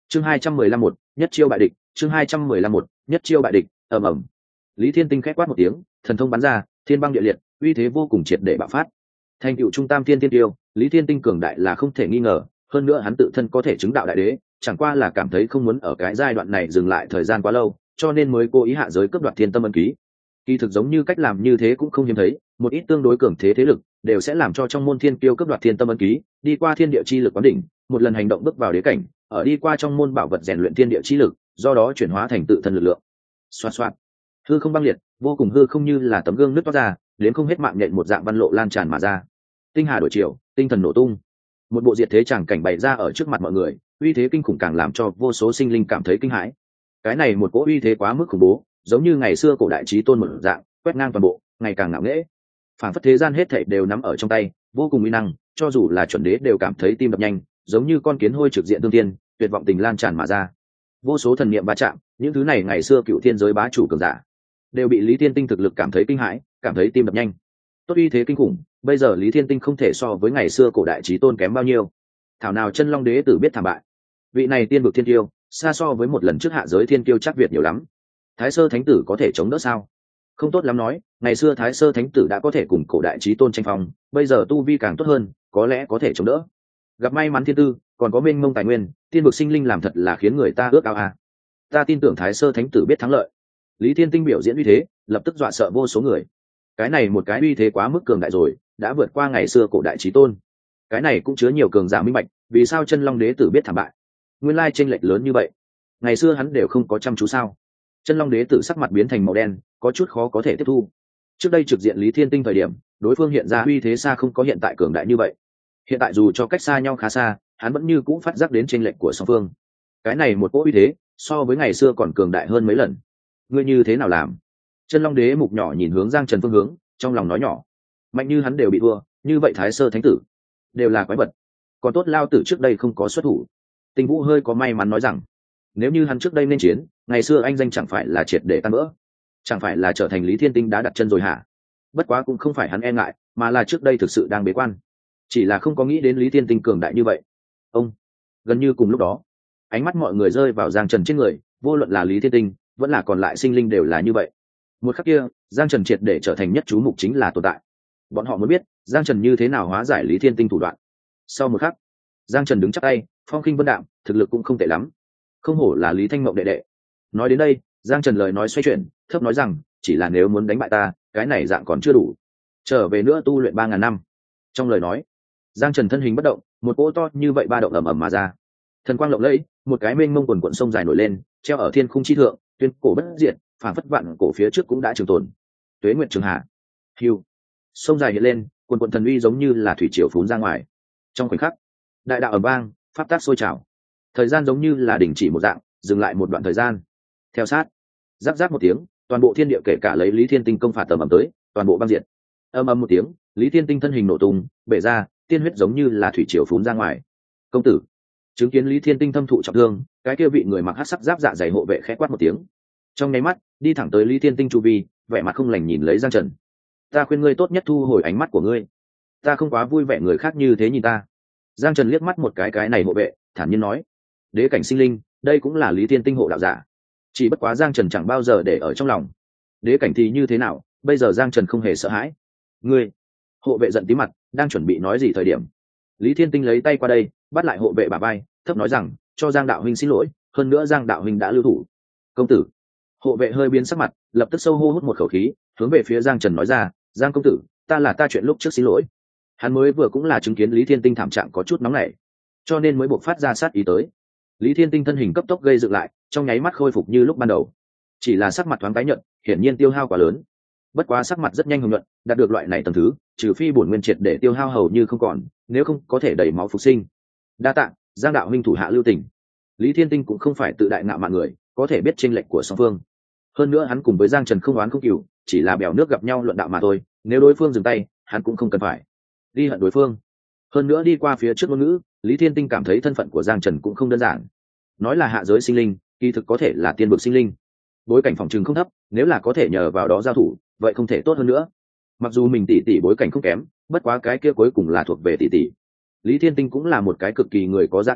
chương 215 một nhất chiêu bại địch, chương 215 một nhất chiêu bại địch. Ầm ầm. Lý Thiên Tinh khẽ quát một tiếng, thần thông bắn ra, thiên băng địa liệt, uy thế vô cùng triệt để bạo phát. Thành tựu trung tam thiên tiên tiêu, Lý Thiên Tinh cường đại là không thể nghi ngờ, hơn nữa hắn tự thân có thể chứng đạo đại đế, chẳng qua là cảm thấy không muốn ở cái giai đoạn này dừng lại thời gian quá lâu, cho nên mới cố ý hạ giới cướp đoạt thiên tâm ân ký. Kỳ thực giống như cách làm như thế cũng không hiếm thấy, một ít tương đối cường thế thế lực đều sẽ làm cho trong môn thiên kiêu cướp đoạt thiên tâm ân ký, đi qua thiên địa chi lực quán đỉnh, một lần hành động bước vào đế cảnh, ở đi qua trong môn bảo vật rèn luyện thiên địa chi lực, do đó chuyển hóa thành tự thân lực lượng. Xoạt xoạt, hư không băng liệt, vô cùng hư không như là tấm gương nứt toát ra, đến không hết mạng nhện một dạng văn lộ lan tràn mà ra. Tinh hà đổi chiều, tinh thần nổ tung, một bộ diệt thế tràng cảnh bày ra ở trước mặt mọi người, uy thế kinh khủng càng làm cho vô số sinh linh cảm thấy kinh hãi. Cái này một cỗ uy thế quá mức khủng bố, giống như ngày xưa cổ đại chí tôn một dạng, quét ngang toàn bộ, ngày càng ngạo nghễ. Phản phất thế gian hết thảy đều nắm ở trong tay, vô cùng uy năng, cho dù là chuẩn đế đều cảm thấy tim đập nhanh, giống như con kiến hôi trực diện tương tiên, tuyệt vọng tình lan tràn mà ra. Vô số thần niệm va chạm, những thứ này ngày xưa cựu thiên giới bá chủ cường giả, đều bị Lý Thiên Tinh thực lực cảm thấy kinh hãi, cảm thấy tim đập nhanh. Tốt uy thế kinh khủng, bây giờ Lý Thiên Tinh không thể so với ngày xưa cổ đại chí tôn kém bao nhiêu. Thảo nào chân long đế tử biết thảm bại. Vị này tiên vực thiên tiêu, xa so với một lần trước hạ giới thiên tiêu chắc việt nhiều lắm. Thái sơ thánh tử có thể chống đỡ sao? Không tốt lắm nói, ngày xưa Thái sơ thánh tử đã có thể cùng cổ đại chí tôn tranh phong, bây giờ tu vi càng tốt hơn, có lẽ có thể chống đỡ. Gặp may mắn thiên tư, còn có mênh mông tài nguyên, tiên vực sinh linh làm thật là khiến người ta ước ao à. Ta tin tưởng Thái sơ thánh tử biết thắng lợi. Lý Thiên Tinh biểu diễn uy thế, lập tức dọa sợ vô số người. Cái này một cái uy thế quá mức cường đại rồi, đã vượt qua ngày xưa cổ đại chí tôn. Cái này cũng chứa nhiều cường giả minh bạch, vì sao chân long đế tử biết thảm bại. Nguyên lai chênh lệch lớn như vậy, ngày xưa hắn đều không có chăm chú sao? Chân long đế tử sắc mặt biến thành màu đen, có chút khó có thể tiếp thu. Trước đây trực diện Lý Thiên Tinh thời điểm, đối phương hiện ra uy thế xa không có hiện tại cường đại như vậy. Hiện tại dù cho cách xa nhau khá xa, hắn vẫn như cũ phát giác đến chênh lệch của song phương. Cái này một cỗ uy thế, so với ngày xưa còn cường đại hơn mấy lần. Ngươi như thế nào làm? Chân long đế mục nhỏ nhìn hướng Giang Trần phương hướng, trong lòng nói nhỏ. Mạnh như hắn đều bị thua, như vậy Thái sơ thánh tử đều là quái vật. Còn tốt lao tử trước đây không có xuất thủ. Tình Vũ hơi có may mắn nói rằng, nếu như hắn trước đây nên chiến, ngày xưa anh danh chẳng phải là triệt để tan vỡ, chẳng phải là trở thành Lý Thiên Tinh đã đặt chân rồi hả? Bất quá cũng không phải hắn e ngại, mà là trước đây thực sự đang bế quan, chỉ là không có nghĩ đến Lý Thiên Tinh cường đại như vậy. Ông gần như cùng lúc đó, ánh mắt mọi người rơi vào Giang Trần trên người, vô luận là Lý Thiên Tinh vẫn là còn lại sinh linh đều là như vậy. Một khắc kia, Giang Trần triệt để trở thành nhất chú mục chính là tồn tại. Bọn họ muốn biết Giang Trần như thế nào hóa giải Lý Thiên Tinh thủ đoạn. Sau một khắc, Giang Trần đứng chắc tay, phong khinh vân đạm, thực lực cũng không tệ lắm, không hổ là Lý Thanh Mộng đệ đệ. Nói đến đây, Giang Trần lời nói xoay chuyển, thấp nói rằng, chỉ là nếu muốn đánh bại ta, cái này dạng còn chưa đủ, trở về nữa tu luyện 3.000 năm. Trong lời nói, Giang Trần thân hình bất động, một cỗ to như vậy ba động ầm ầm mà ra. Thần quang lộng lẫy, một cái mênh mông quần quần sông dài nổi lên, treo ở thiên khung chi thượng, tuyên cổ bất diệt, phản phất vạn cổ phía trước cũng đã trường tồn. Tuế nguyệt trường hạ. Hưu. Sông dài hiện lên, quần quần thần uy giống như là thủy triều phún ra ngoài. Trong khoảnh khắc, đại đạo ầm vang, pháp tác sôi trào. Thời gian giống như là đình chỉ một dạng, dừng lại một đoạn thời gian. Theo sát, giáp giáp một tiếng, toàn bộ thiên địa kể cả lấy Lý Thiên Tinh công phạt tầm ầm tới, toàn bộ băng diệt. Ầm ầm một tiếng, Lý Thiên Tinh thân hình nổ tung, bể ra, tiên huyết giống như là thủy triều phún ra ngoài. Công tử, chứng kiến Lý Thiên Tinh thâm thụ trọng thương, cái kia vị người mặc hắc sắc giáp dạ dày hộ vệ khẽ quát một tiếng. Trong nháy mắt, đi thẳng tới Lý Thiên Tinh chu vi, vẻ mặt không lành nhìn lấy Giang Trần. Ta khuyên ngươi tốt nhất thu hồi ánh mắt của ngươi. Ta không quá vui vẻ người khác như thế nhìn ta. Giang Trần liếc mắt một cái này hộ vệ, thản nhiên nói. Đế cảnh sinh linh, đây cũng là Lý Thiên Tinh hộ đạo giả. Chỉ bất quá Giang Trần chẳng bao giờ để ở trong lòng. Đế cảnh thì như thế nào, bây giờ Giang Trần không hề sợ hãi. Ngươi, hộ vệ giận tí mặt, đang chuẩn bị nói gì thời điểm. Lý Thiên Tinh lấy tay qua đây, bắt lại hộ vệ bả vai, thấp nói rằng, cho Giang đạo huynh xin lỗi, hơn nữa Giang đạo huynh đã lưu thủ. Công tử. Hộ vệ hơi biến sắc mặt, lập tức sâu hô hút một khẩu khí, hướng về phía Giang Trần nói ra, Giang công tử, ta chuyện lúc trước xin lỗi. Hắn mới vừa cũng là chứng kiến Lý Thiên Tinh thảm trạng có chút nóng nảy, cho nên mới buộc phát ra sát ý tới. Lý Thiên Tinh thân hình cấp tốc gây dựng lại, trong nháy mắt khôi phục như lúc ban đầu, chỉ là sắc mặt thoáng tái nhợt, hiển nhiên tiêu hao quá lớn. Bất quá sắc mặt rất nhanh hồng nhuận, đạt được loại này tầng thứ, trừ phi bổn nguyên triệt để tiêu hao hầu như không còn, nếu không có thể đẩy máu phục sinh. Đa tạ, Giang đạo huynh thủ hạ lưu tình. Lý Thiên Tinh cũng không phải tự đại ngạo mạn người, có thể biết chênh lệch của song phương. Hơn nữa hắn cùng với Giang Trần không oán không cừu, chỉ là bèo nước gặp nhau luận đạo mà thôi, nếu đối phương dừng tay, hắn cũng không cần phải ghi hận đối phương. Hơn nữa đi qua phía trước ngôn ngữ, Lý Thiên Tinh cảm thấy thân phận của Giang Trần cũng không đơn giản. Nói là hạ giới sinh linh, kỳ thực có thể là tiên vực sinh linh. Bối cảnh phòng trường không thấp, nếu là có thể nhờ vào đó giao thủ, vậy không thể tốt hơn nữa. Mặc dù mình tỷ bối cảnh không kém, bất quá cái kia cuối cùng là thuộc về tỷ. Lý Thiên Tinh cũng là một cái cực kỳ người có dạ tâm,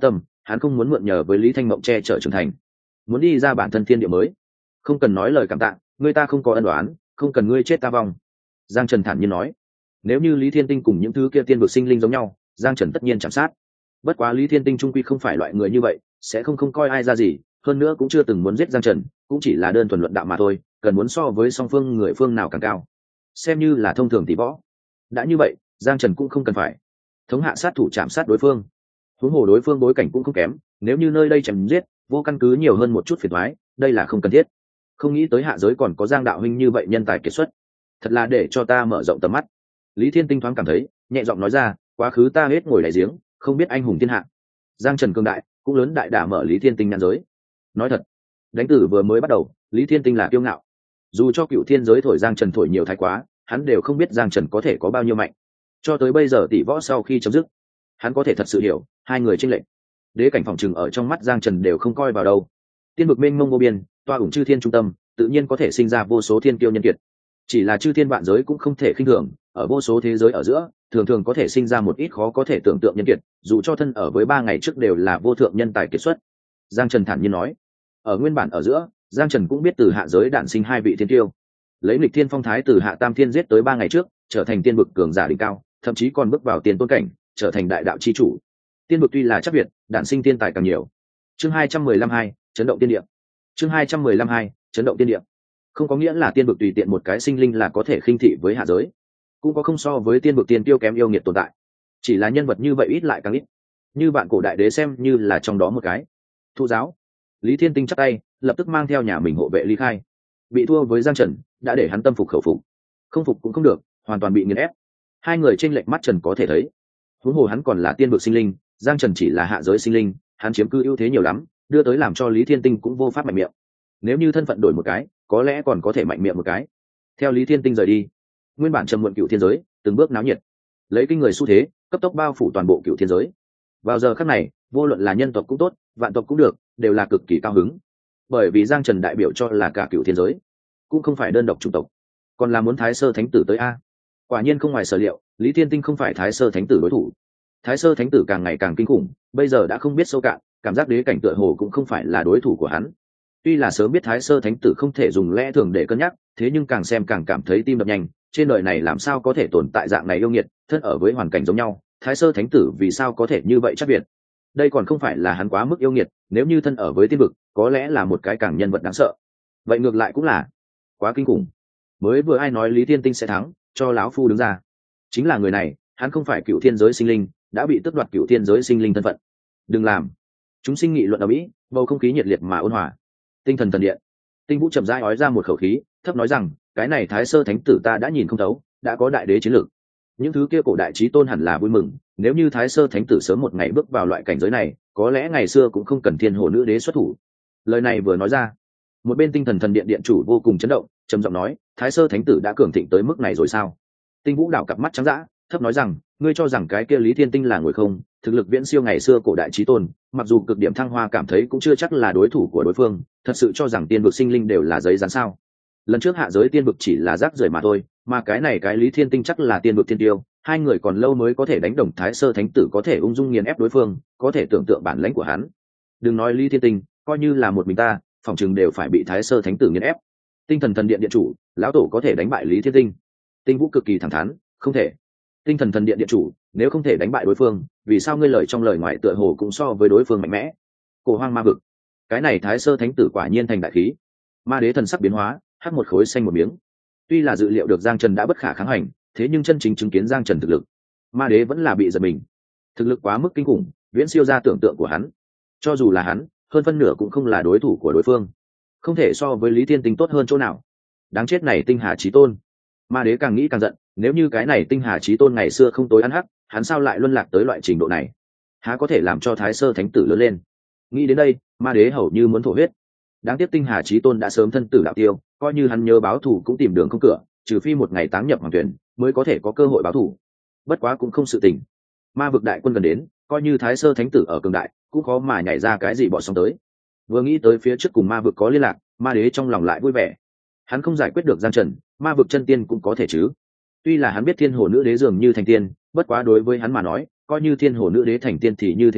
hắn không muốn mượn nhờ với Lý Thanh Mộng che chở trưởng thành, muốn đi ra bản thân thiên địa mới. Không cần nói lời cảm tạ, người ta không có ân oán, không cần ngươi chết ta vong. Giang Trần thản nhiên nói. Nếu như Lý Thiên Tinh cùng những thứ kia tiên vực sinh linh giống nhau, Giang Trần tất nhiên chạm sát. Bất quá Lý Thiên Tinh trung quy không phải loại người như vậy, sẽ không coi ai ra gì, hơn nữa cũng chưa từng muốn giết Giang Trần, cũng chỉ là đơn thuần luận đạo mà thôi, cần muốn so với song phương người phương nào càng cao, xem như là thông thường tỷ võ. Đã như vậy, Giang Trần cũng không cần phải thống hạ sát thủ chạm sát đối phương. Huống hồ đối phương bối cảnh cũng không kém, nếu như nơi đây chém giết, vô căn cứ nhiều hơn một chút phiền toái, đây là không cần thiết. Không nghĩ tới hạ giới còn có Giang đạo huynh như vậy nhân tài kiệt xuất, thật là để cho ta mở rộng tầm mắt. Lý Thiên Tinh thoáng cảm thấy, nhẹ giọng nói ra, quá khứ ta hết ngồi đại giếng, không biết anh hùng thiên hạ. Giang Trần cương đại, cũng lớn đại đả mở Lý Thiên Tinh nhãn giới. Nói thật, đánh tử vừa mới bắt đầu, Lý Thiên Tinh là kiêu ngạo. Dù cho cựu thiên giới thổi Giang Trần thổi nhiều thái quá, hắn đều không biết Giang Trần có thể có bao nhiêu mạnh. Cho tới bây giờ tỷ võ sau khi chấm dứt, hắn có thể thật sự hiểu hai người chênh lệch. Đế cảnh phòng trừng ở trong mắt Giang Trần đều không coi vào đâu. Tiên vực mênh mông vô biên, toa ủng chư thiên trung tâm, tự nhiên có thể sinh ra vô số thiên kiêu nhân kiệt. Chỉ là chư thiên vạn giới cũng không thể khinh thường, ở vô số thế giới ở giữa, thường thường có thể sinh ra một ít khó có thể tưởng tượng nhân kiệt, dù cho thân ở với 3 ngày trước đều là vô thượng nhân tài kiệt xuất. Giang Trần thản nhiên nói. Ở nguyên bản ở giữa, Giang Trần cũng biết từ hạ giới đản sinh 2 vị thiên kiêu. Lấy Lịch Thiên Phong Thái từ hạ tam thiên giết tới 3 ngày trước, trở thành tiên vực cường giả đỉnh cao, thậm chí còn bước vào tiền tôn cảnh, trở thành đại đạo chi chủ. Tiên vực tuy là chắc việt, đản sinh tiên tài càng nhiều. Chương 215 chấn động tiên địa. Chương 215 chấn động tiên địa. Không có nghĩa là tiên vực tùy tiện một cái sinh linh là có thể khinh thị với hạ giới, cũng có không so với tiên vực tiên tiêu kém yêu nghiệt tồn tại, chỉ là nhân vật như vậy ít lại càng ít. Như bạn cổ đại đế xem như là trong đó một cái. Thu giáo. Lý Thiên Tinh chắp tay, lập tức mang theo nhà mình hộ vệ ly khai. Bị thua với Giang Trần đã để hắn tâm phục khẩu phục, không phục cũng không được, hoàn toàn bị nghiền ép. Hai người trên lệch mắt Trần có thể thấy. Huống hồ hắn còn là tiên vực sinh linh, Giang Trần chỉ là hạ giới sinh linh, hắn chiếm cư ưu thế nhiều lắm, đưa tới làm cho Lý Thiên Tinh cũng vô pháp mạnh miệng. Nếu như thân phận đổi một cái, có lẽ còn có thể mạnh miệng một cái. Theo Lý Thiên Tinh rời đi, nguyên bản trầm muộn cựu thiên giới từng bước náo nhiệt, lấy kinh người xu thế cấp tốc bao phủ toàn bộ cựu thiên giới. Vào giờ khắc này, vô luận là nhân tộc cũng tốt, vạn tộc cũng được, đều là cực kỳ cao hứng, bởi vì Giang Trần đại biểu cho là cả cựu thiên giới, cũng không phải đơn độc chủng tộc, còn là muốn Thái Sơ Thánh Tử tới a. Quả nhiên không ngoài sở liệu, Lý Thiên Tinh không phải Thái Sơ Thánh Tử đối thủ. Thái Sơ Thánh Tử càng ngày càng kinh khủng, bây giờ đã không biết sâu cạn, cảm giác đế cảnh tựa hồ cũng không phải là đối thủ của hắn. Tuy là sớm biết Thái Sơ Thánh Tử không thể dùng lẽ thường để cân nhắc, thế nhưng càng xem càng cảm thấy tim đập nhanh. Trên đời này làm sao có thể tồn tại dạng này yêu nghiệt, thân ở với hoàn cảnh giống nhau, Thái Sơ Thánh Tử vì sao có thể như vậy chắc biệt? Đây còn không phải là hắn quá mức yêu nghiệt, nếu như thân ở với tiên vực, có lẽ là một cái càng nhân vật đáng sợ. Vậy ngược lại cũng là quá kinh khủng. Mới vừa ai nói Lý Thiên Tinh sẽ thắng, cho lão phu đứng ra. Chính là người này, hắn không phải cựu thiên giới sinh linh, đã bị tước đoạt cựu thiên giới sinh linh thân phận. Đừng làm. Chúng sinh nghị luận ở mỹ, bầu không khí nhiệt liệt mà ôn hòa. Tinh thần thần điện, Tinh Vũ chậm rãi ói ra một khẩu khí, thấp nói rằng, cái này Thái Sơ Thánh Tử ta đã nhìn không thấu, đã có đại đế chiến lược. Những thứ kia cổ đại chí tôn hẳn là vui mừng, nếu như Thái Sơ Thánh Tử sớm một ngày bước vào loại cảnh giới này, có lẽ ngày xưa cũng không cần thiên hồ nữ đế xuất thủ. Lời này vừa nói ra, một bên tinh thần thần điện điện chủ vô cùng chấn động, trầm giọng nói, Thái Sơ Thánh Tử đã cường thịnh tới mức này rồi sao? Tinh Vũ đảo cặp mắt trắng dã, thấp nói rằng, ngươi cho rằng cái kia Lý Thiên Tinh là người không, thực lực viễn siêu ngày xưa cổ đại chí tôn, mặc dù cực điểm thăng hoa cảm thấy cũng chưa chắc là đối thủ của đối phương, thật sự cho rằng tiên vực sinh linh đều là giấy dán sao? Lần trước hạ giới tiên vực chỉ là rác rưởi mà thôi, mà cái này cái Lý Thiên Tinh chắc là tiên vực thiên tiêu, hai người còn lâu mới có thể đánh đồng. Thái Sơ Thánh Tử có thể ung dung nghiền ép đối phương, có thể tưởng tượng bản lãnh của hắn. Đừng nói Lý Thiên Tinh, coi như là một mình ta, phòng chừng đều phải bị Thái Sơ Thánh Tử nghiền ép. Tinh thần thần điện điện chủ, lão tổ có thể đánh bại Lý Thiên Tinh? Tinh Vũ cực kỳ thẳng thắn, không thể. Tinh thần thần điện điện chủ, nếu không thể đánh bại đối phương, vì sao ngươi lời trong lời ngoài tựa hồ cũng so với đối phương mạnh mẽ? Cổ hoang ma vực, cái này Thái Sơ Thánh Tử quả nhiên thành đại khí. Ma đế thần sắc biến hóa, hắt một khối xanh một miếng. Tuy là dự liệu được Giang Trần đã bất khả kháng hành, thế nhưng chân chính chứng kiến Giang Trần thực lực, ma đế vẫn là bị giật mình. Thực lực quá mức kinh khủng, viễn siêu ra tưởng tượng của hắn. Cho dù là hắn, hơn phân nửa cũng không là đối thủ của đối phương, không thể so với Lý Thiên Tinh tốt hơn chỗ nào. Đáng chết này Tinh Hà Chí Tôn. Ma đế càng nghĩ càng giận, nếu như cái này Tinh Hà Chí Tôn ngày xưa không tối ăn hắc, hắn sao lại luân lạc tới loại trình độ này? Há có thể làm cho Thái Sơ Thánh Tử lớn lên? Nghĩ đến đây, ma đế hầu như muốn thổ huyết. Đáng tiếc Tinh Hà Chí Tôn đã sớm thân tử đạo tiêu, coi như hắn nhớ báo thù cũng tìm đường không cửa, trừ phi một ngày táng nhập hoàng tuyển mới có thể có cơ hội báo thù. Bất quá cũng không sự tình, ma vực đại quân gần đến, coi như Thái Sơ Thánh Tử ở cường đại cũng khó mà nhảy ra cái gì bỏ xong tới. Vừa nghĩ tới phía trước cùng ma vực có liên lạc, ma đế trong lòng lại vui vẻ. Hắn không giải quyết được Giang Trần, ma vực chân tiên cũng có thể chứ. Tuy là hắn biết thiên hồ nữ đế dường như thành tiên, bất quá đối với hắn mà nói, coi như thiên hồ nữ đế thành tiên thì như thế nào,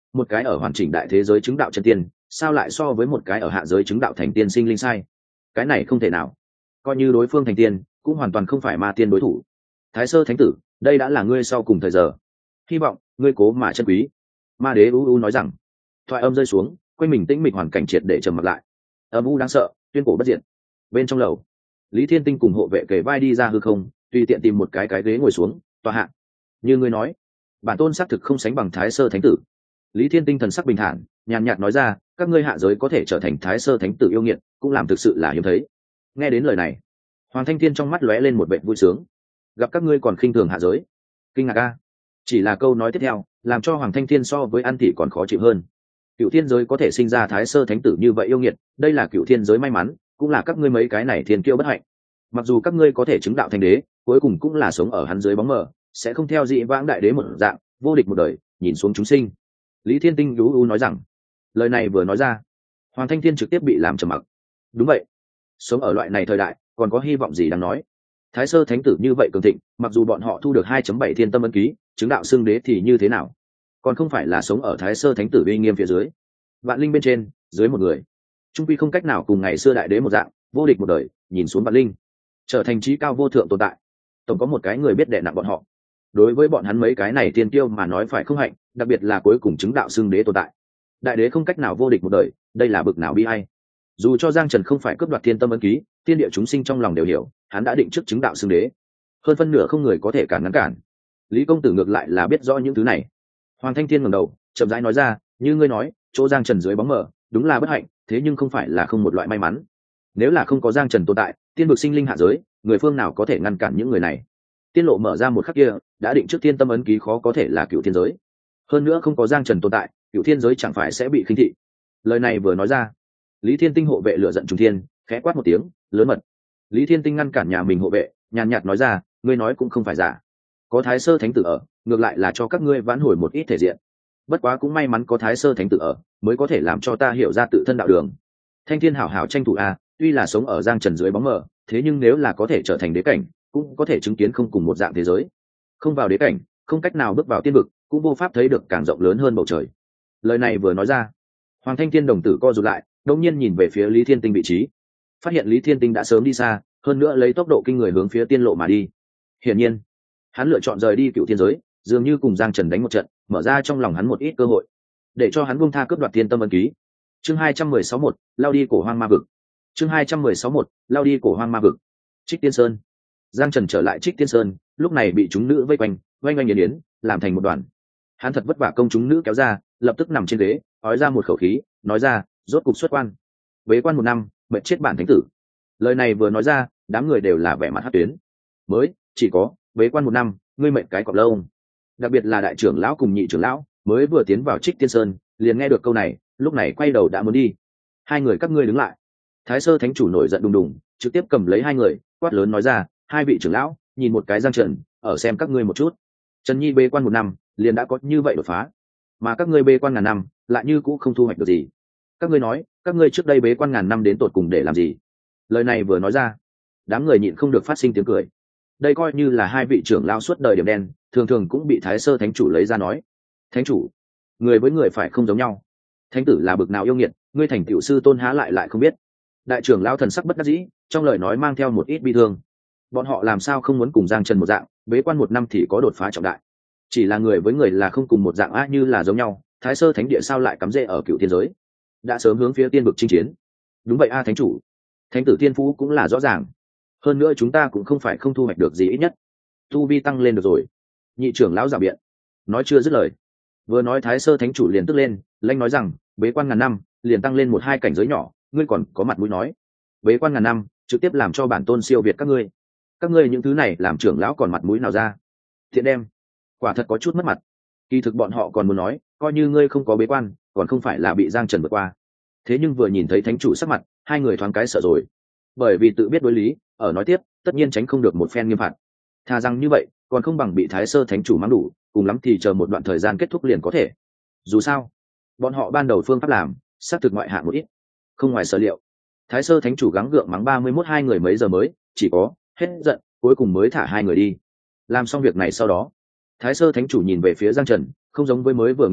một cái ở hoàn chỉnh đại thế giới chứng đạo chân tiên sao lại so với một cái ở hạ giới chứng đạo thành tiên sinh linh sai? Cái này không thể nào. Coi như đối phương thành tiên cũng hoàn toàn không phải ma tiên đối thủ. Thái Sơ Thánh Tử, đây đã là ngươi sau cùng thời giờ, hy vọng ngươi cố mà chân quý. Ma đế u nói rằng. Thoại âm rơi xuống, quanh mình tĩnh mịch hoàn cảnh triệt để trầm mặc lại. Âm u đáng sợ, tuyên cổ bất diệt. Bên trong lầu, Lý Thiên Tinh cùng hộ vệ kề vai đi ra hư không, tùy tiện tìm một cái ghế ngồi xuống, tọa hạ. Như ngươi nói, bản tôn xác thực không sánh bằng Thái Sơ Thánh Tử. Lý Thiên Tinh thần sắc bình thản, nhàn nhạt nói ra, các ngươi hạ giới có thể trở thành Thái Sơ Thánh Tử yêu nghiệt, cũng làm thực sự là hiếm thấy. Nghe đến lời này, Hoàng Thanh Thiên trong mắt lóe lên một vẻ vui sướng. Gặp các ngươi còn khinh thường hạ giới, kinh ngạc a. Chỉ là câu nói tiếp theo, làm cho Hoàng Thanh Thiên so với An Thị còn khó chịu hơn. Cựu thiên giới có thể sinh ra Thái Sơ Thánh Tử như vậy yêu nghiệt, đây là cựu thiên giới may mắn, cũng là các ngươi mấy cái này thiên kiêu bất hạnh. Mặc dù các ngươi có thể chứng đạo thành đế, cuối cùng cũng là sống ở hắn dưới bóng mờ, sẽ không theo dị vãng đại đế một dạng, vô địch một đời, nhìn xuống chúng sinh. Lý Thiên Tinh u nói rằng, lời này vừa nói ra, Hoàng Thanh Thiên trực tiếp bị làm trầm mặc. Đúng vậy, sống ở loại này thời đại, còn có hy vọng gì đáng nói? Thái Sơ Thánh Tử như vậy cường thịnh, mặc dù bọn họ thu được 2.7 thiên tâm ấn ký, chứng đạo xưng đế thì như thế nào? Còn không phải là sống ở Thái Sơ Thánh Tử uy nghiêm phía dưới, vạn linh bên trên, dưới một người, trung quy không cách nào cùng ngày xưa đại đế một dạng, vô địch một đời, nhìn xuống vạn linh, trở thành trí cao vô thượng tồn tại. Tổng có một cái người biết đè nặng bọn họ. Đối với bọn hắn mấy cái này tiên tiêu mà nói phải không hạnh, đặc biệt là cuối cùng chứng đạo xưng đế tồn tại. Đại đế không cách nào vô địch một đời, đây là bực nào bi ai. Dù cho Giang Trần không phải cướp đoạt thiên tâm ấn ký, tiên địa chúng sinh trong lòng đều hiểu, hắn đã định trước chứng đạo xưng đế, hơn phân nửa không người có thể cản ngăn cản. Lý công tử ngược lại là biết rõ những thứ này. Hoàng Thanh Thiên ngẩng đầu, chậm rãi nói ra, như ngươi nói, chỗ Giang Trần dưới bóng mờ, đúng là bất hạnh, thế nhưng không phải là không một loại may mắn. Nếu là không có Giang Trần tồn tại, tiên vực sinh linh hạ giới, người phương nào có thể ngăn cản những người này? Tiên lộ mở ra một khắc kia, đã định trước thiên tâm ấn ký khó có thể là cựu thiên giới. Hơn nữa không có Giang Trần tồn tại, cựu thiên giới chẳng phải sẽ bị khinh thị. Lời này vừa nói ra, Lý Thiên Tinh hộ vệ lửa giận trùng thiên, khẽ quát một tiếng, lớn mật. Lý Thiên Tinh ngăn cản nhà mình hộ vệ, nhàn nhạt nói ra, ngươi nói cũng không phải giả. Có Thái Sơ Thánh Tử ở, ngược lại là cho các ngươi vãn hồi một ít thể diện. Bất quá cũng may mắn có Thái Sơ Thánh Tử ở, mới có thể làm cho ta hiểu ra tự thân đạo đường. Thanh Thiên hảo hảo tranh thủ a, tuy là sống ở Giang Trần dưới bóng mờ, thế nhưng nếu là có thể trở thành đế cảnh, cũng có thể chứng kiến không cùng một dạng thế giới. Không vào đế cảnh, không cách nào bước vào tiên vực, cũng vô pháp thấy được càng rộng lớn hơn bầu trời. Lời này vừa nói ra, Hoàng Thanh Thiên đồng tử co rụt lại, đột nhiên nhìn về phía Lý Thiên Tinh vị trí, phát hiện Lý Thiên Tinh đã sớm đi xa, hơn nữa lấy tốc độ kinh người hướng phía tiên lộ mà đi. Hiển nhiên, hắn lựa chọn rời đi cựu thiên giới, dường như cùng Giang Trần đánh một trận, mở ra trong lòng hắn một ít cơ hội, để cho hắn buông tha cướp đoạt thiên tâm ấn ký. Chương 216-1, lao đi cổ hoang ma vực. Chương 216-1, lao đi cổ hoang ma vực. Trích Tiên Sơn. Giang Trần trở lại Trích Tiên Sơn, lúc này bị chúng nữ vây quanh, oanh oanh yến yến, làm thành một đoàn. Hắn thật vất vả công chúng nữ kéo ra, lập tức nằm trên ghế, ói ra một khẩu khí, nói ra, rốt cục xuất quan. Bế quan 1 năm, mệt chết bản thánh tử. Lời này vừa nói ra, đám người đều là vẻ mặt hất tuyến. Mới chỉ có bế quan 1 năm, ngươi mệt cái cọp lông. Đặc biệt là đại trưởng lão cùng nhị trưởng lão, mới vừa tiến vào Trích Tiên Sơn, liền nghe được câu này, lúc này quay đầu đã muốn đi. Hai người các ngươi đứng lại. Thái Sơ Thánh Chủ nổi giận đùng đùng, trực tiếp cầm lấy hai người, quát lớn nói ra, hai vị trưởng lão, nhìn một cái Giang Trần, ở xem các ngươi một chút. Trần Nhi bế quan 1 năm, liền đã có như vậy đột phá, mà các ngươi bế quan ngàn năm, lại như cũng không thu hoạch được gì. Các ngươi nói, các ngươi trước đây bế quan ngàn năm đến tột cùng để làm gì? Lời này vừa nói ra, đám người nhịn không được phát sinh tiếng cười. Đây coi như là hai vị trưởng lão suốt đời điểm đen, thường thường cũng bị Thái Sơ Thánh Chủ lấy ra nói. Thánh chủ, người với người phải không giống nhau. Thánh tử là bực nào yêu nghiệt, ngươi thành tiểu sư tôn há lại không biết. Đại trưởng lão thần sắc bất đắc dĩ, trong lời nói mang theo một ít bi thương. Bọn họ làm sao không muốn cùng Giang Trần một dạng, bế quan 1 năm thì có đột phá trọng đại. Chỉ là người với người là không cùng một dạng như là giống nhau, Thái Sơ Thánh Địa sao lại cắm rễ ở cựu thiên giới, đã sớm hướng phía tiên vực chinh chiến. Đúng vậy thánh chủ, thánh tử tiên phú cũng là rõ ràng. Hơn nữa chúng ta cũng không phải không thu hoạch được gì, ít nhất tu vi tăng lên được rồi. Nhị trưởng lão rào biện, nói chưa dứt lời, vừa nói Thái Sơ Thánh Chủ liền tức lên, lanh nói rằng, bế quan ngàn năm liền tăng lên 1-2 cảnh giới nhỏ, ngươi còn có mặt mũi nói bế quan ngàn năm trực tiếp làm cho bản tôn siêu việt các ngươi những thứ này làm trưởng lão còn mặt mũi nào ra? Thiện đem, quả thật có chút mất mặt. Kỳ thực bọn họ còn muốn nói, coi như ngươi không có bế quan, còn không phải là bị Giang Trần vượt qua. Thế nhưng vừa nhìn thấy thánh chủ sắc mặt, hai người thoáng cái sợ rồi. Bởi vì tự biết đối lý, ở nói tiếp, tất nhiên tránh không được một phen nghiêm phạt. Thà rằng như vậy, còn không bằng bị Thái Sơ Thánh Chủ mắng đủ, cùng lắm thì chờ một đoạn thời gian kết thúc liền có thể. Dù sao, bọn họ ban đầu phương pháp làm, xác thực ngoại hạng một ít. Không ngoài sở liệu, Thái Sơ Thánh Chủ gắng gượng mắng 31 hai người mấy giờ mới, chỉ có hết giận, cuối cùng mới thả hai người đi. Làm xong việc này sau đó, Thái Sơ Thánh Chủ nhìn về phía Giang Trần, không giống với mới vừa nghiêm khắc,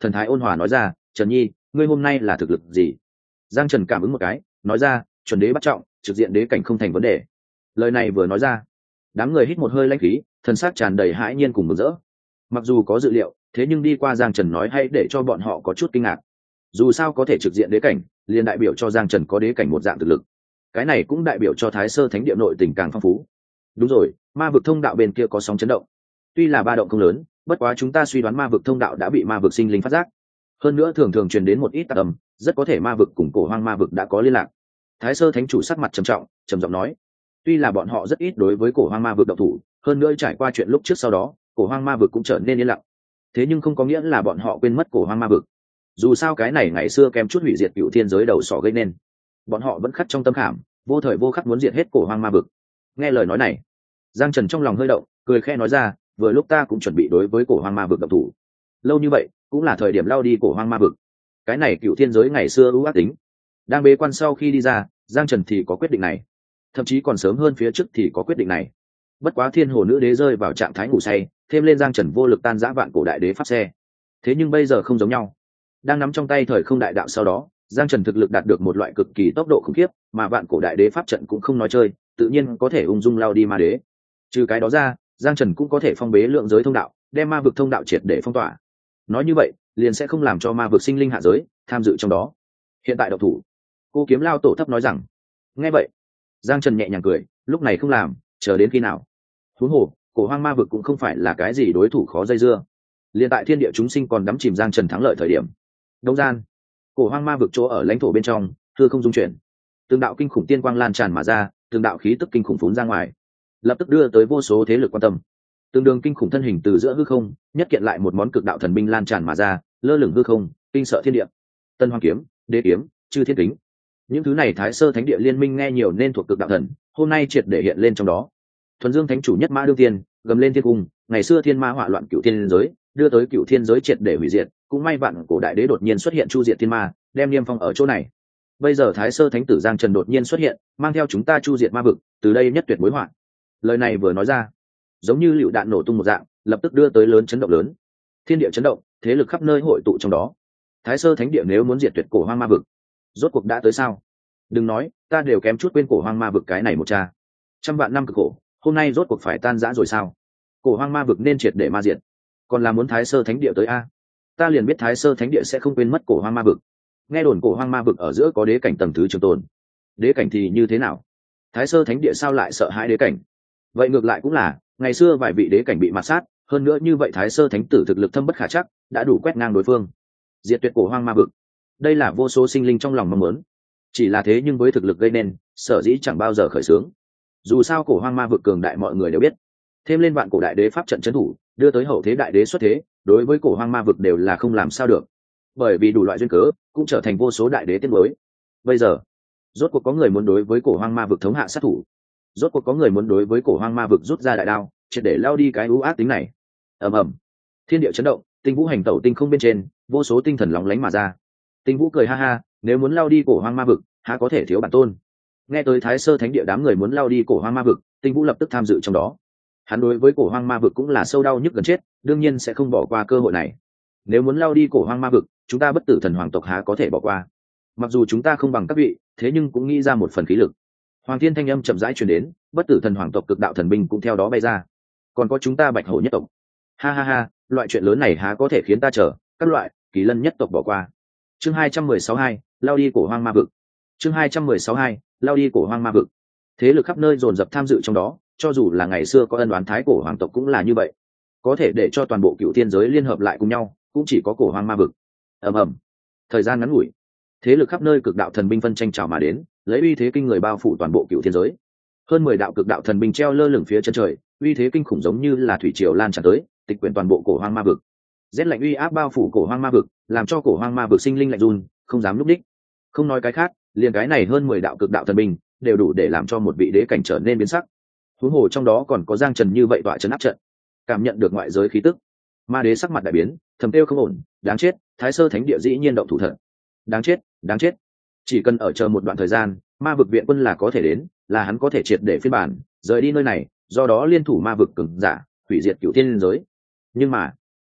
thần thái ôn hòa nói ra, Trần Nhi, ngươi hôm nay là thực lực gì? Giang Trần cảm ứng một cái, nói ra, chuẩn đế bắt trọng, trực diện đế cảnh không thành vấn đề. Lời này vừa nói ra, đám người hít một hơi lãnh khí, thần sắc tràn đầy hãi nhiên cùng mừng rỡ. Mặc dù có dự liệu, thế nhưng đi qua Giang Trần nói hay để cho bọn họ có chút kinh ngạc. Dù sao có thể trực diện đế cảnh, liền đại biểu cho Giang Trần có đế cảnh một dạng thực lực. Cái này cũng đại biểu cho Thái Sơ Thánh Địa nội tình càng phong phú. Đúng rồi, ma vực thông đạo bên kia có sóng chấn động. Tuy là ba động không lớn, bất quá chúng ta suy đoán ma vực thông đạo đã bị ma vực sinh linh phát giác. Hơn nữa thường thường truyền đến một ít tạp âm, rất có thể ma vực cùng cổ hoang ma vực đã có liên lạc. Thái Sơ Thánh chủ sắc mặt trầm trọng, trầm giọng nói, tuy là bọn họ rất ít đối với cổ hoang ma vực động thủ, hơn nữa trải qua chuyện lúc trước sau đó, cổ hoang ma vực cũng trở nên yên lặng. Thế nhưng không có nghĩa là bọn họ quên mất cổ hoang ma vực. Dù sao cái này ngày xưa kém chút hủy diệt cựu thiên giới đầu sỏ gây nên, bọn họ vẫn khắc trong tâm khảm, vô thời vô khắc muốn diệt hết cổ hoang ma vực. Nghe lời nói này, Giang Trần trong lòng hơi động, cười khẽ nói ra, vừa lúc ta cũng chuẩn bị đối với cổ hoang ma vực động thủ. Lâu như vậy, cũng là thời điểm lao đi cổ hoang ma vực. Cái này cựu thiên giới ngày xưa ưu ác tính, đang bế quan sau khi đi ra, Giang Trần thì có quyết định này, thậm chí còn sớm hơn phía trước thì có quyết định này. Bất quá thiên hồ nữ đế rơi vào trạng thái ngủ say, thêm lên Giang Trần vô lực tan rã vạn cổ đại đế pháp xe. Thế nhưng bây giờ không giống nhau, đang nắm trong tay thời không đại đạo sau đó, Giang Trần thực lực đạt được một loại cực kỳ tốc độ khủng khiếp, mà vạn cổ đại đế pháp trận cũng không nói chơi, tự nhiên có thể ung dung lao đi ma đế. Trừ cái đó ra, Giang Trần cũng có thể phong bế lượng giới thông đạo, đem ma vực thông đạo triệt để phong tỏa. Nói như vậy, liền sẽ không làm cho ma vực sinh linh hạ giới tham dự trong đó. Hiện tại độc thủ, cô kiếm lao tổ thấp nói rằng. Nghe vậy, Giang Trần nhẹ nhàng cười, lúc này không làm, chờ đến khi nào? Huống hồ, cổ hoang ma vực cũng không phải là cái gì đối thủ khó dây dưa. Liên tại thiên địa chúng sinh còn đắm chìm Giang Trần thắng lợi thời điểm. Đông gian, cổ hoang ma vực chỗ ở lãnh thổ bên trong, thưa không dung chuyển. Từng đạo kinh khủng tiên quang lan tràn mà ra, từng đạo khí tức kinh khủng phún ra ngoài, lập tức đưa tới vô số thế lực quan tâm. Từng đường kinh khủng thân hình từ giữa hư không, nhất kiện lại một món cực đạo thần binh lan tràn mà ra, lơ lửng hư không, kinh sợ thiên địa. Tân Hoang kiếm, Đế kiếm, Chư Thiên kính, những thứ này Thái Sơ Thánh Địa liên minh nghe nhiều nên thuộc cực đạo thần, hôm nay triệt để hiện lên trong đó. Thuần Dương Thánh chủ nhất mã đương tiên, gầm lên thiên cung, ngày xưa thiên ma hỏa loạn cửu thiên giới, đưa tới cửu thiên giới triệt để hủy diệt, cũng may vạn cổ đại đế đột nhiên xuất hiện chu diệt thiên ma, đem niêm phong ở chỗ này. Bây giờ Thái Sơ Thánh tử Giang Trần đột nhiên xuất hiện, mang theo chúng ta chu diệt ma vực, từ đây nhất tuyệt mối họa. Lời này vừa nói ra, giống như lựu đạn nổ tung một dạng, lập tức đưa tới lớn chấn động lớn. Thiên địa chấn động, thế lực khắp nơi hội tụ trong đó. Thái Sơ Thánh Địa nếu muốn diệt tuyệt cổ hoang ma vực, rốt cuộc đã tới sao? Đừng nói, ta đều kém chút quên cổ hoang ma vực cái này một cha. Trăm vạn năm cực khổ, hôm nay rốt cuộc phải tan rã rồi sao? Cổ hoang ma vực nên triệt để ma diệt, còn là muốn Thái Sơ Thánh Địa tới a? Ta liền biết Thái Sơ Thánh Địa sẽ không quên mất cổ hoang ma vực. Nghe đồn cổ hoang ma vực ở giữa có đế cảnh tầng thứ trường tồn. Đế cảnh thì như thế nào? Thái Sơ Thánh Địa sao lại sợ hãi đế cảnh? Vậy ngược lại cũng là, ngày xưa vài vị đế cảnh bị mạt sát, hơn nữa như vậy Thái Sơ Thánh tử thực lực thâm bất khả trắc, đã đủ quét ngang đối phương, diệt tuyệt cổ hoang ma vực. Đây là vô số sinh linh trong lòng mong muốn. Chỉ là thế nhưng với thực lực gây nên, sở dĩ chẳng bao giờ khởi xướng. Dù sao cổ hoang ma vực cường đại mọi người đều biết, thêm lên vạn cổ đại đế pháp trận trấn thủ, đưa tới hậu thế đại đế xuất thế, đối với cổ hoang ma vực đều là không làm sao được. Bởi vì đủ loại duyên cớ, cũng trở thành vô số đại đế tiên mới. Bây giờ, rốt cuộc có người muốn đối với cổ hoang ma vực thống hạ sát thủ, rốt cuộc có người muốn đối với cổ hoang ma vực rút ra đại đao, triệt để lao đi cái ưu ác tính này. Ầm ầm, thiên địa chấn động, tinh vũ hành tẩu tinh không bên trên, vô số tinh thần lóng lánh mà ra. Tinh vũ cười ha ha, nếu muốn lao đi cổ hoang ma vực, há có thể thiếu bản tôn. Nghe tới Thái Sơ Thánh Địa đám người muốn lao đi cổ hoang ma vực, Tinh vũ lập tức tham dự trong đó. Hắn đối với cổ hoang ma vực cũng là sâu đau nhức gần chết, đương nhiên sẽ không bỏ qua cơ hội này. Nếu muốn lao đi cổ hoang ma vực, chúng ta bất tử thần hoàng tộc há có thể bỏ qua. Mặc dù chúng ta không bằng các vị, thế nhưng cũng nghĩ ra một phần khí lực. Hoàng thiên thanh âm chậm rãi truyền đến, bất tử thần hoàng tộc cực đạo thần binh cũng theo đó bay ra. Còn có chúng ta bạch hổ nhất tộc. Ha ha ha, loại chuyện lớn này há có thể khiến ta chờ các loại kỳ lân nhất tộc bỏ qua. Chương 216 lao đi cổ hoang ma vực. Chương 216 lao đi cổ hoang ma vực. Thế lực khắp nơi dồn dập tham dự trong đó, cho dù là ngày xưa có ân oán thái cổ hoàng tộc cũng là như vậy. Có thể để cho toàn bộ cựu thiên giới liên hợp lại cùng nhau, cũng chỉ có cổ hoang ma vực. Ầm ầm. Thời gian ngắn ngủi, thế lực khắp nơi cực đạo thần binh phân tranh trào mà đến, lấy uy thế kinh người bao phủ toàn bộ cựu thiên giới. Hơn 10 đạo cực đạo thần binh treo lơ lửng phía chân trời, uy thế kinh khủng giống như là thủy triều lan tràn tới, tịch quyển toàn bộ cổ hoang ma vực. Rét lạnh uy áp bao phủ cổ hoang ma vực, làm cho cổ hoang ma vực sinh linh lạnh run, không dám lúc đích. Không nói cái khác, liền cái này hơn 10 đạo cực đạo thần binh đều đủ để làm cho một vị đế cảnh trở nên biến sắc. Huống hồ trong đó còn có Giang Trần như vậy tọa trấn áp trận, cảm nhận được ngoại giới khí tức, ma đế sắc mặt đại biến, thầm kêu không ổn, đáng chết, Thái Sơ Thánh Địa dĩ nhiên động thủ thật. Đáng chết, đáng chết. Chỉ cần ở chờ một đoạn thời gian, ma vực viện quân là có thể đến, là hắn có thể triệt để phiên bản, rời đi nơi này, do đó liên thủ ma vực cường giả, hủy diệt cửu thiên giới. Nhưng mà,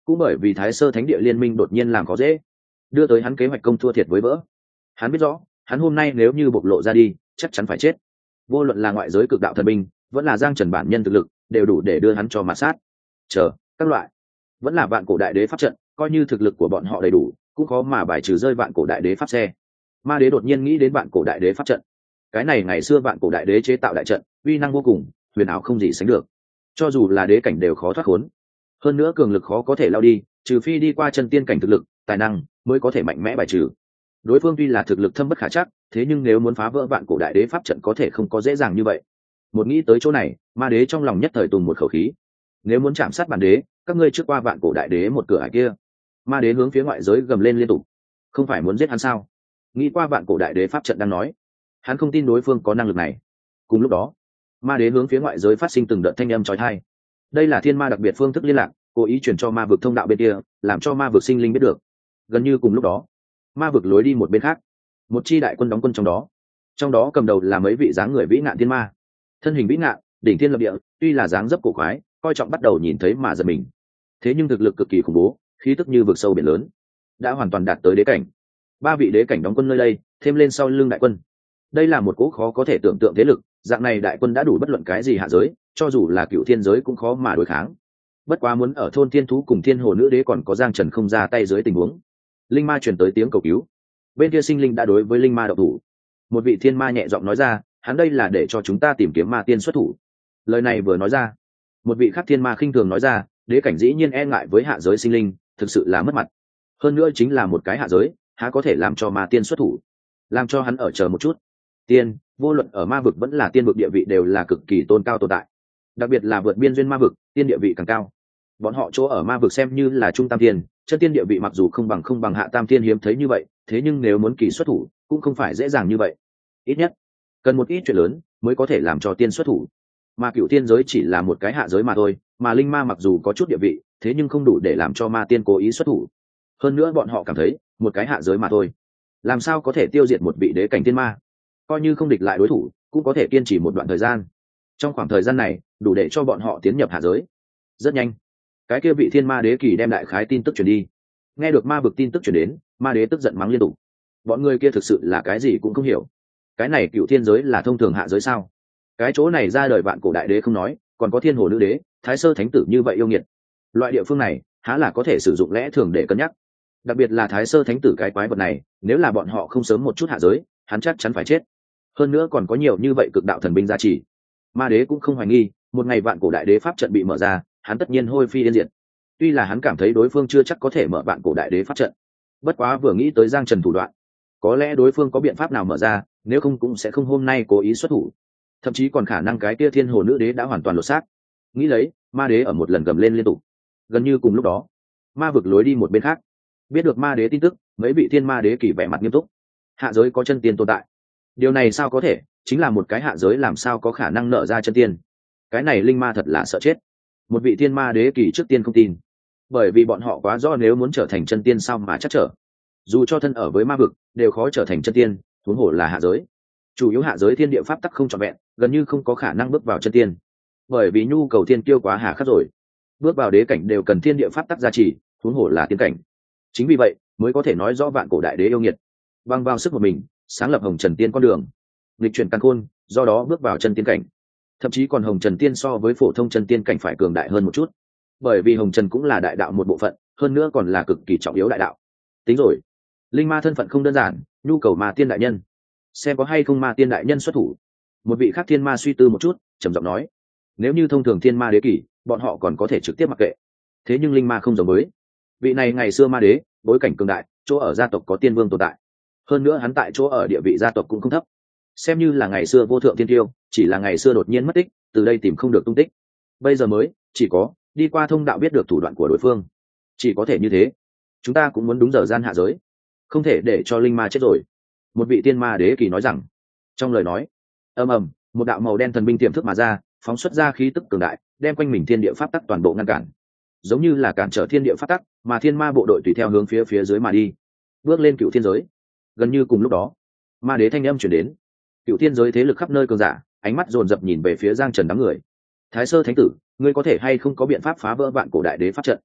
cũng bởi vì Thái Sơ Thánh Địa liên minh đột nhiên làm khó dễ, đưa tới hắn kế hoạch công thua thiệt với vỡ. Hắn biết rõ, hắn hôm nay nếu như bộc lộ ra đi, chắc chắn phải chết. Vô luận là ngoại giới cực đạo thần binh, vẫn là Giang Trần bản nhân thực lực, đều đủ để đưa hắn cho mà sát. Chờ, các loại, vẫn là vạn cổ đại đế pháp trận, coi như thực lực của bọn họ đầy đủ, cũng khó mà bài trừ rơi vạn cổ đại đế pháp xe. Ma đế đột nhiên nghĩ đến vạn cổ đại đế pháp trận. Cái này ngày xưa vạn cổ đại đế chế tạo đại trận, uy năng vô cùng, huyền ảo không gì sánh được. Cho dù là đế cảnh đều khó thoát khốn. Hơn nữa cường lực khó có thể lao đi, trừ phi đi qua chân tiên cảnh thực lực, tài năng mới có thể mạnh mẽ bài trừ. Đối phương tuy là thực lực thâm bất khả trắc, thế nhưng nếu muốn phá vỡ vạn cổ đại đế pháp trận có thể không có dễ dàng như vậy. Một nghĩ tới chỗ này, ma đế trong lòng nhất thời tùng một khẩu khí. Nếu muốn chạm sát bản đế, các ngươi trước qua vạn cổ đại đế một cửa ải kia. Ma đế hướng phía ngoại giới gầm lên liên tục. Không phải muốn giết hắn sao? Nghĩ qua vạn cổ đại đế pháp trận đang nói, hắn không tin đối phương có năng lực này. Cùng lúc đó, ma đế hướng phía ngoại giới phát sinh từng đợt thanh âm chói tai. Đây là thiên ma đặc biệt phương thức liên lạc, cố ý chuyển cho ma vực thông đạo bên kia, làm cho ma vực sinh linh biết được. Gần như cùng lúc đó, ma vực lối đi một bên khác, một chi đại quân đóng quân trong đó cầm đầu là mấy vị dáng người vĩ ngạn thiên ma, thân hình vĩ ngạn, đỉnh thiên lập địa, tuy là dáng dấp cổ quái, coi trọng bắt đầu nhìn thấy mà giật mình. Thế nhưng thực lực cực kỳ khủng bố, khí tức như vực sâu biển lớn, đã hoàn toàn đạt tới đế cảnh. Ba vị đế cảnh đóng quân nơi đây, thêm lên sau lưng đại quân. Đây là một cỗ khó có thể tưởng tượng thế lực, dạng này đại quân đã đủ bất luận cái gì hạ giới, cho dù là cựu thiên giới cũng khó mà đối kháng. Bất quá muốn ở thôn thiên thú cùng thiên hồ nữ đế còn có Giang Trần không ra tay dưới tình huống, linh ma truyền tới tiếng cầu cứu. Bên kia sinh linh đã đối với linh ma độc thủ. Một vị thiên ma nhẹ giọng nói ra, hắn đây là để cho chúng ta tìm kiếm ma tiên xuất thủ. Lời này vừa nói ra, một vị khác thiên ma khinh thường nói ra, đế cảnh dĩ nhiên e ngại với hạ giới sinh linh, thực sự là mất mặt. Hơn nữa chính là một cái hạ giới, há có thể làm cho ma tiên xuất thủ? Làm cho hắn ở chờ một chút. Tiên, vô luận ở ma vực vẫn là tiên vực địa vị đều là cực kỳ tôn cao tồn tại. Đặc biệt là vượt biên duyên ma vực, tiên địa vị càng cao. Bọn họ chỗ ở ma vực xem như là trung tam tiên, chân tiên địa vị mặc dù không bằng hạ tam tiên hiếm thấy như vậy, thế nhưng nếu muốn kỳ xuất thủ, cũng không phải dễ dàng như vậy. Ít nhất, cần một ít chuyện lớn mới có thể làm cho tiên xuất thủ. Mà cựu tiên giới chỉ là một cái hạ giới mà thôi, mà linh ma mặc dù có chút địa vị, thế nhưng không đủ để làm cho ma tiên cố ý xuất thủ. Hơn nữa bọn họ cảm thấy, một cái hạ giới mà thôi, làm sao có thể tiêu diệt một vị đế cảnh tiên ma? Coi như không địch lại đối thủ, cũng có thể kiên trì một đoạn thời gian. Trong khoảng thời gian này, đủ để cho bọn họ tiến nhập hạ giới. Rất nhanh, cái kia vị thiên ma đế kỳ đem đại khái tin tức truyền đi. Nghe được ma vực tin tức truyền đến, ma đế tức giận mắng liên tục. Bọn người kia thực sự là cái gì cũng không hiểu. Cái này cựu thiên giới là thông thường hạ giới sao? Cái chỗ này ra đời vạn cổ đại đế không nói, còn có thiên hồ nữ đế, thái sơ thánh tử như vậy yêu nghiệt. Loại địa phương này, há là có thể sử dụng lẽ thường để cân nhắc. Đặc biệt là thái sơ thánh tử cái quái vật này, nếu là bọn họ không sớm một chút hạ giới, hắn chắc chắn phải chết. Hơn nữa còn có nhiều như vậy cực đạo thần binh gia trì. Ma đế cũng không hoài nghi, một ngày vạn cổ đại đế pháp trận bị mở ra, hắn tất nhiên hôi phi yên diệt. Tuy là hắn cảm thấy đối phương chưa chắc có thể mở vạn cổ đại đế pháp trận, bất quá vừa nghĩ tới Giang Trần thủ đoạn, có lẽ đối phương có biện pháp nào mở ra, nếu không cũng sẽ không hôm nay cố ý xuất thủ. Thậm chí còn khả năng cái kia thiên hồ nữ đế đã hoàn toàn lột xác. Nghĩ lấy, ma đế ở một lần gầm lên liên tục. Gần như cùng lúc đó, ma vực lối đi một bên khác, biết được ma đế tin tức, mấy vị thiên ma đế kỳ vẻ mặt nghiêm túc. Hạ giới có chân tiên tồn tại, điều này sao có thể? Chính là một cái hạ giới làm sao có khả năng nợ ra chân tiên? Cái này linh ma thật là sợ chết. Một vị thiên ma đế kỳ trước tiên không tin, bởi vì bọn họ quá rõ nếu muốn trở thành chân tiên sao mà chắc trở. Dù cho thân ở với ma vực, đều khó trở thành chân tiên, huống hồ là hạ giới. Chủ yếu hạ giới thiên địa pháp tắc không trọn vẹn, gần như không có khả năng bước vào chân tiên, bởi vì nhu cầu thiên kiêu quá hà khắc rồi. Bước vào đế cảnh đều cần thiên địa pháp tắc gia trì, huống hồ là tiên cảnh. Chính vì vậy mới có thể nói rõ vạn cổ đại đế yêu nghiệt, bằng vào sức một mình sáng lập hồng trần tiên con đường, nghịch chuyển căn khôn, do đó bước vào chân tiên cảnh. Thậm chí còn hồng trần tiên so với phổ thông chân tiên cảnh phải cường đại hơn một chút, bởi vì hồng trần cũng là đại đạo một bộ phận, hơn nữa còn là cực kỳ trọng yếu đại đạo. Tính rồi, linh ma thân phận không đơn giản, nhu cầu ma tiên đại nhân, xem có hay không ma tiên đại nhân xuất thủ. Một vị khác thiên ma suy tư một chút, trầm giọng nói, nếu như thông thường thiên ma đế kỷ, bọn họ còn có thể trực tiếp mặc kệ, thế nhưng linh ma không giống với vị này. Ngày xưa ma đế bối cảnh cường đại, chỗ ở gia tộc có tiên vương tồn tại, hơn nữa hắn tại chỗ ở địa vị gia tộc cũng không thấp, xem như là ngày xưa vô thượng thiên tiêu, chỉ là ngày xưa đột nhiên mất tích, từ đây tìm không được tung tích. Bây giờ mới chỉ có đi qua thông đạo biết được thủ đoạn của đối phương, chỉ có thể như thế. Chúng ta cũng muốn đúng giờ gian hạ giới, không thể để cho linh ma chết rồi. Một vị tiên ma đế kỳ nói rằng. Trong lời nói ầm ầm, một đạo màu đen thần binh tiềm thức mà ra, phóng xuất ra khí tức cường đại, đem quanh mình thiên địa pháp tắc toàn bộ ngăn cản, giống như là cản trở thiên địa pháp tắc, mà thiên ma bộ đội tùy theo hướng phía dưới mà đi, bước lên cựu thiên giới. Gần như cùng lúc đó, ma đế thanh âm chuyển đến. Cựu thiên giới thế lực khắp nơi cường giả, ánh mắt dồn dập nhìn về phía Giang Trần đám người. Thái sơ thánh tử, ngươi có thể hay không có biện pháp phá vỡ vạn cổ đại đế pháp trận?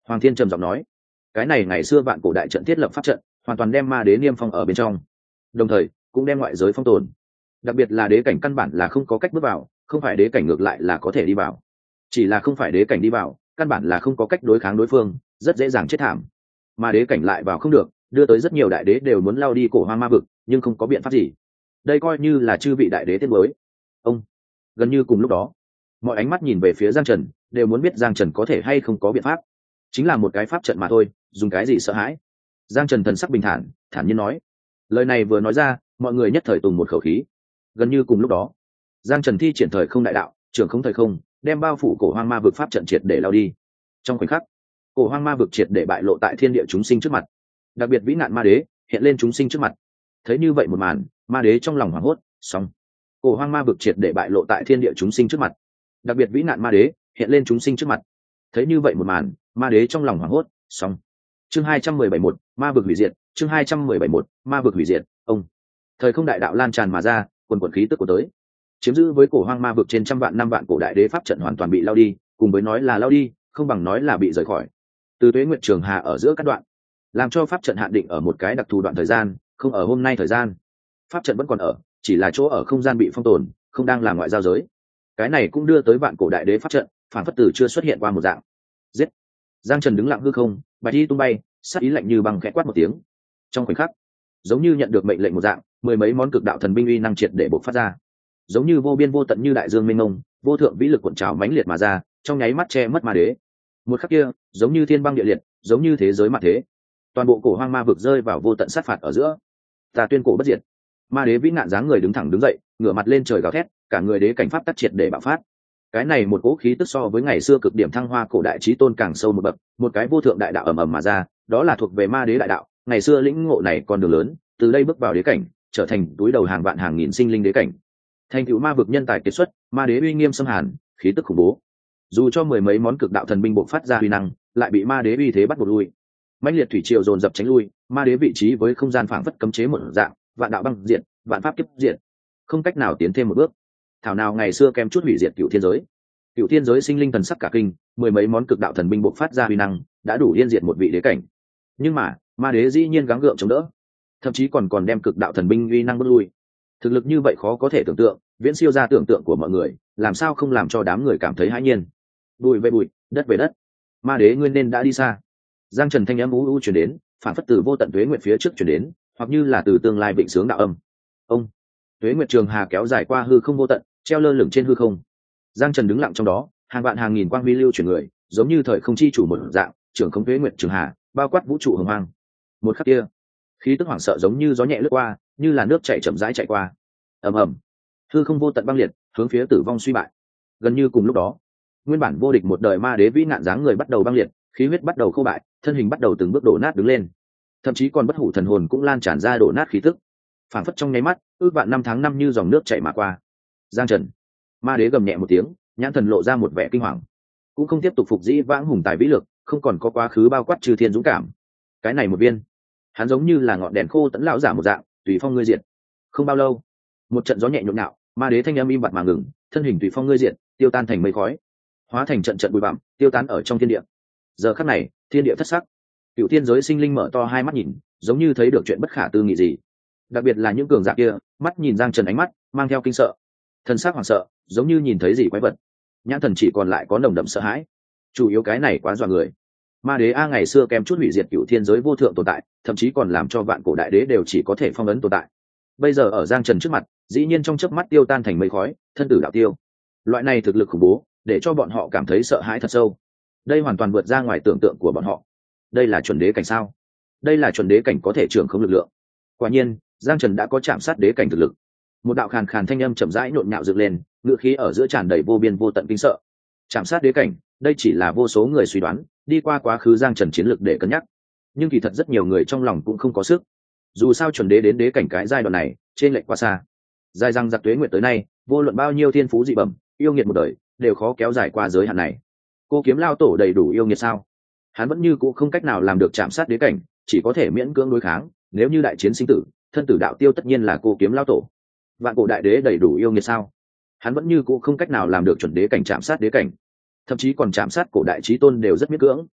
Hoàng Thiên trầm giọng nói, cái này ngày xưa vạn cổ đại trận thiết lập pháp trận hoàn toàn đem ma đế niêm phong ở bên trong, đồng thời cũng đem ngoại giới phong tồn. Đặc biệt là đế cảnh căn bản là không có cách bước vào, không phải đế cảnh ngược lại là có thể đi vào, chỉ là không phải đế cảnh đi vào căn bản là không có cách đối kháng đối phương, rất dễ dàng chết thảm. Mà đế cảnh lại vào không được, đưa tới rất nhiều đại đế đều muốn lao đi cổ hoang ma vực, nhưng không có biện pháp gì. Đây coi như là chư vị đại đế tiết mới. Ông gần như cùng lúc đó, mọi ánh mắt nhìn về phía Giang Trần, đều muốn biết Giang Trần có thể hay không có biện pháp. Chính là một cái pháp trận mà thôi, dùng cái gì sợ hãi? Giang Trần thần sắc bình thản, thản nhiên nói. Lời này vừa nói ra, mọi người nhất thời tùng một khẩu khí. Gần như cùng lúc đó, Giang Trần thi triển thời không đại đạo, trưởng không thời không, đem bao phủ cổ hoang ma vực pháp trận triệt để lao đi. Trong khoảnh khắc, cổ hoang ma vực triệt để bại lộ tại thiên địa chúng sinh trước mặt. Đặc biệt vĩ nạn ma đế hiện lên chúng sinh trước mặt. Thấy như vậy một màn, ma đế trong lòng hoảng hốt, xong. Cổ hoang ma vực triệt để bại lộ tại thiên địa chúng sinh trước mặt. Đặc biệt vĩ nạn ma đế hiện lên chúng sinh trước mặt. Thấy như vậy một màn, ma đế trong lòng hoảng hốt, xong. Chương 217 ma vực hủy diệt, chương 217 ma vực hủy diệt. Ông thời không đại đạo lan tràn mà ra, quần quần khí tức của tới, chiếm giữ với cổ hoang ma vực trên trăm vạn năm vạn cổ đại đế pháp trận hoàn toàn bị lao đi, cùng với nói là lao đi, không bằng nói là bị rời khỏi. Từ Tuế Nguyệt Trường Hà ở giữa các đoạn, làm cho pháp trận hạn định ở một cái đặc thù đoạn thời gian, không ở hôm nay thời gian. Pháp trận vẫn còn ở, chỉ là chỗ ở không gian bị phong tồn, không đang là ngoại giao giới. Cái này cũng đưa tới vạn cổ đại đế pháp trận phản phất tử chưa xuất hiện qua một dạng. Giết! Giang Trần đứng lặng hư không, bạch y tung bay, sát ý lạnh như băng khẽ quát một tiếng. Trong khoảnh khắc, giống như nhận được mệnh lệnh một dạng, mười mấy món cực đạo thần binh uy năng triệt để bộc phát ra, giống như vô biên vô tận như đại dương mênh mông, vô thượng vĩ lực cuộn trào mãnh liệt mà ra, trong nháy mắt che mất ma đế. Một khắc kia, giống như thiên băng địa liệt, giống như thế giới mặt thế, toàn bộ cổ hoang ma vực rơi vào vô tận sát phạt ở giữa. Ta tuyên cổ bất diệt. Ma đế vĩ nạn dáng người đứng thẳng đứng dậy, ngửa mặt lên trời gào thét, cả người đế cảnh pháp tắc triệt để bạo phát. Cái này một cỗ khí tức so với ngày xưa cực điểm thăng hoa cổ đại chí tôn càng sâu một bậc, một cái vô thượng đại đạo ầm ầm mà ra, đó là thuộc về ma đế đại đạo. Ngày xưa lĩnh ngộ này còn đường lớn, từ đây bước vào đế cảnh, trở thành túi đầu hàng vạn hàng nghìn sinh linh đế cảnh. Thành tựu ma vực nhân tài kiệt xuất, ma đế uy nghiêm xâm hàn, khí tức khủng bố. Dù cho mười mấy món cực đạo thần binh bộc phát ra uy năng, lại bị ma đế uy thế bắt buộc lui. Mãnh liệt thủy triều dồn dập tránh lui, ma đế vị trí với không gian phảng phất cấm chế một dạng, vạn đạo băng diện, vạn pháp kiếp diện, không cách nào tiến thêm một bước. Thảo nào ngày xưa kém chút hủy diệt cựu thiên giới. Cựu thiên giới sinh linh thần sắc cả kinh, mười mấy món cực đạo thần binh bộc phát ra uy năng, đã đủ yên diệt một vị đế cảnh. Nhưng mà, ma đế dĩ nhiên gắng gượng chống đỡ, thậm chí còn đem cực đạo thần binh uy năng bước lui. Thực lực như vậy khó có thể tưởng tượng, viễn siêu ra tưởng tượng của mọi người, làm sao không làm cho đám người cảm thấy hãi nhiên. Bụi về bụi, đất về đất, ma đế nguyên nên đã đi xa. Giang Trần thanh âm u u truyền đến, phản phất từ vô tận tuế nguyệt phía trước truyền đến, hoặc như là từ tương lai vịnh sướng đạo âm. Ông tuế nguyệt trường hà kéo dài qua hư không vô tận, treo lơ lửng trên hư không. Giang Trần đứng lặng trong đó, hàng vạn hàng nghìn quang huy lưu chuyển người, giống như thời không chi chủ một dạng, trưởng không tuế nguyệt trường hà, bao quát vũ trụ hồng hoang. Một khắc kia, khí tức hoảng sợ giống như gió nhẹ lướt qua, như là nước chảy chậm rãi chạy qua. Ầm ầm, hư không vô tận băng liệt, hướng phía tử vong suy bại. Gần như cùng lúc đó, nguyên bản vô địch một đời ma đế vĩ nạn dáng người bắt đầu băng liệt, khí huyết bắt đầu khô bại, thân hình bắt đầu từng bước đổ nát đứng lên, thậm chí còn bất hủ thần hồn cũng lan tràn ra đổ nát khí tức, phảng phất trong nháy mắt, ước vạn năm tháng năm như dòng nước chảy mà qua. Giang Trần, ma đế gầm nhẹ một tiếng, nhãn thần lộ ra một vẻ kinh hoàng, cũng không tiếp tục phục dĩ vãng hùng tài vĩ lực, không còn có quá khứ bao quát trừ thiên dũng cảm. Cái này một viên, hắn giống như là ngọn đèn khô tẫn lão giả một dạng, tùy phong ngươi diệt. Không bao lâu, một trận gió nhẹ nhộn nhạo, ma đế thanh âm im bặt mà ngừng, thân hình tùy phong ngươi diệt, tiêu tan thành mây khói, hóa thành trận trận bụi bặm, tiêu tán ở trong thiên địa. Giờ khắc này, thiên địa thất sắc, cựu thiên giới sinh linh mở to hai mắt nhìn, giống như thấy được chuyện bất khả tư nghị gì. Đặc biệt là những cường giả kia, mắt nhìn Giang Trần ánh mắt mang theo kinh sợ, thân xác hoảng sợ, giống như nhìn thấy gì quái vật. Nhãn thần chỉ còn lại có nồng đậm sợ hãi. Chủ yếu cái này quá dọa người. Ma đế a ngày xưa kém chút hủy diệt cựu thiên giới vô thượng tồn tại, thậm chí còn làm cho vạn cổ đại đế đều chỉ có thể phong ấn tồn tại. Bây giờ ở Giang Trần trước mặt, dĩ nhiên trong chớp mắt tiêu tan thành mây khói, thân tử đạo tiêu. Loại này thực lực khủng bố, để cho bọn họ cảm thấy sợ hãi thật sâu. Đây hoàn toàn vượt ra ngoài tưởng tượng của bọn họ. Đây là chuẩn đế cảnh sao? Đây là chuẩn đế cảnh có thể trưởng không lực lượng. Quả nhiên, Giang Trần đã có chạm sát đế cảnh thực lực. Một đạo khàn khàn thanh âm chậm rãi nhộn nhạo dựng lên, ngữ khí ở giữa tràn đầy vô biên vô tận kinh sợ. Chạm sát đế cảnh, đây chỉ là vô số người suy đoán, đi qua quá khứ Giang Trần chiến lược để cân nhắc. Nhưng kỳ thật rất nhiều người trong lòng cũng không có sức. Dù sao chuẩn đế đến đế cảnh cái giai đoạn này, trên lệch quá xa. Dài răng giặc tuế nguyệt tới nay, vô luận bao nhiêu thiên phú dị bẩm, yêu nghiệt một đời, đều khó kéo dài qua giới hạn này. Cô kiếm lao tổ đầy đủ yêu nghiệt sao? Hắn vẫn như cũ không cách nào làm được chạm sát đế cảnh, chỉ có thể miễn cưỡng đối kháng. Nếu như đại chiến sinh tử, thân tử đạo tiêu tất nhiên là cô kiếm lao tổ. Vạn cổ đại đế đầy đủ yêu nghiệt sao? Hắn vẫn như cũ không cách nào làm được chuẩn đế cảnh chạm sát đế cảnh, thậm chí còn chạm sát cổ đại chí tôn đều rất miễn cưỡng.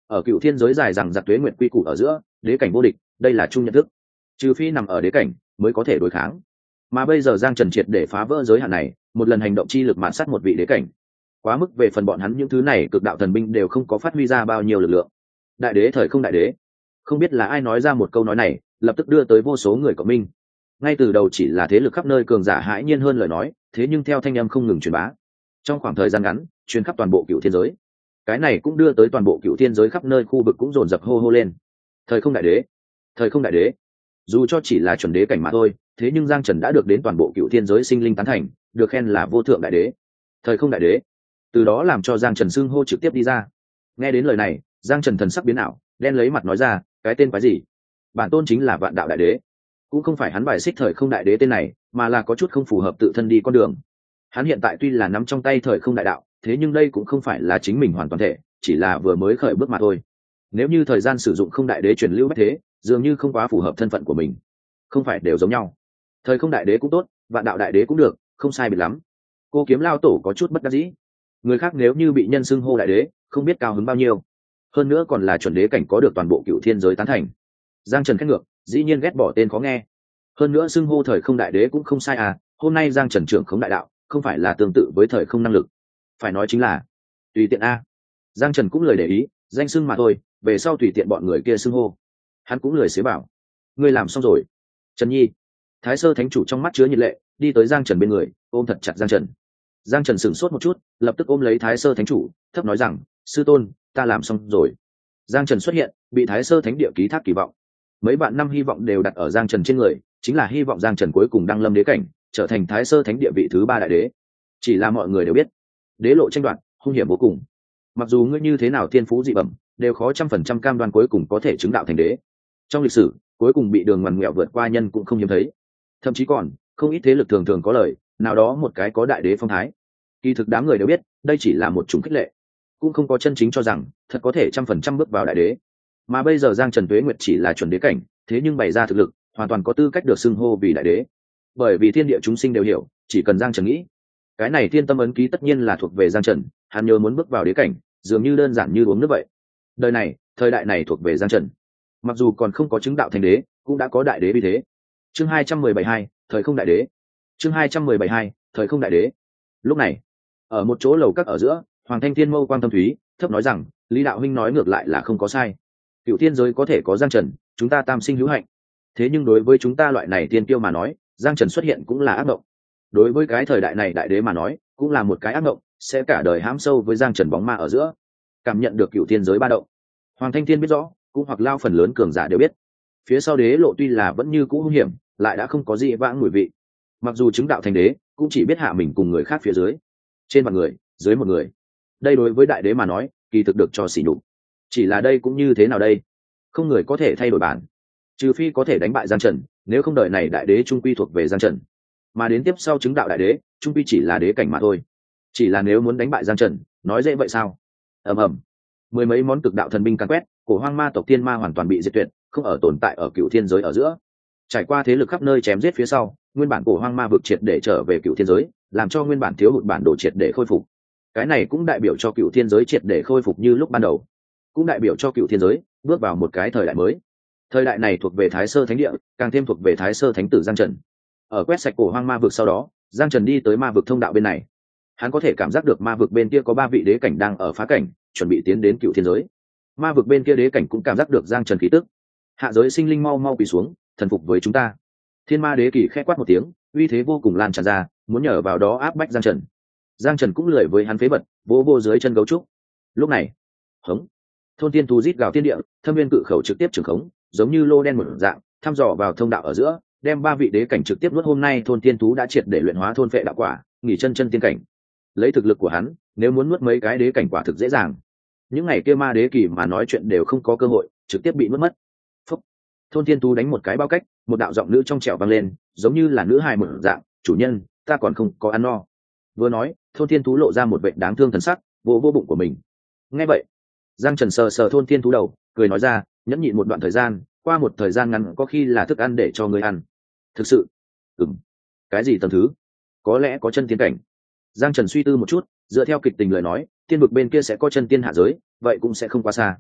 Ở cựu thiên giới dài rằng giặc tuế nguyện quy củ ở giữa, đế cảnh vô địch, đây là chung nhận thức. Trừ phi nằm ở đế cảnh mới có thể đối kháng. Mà bây giờ Giang Trần triệt để phá vỡ giới hạn này, một lần hành động chi lực mạn sát một vị đế cảnh. Quá mức về phần bọn hắn những thứ này cực đạo thần binh đều không có phát huy ra bao nhiêu lực lượng. Đại đế thời không đại đế, không biết là ai nói ra một câu nói này, lập tức đưa tới vô số người cộng minh. Ngay từ đầu chỉ là thế lực khắp nơi cường giả hãi nhiên hơn lời nói, thế nhưng theo thanh âm không ngừng truyền bá, trong khoảng thời gian ngắn truyền khắp toàn bộ cựu thiên giới. Cái này cũng đưa tới toàn bộ cựu thiên giới khắp nơi khu vực cũng dồn dập hô hô lên. Thời không đại đế, thời không đại đế. Dù cho chỉ là chuẩn đế cảnh mà thôi, thế nhưng Giang Trần đã được đến toàn bộ cựu thiên giới sinh linh tán thành, được khen là vô thượng đại đế, thời không đại đế. Từ đó làm cho Giang Trần xưng hô trực tiếp đi ra. Nghe đến lời này, Giang Trần thần sắc biến ảo, đen lấy mặt nói ra, cái tên quái gì? Bản tôn chính là Vạn Đạo đại đế. Cũng không phải hắn bài xích thời không đại đế tên này, mà là có chút không phù hợp tự thân đi con đường. Hắn hiện tại tuy là nắm trong tay thời không đại đạo, thế nhưng đây cũng không phải là chính mình hoàn toàn thể, chỉ là vừa mới khởi bước mà thôi. Nếu như thời gian sử dụng không đại đế truyền lưu bách thế, dường như không quá phù hợp thân phận của mình. Không phải đều giống nhau. Thời không đại đế cũng tốt, Vạn Đạo đại đế cũng được, không sai biệt lắm. Cô Kiếm Lao tổ có chút bất đắc dĩ. Người khác nếu như bị nhân xưng hô đại đế, không biết cao hứng bao nhiêu. Hơn nữa còn là chuẩn đế cảnh có được toàn bộ cựu thiên giới tán thành. Giang Trần khét ngược, dĩ nhiên ghét bỏ tên khó nghe. Hơn nữa xưng hô thời không đại đế cũng không sai à, hôm nay Giang Trần trưởng khống đại đạo, không phải là tương tự với thời không năng lực. Phải nói chính là tùy tiện a. Giang Trần cũng lời để ý, danh xưng mà thôi, về sau tùy tiện bọn người kia xưng hô. Hắn cũng lười xế bảo. Ngươi làm xong rồi. Trần Nhi. Thái Sơ Thánh chủ trong mắt chứa nhiệt lệ, đi tới Giang Trần bên người, ôm thật chặt Giang Trần. Giang Trần sửng sốt một chút, lập tức ôm lấy Thái Sơ Thánh chủ, thấp nói rằng, sư tôn, ta làm xong rồi. Giang Trần xuất hiện, bị Thái Sơ Thánh địa ký thác kỳ vọng. Mấy vạn năm hy vọng đều đặt ở Giang Trần trên người, chính là hy vọng Giang Trần cuối cùng đăng lâm đế cảnh, trở thành Thái Sơ Thánh địa vị thứ 3 đại đế. Chỉ là mọi người đều biết, đế lộ tranh đoạt, hung hiểm vô cùng. Mặc dù ngươi như thế nào thiên phú dị bẩm, đều khó 100% cam đoan cuối cùng có thể chứng đạo thành đế. Trong lịch sử, cuối cùng bị đường ngoằn nghèo vượt qua nhân cũng không hiếm thấy. Thậm chí còn, không ít thế lực thường thường có lời, nào đó một cái có đại đế phong thái. Kỳ thực đám người đều biết, đây chỉ là một chủng khích lệ, cũng không có chân chính cho rằng thật có thể 100% bước vào đại đế. Mà bây giờ Giang Trần Tuế Nguyệt chỉ là chuẩn đế cảnh, thế nhưng bày ra thực lực, hoàn toàn có tư cách được xưng hô vì đại đế. Bởi vì thiên địa chúng sinh đều hiểu, chỉ cần Giang Trần nghĩ, cái này thiên tâm ấn ký tất nhiên là thuộc về Giang Trần, hắn nhớ muốn bước vào đế cảnh, dường như đơn giản như uống nước vậy. Đời này, thời đại này thuộc về Giang Trần. Mặc dù còn không có chứng đạo thành đế, cũng đã có đại đế vì thế. Chương 217 thời không đại đế. Chương 217 thời không đại đế. Lúc này, ở một chỗ lầu các ở giữa, Hoàng Thanh Thiên mâu quang thâm thúy, thấp nói rằng, Lý đạo huynh nói ngược lại là không có sai. Cựu thiên giới có thể có Giang Trần, chúng ta tam sinh hữu hạnh. Thế nhưng đối với chúng ta loại này tiên kiêu mà nói, Giang Trần xuất hiện cũng là ác mộng. Đối với cái thời đại này đại đế mà nói, cũng là một cái ác mộng, sẽ cả đời hãm sâu với Giang Trần bóng ma ở giữa. Cảm nhận được cựu thiên giới ba động, Hoàng Thanh Thiên biết rõ, cũng hoặc lao phần lớn cường giả đều biết, phía sau đế lộ tuy là vẫn như cũ hung hiểm, lại đã không có gì vãng mùi vị. Mặc dù chứng đạo thành đế, cũng chỉ biết hạ mình cùng người khác phía dưới, trên mặt người, dưới một người. Đây đối với đại đế mà nói, kỳ thực được cho sỉ nhục. Chỉ là đây cũng như thế nào đây? Không người có thể thay đổi bản, trừ phi có thể đánh bại Giang Trần, nếu không đời này đại đế trung quy thuộc về Giang Trần. Mà đến tiếp sau chứng đạo đại đế, trung quy chỉ là đế cảnh mà thôi. Chỉ là nếu muốn đánh bại Giang Trần, nói dễ vậy sao? Ầm ầm. Mười mấy món cực đạo thần binh càn quét, cổ hoang ma tộc thiên ma hoàn toàn bị diệt tuyệt, không ở tồn tại ở cựu thiên giới ở giữa. Trải qua thế lực khắp nơi chém giết phía sau, nguyên bản cổ hoang ma vực triệt để trở về cựu thiên giới, làm cho nguyên bản thiếu hụt bản đồ triệt để khôi phục. Cái này cũng đại biểu cho cựu thiên giới triệt để khôi phục như lúc ban đầu, cũng đại biểu cho cựu thiên giới bước vào một cái thời đại mới. Thời đại này thuộc về Thái Sơ Thánh địa, càng thêm thuộc về Thái Sơ Thánh tử Giang Trần. Ở quét sạch cổ hoang ma vực sau đó, Giang Trần đi tới ma vực thông đạo bên này. Hắn có thể cảm giác được ma vực bên kia có 3 vị đế cảnh đang ở phá cảnh, chuẩn bị tiến đến cựu thiên giới. Ma vực bên kia đế cảnh cũng cảm giác được Giang Trần khí tức. Hạ giới sinh linh mau mau quỳ xuống, thần phục với chúng ta. Thiên ma đế kỳ khẽ quát một tiếng, uy thế vô cùng lan tràn ra, muốn nhờ vào đó áp bách Giang Trần. Giang Trần cũng lười với hắn phế bật, vỗ vô dưới chân gấu trúc. Lúc này, hống, thôn tiên thú rít gào thiên địa, thâm viên cự khẩu trực tiếp trường khống, giống như lô đen một dạng, thăm dò vào thông đạo ở giữa, đem 3 vị đế cảnh trực tiếp nuốt. Hôm nay thôn tiên thú đã triệt để luyện hóa thôn phệ đạo quả, nghỉ chân tiên cảnh. Lấy thực lực của hắn, nếu muốn nuốt mấy cái đế cảnh quả thực dễ dàng. Những ngày kia ma đế kỳ mà nói chuyện đều không có cơ hội, trực tiếp bị nuốt mất. Phúc. Thôn tiên thú đánh một cái bao cách, một đạo giọng nữ trong trẻo vang lên, giống như là nữ hài một dạng, chủ nhân, ta còn không có ăn no. Vừa nói, thôn thiên thú lộ ra một vẻ đáng thương thần sắc, vô bụng của mình. Nghe vậy, Giang Trần sờ sờ thôn thiên thú đầu, cười nói ra, nhẫn nhịn một đoạn thời gian, qua một thời gian ngắn có khi là thức ăn để cho người ăn. Thực sự? Cái gì tầm thứ? Có lẽ có chân tiên cảnh. Giang Trần suy tư một chút, dựa theo kịch tình lời nói, tiên vực bên kia sẽ có chân tiên hạ giới, vậy cũng sẽ không quá xa.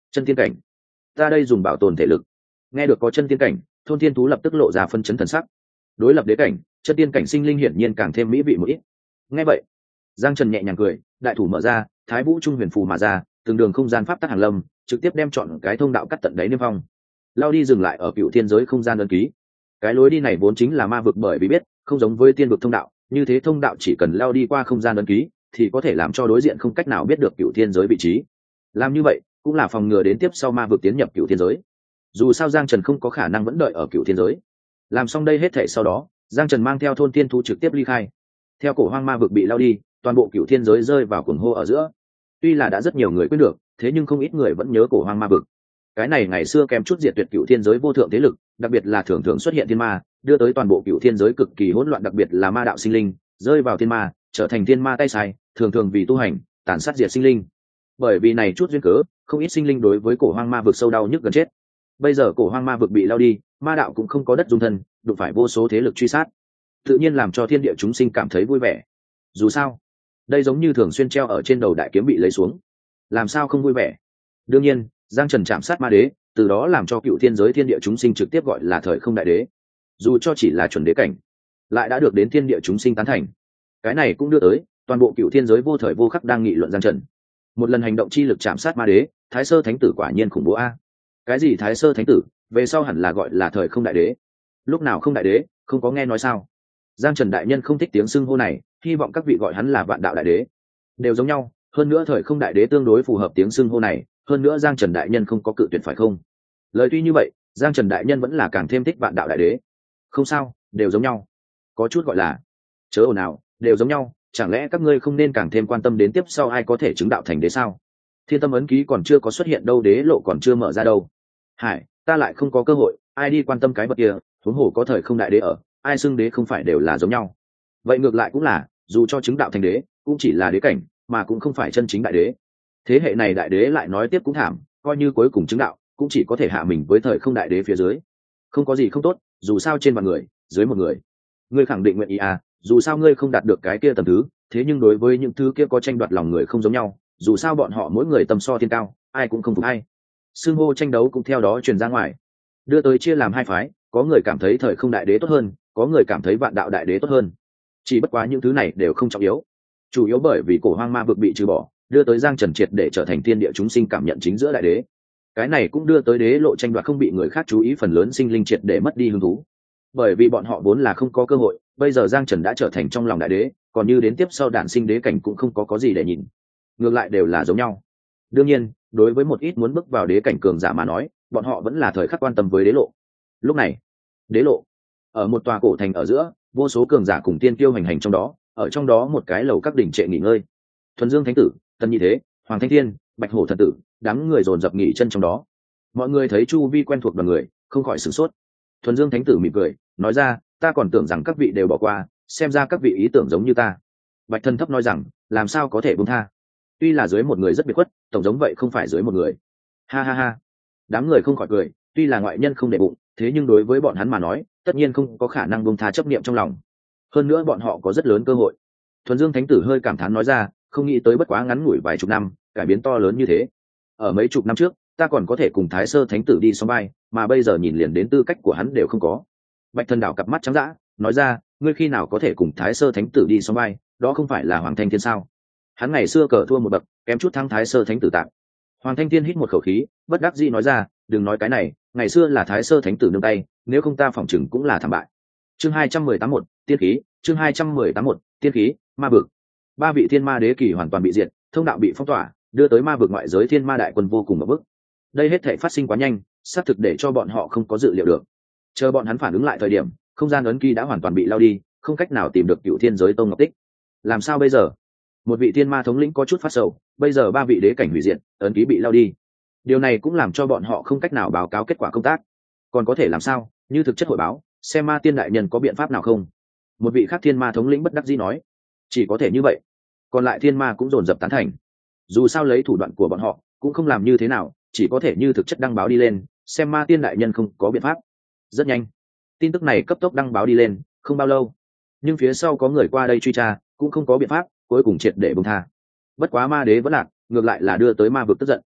Chân tiên cảnh, ta đây dùng bảo tồn thể lực. Nghe được có chân tiên cảnh, thôn thiên thú lập tức lộ ra phân chấn thần sắc. Đối lập đế cảnh, chân tiên cảnh sinh linh hiển nhiên càng thêm mỹ vị một ít. Nghe vậy, Giang Trần nhẹ nhàng cười, đại thủ mở ra, Thái Vũ Trung Huyền Phù mà ra, từng đường không gian pháp tắc hàng lâm, trực tiếp đem chọn cái thông đạo cắt tận đáy niêm phong. Lao đi dừng lại ở cựu thiên giới không gian ấn ký. Cái lối đi này vốn chính là ma vực, bởi vì biết không giống với tiên vực thông đạo, như thế thông đạo chỉ cần lao đi qua không gian ấn ký thì có thể làm cho đối diện không cách nào biết được cựu thiên giới vị trí. Làm như vậy cũng là phòng ngừa đến tiếp sau ma vực tiến nhập cựu thiên giới. Dù sao Giang Trần không có khả năng vẫn đợi ở cựu thiên giới. Làm xong đây hết thảy sau đó, Giang Trần mang theo thôn tiên thú trực tiếp ly khai. Theo cổ hoang ma vực bị lao đi, toàn bộ cựu thiên giới rơi vào cuồng hô ở giữa. Tuy là đã rất nhiều người quên được, thế nhưng không ít người vẫn nhớ cổ hoang ma vực. Cái này ngày xưa kèm chút diệt tuyệt cựu thiên giới vô thượng thế lực, đặc biệt là thường thường xuất hiện thiên ma, đưa tới toàn bộ cựu thiên giới cực kỳ hỗn loạn, đặc biệt là ma đạo sinh linh rơi vào thiên ma, trở thành thiên ma tay sai, thường thường vì tu hành tàn sát diệt sinh linh. Bởi vì này chút duyên cớ, không ít sinh linh đối với cổ hoang ma vực sâu đau nhức gần chết. Bây giờ cổ hoang ma vực bị lao đi, ma đạo cũng không có đất dung thân, đụng phải vô số thế lực truy sát, tự nhiên làm cho thiên địa chúng sinh cảm thấy vui vẻ. Dù sao, đây giống như thường xuyên treo ở trên đầu đại kiếm bị lấy xuống, làm sao không vui vẻ. Đương nhiên, Giang Trần chạm sát ma đế, từ đó làm cho cựu thiên giới thiên địa chúng sinh trực tiếp gọi là thời không đại đế. Dù cho chỉ là chuẩn đế cảnh, lại đã được đến thiên địa chúng sinh tán thành. Cái này cũng đưa tới toàn bộ cựu thiên giới vô thời vô khắc đang nghị luận Giang Trần. Một lần hành động chi lực chạm sát ma đế, Thái Sơ Thánh Tử quả nhiên khủng bố a. Cái gì Thái Sơ Thánh Tử, về sau hẳn là gọi là thời không đại đế. Lúc nào không đại đế, không có nghe nói sao? Giang Trần đại nhân không thích tiếng xưng hô này, hy vọng các vị gọi hắn là vạn đạo đại đế. Đều giống nhau, hơn nữa thời không đại đế tương đối phù hợp tiếng xưng hô này, hơn nữa Giang Trần đại nhân không có cự tuyệt phải không? Lời tuy như vậy, Giang Trần đại nhân vẫn là càng thêm thích vạn đạo đại đế. Không sao, đều giống nhau. Có chút gọi là chớ ồn ào, đều giống nhau, chẳng lẽ các ngươi không nên càng thêm quan tâm đến tiếp sau ai có thể chứng đạo thành đế sao? Thiên tâm ấn ký còn chưa có xuất hiện đâu, đế lộ còn chưa mở ra đâu. Hải, ta lại không có cơ hội, ai đi quan tâm cái vật kia, huống hồ có thời không đại đế ở, ai xưng đế không phải đều là giống nhau. Vậy ngược lại cũng là, dù cho chứng đạo thành đế, cũng chỉ là đế cảnh, mà cũng không phải chân chính đại đế. Thế hệ này đại đế lại nói tiếp cũng thảm, coi như cuối cùng chứng đạo, cũng chỉ có thể hạ mình với thời không đại đế phía dưới. Không có gì không tốt, dù sao trên vạn người, dưới một người. Ngươi khẳng định nguyện ý à, dù sao ngươi không đạt được cái kia tầm thứ, thế nhưng đối với những thứ kia có tranh đoạt lòng người không giống nhau, dù sao bọn họ mỗi người tầm so thiên cao, ai cũng không phục ai. Xưng hô tranh đấu cũng theo đó truyền ra ngoài, đưa tới chia làm hai phái, có người cảm thấy thời không đại đế tốt hơn, có người cảm thấy vạn đạo đại đế tốt hơn. Chỉ bất quá những thứ này đều không trọng yếu, chủ yếu bởi vì cổ hoang ma vực bị trừ bỏ, đưa tới Giang Trần triệt để trở thành thiên địa chúng sinh cảm nhận chính giữa đại đế. Cái này cũng đưa tới đế lộ tranh đoạt không bị người khác chú ý, phần lớn sinh linh triệt để mất đi hứng thú, bởi vì bọn họ vốn là không có cơ hội. Bây giờ Giang Trần đã trở thành trong lòng đại đế, còn như đến tiếp sau đản sinh đế cảnh cũng không có gì để nhìn, ngược lại đều là giống nhau. Đương nhiên, đối với một ít muốn bước vào đế cảnh cường giả mà nói, bọn họ vẫn là thời khắc quan tâm với đế lộ. Lúc này, đế lộ ở một tòa cổ thành ở giữa, vô số cường giả cùng tiên tiêu hành hành trong đó, ở trong đó một cái lầu các đỉnh trệ nghỉ ngơi. Thuần Dương Thánh Tử, Tân Nhị Thế, Hoàng Thanh Thiên, Bạch Hổ Thần Tử, đám người dồn dập nghỉ chân trong đó. Mọi người thấy chu vi quen thuộc đoàn người, không khỏi sửng sốt. Thuần Dương Thánh Tử mỉm cười, nói ra, ta còn tưởng rằng các vị đều bỏ qua, xem ra các vị ý tưởng giống như ta. Bạch Thần Thấp nói rằng, làm sao có thể buông tha? Tuy là dưới một người rất biệt khuất, tổng giống vậy không phải dưới một người. Ha ha ha. Đám người không khỏi cười, tuy là ngoại nhân không để bụng, thế nhưng đối với bọn hắn mà nói, tất nhiên không có khả năng buông tha chấp niệm trong lòng. Hơn nữa bọn họ có rất lớn cơ hội. Thuần Dương Thánh Tử hơi cảm thán nói ra, không nghĩ tới bất quá ngắn ngủi vài chục năm, cải biến to lớn như thế. Ở mấy chục năm trước, ta còn có thể cùng Thái Sơ Thánh Tử đi song vai, mà bây giờ nhìn liền đến tư cách của hắn đều không có. Bạch Thần đảo cặp mắt trắng dã, nói ra, ngươi khi nào có thể cùng Thái Sơ Thánh Tử đi song vai, đó không phải là Hoàng Thanh Thiên sao? Hắn ngày xưa cờ thua một bậc, kém chút thắng Thái Sơ Thánh Tử tạm. Hoàng Thanh Thiên hít một khẩu khí, bất đắc dĩ nói ra, đừng nói cái này, ngày xưa là Thái Sơ Thánh Tử nương tay, nếu không ta phỏng chừng cũng là thảm bại. Chương 218 tiên khí, chương 218 tiên khí, ma vực. Ba vị thiên ma đế kỳ hoàn toàn bị diệt, thông đạo bị phong tỏa, đưa tới ma vực ngoại giới thiên ma đại quân vô cùng ngập bức. Đây hết thảy phát sinh quá nhanh, xác thực để cho bọn họ không có dự liệu được. Chờ bọn hắn phản ứng lại thời điểm, không gian ấn ký đã hoàn toàn bị lao đi, không cách nào tìm được Cựu Thiên Giới Tông Ngọc Tích. Làm sao bây giờ? Một vị thiên ma thống lĩnh có chút phát sầu, bây giờ ba vị đế cảnh hủy diệt, ấn ký bị lao đi. Điều này cũng làm cho bọn họ không cách nào báo cáo kết quả công tác. Còn có thể làm sao? Như thực chất hội báo, xem ma tiên đại nhân có biện pháp nào không? Một vị khác thiên ma thống lĩnh bất đắc dĩ nói, chỉ có thể như vậy. Còn lại thiên ma cũng dồn dập tán thành. Dù sao lấy thủ đoạn của bọn họ, cũng không làm như thế nào, chỉ có thể như thực chất đăng báo đi lên, xem ma tiên đại nhân không có biện pháp. Rất nhanh, tin tức này cấp tốc đăng báo đi lên, không bao lâu, nhưng phía sau có người qua đây truy tra, cũng không có biện pháp, cuối cùng triệt để buông tha. Bất quá ma đế vẫn lạc, ngược lại là đưa tới ma vực tức giận.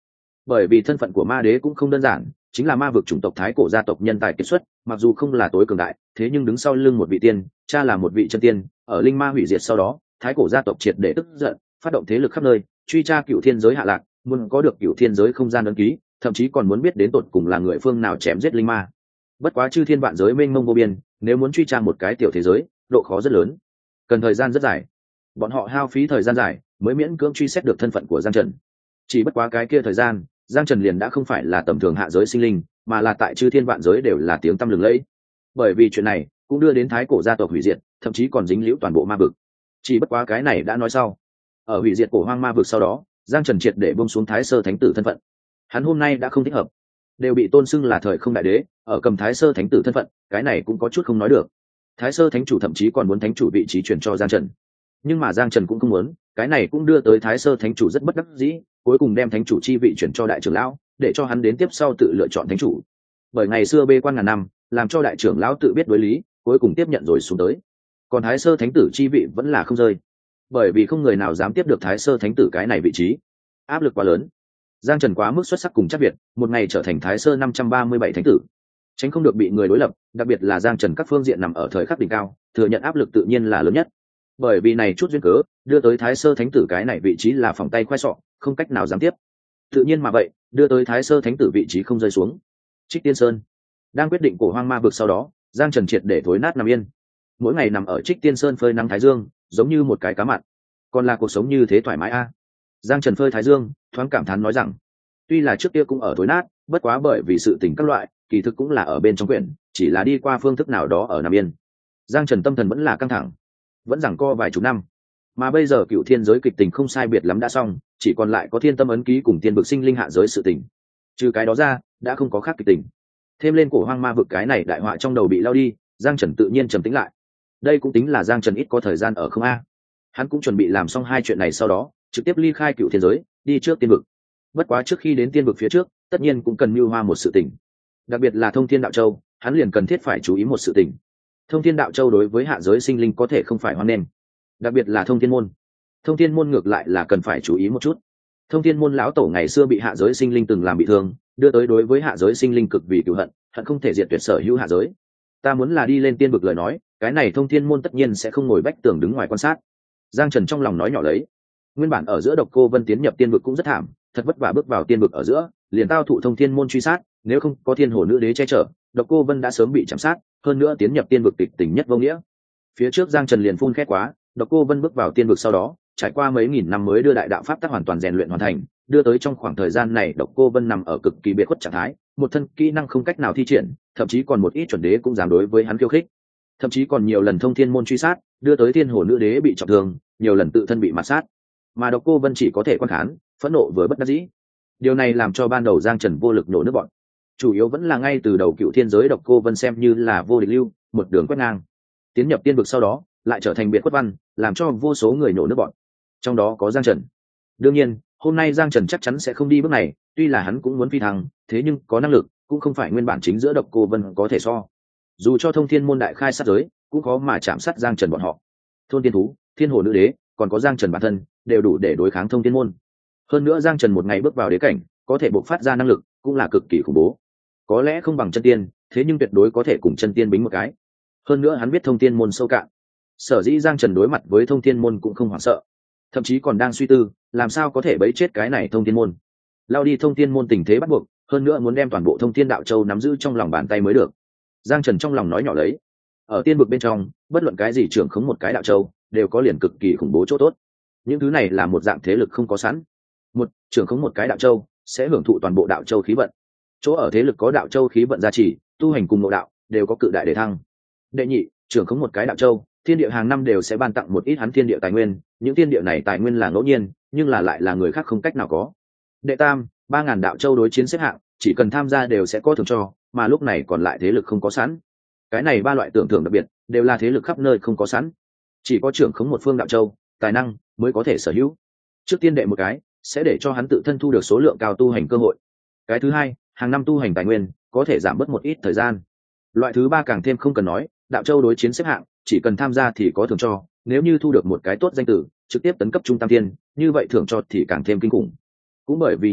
bởi vì thân phận của ma đế cũng không đơn giản, chính là ma vực chủng tộc thái cổ gia tộc nhân tài kiệt xuất, mặc dù không là tối cường đại, thế nhưng đứng sau lưng một vị tiên, cha là một vị chân tiên, ở linh ma hủy diệt sau đó, thái cổ gia tộc triệt để tức giận, phát động thế lực khắp nơi, truy tra cựu thiên giới hạ lạc, muốn có được cựu thiên giới không gian ấn ký, thậm chí còn muốn biết đến tột cùng là người phương nào chém giết linh ma. Bất quá chư thiên vạn giới mênh mông vô biên, nếu muốn truy tra một cái tiểu thế giới, độ khó rất lớn, cần thời gian rất dài. Bọn họ hao phí thời gian dài mới miễn cưỡng truy xét được thân phận của Giang Trần. Chỉ bất quá cái kia thời gian, Giang Trần liền đã không phải là tầm thường hạ giới sinh linh, mà là tại chư thiên vạn giới đều là tiếng tăm lừng lẫy. Bởi vì chuyện này cũng đưa đến thái cổ gia tộc hủy diệt, thậm chí còn dính liễu toàn bộ ma vực. Chỉ bất quá cái này đã nói sau. Ở hủy diệt cổ hoang ma vực sau đó, Giang Trần triệt để buông xuống thái sơ thánh tử thân phận. Hắn hôm nay đã không thích hợp, đều bị tôn xưng là thời không đại đế, ở cầm thái sơ thánh tử thân phận, cái này cũng có chút không nói được. Thái sơ thánh chủ thậm chí còn muốn thánh chủ vị trí chuyển cho Giang Trần, nhưng mà Giang Trần cũng không muốn, cái này cũng đưa tới thái sơ thánh chủ rất bất đắc dĩ, cuối cùng đem thánh chủ chi vị chuyển cho đại trưởng lão, để cho hắn đến tiếp sau tự lựa chọn thánh chủ. Bởi ngày xưa bê quan ngàn năm, làm cho đại trưởng lão tự biết đối lý, cuối cùng tiếp nhận rồi xuống tới. Còn thái sơ thánh tử chi vị vẫn là không rơi, bởi vì không người nào dám tiếp được thái sơ thánh tử cái này vị trí, áp lực quá lớn. Giang Trần quá mức xuất sắc cùng chắc Việt, một ngày trở thành thái sơ 537 thánh tử, tránh không được bị người đối lập, đặc biệt là Giang Trần các phương diện nằm ở thời khắc đỉnh cao, thừa nhận áp lực tự nhiên là lớn nhất. Bởi vì này chút duyên cớ, đưa tới thái sơ thánh tử cái này vị trí là phòng tay khoai sọ, không cách nào giám tiếp. Tự nhiên mà vậy, đưa tới thái sơ thánh tử vị trí không rơi xuống. Trích Tiên Sơn đang quyết định cổ hoang ma vực sau đó, Giang Trần triệt để thối nát nằm yên, mỗi ngày nằm ở Trích Tiên Sơn phơi nắng thái dương, giống như một cái cá mặn. Còn là cuộc sống như thế thoải mái a. Giang Trần phơi thái dương, thoáng cảm thán nói rằng, tuy là trước kia cũng ở thối nát, bất quá bởi vì sự tình các loại, kỳ thực cũng là ở bên trong quyển, chỉ là đi qua phương thức nào đó ở nằm yên. Giang Trần tâm thần vẫn là căng thẳng, vẫn giằng co vài chục năm, mà bây giờ cựu thiên giới kịch tình không sai biệt lắm đã xong, chỉ còn lại có thiên tâm ấn ký cùng tiên vực sinh linh hạ giới sự tình. Trừ cái đó ra, đã không có khác kịch tình. Thêm lên cổ hoang ma vực cái này đại họa trong đầu bị lao đi, Giang Trần tự nhiên trầm tĩnh lại. Đây cũng tính là Giang Trần ít có thời gian ở không a. Hắn cũng chuẩn bị làm xong hai chuyện này sau đó, trực tiếp ly khai cựu thiên giới, đi trước tiên vực. Bất quá trước khi đến tiên vực phía trước, tất nhiên cũng cần mưu hoa một sự tình. Đặc biệt là Thông Thiên Đạo Châu, hắn liền cần thiết phải chú ý một sự tình. Thông Thiên Đạo Châu đối với hạ giới sinh linh có thể không phải hoan nghênh, đặc biệt là Thông Thiên Môn. Thông Thiên Môn ngược lại là cần phải chú ý một chút. Thông Thiên Môn lão tổ ngày xưa bị hạ giới sinh linh từng làm bị thương, đưa tới đối với hạ giới sinh linh cực vì cừu hận, hận không thể diệt tuyệt sở hữu hạ giới. Ta muốn là đi lên tiên vực lời nói, cái này Thông Thiên Môn tất nhiên sẽ không ngồi bách tường đứng ngoài quan sát. Giang Trần trong lòng nói nhỏ lấy. Nguyên bản ở giữa Độc Cô Vân tiến nhập tiên vực cũng rất thảm, thật vất vả bước vào tiên vực ở giữa, liền tao thụ Thông Thiên Môn truy sát, nếu không có Thiên Hồ Nữ Đế che chở, Độc Cô Vân đã sớm bị chạm sát, hơn nữa tiến nhập tiên vực kịch tình nhất vô nghĩa. Phía trước Giang Trần liền phun khét quá, Độc Cô Vân bước vào tiên vực sau đó, trải qua mấy nghìn năm mới đưa đại đạo pháp tắc hoàn toàn rèn luyện hoàn thành, đưa tới trong khoảng thời gian này Độc Cô Vân nằm ở cực kỳ biệt khuất trạng thái, một thân kỹ năng không cách nào thi triển, thậm chí còn một ít chuẩn đế cũng dám đối với hắn khiêu khích, thậm chí còn nhiều lần Thông Thiên Môn truy sát, đưa tới Thiên Hồ Nữ Đế bị trọng thương, nhiều lần tự thân bị mạt sát, mà Độc Cô Vân chỉ có thể quan khán, phẫn nộ với bất đắc dĩ. Điều này làm cho ban đầu Giang Trần vô lực nổ nước bọn, chủ yếu vẫn là ngay từ đầu cựu thiên giới Độc Cô Vân xem như là vô địch lưu, một đường quét ngang, tiến nhập tiên vực sau đó lại trở thành biệt khuất văn, làm cho vô số người nổ nước bọn, trong đó có Giang Trần. Đương nhiên hôm nay Giang Trần chắc chắn sẽ không đi bước này, tuy là hắn cũng muốn phi thăng, thế nhưng có năng lực cũng không phải nguyên bản chính giữa Độc Cô Vân có thể so. Dù cho Thông Thiên Môn đại khai sát giới, cũng khó mà chạm sát Giang Trần bọn họ. Thôn Tiên Thú, Thiên Hồ Nữ Đế, còn có Giang Trần bản thân, đều đủ để đối kháng Thông Thiên Môn. Hơn nữa Giang Trần một ngày bước vào đế cảnh, có thể bộc phát ra năng lực cũng là cực kỳ khủng bố. Có lẽ không bằng chân tiên, thế nhưng tuyệt đối có thể cùng chân tiên bính một cái. Hơn nữa hắn biết Thông Thiên Môn sâu cạn, sở dĩ Giang Trần đối mặt với Thông Thiên Môn cũng không hoảng sợ, thậm chí còn đang suy tư làm sao có thể bẫy chết cái này Thông Thiên Môn, lao đi Thông Thiên Môn tình thế bắt buộc, hơn nữa muốn đem toàn bộ Thông Thiên Đạo Châu nắm giữ trong lòng bàn tay mới được. Giang Trần trong lòng nói nhỏ lấy, ở tiên vực bên trong, bất luận cái gì trưởng khống một cái đạo châu đều có liền cực kỳ khủng bố chỗ tốt. Những thứ này là một dạng thế lực không có sẵn. Một, trưởng khống một cái đạo châu sẽ hưởng thụ toàn bộ đạo châu khí vận. Chỗ ở thế lực có đạo châu khí vận gia trì, tu hành cùng nội đạo đều có cự đại đề thăng. Đệ nhị, trưởng khống một cái đạo châu, thiên địa hàng năm đều sẽ ban tặng một ít hắn thiên địa tài nguyên, những thiên địa này tài nguyên là ngẫu nhiên, nhưng là lại là người khác không cách nào có. Đệ tam, 3000 đạo châu đối chiến xếp hạng, chỉ cần tham gia đều sẽ có thưởng cho, mà lúc này còn lại thế lực không có sẵn. Cái này ba loại tưởng thưởng đặc biệt đều là thế lực khắp nơi không có sẵn, chỉ có trưởng khống một phương đạo châu tài năng mới có thể sở hữu. Trước tiên đệ một cái sẽ để cho hắn tự thân thu được số lượng cao tu hành cơ hội. Cái thứ hai, hàng năm tu hành tài nguyên có thể giảm bớt một ít thời gian. Loại thứ ba càng thêm không cần nói, đạo châu đối chiến xếp hạng chỉ cần tham gia thì có thưởng cho, nếu như thu được một cái tốt danh tử trực tiếp tấn cấp trung tam thiên, như vậy thưởng cho thì càng thêm kinh khủng. Cũng bởi vì như thế,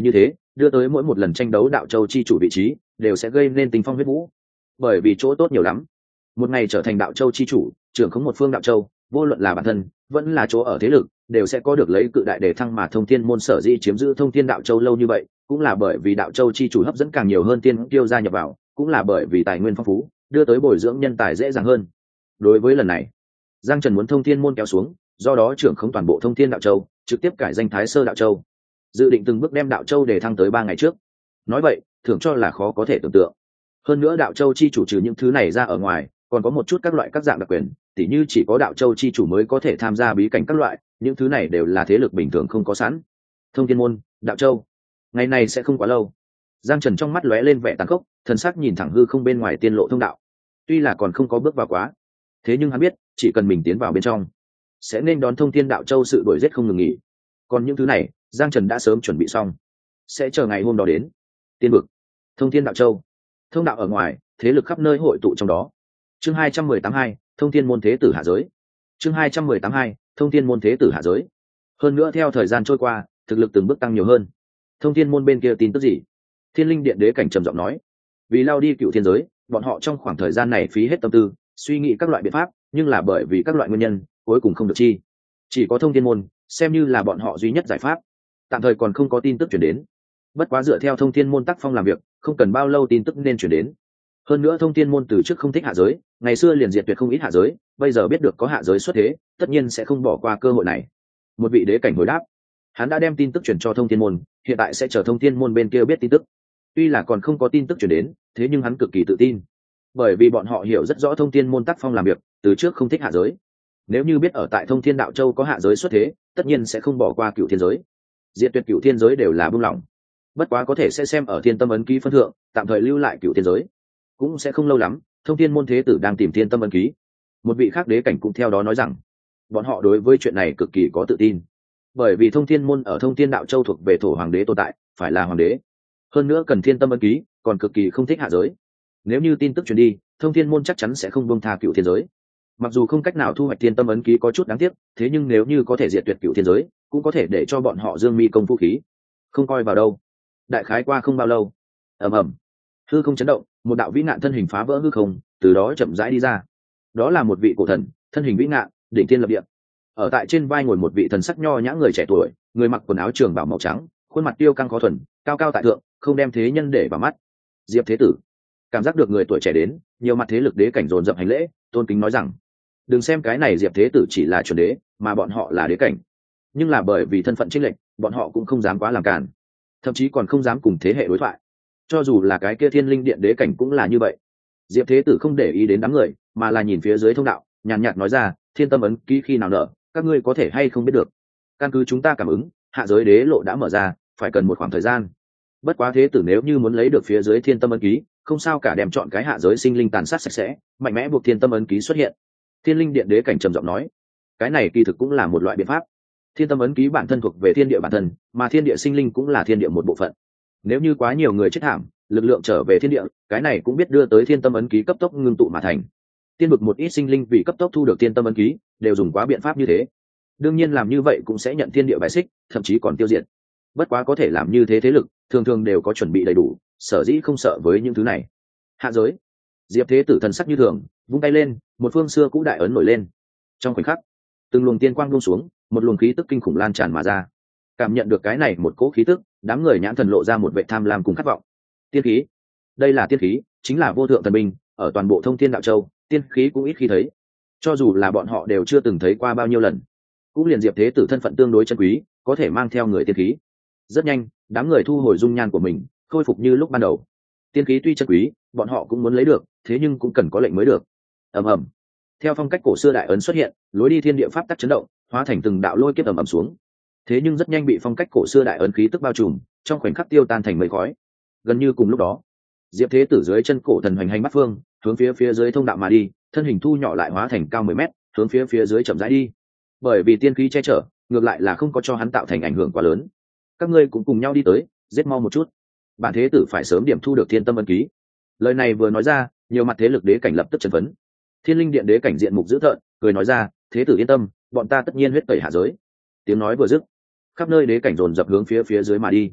đưa tới mỗi một lần tranh đấu đạo châu chi chủ vị trí đều sẽ gây nên tình phong huyết vũ, bởi vì chỗ tốt nhiều lắm. Một ngày trở thành đạo châu chi chủ, trưởng khống một phương đạo châu, vô luận là bản thân vẫn là chỗ ở thế lực đều sẽ có được lấy cự đại để thăng, mà Thông Thiên môn sở dĩ chiếm giữ Thông Thiên đạo châu lâu như vậy cũng là bởi vì đạo châu chi chủ hấp dẫn càng nhiều hơn tiên kiêu gia nhập vào, cũng là bởi vì tài nguyên phong phú, đưa tới bồi dưỡng nhân tài dễ dàng hơn. Đối với lần này, Giang Trần muốn Thông Thiên môn kéo xuống, do đó trưởng khống toàn bộ Thông Thiên đạo châu, trực tiếp cải danh Thái Sơ đạo châu, dự định từng bước đem đạo châu để thăng tới 3 ngày trước. Nói vậy thưởng cho là khó có thể tưởng tượng. Hơn nữa đạo châu chi chủ trừ những thứ này ra ở ngoài, còn có một chút các loại các dạng đặc quyền, tỉ như chỉ có đạo châu chi chủ mới có thể tham gia bí cảnh các loại, những thứ này đều là thế lực bình thường không có sẵn. Thông Thiên môn, đạo châu, ngày này sẽ không quá lâu. Giang Trần trong mắt lóe lên vẻ tàn khốc, thần sắc nhìn thẳng hư không bên ngoài tiên lộ thông đạo. Tuy là còn không có bước vào quá, thế nhưng hắn biết chỉ cần mình tiến vào bên trong sẽ nên đón Thông Thiên đạo châu sự đuổi giết không ngừng nghỉ. Còn những thứ này Giang Trần đã sớm chuẩn bị xong, sẽ chờ ngày hôm đó đến. Tiên vực, Thông Thiên đạo châu, thông đạo ở ngoài, thế lực khắp nơi hội tụ trong đó. Chương 218 Thông Thiên môn thế tử hạ giới. Chương 218 Thông Thiên môn thế tử hạ giới. Hơn nữa theo thời gian trôi qua, thực lực từng bước tăng nhiều hơn. Thông Thiên môn bên kia tin tức gì? Thiên Linh Điện đế cảnh trầm giọng nói, vì lao đi cựu thiên giới, bọn họ trong khoảng thời gian này phí hết tâm tư, suy nghĩ các loại biện pháp, nhưng là bởi vì các loại nguyên nhân, cuối cùng không được chi. Chỉ có Thông Thiên môn xem như là bọn họ duy nhất giải pháp. Tạm thời còn không có tin tức chuyển đến. Bất quá dựa theo Thông Thiên môn tác phong làm việc, không cần bao lâu tin tức nên chuyển đến. Hơn nữa Thông Thiên môn từ trước không thích hạ giới, ngày xưa liền diệt tuyệt không ít hạ giới, bây giờ biết được có hạ giới xuất thế, tất nhiên sẽ không bỏ qua cơ hội này. Một vị đế cảnh hồi đáp, hắn đã đem tin tức chuyển cho Thông Thiên môn, hiện tại sẽ chờ Thông Thiên môn bên kia biết tin tức. Tuy là còn không có tin tức chuyển đến, thế nhưng hắn cực kỳ tự tin, bởi vì bọn họ hiểu rất rõ Thông Thiên môn tác phong làm việc, từ trước không thích hạ giới. Nếu như biết ở tại Thông Thiên đạo châu có hạ giới xuất thế, tất nhiên sẽ không bỏ qua cựu thiên giới. Diệt tuyệt cựu thiên giới đều là buông lỏng, bất quá có thể sẽ xem ở thiên tâm ấn ký phân thượng, tạm thời lưu lại cựu thiên giới. Cũng sẽ không lâu lắm, Thông Thiên môn thế tử đang tìm thiên tâm ấn ký. Một vị khác đế cảnh cũng theo đó nói rằng, bọn họ đối với chuyện này cực kỳ có tự tin, bởi vì Thông Thiên môn ở Thông Thiên đạo châu thuộc về thổ hoàng đế tồn tại, phải là hoàng đế, hơn nữa cần thiên tâm ấn ký, còn cực kỳ không thích hạ giới. Nếu như tin tức truyền đi, Thông Thiên môn chắc chắn sẽ không buông tha cựu thiên giới. Mặc dù không cách nào thu hoạch thiên tâm ấn ký có chút đáng tiếc, thế nhưng nếu như có thể diệt tuyệt cựu thiên giới, cũng có thể để cho bọn họ dương mi công vũ khí, không coi vào đâu. Đại khái qua không bao lâu, ầm ầm, hư không chấn động, một đạo vĩ ngạn thân hình phá vỡ hư không, từ đó chậm rãi đi ra. Đó là một vị cổ thần, thân hình vĩ ngạn, đỉnh thiên lập địa. Ở tại trên vai ngồi một vị thần sắc nho nhã người trẻ tuổi, người mặc quần áo trường bào màu trắng, khuôn mặt tiêu căng khó thuần, cao cao tại thượng, không đem thế nhân để vào mắt. Diệp Thế Tử. Cảm giác được người tuổi trẻ đến, nhiều mặt thế lực đế cảnh dồn dập hành lễ, tôn kính nói rằng, đừng xem cái này Diệp Thế Tử chỉ là chuẩn đế, mà bọn họ là đế cảnh, nhưng là bởi vì thân phận chênh lệch, bọn họ cũng không dám quá làm cản, thậm chí còn không dám cùng thế hệ đối thoại. Cho dù là cái kia Thiên Linh Điện đế cảnh cũng là như vậy. Diệp Thế Tử không để ý đến đám người, mà là nhìn phía dưới thông đạo, nhàn nhạt nói ra, thiên tâm ấn ký khi nào nở, các ngươi có thể hay không biết được. Căn cứ chúng ta cảm ứng, hạ giới đế lộ đã mở ra, phải cần một khoảng thời gian. Bất quá Thế Tử nếu như muốn lấy được phía dưới thiên tâm ấn ký, không sao cả, đem chọn cái hạ giới sinh linh tàn sát sạch sẽ, mạnh mẽ buộc thiên tâm ấn ký xuất hiện. Thiên Linh Điện đế cảnh trầm giọng nói, cái này kỳ thực cũng là một loại biện pháp. Thiên tâm ấn ký bản thân thuộc về thiên địa bản thân, mà thiên địa sinh linh cũng là thiên địa một bộ phận. Nếu như quá nhiều người chết thảm, lực lượng trở về thiên địa, cái này cũng biết đưa tới thiên tâm ấn ký cấp tốc ngưng tụ mà thành. Tiên vực một ít sinh linh vì cấp tốc thu được thiên tâm ấn ký, đều dùng quá biện pháp như thế. Đương nhiên làm như vậy cũng sẽ nhận thiên địa bài xích, thậm chí còn tiêu diệt. Bất quá có thể làm như thế thế lực, thường thường đều có chuẩn bị đầy đủ, sở dĩ không sợ với những thứ này. Hạ giới. Diệp Thế Tử thần sắc như thường, vung tay lên, một phương xưa cũ đại ấn nổi lên. Trong khoảnh khắc, từng luồng tiên quang buông xuống, một luồng khí tức kinh khủng lan tràn mà ra. Cảm nhận được cái này một cỗ khí tức, đám người nhãn thần lộ ra một vẻ tham lam cùng khát vọng. Tiên khí, đây là tiên khí, chính là vô thượng thần binh, ở toàn bộ Thông Thiên đạo châu, tiên khí cũng ít khi thấy. Cho dù là bọn họ đều chưa từng thấy qua bao nhiêu lần, cũng liền Diệp Thế Tử thân phận tương đối chân quý, có thể mang theo người tiên khí. Rất nhanh, đám người thu hồi dung nhan của mình, khôi phục như lúc ban đầu. Tiên khí tuy chân quý, bọn họ cũng muốn lấy được, thế nhưng cũng cần có lệnh mới được. Ầm ầm. Theo phong cách cổ xưa đại ấn xuất hiện, lối đi thiên địa pháp tắc chấn động, hóa thành từng đạo lôi kiếp ầm ầm xuống. Thế nhưng rất nhanh bị phong cách cổ xưa đại ấn khí tức bao trùm, trong khoảnh khắc tiêu tan thành mây khói. Gần như cùng lúc đó, Diệp Thế Tử dưới chân cổ thần hoành hành bắt phương, hướng phía dưới thông đạo mà đi, thân hình thu nhỏ lại hóa thành cao 10 mét, hướng phía dưới chậm rãi đi. Bởi vì tiên khí che chở, ngược lại là không có cho hắn tạo thành ảnh hưởng quá lớn. Các ngươi cũng cùng nhau đi tới, giết mau một chút. Bản Thế Tử phải sớm điểm thu được thiên tâm ấn ký. Lời này vừa nói ra, nhiều mặt thế lực đế cảnh lập tức chấn phấn. Thiên Linh Điện đế cảnh diện mục dữ tợn, cười nói ra, Thế Tử yên tâm, bọn ta tất nhiên huyết tẩy hạ giới. Tiếng nói vừa dứt, khắp nơi đế cảnh dồn dập hướng phía dưới mà đi.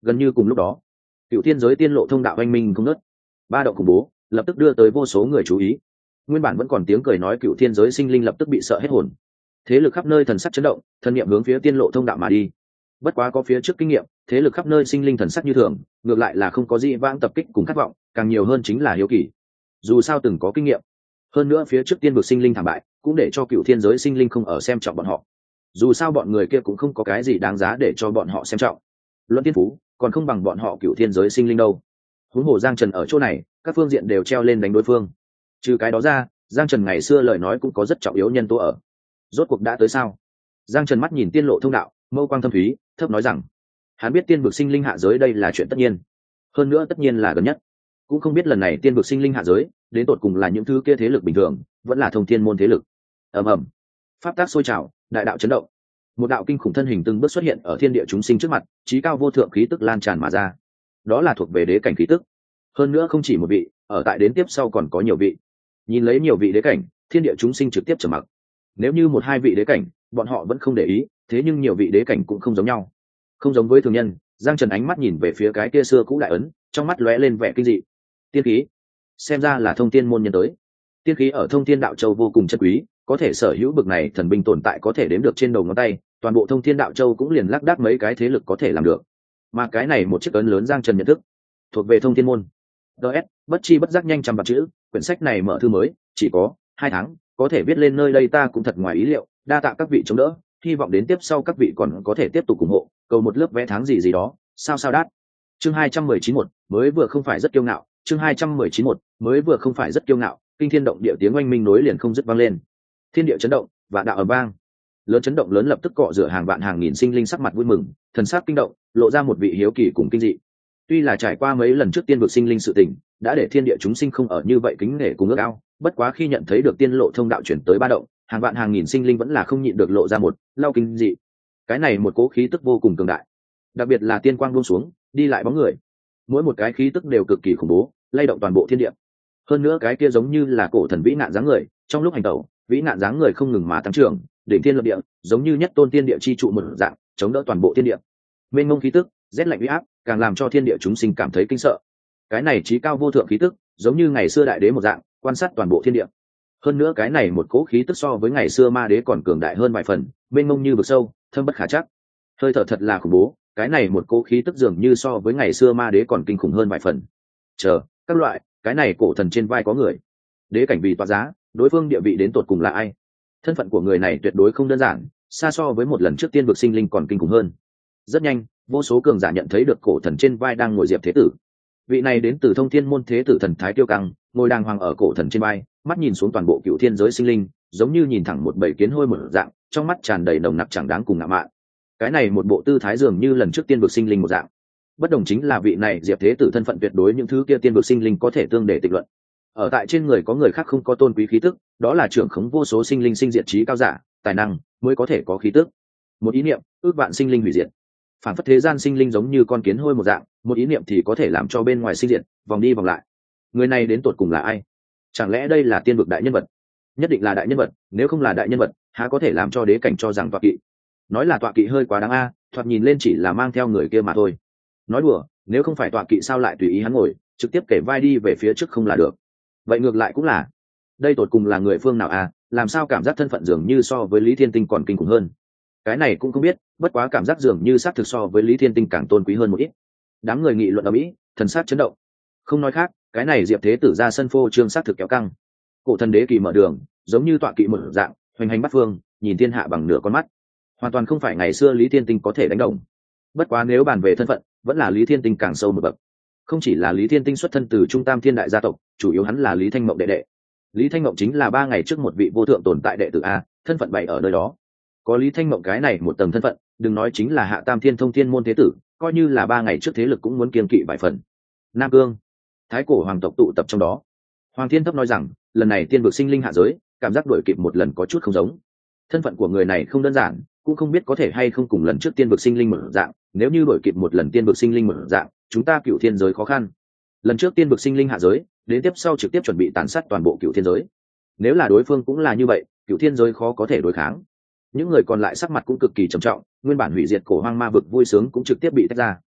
Gần như cùng lúc đó, cựu thiên giới tiên lộ thông đạo oanh minh không ngớt, ba động khủng bố lập tức đưa tới vô số người chú ý. Nguyên bản vẫn còn tiếng cười nói cựu thiên giới sinh linh lập tức bị sợ hết hồn. Thế lực khắp nơi thần sắc chấn động, thần niệm hướng phía tiên lộ thông đạo mà đi. Bất quá có phía trước kinh nghiệm, thế lực khắp nơi sinh linh thần sắc như thường, ngược lại là không có gì vãng tập kích cùng khát vọng, càng nhiều hơn chính là hiếu kỳ. Dù sao từng có kinh nghiệm, hơn nữa phía trước tiên vực sinh linh thảm bại, cũng để cho cựu thiên giới sinh linh không ở xem trọng bọn họ. Dù sao bọn người kia cũng không có cái gì đáng giá để cho bọn họ xem trọng. Luận tiên phú, còn không bằng bọn họ cựu thiên giới sinh linh đâu. Huống hồ Giang Trần ở chỗ này, các phương diện đều treo lên đánh đối phương. Trừ cái đó ra, Giang Trần ngày xưa lời nói cũng có rất trọng yếu nhân tố ở. Rốt cuộc đã tới sao? Giang Trần mắt nhìn tiên lộ thông đạo, mâu quang thâm thúy, thấp nói rằng, hắn biết tiên vực sinh linh hạ giới đây là chuyện tất nhiên, hơn nữa tất nhiên là gần nhất. Cũng không biết lần này tiên vực sinh linh hạ giới đến tột cùng là những thứ kia thế lực bình thường, vẫn là thông thiên môn thế lực. Ầm ầm, pháp tác sôi trào, đại đạo chấn động, một đạo kinh khủng thân hình từng bước xuất hiện ở thiên địa chúng sinh trước mặt, chí cao vô thượng khí tức lan tràn mà ra. Đó là thuộc về đế cảnh khí tức, hơn nữa không chỉ một vị, ở tại đến tiếp sau còn có nhiều vị. Nhìn lấy nhiều vị đế cảnh, thiên địa chúng sinh trực tiếp trầm mặc. Nếu như một hai vị đế cảnh, bọn họ vẫn không để ý, thế nhưng nhiều vị đế cảnh cũng không giống nhau, không giống với thường nhân. Giang Trần ánh mắt nhìn về phía cái kia xưa cũ đại ấn, trong mắt lóe lên vẻ kinh dị. Tiên khí, xem ra là thông thiên môn nhân tới. Tiên khí ở thông thiên đạo châu vô cùng chân quý, có thể sở hữu bực này thần binh tồn tại có thể đếm được trên đầu ngón tay, toàn bộ thông thiên đạo châu cũng liền lác đác mấy cái thế lực có thể làm được. Mà cái này một chiếc ấn lớn Giang Trần nhận thức, thuộc về thông thiên môn. DS, bất chi bất giác nhanh trăm bạc chữ, quyển sách này mở thư mới, chỉ có 2 tháng, có thể viết lên nơi đây ta cũng thật ngoài ý liệu, đa tạ các vị chống đỡ, hy vọng đến tiếp sau các vị còn có thể tiếp tục ủng hộ, cầu một lớp vé tháng gì gì đó, sao đát. Chương 219 mới vừa không phải rất kiêu ngạo, chương 219 mới vừa không phải rất kiêu ngạo, kinh thiên động địa tiếng oanh minh nối liền không dứt vang lên. Thiên địa chấn động, và đạo ầm vang. Lớn chấn động lớn lập tức cọ rửa hàng vạn hàng nghìn sinh linh sắc mặt vui mừng, thần sắc kinh động, lộ ra một vị hiếu kỳ cùng kinh dị. Tuy là trải qua mấy lần trước tiên vực sinh linh sự tình, đã để thiên địa chúng sinh không ở như vậy kính nể cùng ước ao, bất quá khi nhận thấy được tiên lộ thông đạo chuyển tới ba động, hàng vạn hàng nghìn sinh linh vẫn là không nhịn được lộ ra một lau kinh dị. Cái này một cố khí tức vô cùng cường đại, đặc biệt là tiên quang buông xuống, đi lại bóng người, mỗi một cái khí tức đều cực kỳ khủng bố, lay động toàn bộ thiên địa. Hơn nữa cái kia giống như là cổ thần vĩ nạn dáng người, trong lúc hành tẩu, vĩ nạn dáng người không ngừng mà tăng trưởng, đỉnh thiên lập địa, giống như nhất tôn tiên địa chi trụ một dạng, chống đỡ toàn bộ thiên địa. Mênh mông khí tức, rét lạnh uy áp, càng làm cho thiên địa chúng sinh cảm thấy kinh sợ. Cái này chí cao vô thượng khí tức, giống như ngày xưa đại đế một dạng, quan sát toàn bộ thiên địa. Hơn nữa cái này một cỗ khí tức so với ngày xưa ma đế còn cường đại hơn vài phần, mênh mông như vực sâu, thâm bất khả trắc. Hơi thở thật là khủng bố, cái này một cỗ khí tức dường như so với ngày xưa ma đế còn kinh khủng hơn vài phần. Chờ, các loại, cái này cổ thần trên vai có người. Đế cảnh vì tọa giá, đối phương địa vị đến tột cùng là ai? Thân phận của người này tuyệt đối không đơn giản, xa so với một lần trước tiên vực sinh linh còn kinh khủng hơn. Rất nhanh, vô số cường giả nhận thấy được cổ thần trên vai đang ngồi Diệp Thế Tử. Vị này đến từ thông thiên môn thế tử thần thái tiêu căng, ngồi đàng hoàng ở cổ thần trên vai, mắt nhìn xuống toàn bộ cựu thiên giới sinh linh, giống như nhìn thẳng một bầy kiến hôi một dạng, trong mắt tràn đầy nồng nặc chẳng đáng cùng ngạo mạn. Cái này một bộ tư thái dường như lần trước tiên vực sinh linh một dạng. Bất đồng chính là vị này Diệp Thế Tử thân phận tuyệt đối những thứ kia tiên vực sinh linh có thể tương để tịch luận. Ở tại trên người có người khác không có tôn quý khí tức, đó là trưởng khống vô số sinh linh sinh diệt trí cao giả, tài năng mới có thể có khí tức. Một ý niệm, ước vạn sinh linh hủy diệt. Phản phất thế gian sinh linh giống như con kiến hôi một dạng, một ý niệm thì có thể làm cho bên ngoài sinh diệt, vòng đi vòng lại. Người này đến tột cùng là ai? Chẳng lẽ đây là tiên vực đại nhân vật? Nhất định là đại nhân vật, nếu không là đại nhân vật, há có thể làm cho đế cảnh cho rằng tọa kỵ? Nói là tọa kỵ hơi quá đáng a, thoạt nhìn lên chỉ là mang theo người kia mà thôi. Nói đùa, nếu không phải tọa kỵ sao lại tùy ý hắn ngồi, trực tiếp kể vai đi về phía trước không là được? Vậy ngược lại cũng là, đây tột cùng là người phương nào a? Làm sao cảm giác thân phận dường như so với Lý Thiên Tinh còn kinh khủng hơn? Cái này cũng không biết, bất quá cảm giác dường như xác thực so với Lý Thiên Tinh càng tôn quý hơn một ít. Đám người nghị luận ầm ĩ, thần sắc chấn động. Không nói khác, cái này Diệp Thế Tử ra sân phô trương xác thực kéo căng. Cổ thần đế kỳ mở đường, giống như tọa kỵ một dạng, hoành hành bắt phương, nhìn thiên hạ bằng nửa con mắt. Hoàn toàn không phải ngày xưa Lý Thiên Tinh có thể đánh đồng. Bất quá nếu bàn về thân phận, vẫn là Lý Thiên Tinh càng sâu một bậc. Không chỉ là Lý Thiên Tinh xuất thân từ Trung Tam Thiên đại gia tộc, chủ yếu hắn là Lý Thanh Mộng đệ đệ. Lý Thanh Mộng chính là 3 ngày trước một vị vô thượng tồn tại đệ tử a, thân phận bày ở nơi đó. Có Lý Thanh Mộng cái này một tầng thân phận, đừng nói chính là hạ tam thiên thông thiên môn thế tử, coi như là 3 ngày trước thế lực cũng muốn kiêng kỵ vài phần. Nam Cương, thái cổ hoàng tộc tụ tập trong đó. Hoàng Thiên Thấp nói rằng, lần này tiên vực sinh linh hạ giới, cảm giác đuổi kịp một lần có chút không giống. Thân phận của người này không đơn giản, cũng không biết có thể hay không cùng lần trước tiên vực sinh linh mở dạng, nếu như đuổi kịp một lần tiên vực sinh linh mở dạng, chúng ta cựu thiên giới khó khăn. Lần trước tiên vực sinh linh hạ giới, đến tiếp sau trực tiếp chuẩn bị tàn sát toàn bộ cựu thiên giới. Nếu là đối phương cũng là như vậy, cựu thiên giới khó có thể đối kháng. Những người còn lại sắc mặt cũng cực kỳ trầm trọng, nguyên bản hủy diệt cổ hoang ma vực vui sướng cũng trực tiếp bị tách ra.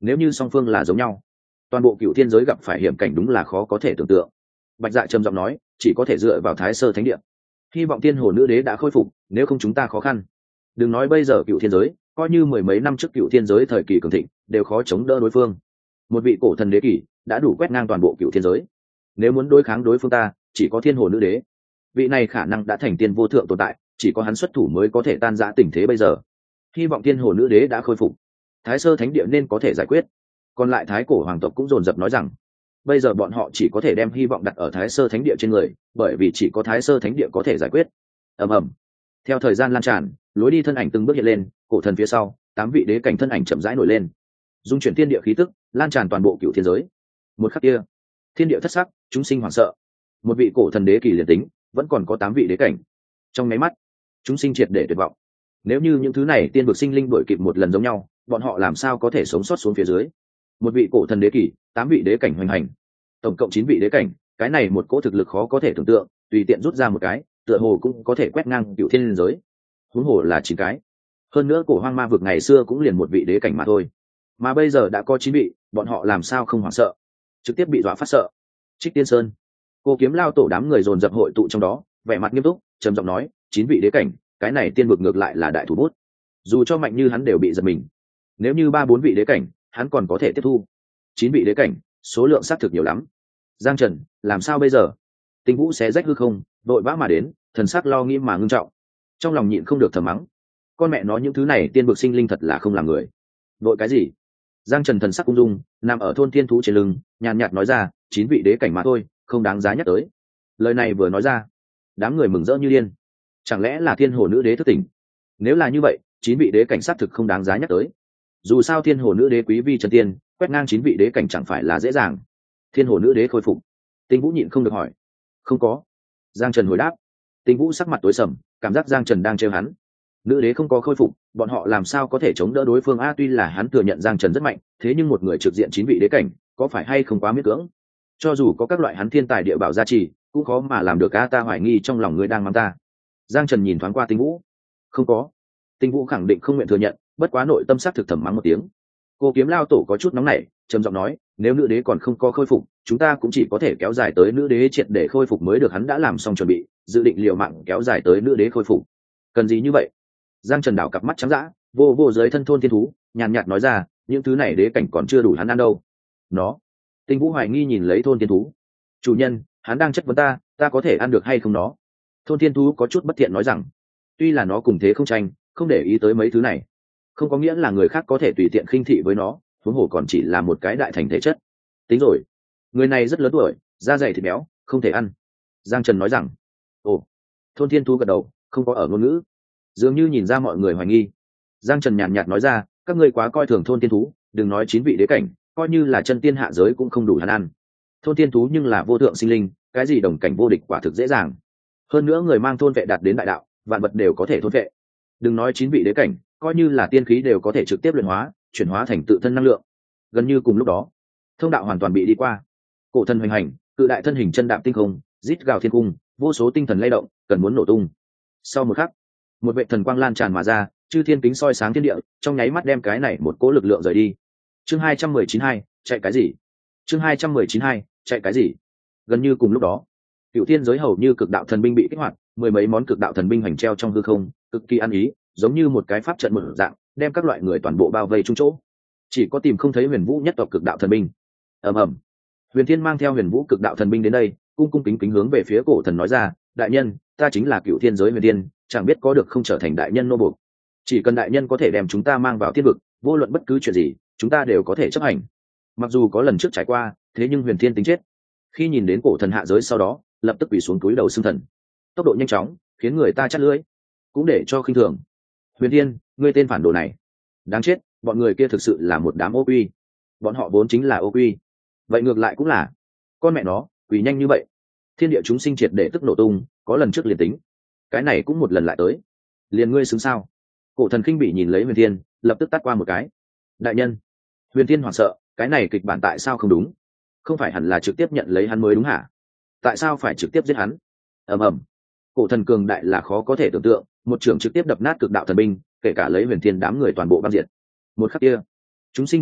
nếu như song phương là giống nhau, toàn bộ cựu thiên giới gặp phải hiểm cảnh đúng là khó có thể tưởng tượng. Bạch Dạ trầm giọng nói, chỉ có thể dựa vào Thái Sơ Thánh Địa. Hy vọng Thiên Hồ Nữ Đế đã khôi phục, nếu không chúng ta khó khăn. Đừng nói bây giờ cựu thiên giới, coi như mười mấy năm trước cựu thiên giới thời kỳ cường thịnh, đều khó chống đỡ đối phương. Một vị cổ thần đế kỷ đã đủ quét ngang toàn bộ cựu thiên giới. Nếu muốn đối kháng đối phương ta, chỉ có Thiên Hồ Nữ Đế. Vị này khả năng đã thành tiên vô thượng tồn tại, chỉ có hắn xuất thủ mới có thể tan rã tình thế bây giờ. Hy vọng Thiên Hồ Nữ Đế đã khôi phục, Thái Sơ Thánh Địa nên có thể giải quyết. Còn lại Thái cổ hoàng tộc cũng dồn dập nói rằng, bây giờ bọn họ chỉ có thể đem hy vọng đặt ở Thái Sơ Thánh Địa trên người, bởi vì chỉ có Thái Sơ Thánh Địa có thể giải quyết. ầm ầm. Theo thời gian lan tràn, lối đi thân ảnh từng bước hiện lên, cổ thần phía sau, 8 vị đế cảnh thân ảnh chậm rãi nổi lên, dung chuyển thiên địa khí tức, lan tràn toàn bộ cựu thiên giới. Một khắc kia, thiên địa thất sắc, chúng sinh hoảng sợ. Một vị cổ thần đế kỳ liền tính, vẫn còn có 8 vị đế cảnh. Trong mấy mắt, chúng sinh triệt để tuyệt vọng. Nếu như những thứ này tiên vực sinh linh đuổi kịp một lần giống nhau, bọn họ làm sao có thể sống sót xuống phía dưới. Một vị cổ thần đế kỳ, 8 vị đế cảnh hoành hành, tổng cộng 9 vị đế cảnh, cái này một cỗ thực lực khó có thể tưởng tượng, tùy tiện rút ra một cái, tựa hồ cũng có thể quét ngang cựu thiên giới. Huống hồ là 9 cái. Hơn nữa cổ hoang ma vực ngày xưa cũng liền một vị đế cảnh mà thôi, mà bây giờ đã có 9 vị, bọn họ làm sao không hoảng sợ, trực tiếp bị dọa phát sợ. Trích Tiên Sơn, Cô Kiếm Lao tổ đám người dồn dập hội tụ trong đó, vẻ mặt nghiêm túc, trầm giọng nói, 9 vị đế cảnh, cái này tiên vực ngược lại là đại thủ bút. Dù cho mạnh như hắn đều bị giật mình. Nếu như 3-4 vị đế cảnh, hắn còn có thể tiếp thu. 9 vị đế cảnh, số lượng xác thực nhiều lắm. Giang Trần, làm sao bây giờ? Tinh Vũ xé rách hư không, vội vã mà đến, thần sắc lo nghĩ mà ngưng trọng. Trong lòng nhịn không được thầm mắng, con mẹ nó những thứ này tiên vực sinh linh thật là không làm người. Vội cái gì? Giang Trần thần sắc ung dung, nằm ở thôn thiên thú trên lưng, nhàn nhạt nói ra, 9 vị đế cảnh mà thôi, không đáng giá nhắc tới. Lời này vừa nói ra, đám người mừng rỡ như điên. Chẳng lẽ là Thiên Hồ Nữ Đế thức tỉnh? Nếu là như vậy, 9 vị đế cảnh sát thực không đáng giá nhắc tới. Dù sao Thiên Hồ Nữ Đế quý vi chân tiên, quét ngang 9 vị đế cảnh chẳng phải là dễ dàng. Thiên Hồ Nữ Đế khôi phục. Tinh Vũ nhịn không được hỏi. Không có. Giang Trần hồi đáp. Tinh Vũ sắc mặt tối sầm, cảm giác Giang Trần đang trêu hắn. Nữ đế không có khôi phục, bọn họ làm sao có thể chống đỡ đối phương a? Tuy là hắn thừa nhận Giang Trần rất mạnh, thế nhưng một người trực diện 9 vị đế cảnh, có phải hay không quá miễn cưỡng? Cho dù có các loại hắn thiên tài địa bảo gia trì, cũng khó mà làm được a. Ta hoài nghi trong lòng ngươi đang mắng ta. Giang Trần nhìn thoáng qua Tinh Vũ. Không có. Tinh Vũ khẳng định không nguyện thừa nhận, bất quá nội tâm xác thực thầm mắng một tiếng. Cô Kiếm Lao tổ có chút nóng nảy, trầm giọng nói, nếu nữ đế còn không có khôi phục, chúng ta cũng chỉ có thể kéo dài tới nữ đế triệt để khôi phục mới được. Hắn đã làm xong chuẩn bị, dự định liều mạng kéo dài tới nữ đế khôi phục. Cần gì như vậy? Giang Trần đảo cặp mắt trắng dã, vô vô dưới thân thôn thiên thú, nhàn nhạt nói ra, những thứ này đế cảnh còn chưa đủ hắn ăn đâu. Nó. Tinh Vũ hoài nghi nhìn lấy thôn thiên thú. Chủ nhân, hắn đang chất vấn ta có thể ăn được hay không nó? Thôn thiên thú có chút bất thiện nói rằng, tuy là nó cùng thế không tranh, không để ý tới mấy thứ này, không có nghĩa là người khác có thể tùy tiện khinh thị với nó, huống hồ còn chỉ là một cái đại thành thể chất. Tính rồi, người này rất lớn tuổi, da dày thịt béo, không thể ăn. Giang Trần nói rằng. Ồ. Thôn thiên thú gật đầu, không có ở ngôn ngữ, dường như nhìn ra mọi người hoài nghi. Giang Trần nhàn nhạt nói ra, các ngươi quá coi thường thôn thiên thú, đừng nói 9 vị đế cảnh, coi như là chân tiên hạ giới cũng không đủ hắn ăn. Thôn thiên thú nhưng là vô thượng sinh linh, cái gì đồng cảnh vô địch quả thực dễ dàng. Hơn nữa người mang thôn vệ đạt đến đại đạo, vạn vật đều có thể thôn vệ. Đừng nói 9 vị đế cảnh, coi như là tiên khí đều có thể trực tiếp luyện hóa, chuyển hóa thành tự thân năng lượng. Gần như cùng lúc đó, thông đạo hoàn toàn bị đi qua. Cổ thần hoành hành, cự đại thân hình chân đạp tinh không, rít gào thiên cung, vô số tinh thần lay động, cần muốn nổ tung. Sau một khắc, một vệ thần quang lan tràn mà ra, chư thiên kính soi sáng thiên địa, trong nháy mắt đem cái này một cỗ lực lượng rời đi. Chương 219 chạy cái gì? Chương 219 chạy cái gì? Gần như cùng lúc đó, cựu thiên giới hầu như cực đạo thần binh bị kích hoạt, mười mấy món cực đạo thần binh hành treo trong hư không, cực kỳ ăn ý, giống như một cái pháp trận mở dạng, đem các loại người toàn bộ bao vây chung chỗ. Chỉ có tìm không thấy Huyền Vũ nhất tộc cực đạo thần binh. Ầm ầm. Huyền Thiên mang theo Huyền Vũ cực đạo thần binh đến đây, cung cung kính kính hướng về phía cổ thần nói ra, đại nhân, ta chính là cựu thiên giới Huyền Thiên, chẳng biết có được không trở thành đại nhân nô buộc. Chỉ cần đại nhân có thể đem chúng ta mang vào thiên vực, vô luận bất cứ chuyện gì, chúng ta đều có thể chấp hành. Mặc dù có lần trước trải qua, thế nhưng Huyền Thiên tính chết. Khi nhìn đến cổ thần hạ giới sau đó, lập tức quỳ xuống túi đầu xưng thần. Tốc độ nhanh chóng, khiến người ta chát lưỡi, cũng để cho khinh thường. Huyền Thiên, ngươi tên phản đồ này, đáng chết, bọn người kia thực sự là một đám ô quy. Bọn họ vốn chính là ô quy, vậy ngược lại cũng là, con mẹ nó, quỳ nhanh như vậy, thiên địa chúng sinh triệt để tức nổ tung. Có lần trước liền tính, cái này cũng một lần lại tới, liền ngươi xứng sao? Cổ thần khinh bị nhìn lấy Huyền Thiên, lập tức tát qua một cái. Đại nhân. Huyền Thiên hoảng sợ, cái này kịch bản tại sao không đúng? Không phải hẳn là trực tiếp nhận lấy hắn mới đúng hả? Tại sao phải trực tiếp giết hắn? Ầm ầm. Cổ thần cường đại là khó có thể tưởng tượng, một trường trực tiếp đập nát cực đạo thần binh, kể cả lấy Huyền Thiên đám người toàn bộ băng diệt. Một khắc kia, chúng sinh kinh dị,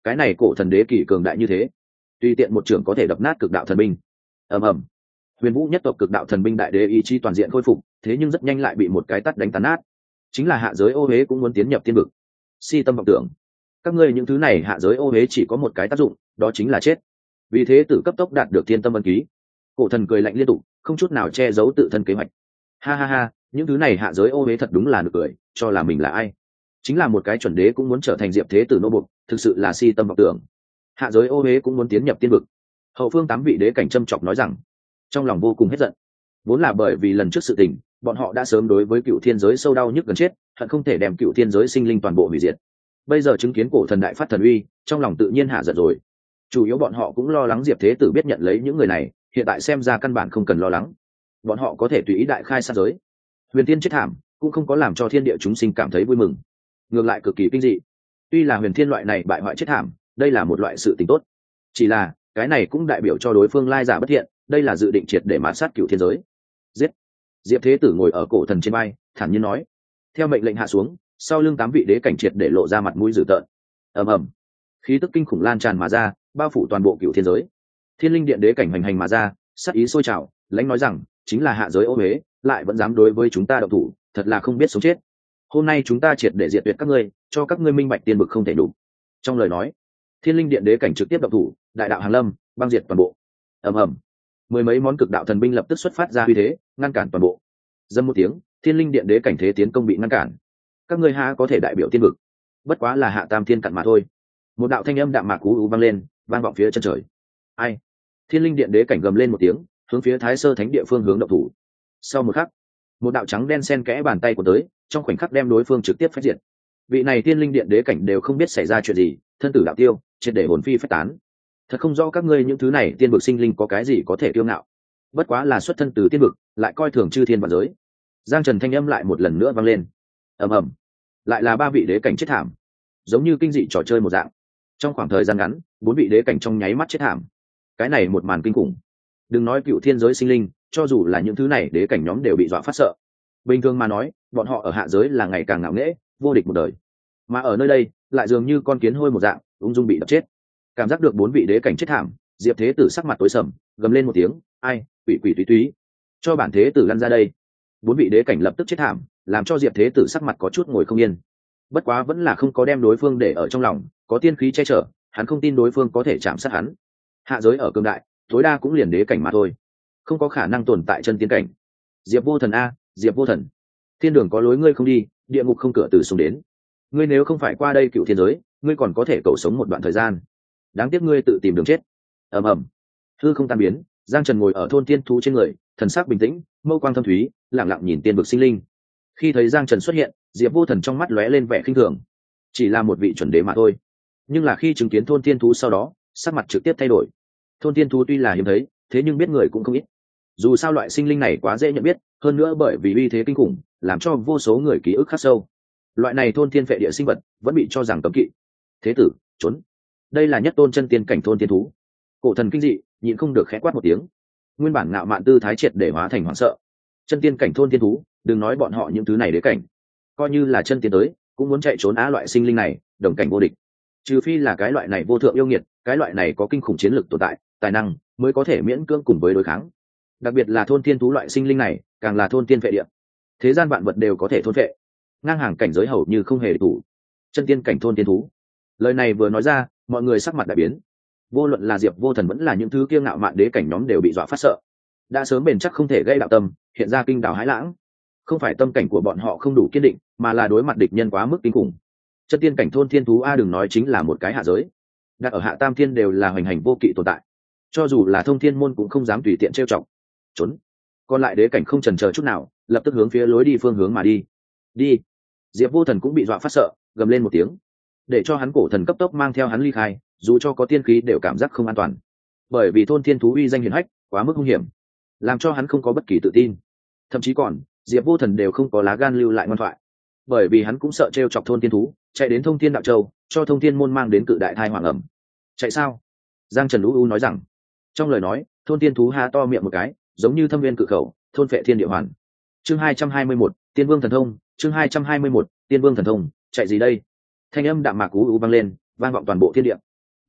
cái này cổ thần đế kỳ cường đại như thế, tùy tiện một trưởng có thể đập nát cực đạo thần binh. ầm ầm, huyền vũ nhất tộc cực đạo thần binh đại đế ý chí toàn diện khôi phục, thế nhưng rất nhanh lại bị một cái tát đánh tàn nát. Chính là hạ giới ô huế cũng muốn tiến nhập tiên vực. Si tâm vọng tưởng, các ngươi những thứ này hạ giới ô huế chỉ có một cái tác dụng, đó chính là chết. Vì thế tử cấp tốc đạt được thiên tâm ân ký. Cổ thần cười lạnh liên tục, không chút nào che giấu tự thân kế hoạch. Ha ha ha, những thứ này hạ giới ô huế thật đúng là nực cười, cho là mình là ai? Chính là một cái chuẩn đế cũng muốn trở thành diệp thế tử nô bộc, thực sự là si tâm vọng tưởng. Hạ giới ô huế cũng muốn tiến nhập tiên vực. Hậu phương 8 vị đế cảnh châm chọc nói rằng, trong lòng vô cùng hết giận. Vốn là bởi vì lần trước sự tình, bọn họ đã sớm đối với cựu thiên giới sâu đau nhức gần chết, hận không thể đem cựu thiên giới sinh linh toàn bộ hủy diệt. Bây giờ chứng kiến cổ thần đại phát thần uy, trong lòng tự nhiên hạ giận rồi. Chủ yếu bọn họ cũng lo lắng diệp thế tử biết nhận lấy những người này, hiện tại xem ra căn bản không cần lo lắng, bọn họ có thể tùy ý đại khai sát giới. Huyền Thiên chết thảm cũng không có làm cho thiên địa chúng sinh cảm thấy vui mừng, ngược lại cực kỳ kinh dị. Tuy là Huyền Thiên loại này bại hoại chết thảm, đây là một loại sự tình tốt, chỉ là cái này cũng đại biểu cho đối phương lai giả bất thiện, đây là dự định triệt để mạt sát cựu thiên giới. Giết! Diệp thế tử ngồi ở cổ thần trên vai, thản nhiên nói. Theo mệnh lệnh hạ xuống, sau lưng 8 vị đế cảnh triệt để lộ ra mặt mũi dữ tợn. ầm ầm, khí tức kinh khủng lan tràn mà ra, bao phủ toàn bộ cựu thiên giới. Thiên linh điện đế cảnh hành hành mà ra, sát ý sôi trào, lãnh nói rằng, chính là hạ giới ô huế, lại vẫn dám đối với chúng ta động thủ, thật là không biết sống chết. Hôm nay chúng ta triệt để diệt tuyệt các ngươi, cho các ngươi minh bạch tiên vực không thể đủ. Trong lời nói, thiên linh điện đế cảnh trực tiếp động thủ, đại đạo hàng lâm, băng diệt toàn bộ. ầm ầm, mười mấy món cực đạo thần binh lập tức xuất phát ra uy thế, ngăn cản toàn bộ. Dâm một tiếng, thiên linh điện đế cảnh thế tiến công bị ngăn cản. Các ngươi há có thể đại biểu tiên vực? Bất quá là hạ tam thiên cặn mà thôi. Một đạo thanh âm đạm mạc cú vang lên, vang vọng phía chân trời. Ai? Thiên linh điện đế cảnh gầm lên một tiếng, hướng phía Thái Sơ Thánh địa phương hướng động thủ. Sau một khắc, một đạo trắng đen xen kẽ bàn tay của tới, trong khoảnh khắc đem đối phương trực tiếp phách diệt. Vị này Thiên linh điện đế cảnh đều không biết xảy ra chuyện gì, thân tử đạo tiêu, triệt để hồn phi phách tán. Thật không rõ các ngươi những thứ này tiên vực sinh linh có cái gì có thể kiêu ngạo. Bất quá là xuất thân từ tiên vực, lại coi thường chư thiên vạn giới. Giang Trần thanh âm lại một lần nữa vang lên. Ầm ầm, lại là 3 vị đế cảnh chết thảm, giống như kinh dị trò chơi một dạng. Trong khoảng thời gian ngắn, 4 vị đế cảnh trong nháy mắt chết thảm. Cái này một màn kinh khủng, đừng nói cựu thiên giới sinh linh, cho dù là những thứ này đế cảnh nhóm đều bị dọa phát sợ. Bình thường mà nói, bọn họ ở hạ giới là ngày càng ngạo nghễ, vô địch một đời, mà ở nơi đây lại dường như con kiến hôi một dạng, ung dung bị đập chết. Cảm giác được 4 vị đế cảnh chết thảm, Diệp thế tử sắc mặt tối sầm, gầm lên một tiếng, ai, quỷ quỷ túy túy, cho bản thế tử lăn ra đây. 4 vị đế cảnh lập tức chết thảm, làm cho Diệp thế tử sắc mặt có chút ngồi không yên. Bất quá vẫn là không có đem đối phương để ở trong lòng, có tiên khí che chở, hắn không tin đối phương có thể chạm sát hắn. Hạ giới ở cường đại, tối đa cũng liền đế cảnh mà thôi, không có khả năng tồn tại chân tiên cảnh. Diệp vô thần a, Diệp vô thần, thiên đường có lối ngươi không đi, địa ngục không cửa từ xuống đến. Ngươi nếu không phải qua đây cựu thiên giới, ngươi còn có thể cầu sống một đoạn thời gian. Đáng tiếc ngươi tự tìm đường chết. ầm ầm, hư không tan biến, Giang Trần ngồi ở thôn tiên thú trên người, thần sắc bình tĩnh, mâu quang thâm thúy, lặng lặng nhìn tiên vực sinh linh. Khi thấy Giang Trần xuất hiện, Diệp vô thần trong mắt lóe lên vẻ khinh thường. Chỉ là một vị chuẩn đế mà thôi, nhưng là khi chứng kiến thôn tiên thú sau đó, sắc mặt trực tiếp thay đổi. Thôn tiên thú tuy là hiếm thấy, thế nhưng biết người cũng không ít. Dù sao loại sinh linh này quá dễ nhận biết, hơn nữa bởi vì uy thế kinh khủng, làm cho vô số người ký ức khắc sâu. Loại này thôn tiên phệ địa sinh vật vẫn bị cho rằng cấm kỵ. Thế tử, trốn! Đây là nhất tôn chân tiên cảnh thôn tiên thú. Cổ thần kinh dị, nhịn không được khẽ quát một tiếng. Nguyên bản ngạo mạn tư thái triệt để hóa thành hoảng sợ. Chân tiên cảnh thôn tiên thú, đừng nói bọn họ những thứ này đế cảnh, coi như là chân tiên tới, cũng muốn chạy trốn á loại sinh linh này, đồng cảnh vô địch. Trừ phi là cái loại này vô thượng yêu nghiệt, cái loại này có kinh khủng chiến lược tồn tại, tài năng mới có thể miễn cưỡng cùng với đối kháng. Đặc biệt là thôn tiên thú loại sinh linh này, càng là thôn tiên vệ địa. Thế gian vạn vật đều có thể thôn vệ, ngang hàng cảnh giới hầu như không hề địch thủ. Chân tiên cảnh thôn tiên thú. Lời này vừa nói ra, mọi người sắc mặt đại biến. Vô luận là Diệp vô thần vẫn là những thứ kiêu ngạo mạn đế cảnh nhóm đều bị dọa phát sợ. Đã sớm bền chắc không thể gây đạo tâm, hiện ra kinh đảo hãi lãng. Không phải tâm cảnh của bọn họ không đủ kiên định, mà là đối mặt địch nhân quá mức kinh khủng. Chân tiên cảnh thôn thiên thú a, đừng nói chính là một cái hạ giới, đặt ở hạ tam thiên đều là hoành hành vô kỵ tồn tại. Cho dù là thông thiên môn cũng không dám tùy tiện trêu chọc. Trốn! Còn lại đế cảnh không chần chờ chút nào, lập tức hướng phía lối đi phương hướng mà đi. Đi! Diệp vô thần cũng bị dọa phát sợ, gầm lên một tiếng, để cho hắn cổ thần cấp tốc mang theo hắn ly khai, dù cho có tiên khí đều cảm giác không an toàn, bởi vì thôn thiên thú uy danh hiển hách, quá mức hung hiểm, làm cho hắn không có bất kỳ tự tin. Thậm chí còn Diệp vô thần đều không có lá gan lưu lại ngoan thoại, bởi vì hắn cũng sợ t chọc thôn thiên thú, chạy đến thông thiên đạo châu, cho thông thiên môn mang đến cự đại thai hoàng ẩm. Chạy sao? Giang Trần u nói rằng. Trong lời nói, thôn thiên thú há to miệng một cái, giống như thâm viên cự khẩu, thôn phệ thiên địa hoàn. Chương 221, Tiên Vương thần thông. Chương 221, Tiên Vương thần thông. Chạy gì đây? Thanh âm đạm mạc vang lên, vang vọng toàn bộ thiên địa.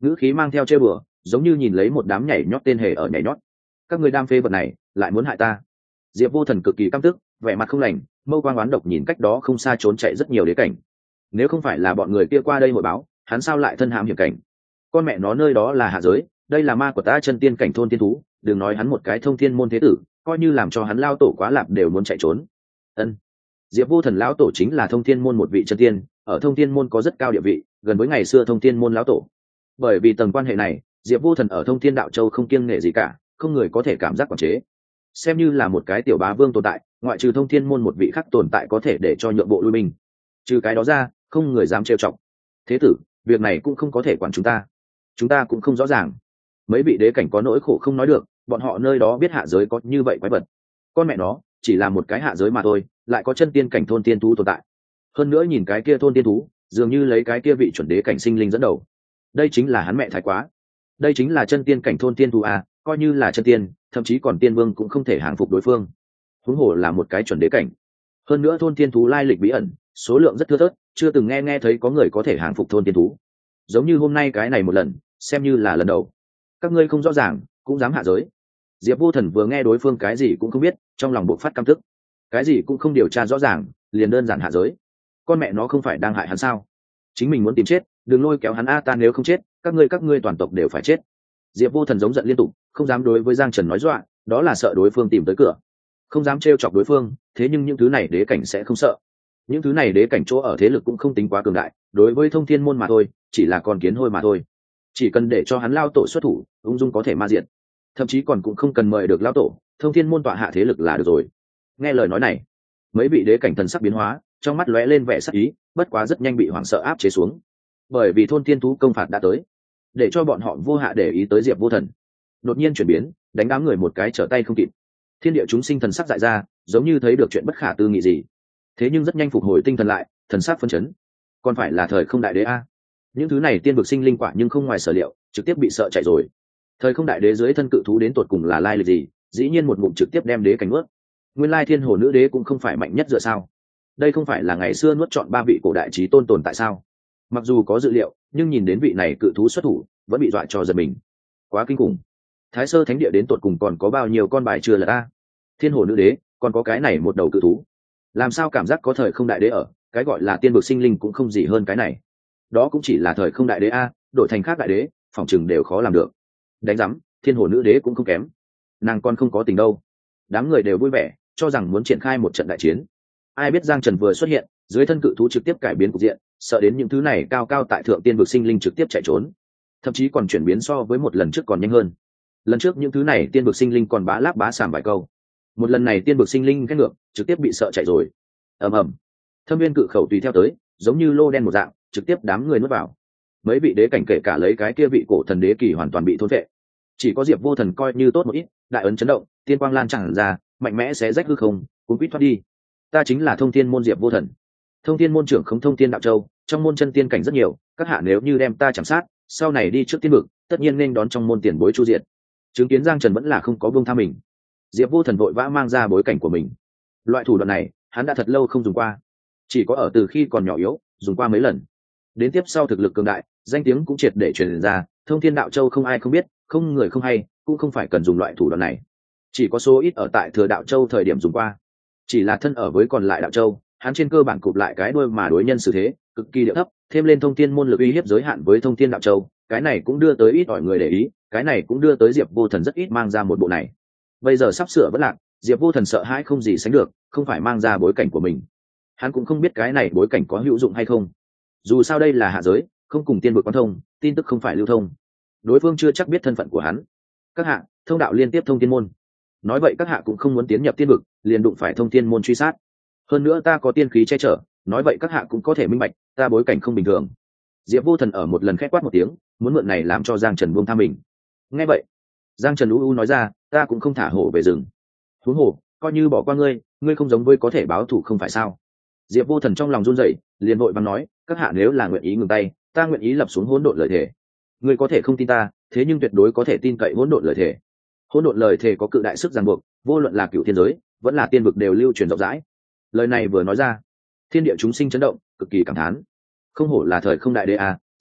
ngữ khí mang theo chơi bừa, giống như nhìn lấy một đám nhảy nhót tên hề ở nhảy nhót. Các người đam phê vật này lại muốn hại ta. Diệp Vô Thần cực kỳ căm tức, vẻ mặt không lành, mâu quang oán độc nhìn cách đó không xa trốn chạy rất nhiều đế cảnh. Nếu không phải là bọn người kia qua đây hội báo, hắn sao lại thân hãm hiểm cảnh? Con mẹ nó, nơi đó là hạ giới, đây là ma của ta chân tiên cảnh thôn tiên thú, đừng nói hắn một cái thông thiên môn thế tử, coi như làm cho hắn lao tổ quá lạp đều muốn chạy trốn. Ân. Diệp Vô Thần lão tổ chính là thông thiên môn một vị chân tiên, ở thông thiên môn có rất cao địa vị, gần với ngày xưa thông thiên môn lão tổ. Bởi vì tầng quan hệ này, Diệp Vô Thần ở thông thiên đạo châu không kiêng nể gì cả, không người có thể cảm giác quản chế, xem như là một cái tiểu bá vương tồn tại, ngoại trừ thông thiên môn một vị khác tồn tại có thể để cho nhượng bộ lui binh, trừ cái đó ra không người dám trêu chọc. Thế tử, việc này cũng không có thể quản chúng ta cũng không rõ ràng. Mấy vị đế cảnh có nỗi khổ không nói được, bọn họ nơi đó biết hạ giới có như vậy quái vật. Con mẹ nó, chỉ là một cái hạ giới mà thôi, lại có chân tiên cảnh thôn tiên thú tồn tại. Hơn nữa nhìn cái kia thôn tiên thú, dường như lấy cái kia vị chuẩn đế cảnh sinh linh dẫn đầu. Đây chính là hắn mẹ thái quá. Đây chính là chân tiên cảnh thôn tiên thú à, coi như là chân tiên, thậm chí còn tiên vương cũng không thể hàng phục đối phương. Huống hồ là một cái chuẩn đế cảnh. Hơn nữa thôn tiên thú lai lịch bí ẩn, số lượng rất thưa thớt, chưa từng nghe thấy có người có thể hàng phục thôn tiên thú. Giống như hôm nay cái này một lần, xem như là lần đầu. Các ngươi không rõ ràng, cũng dám hạ giới. Diệp Vô Thần vừa nghe đối phương cái gì cũng không biết, trong lòng bộc phát căm tức. Cái gì cũng không điều tra rõ ràng, liền đơn giản hạ giới. Con mẹ nó không phải đang hại hắn sao? Chính mình muốn tìm chết, đừng lôi kéo hắn a, ta nếu không chết, các ngươi toàn tộc đều phải chết. Diệp Vô Thần giống giận liên tục, không dám đối với Giang Trần nói dọa, đó là sợ đối phương tìm tới cửa, không dám trêu chọc đối phương. Thế nhưng những thứ này đế cảnh sẽ không sợ, những thứ này đế cảnh chỗ ở thế lực cũng không tính quá cường đại, đối với thông thiên môn mà thôi, chỉ là con kiến hôi mà thôi. Chỉ cần để cho hắn lao tổ xuất thủ, ung dung có thể ma diệt, thậm chí còn cũng không cần mời được lao tổ, thông thiên môn tọa hạ thế lực là được rồi. Nghe lời nói này, mấy vị đế cảnh thần sắc biến hóa, trong mắt lóe lên vẻ sắc ý, bất quá rất nhanh bị hoảng sợ áp chế xuống, bởi vì thôn thiên thú công phạt đã tới, để cho bọn họ vô hạ để ý tới Diệp Vô Thần. Đột nhiên chuyển biến, đánh đám người một cái trở tay không kịp. Thiên địa chúng sinh thần sắc dại ra, giống như thấy được chuyện bất khả tư nghị gì, thế nhưng rất nhanh phục hồi tinh thần lại, thần sắc phấn chấn. Còn phải là thời không đại đế a? Những thứ này tiên vực sinh linh quả nhưng không ngoài sở liệu, trực tiếp bị sợ chạy rồi. Thời không đại đế dưới thân cự thú đến tột cùng là lai lịch gì, dĩ nhiên một ngụm trực tiếp đem đế cảnh nuốt. Nguyên lai thiên hồ nữ đế cũng không phải mạnh nhất dựa sao? Đây không phải là ngày xưa nuốt chọn ba vị cổ đại chí tôn tồn tại sao? Mặc dù có dự liệu, nhưng nhìn đến vị này cự thú xuất thủ, vẫn bị dọa cho giật mình. Quá kinh khủng. Thái sơ thánh địa đến tột cùng còn có bao nhiêu con bài chưa lật a? Thiên hồ nữ đế, còn có cái này một đầu cự thú. Làm sao cảm giác có thời không đại đế ở, cái gọi là tiên vực sinh linh cũng không gì hơn cái này. Đó cũng chỉ là thời không đại đế a, đổi thành khác đại đế, phỏng chừng đều khó làm được. Đánh rắm, thiên hồ nữ đế cũng không kém. Nàng con không có tình đâu. Đám người đều vui vẻ, cho rằng muốn triển khai một trận đại chiến. Ai biết Giang Trần vừa xuất hiện, dưới thân cự thú trực tiếp cải biến cục diện, sợ đến những thứ này cao cao tại thượng tiên vực sinh linh trực tiếp chạy trốn, thậm chí còn chuyển biến so với một lần trước còn nhanh hơn. Lần trước những thứ này tiên vực sinh linh còn bá láp bá sàm vài câu, một lần này tiên vực sinh linh khét ngược, trực tiếp bị sợ chạy rồi. Ầm ầm, thâm viên cự khẩu tùy theo tới, giống như lô đen một dạng, trực tiếp đám người nuốt vào. Mấy vị đế cảnh kể cả lấy cái kia vị cổ thần đế kỳ hoàn toàn bị thôn phệ, chỉ có Diệp Vô Thần coi như tốt một ít, đại ấn chấn động, tiên quang lan tràn ra, mạnh mẽ xé rách hư không, cuốn quýt thoát đi. Ta chính là thông thiên môn Diệp Vô Thần, thông thiên môn trưởng không thông thiên đạo châu, trong môn chân tiên cảnh rất nhiều, các hạ nếu như đem ta chạm sát, sau này đi trước tiên vực, tất nhiên nên đón trong môn tiền bối chu diệt. Chứng kiến Giang Trần vẫn là không có buông tha mình, Diệp Vô Thần vội vã mang ra bối cảnh của mình. Loại thủ đoạn này hắn đã thật lâu không dùng qua, chỉ có ở từ khi còn nhỏ yếu dùng qua mấy lần. Đến tiếp sau thực lực cường đại, danh tiếng cũng triệt để truyền ra, thông thiên đạo châu không ai không biết, không người không hay, cũng không phải cần dùng loại thủ đoạn này. Chỉ có số ít ở tại thừa đạo châu thời điểm dùng qua, chỉ là thân ở với còn lại đạo châu, hắn trên cơ bản cụp lại cái đuôi mà đối nhân xử thế, cực kỳ điệu thấp, thêm lên thông thiên môn lực uy hiếp giới hạn với thông thiên đạo châu, cái này cũng đưa tới ít ỏi người để ý, cái này cũng đưa tới Diệp Vô Thần rất ít mang ra một bộ này. Bây giờ sắp sửa vỡ lạc, Diệp Vô Thần sợ hãi không gì sánh được, không phải mang ra bối cảnh của mình. Hắn cũng không biết cái này bối cảnh có hữu dụng hay không. Dù sao đây là hạ giới, không cùng tiên vực quan thông, tin tức không phải lưu thông. Đối phương chưa chắc biết thân phận của hắn. Các hạ, thông đạo liên tiếp thông thiên môn. Nói vậy các hạ cũng không muốn tiến nhập tiên vực, liền đụng phải thông thiên môn truy sát. Hơn nữa ta có tiên khí che chở, nói vậy các hạ cũng có thể minh bạch, ta bối cảnh không bình thường. Diệp Vô Thần ở một lần khét quát một tiếng, muốn mượn này làm cho Giang Trần buông tha mình. Nghe vậy, Giang Trần u nói ra, ta cũng không thả hổ về rừng. Huống hồ, coi như bỏ qua ngươi, ngươi không giống với có thể báo thù không phải sao? Diệp Vô Thần trong lòng run rẩy, liền vội vàng nói, các hạ nếu là nguyện ý ngừng tay, ta nguyện ý lập xuống hỗn độn lời thề. Ngươi có thể không tin ta, thế nhưng tuyệt đối có thể tin cậy hỗn độn lời thề. Hỗn độn lời thề có cự đại sức ràng buộc, vô luận là cửu thiên giới, vẫn là tiên vực đều lưu truyền rộng rãi. Lời này vừa nói ra, thiên địa chúng sinh chấn động, cực kỳ cảm thán. Không hổ là thời không đại đế a,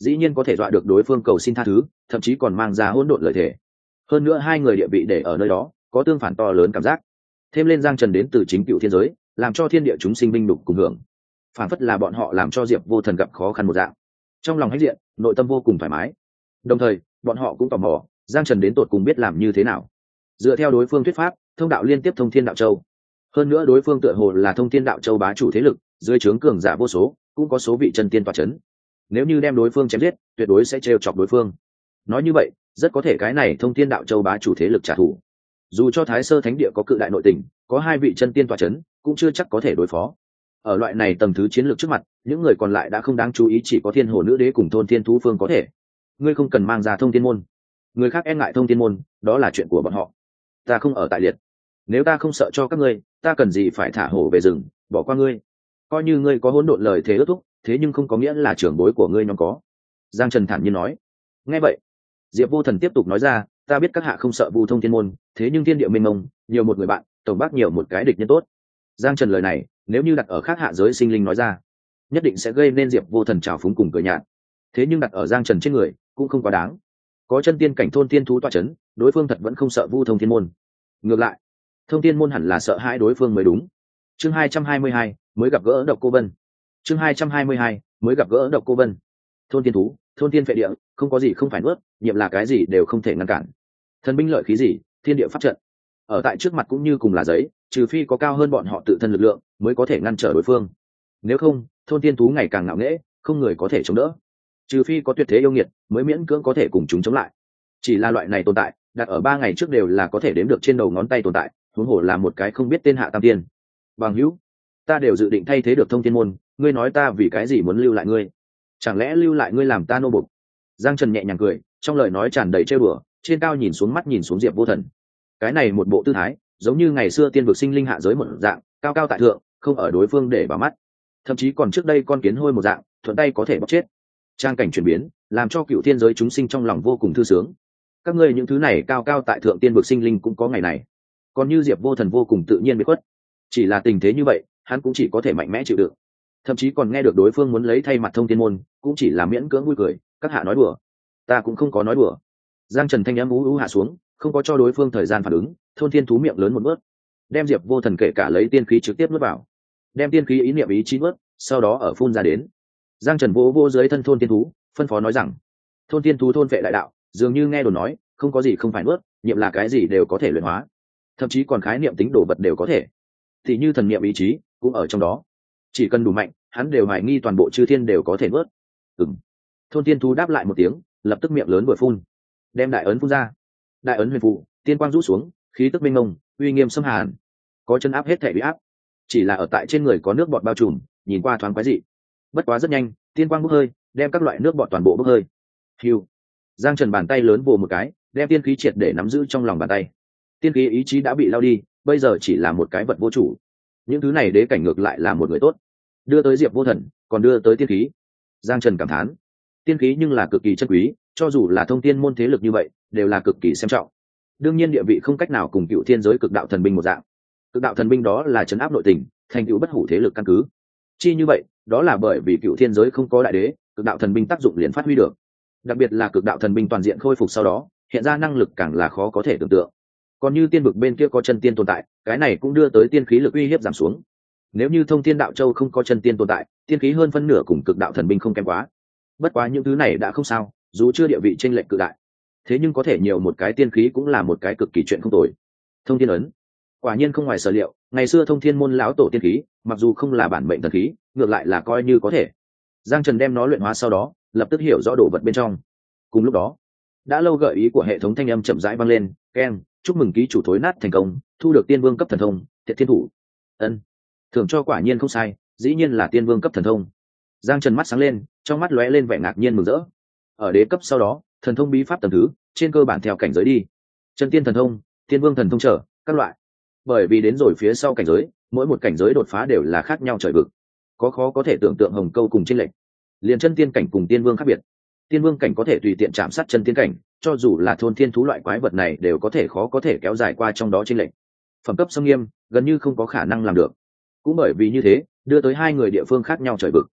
dĩ nhiên có thể dọa được đối phương cầu xin tha thứ, thậm chí còn mang ra hỗn độn lợi thể. Hơn nữa hai người địa vị để ở nơi đó có tương phản to lớn cảm giác, thêm lên Giang Trần đến từ chính cựu thiên giới, làm cho thiên địa chúng sinh binh đục cùng hưởng, phản phất là bọn họ làm cho Diệp Vô Thần gặp khó khăn một dạng. Trong lòng hãnh diện, nội tâm vô cùng thoải mái. Đồng thời bọn họ cũng tò mò Giang Trần đến tột cùng biết làm như thế nào. Dựa theo đối phương thuyết pháp, thông đạo liên tiếp thông thiên đạo châu, hơn nữa đối phương tựa hồ là thông thiên đạo châu bá chủ thế lực, dưới trướng cường giả vô số, cũng có số vị chân tiên tọa chấn. Nếu như đem đối phương chém giết, tuyệt đối sẽ trêu chọc đối phương. Nói như vậy, rất có thể cái này thông thiên đạo châu bá chủ thế lực trả thù. Dù cho Thái Sơ Thánh Địa có cự đại nội tình, có hai vị chân tiên tọa chấn, cũng chưa chắc có thể đối phó. Ở loại này tầng thứ chiến lược trước mặt, những người còn lại đã không đáng chú ý, chỉ có Thiên Hồ Nữ Đế cùng Thôn Thiên Thú Phương có thể. Ngươi không cần mang ra thông thiên môn, người khác e ngại thông thiên môn, đó là chuyện của bọn họ. Ta không ở tại liệt, nếu ta không sợ cho các ngươi, ta cần gì phải thả hổ về rừng, bỏ qua ngươi. Coi như ngươi có hỗn độn lời thế ước thúc, thế nhưng không có nghĩa là trưởng bối của ngươi nhóm có. Giang Trần thản nhiên nói. Nghe vậy, Diệp Vô Thần tiếp tục nói ra, ta biết các hạ không sợ Vu Thông Thiên môn, thế nhưng thiên địa mênh mông, nhiều một người bạn, tổng bác nhiều một cái địch nhân tốt. Giang Trần lời này, nếu như đặt ở khác hạ giới sinh linh nói ra, nhất định sẽ gây nên Diệp Vô Thần trào phúng cùng cười nhạt. Thế nhưng đặt ở Giang Trần trên người, cũng không quá đáng. Có chân tiên cảnh thôn tiên thú tọa chấn, đối phương thật vẫn không sợ Vu Thông Thiên môn. Ngược lại, Thông Thiên môn hẳn là sợ hãi đối phương mới đúng. Chương 222, mới gặp gỡ Độc Cô Vân. Chương 222, mới gặp gỡ Độc Cô Vân. Thôn tiên thú, thôn tiên phệ địa, không có gì không phải nuốt, nhiệm là cái gì đều không thể ngăn cản. Thần binh lợi khí gì, thiên địa pháp trận, ở tại trước mặt cũng như cùng là giấy, trừ phi có cao hơn bọn họ tự thân lực lượng, mới có thể ngăn trở đối phương. Nếu không, thôn tiên thú ngày càng ngạo nghễ, không người có thể chống đỡ. Trừ phi có tuyệt thế yêu nghiệt, mới miễn cưỡng có thể cùng chúng chống lại. Chỉ là loại này tồn tại, đặt ở 3 ngày trước đều là có thể đếm được trên đầu ngón tay tồn tại, huống hồ là một cái không biết tên hạ tam tiên. Bằng hữu, ta đều dự định thay thế được Thông Thiên môn, ngươi nói ta vì cái gì muốn lưu lại ngươi? Chẳng lẽ lưu lại ngươi làm ta nô bộc? Giang Trần nhẹ nhàng cười, trong lời nói tràn đầy trêu đùa, trên cao nhìn xuống, mắt nhìn xuống Diệp Vô Thần. Cái này một bộ tư thái, giống như ngày xưa tiên vực sinh linh hạ giới một dạng, cao cao tại thượng, không ở đối phương để vào mắt. Thậm chí còn trước đây con kiến hôi một dạng, thuận tay có thể bóc chết. Trang cảnh chuyển biến, làm cho cựu thiên giới chúng sinh trong lòng vô cùng thư sướng. Các ngươi những thứ này cao cao tại thượng tiên vực sinh linh cũng có ngày này. Còn như Diệp Vô Thần vô cùng tự nhiên bị khuất. Chỉ là tình thế như vậy, hắn cũng chỉ có thể mạnh mẽ chịu đựng. Thậm chí còn nghe được đối phương muốn lấy thay mặt Thông Thiên môn, cũng chỉ là miễn cưỡng vui cười, các hạ nói đùa. Ta cũng không có nói đùa. Giang Trần thanh âm ú ú hạ xuống, không có cho đối phương thời gian phản ứng, Thôn Thiên thú miệng lớn một bước, đem Diệp Vô Thần kể cả lấy tiên khí trực tiếp nuốt vào, đem tiên khí ý niệm ý chí nuốt, sau đó ở phun ra đến. Giang Trần vô vô dưới thân Thôn Thiên thú, phân phó nói rằng, Thôn Thiên thú thôn vệ đại đạo, dường như nghe đồn nói, không có gì không phải nuốt, niệm là cái gì đều có thể luyện hóa, thậm chí còn khái niệm tính đồ vật đều có thể, thì như thần niệm ý chí cũng ở trong đó, chỉ cần đủ mạnh, hắn đều hoài nghi toàn bộ chư thiên đều có thể nuốt. Thôn Thiên thú đáp lại một tiếng, lập tức miệng lớn vừa phun, đem đại ấn phun ra. Đại ấn huyền phụ, tiên quang rũ xuống, khí tức mênh mông, uy nghiêm xâm hàn, có chân áp hết thể bị áp. Chỉ là ở tại trên người có nước bọt bao trùm, nhìn qua thoáng quái dị. Bất quá rất nhanh, tiên quang bốc hơi, đem các loại nước bọt toàn bộ bốc hơi. Hưu. Giang Trần bàn tay lớn vồ một cái, đem tiên khí triệt để nắm giữ trong lòng bàn tay. Tiên khí ý chí đã bị lao đi, bây giờ chỉ là một cái vật vô chủ. Những thứ này đế cảnh ngược lại là một người tốt, đưa tới Diệp Vô Thần, còn đưa tới tiên khí. Giang Trần cảm thán, tiên khí nhưng là cực kỳ chân quý, cho dù là thông tiên môn thế lực như vậy, đều là cực kỳ xem trọng. Đương nhiên địa vị không cách nào cùng cựu thiên giới cực đạo thần binh một dạng. Cực đạo thần binh đó là trấn áp nội tình, thành tựu bất hủ thế lực căn cứ. Chi như vậy, đó là bởi vì cựu thiên giới không có đại đế, cực đạo thần binh tác dụng liền phát huy được. Đặc biệt là cực đạo thần binh toàn diện khôi phục sau đó, hiện ra năng lực càng là khó có thể tưởng tượng. Còn như tiên vực bên kia có chân tiên tồn tại, cái này cũng đưa tới tiên khí lực uy hiếp giảm xuống. Nếu như thông thiên đạo châu không có chân tiên tồn tại, tiên khí hơn phân nửa cùng cực đạo thần binh không kém quá. Bất quá những thứ này đã không sao, dù chưa địa vị chênh lệch cự đại, thế nhưng có thể nhiều một cái tiên khí cũng là một cái cực kỳ chuyện không tồi. Thông thiên ấn, quả nhiên không ngoài sở liệu, ngày xưa Thông Thiên môn lão tổ tiên khí, mặc dù không là bản mệnh thần khí, ngược lại là coi như có thể. Giang Trần đem nó luyện hóa sau đó, lập tức hiểu rõ đồ vật bên trong. Cùng lúc đó, đã lâu gợi ý của hệ thống thanh âm chậm rãi vang lên, keng, chúc mừng ký chủ thối nát thành công, thu được tiên vương cấp thần thông, Thiệt Thiên Thủ. Ân, thưởng cho quả nhiên không sai, dĩ nhiên là tiên vương cấp thần thông. Giang Trần mắt sáng lên, trong mắt lóe lên vẻ ngạc nhiên mừng rỡ. Ở đế cấp sau đó, thần thông bí pháp tầng thứ, trên cơ bản theo cảnh giới đi. Chân tiên thần thông, tiên vương thần thông trở, các loại. Bởi vì đến rồi phía sau cảnh giới, mỗi một cảnh giới đột phá đều là khác nhau trời vực. Có khó có thể tưởng tượng hồng câu cùng chênh lệch. Liền chân tiên cảnh cùng tiên vương khác biệt. Tiên vương cảnh có thể tùy tiện chạm sát chân tiên cảnh, cho dù là thôn thiên thú loại quái vật này đều có thể khó có thể kéo dài qua trong đó chênh lệch. Phẩm cấp xâm nghiêm, gần như không có khả năng làm được. Cũng bởi vì như thế, đưa tới hai người địa phương khác nhau trời vực.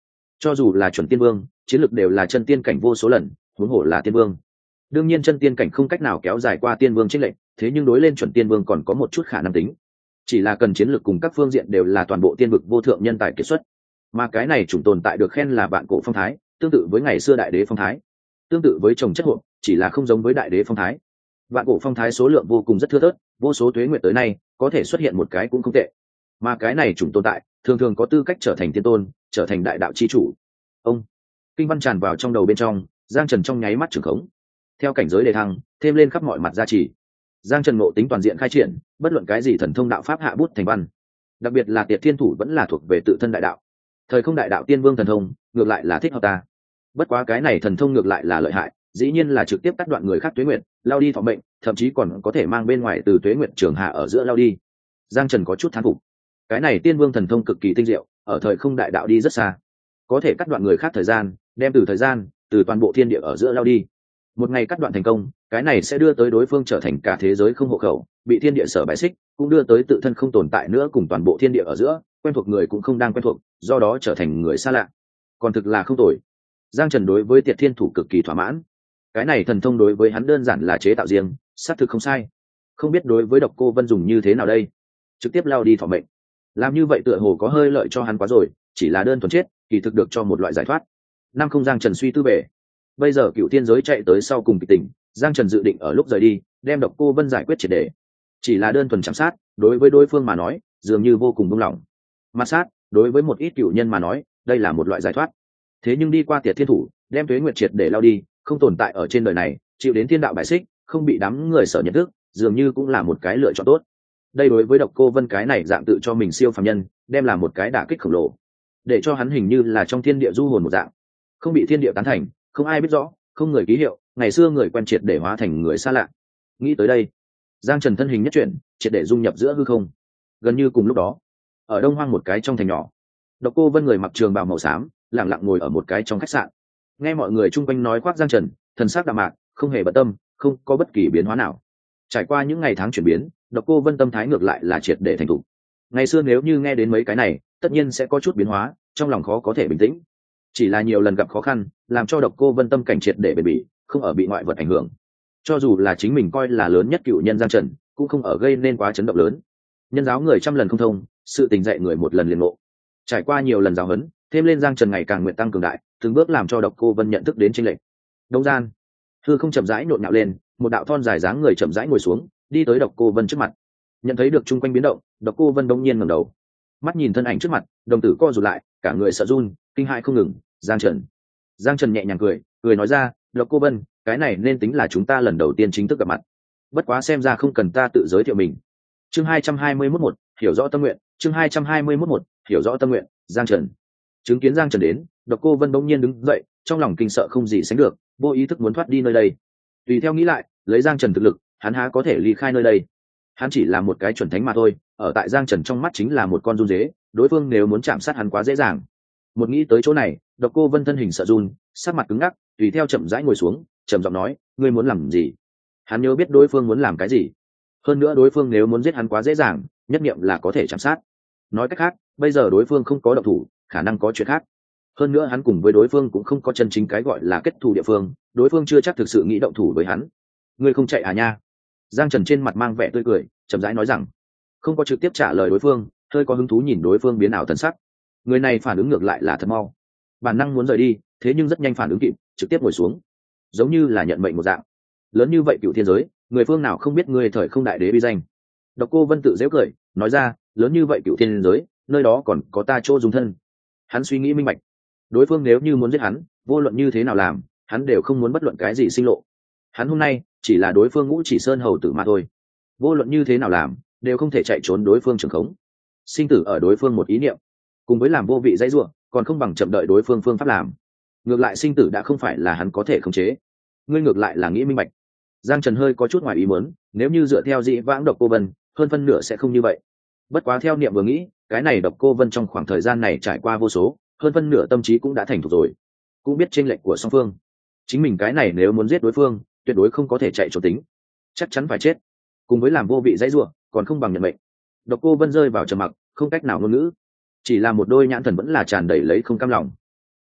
cho dù là chuẩn tiên vương chiến lược đều là chân tiên cảnh vô số lần, huống hồ là tiên vương. Đương nhiên chân tiên cảnh không cách nào kéo dài qua tiên vương trích lệnh, thế nhưng đối lên chuẩn tiên vương còn có một chút khả năng tính, chỉ là cần chiến lược cùng các phương diện đều là toàn bộ tiên vực vô thượng nhân tài kiệt xuất. Mà cái này chủng tồn tại được khen là vạn cổ phong thái, tương tự với ngày xưa đại đế phong thái, tương tự với trồng chất hộp, chỉ là không giống với đại đế phong thái. Vạn cổ phong thái số lượng vô cùng rất thưa thớt, vô số tuế nguyệt tới nay có thể xuất hiện một cái cũng không tệ. Mà cái này chủng tồn tại thường thường có tư cách trở thành tiên tôn, trở thành đại đạo chi chủ. Ông kinh văn tràn vào trong đầu bên trong, Giang Trần trong nháy mắt trưởng khống, theo cảnh giới đề thăng thêm lên khắp mọi mặt gia trì. Giang Trần ngộ tính toàn diện khai triển, bất luận cái gì thần thông đạo pháp hạ bút thành văn, đặc biệt là Tiệt Thiên Thủ vẫn là thuộc về tự thân đại đạo. Thời không đại đạo tiên vương thần thông ngược lại là thích hợp ta. Bất quá cái này thần thông ngược lại là lợi hại, dĩ nhiên là trực tiếp cắt đoạn người khác tuế nguyệt, lao đi thọ mệnh, thậm chí còn có thể mang bên ngoài từ tuế nguyệt trường hạ ở giữa lao đi. Giang Trần có chút thán phục, cái này tiên vương thần thông cực kỳ tinh diệu, ở thời không đại đạo đi rất xa, có thể cắt đoạn người khác thời gian, đem từ thời gian từ toàn bộ thiên địa ở giữa lao đi. Một ngày cắt đoạn thành công, cái này sẽ đưa tới đối phương trở thành cả thế giới không hộ khẩu, bị thiên địa sở bãi xích, cũng đưa tới tự thân không tồn tại nữa cùng toàn bộ thiên địa ở giữa, quen thuộc người cũng không đang quen thuộc, do đó trở thành người xa lạ. Còn thực là không tồi. Giang Trần đối với Tiệt Thiên Thủ cực kỳ thỏa mãn. Cái này thần thông đối với hắn đơn giản là chế tạo riêng, xác thực không sai. Không biết đối với Độc Cô Vân dùng như thế nào đây? Trực tiếp lao đi thọ mệnh. Làm như vậy tựa hồ có hơi lợi cho hắn quá rồi, chỉ là đơn thuần chết, kỳ thực được cho một loại giải thoát. Năm không Giang Trần suy tư bể. Bây giờ Cựu Thiên giới chạy tới sau cùng kịch tỉnh, Giang Trần dự định ở lúc rời đi, đem Độc Cô Vân giải quyết triệt để. Chỉ là đơn thuần chạm sát, đối với đối phương mà nói, dường như vô cùng buông lỏng. Mà sát, đối với một ít cựu nhân mà nói, đây là một loại giải thoát. Thế nhưng đi qua Tiệt Thiên Thủ, đem tuế nguyệt triệt để lao đi, không tồn tại ở trên đời này, chịu đến thiên đạo bại xích, không bị đám người sở nhận thức, dường như cũng là một cái lựa chọn tốt. Đây đối với Độc Cô Vân cái này dạng tự cho mình siêu phàm nhân, đem là một cái đả kích khổng lồ, để cho hắn hình như là trong thiên địa du hồn một dạng, không bị thiên địa tán thành, không ai biết rõ, không người ký hiệu, ngày xưa người quen triệt để hóa thành người xa lạ. Nghĩ tới đây, Giang Trần thân hình nhất chuyển, triệt để dung nhập giữa hư không. Gần như cùng lúc đó, ở Đông Hoang một cái trong thành nhỏ, Độc Cô Vân người mặc trường bào màu xám, lặng lặng ngồi ở một cái trong khách sạn. Nghe mọi người chung quanh nói khoác Giang Trần, thần sắc đạm mạc, không hề bận tâm, không có bất kỳ biến hóa nào. Trải qua những ngày tháng chuyển biến, Độc Cô Vân tâm thái ngược lại là triệt để thành thục. Ngày xưa nếu như nghe đến mấy cái này, tất nhiên sẽ có chút biến hóa, trong lòng khó có thể bình tĩnh. Chỉ là nhiều lần gặp khó khăn, làm cho Độc Cô Vân tâm cảnh triệt để bền bỉ, không ở bị ngoại vật ảnh hưởng. Cho dù là chính mình coi là lớn nhất cựu nhân Giang Trần, cũng không ở gây nên quá chấn động lớn. Nhân giáo người trăm lần không thông, sự tình dạy người một lần liền ngộ. Trải qua nhiều lần giáo huấn, thêm lên Giang Trần ngày càng nguyện tăng cường đại, từng bước làm cho Độc Cô Vân nhận thức đến chênh lệch. Đông gian, hư không chậm rãi nhộn nhạo lên, một đạo thon dài dáng người chậm rãi ngồi xuống, đi tới Độc Cô Vân trước mặt. Nhận thấy được chung quanh biến động, Độc Cô Vân đống nhiên ngẩng đầu, mắt nhìn thân ảnh trước mặt, đồng tử co rụt lại, cả người sợ run, kinh hãi không ngừng. Giang Trần nhẹ nhàng cười nói ra, Độc Cô Vân, cái này nên tính là chúng ta lần đầu tiên chính thức gặp mặt. Bất quá xem ra không cần ta tự giới thiệu mình. Chương 221 hiểu rõ tâm nguyện. Chương 221 hiểu rõ tâm nguyện. Giang Trần. Chứng kiến Giang Trần đến, Độc Cô Vân bỗng nhiên đứng dậy, trong lòng kinh sợ không gì sánh được, vô ý thức muốn thoát đi nơi đây. Tùy theo nghĩ lại, lấy Giang Trần thực lực, hắn há có thể ly khai nơi đây? Hắn chỉ là một cái chuẩn thánh mà thôi, ở tại Giang Trần trong mắt chính là một con run dế, đối phương nếu muốn chạm sát hắn quá dễ dàng. Một nghĩ tới chỗ này, Độc Cô Vân thân hình sợ run, sắc mặt cứng ngắc, tùy theo chậm rãi ngồi xuống, trầm giọng nói, ngươi muốn làm gì? Hắn nhớ biết đối phương muốn làm cái gì, hơn nữa đối phương nếu muốn giết hắn quá dễ dàng, nhất niệm là có thể chạm sát. Nói cách khác, bây giờ đối phương không có động thủ, khả năng có chuyện khác. Hơn nữa hắn cùng với đối phương cũng không có chân chính cái gọi là kết thù địa phương, đối phương chưa chắc thực sự nghĩ động thủ với hắn. Ngươi không chạy à nha? Giang Trần trên mặt mang vẻ tươi cười, chậm rãi nói rằng, không có trực tiếp trả lời đối phương, hơi có hứng thú nhìn đối phương biến ảo thần sắc. Người này phản ứng ngược lại là thật mau, bản năng muốn rời đi, thế nhưng rất nhanh phản ứng kịp, trực tiếp ngồi xuống, giống như là nhận mệnh một dạng. Lớn như vậy Cựu Thiên giới, người phương nào không biết ngươi thời không đại đế bi danh? Độc Cô Vân tự giễu cười, nói ra, lớn như vậy Cựu Thiên giới, nơi đó còn có ta chỗ dùng thân. Hắn suy nghĩ minh bạch, đối phương nếu như muốn giết hắn, vô luận như thế nào làm, hắn đều không muốn bất luận cái gì sinh lộ. Hắn hôm nay chỉ là đối phương Ngũ Chỉ Sơn hầu tử mà thôi, vô luận như thế nào làm, đều không thể chạy trốn đối phương trường khống. Sinh tử ở đối phương một ý niệm, cùng với làm vô vị dãy ruộng, còn không bằng chậm đợi đối phương phương pháp làm. Ngược lại sinh tử đã không phải là hắn có thể khống chế. Ngươi ngược lại là nghĩ minh bạch. Giang Trần hơi có chút ngoài ý muốn, nếu như dựa theo dĩ vãng Độc Cô Vân, hơn phân nửa sẽ không như vậy. Bất quá theo niệm vừa nghĩ, cái này Độc Cô Vân trong khoảng thời gian này trải qua vô số, hơn phân nửa tâm trí cũng đã thành thục rồi, cũng biết chênh lệch của song phương. Chính mình cái này nếu muốn giết đối phương, tuyệt đối không có thể chạy trốn tính, chắc chắn phải chết. Cùng với làm vô vị dãy rủa, còn không bằng nhận mệnh. Độc Cô Vân rơi vào trầm mặc, không cách nào ngôn ngữ, chỉ là một đôi nhãn thần vẫn là tràn đầy lấy không cam lòng.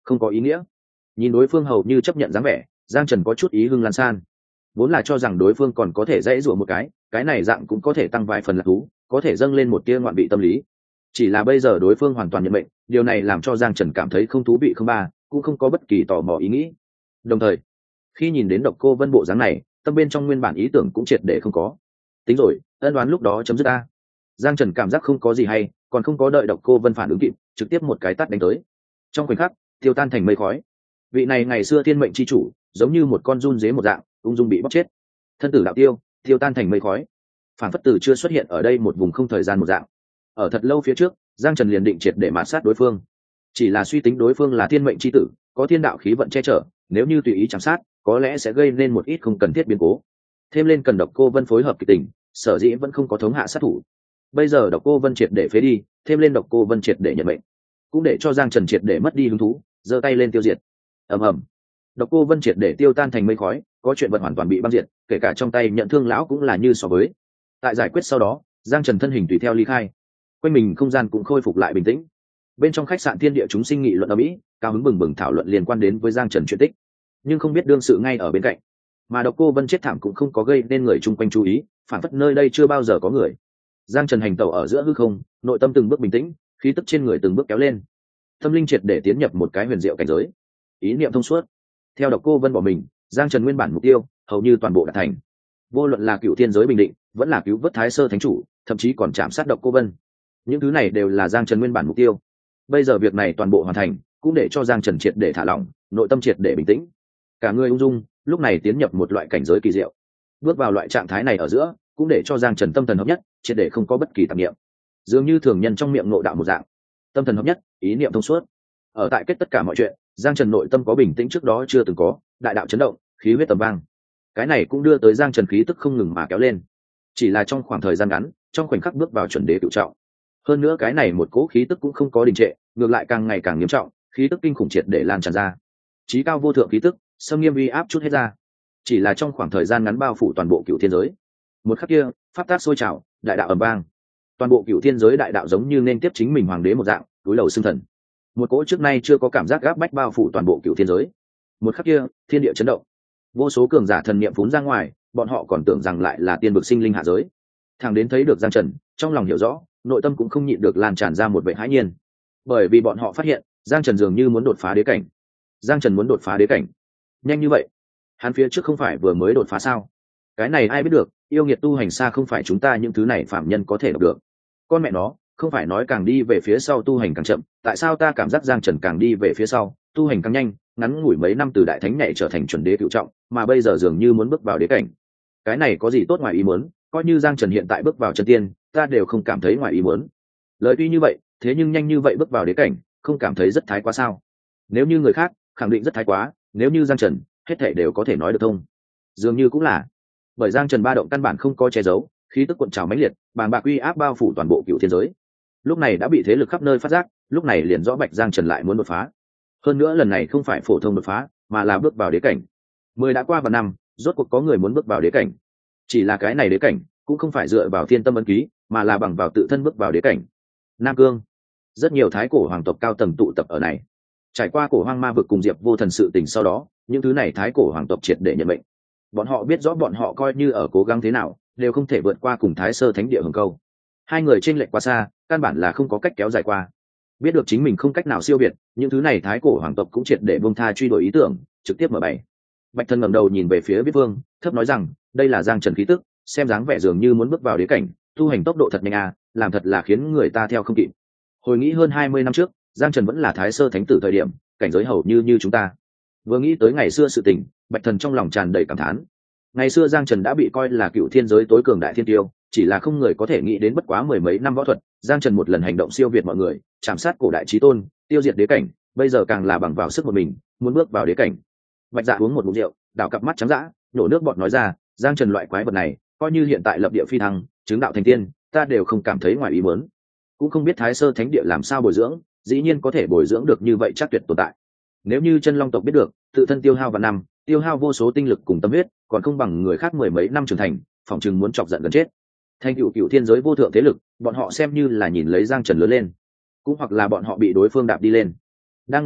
không có ý nghĩa. Nhìn đối phương hầu như chấp nhận dáng vẻ, Giang Trần có chút ý hưng lan san. Vốn là cho rằng đối phương còn có thể dễ dụa một cái này dạng cũng có thể tăng vài phần lạc thú, có thể dâng lên một tia ngoạn vị tâm lý. Chỉ là bây giờ đối phương hoàn toàn nhận mệnh, điều này làm cho Giang Trần cảm thấy không thú vị không ba, cũng không có bất kỳ tò mò ý nghĩ. Đồng thời, khi nhìn đến Độc Cô Vân bộ dáng này, tâm bên trong nguyên bản ý tưởng cũng triệt để không có. Tính rồi, ân đoán lúc đó chấm dứt a. Giang Trần cảm giác không có gì hay, còn không có đợi Độc Cô Vân phản ứng kịp, trực tiếp một cái tát đánh tới. Trong khoảnh khắc, tiêu tan thành mây khói. Vị này ngày xưa thiên mệnh chi chủ, giống như một con giun dế một dạng, ung dung bị bóc chết. Thân tử đạo tiêu, tiêu tan thành mây khói. Phản phất tử chưa xuất hiện ở đây một vùng không thời gian một dạng. Ở thật lâu phía trước, Giang Trần liền định triệt để mạt sát đối phương. Chỉ là suy tính đối phương là thiên mệnh chi tử, có thiên đạo khí vận che chở, nếu như tùy ý chạm sát, có lẽ sẽ gây nên một ít không cần thiết biến cố. Thêm lên cần Độc Cô Vân phối hợp kịch tình, sở dĩ vẫn không có thống hạ sát thủ. Bây giờ Độc Cô Vân triệt để phế đi, thêm lên Độc Cô Vân triệt để nhận mệnh, cũng để cho Giang Trần triệt để mất đi hứng thú, giơ tay lên tiêu diệt. Ầm ầm. Độc Cô Vân triệt để tiêu tan thành mây khói, có chuyện vật hoàn toàn bị băng diệt, kể cả trong tay nhận thương lão cũng là như so với. Tại giải quyết sau đó, Giang Trần thân hình tùy theo ly khai. Quanh mình không gian cũng khôi phục lại bình tĩnh. Bên trong khách sạn thiên địa chúng sinh nghị luận ở mỹ, cao hứng bừng bừng thảo luận liên quan đến với Giang Trần chuyện tích. Nhưng không biết đương sự ngay ở bên cạnh, mà Độc Cô Vân chết thảm cũng không có gây nên người chung quanh chú ý, phản phất nơi đây chưa bao giờ có người. Giang Trần hành tẩu ở giữa hư không, nội tâm từng bước bình tĩnh, khí tức trên người từng bước kéo lên, tâm linh triệt để tiến nhập một cái huyền diệu cảnh giới, ý niệm thông suốt. Theo Độc Cô Vân bỏ mình, Giang Trần nguyên bản mục tiêu hầu như toàn bộ đạt thành. Vô luận là cựu thiên giới bình định, vẫn là cứu vớt Thái Sơ Thánh chủ, thậm chí còn chạm sát Độc Cô Vân, những thứ này đều là Giang Trần nguyên bản mục tiêu. Bây giờ việc này toàn bộ hoàn thành, cũng để cho Giang Trần triệt để thả lỏng, nội tâm triệt để bình tĩnh, cả người ung dung, lúc này tiến nhập một loại cảnh giới kỳ diệu. Bước vào loại trạng thái này ở giữa, cũng để cho Giang Trần tâm thần hợp nhất, triệt để không có bất kỳ tạp niệm, dường như thường nhân trong miệng ngộ đạo một dạng, tâm thần hợp nhất, ý niệm thông suốt. Ở tại kết tất cả mọi chuyện, Giang Trần nội tâm có bình tĩnh trước đó chưa từng có, đại đạo chấn động, khí huyết tầm vang. Cái này cũng đưa tới Giang Trần khí tức không ngừng mà kéo lên. Chỉ là trong khoảng thời gian ngắn, trong khoảnh khắc bước vào chuẩn đế cửu trọng. Hơn nữa cái này một cỗ khí tức cũng không có đình trệ, ngược lại càng ngày càng nghiêm trọng, khí tức kinh khủng triệt để lan tràn ra. Chí cao vô thượng khí tức, xâm nghiêm uy áp chút hết ra. Chỉ là trong khoảng thời gian ngắn bao phủ toàn bộ cửu thiên giới. Một khắc kia, pháp tác sôi trào, đại đạo ầm vang. Toàn bộ cửu thiên giới đại đạo giống như nên tiếp chính mình hoàng đế một dạng, cúi đầu xưng thần. Một cỗ trước nay chưa có cảm giác gáp bách bao phủ toàn bộ cửu thiên giới. Một khắc kia, thiên địa chấn động. Vô số cường giả thần niệm phún ra ngoài, bọn họ còn tưởng rằng lại là tiên vực sinh linh hạ giới. Thằng đến thấy được Giang Trần, trong lòng hiểu rõ, nội tâm cũng không nhịn được lan tràn ra một vẻ hãi nhiên. Bởi vì bọn họ phát hiện, Giang Trần dường như muốn đột phá đế cảnh. Giang Trần muốn đột phá đế cảnh. Nhanh như vậy? Hắn phía trước không phải vừa mới đột phá sao? Cái này ai biết được, yêu nghiệt tu hành xa không phải chúng ta những thứ này phạm nhân có thể đọc được. Con mẹ nó, không phải nói càng đi về phía sau tu hành càng chậm, tại sao ta cảm giác Giang Trần càng đi về phía sau, tu hành càng nhanh, ngắn ngủi mấy năm từ đại thánh nhảy trở thành chuẩn đế cửu trọng, mà bây giờ dường như muốn bước vào đế cảnh. Cái này có gì tốt ngoài ý muốn, coi như Giang Trần hiện tại bước vào chân tiên, ta đều không cảm thấy ngoài ý muốn. Lời tuy như vậy, thế nhưng nhanh như vậy bước vào đế cảnh, không cảm thấy rất thái quá sao? Nếu như người khác, khẳng định rất thái quá, nếu như Giang Trần, hết thảy đều có thể nói được thông. Dường như cũng là, bởi Giang Trần ba động căn bản không có che giấu, khí tức cuộn trào mãnh liệt, bàng bạc uy áp bao phủ toàn bộ cửu thiên giới. Lúc này đã bị thế lực khắp nơi phát giác, lúc này liền rõ bạch Giang Trần lại muốn đột phá. Hơn nữa lần này không phải phổ thông đột phá, mà là bước vào đế cảnh. 10 đã qua vào năm, rốt cuộc có người muốn bước vào đế cảnh. Chỉ là cái này đế cảnh cũng không phải dựa vào thiên tâm ấn ký, mà là bằng vào tự thân bước vào đế cảnh. Nam Cương, rất nhiều thái cổ hoàng tộc cao tầng tụ tập ở này. Trải qua cổ hoang ma vực cùng Diệp Vô Thần sự tình sau đó, những thứ này thái cổ hoàng tộc triệt để nhận mệnh. Bọn họ biết rõ bọn họ coi như ở cố gắng thế nào, đều không thể vượt qua cùng Thái Sơ Thánh địa Hồng Câu. Hai người chênh lệch quá xa, căn bản là không có cách kéo dài qua. Biết được chính mình không cách nào siêu việt, những thứ này thái cổ hoàng tộc cũng triệt để buông tha truy đuổi ý tưởng, trực tiếp mở bày. Bạch Thần ngẩng đầu nhìn về phía Biết Vương, thấp nói rằng, đây là Giang Trần khí tức, xem dáng vẻ dường như muốn bước vào đế cảnh, tu hành tốc độ thật nhanh à, làm thật là khiến người ta theo không kịp. Hồi nghĩ hơn 20 năm trước, Giang Trần vẫn là Thái Sơ Thánh tử thời điểm, cảnh giới hầu như chúng ta. Vừa nghĩ tới ngày xưa sự tình, Bạch Thần trong lòng tràn đầy cảm thán. Ngày xưa Giang Trần đã bị coi là cựu thiên giới tối cường đại thiên tiêu, chỉ là không người có thể nghĩ đến bất quá mười mấy năm võ thuật, Giang Trần một lần hành động siêu việt mọi người, chạm sát cổ đại chí tôn, tiêu diệt đế cảnh, bây giờ càng là bằng vào sức một mình, muốn bước vào đế cảnh. Bạch Dạ uống một ngụm rượu, đảo cặp mắt trắng dã, nhổ nước bọt nói ra, Giang Trần loại quái vật này, coi như hiện tại lập địa phi thăng, chứng đạo thành tiên, ta đều không cảm thấy ngoài ý muốn. Cũng không biết Thái Sơ Thánh địa làm sao bồi dưỡng, dĩ nhiên có thể bồi dưỡng được như vậy chắc tuyệt tồn tại. Nếu như Chân Long tộc biết được, tự thân tiêu hao vào năm, tiêu hao vô số tinh lực cùng tâm huyết, còn không bằng người khác mười mấy năm trưởng thành, phòng chừng muốn chọc giận gần chết. Thành cựu cựu thiên giới vô thượng thế lực, bọn họ xem như là nhìn lấy Giang Trần lớn lên, cũng hoặc là bọn họ bị đối phương đạp đi lên. Đang ngồi,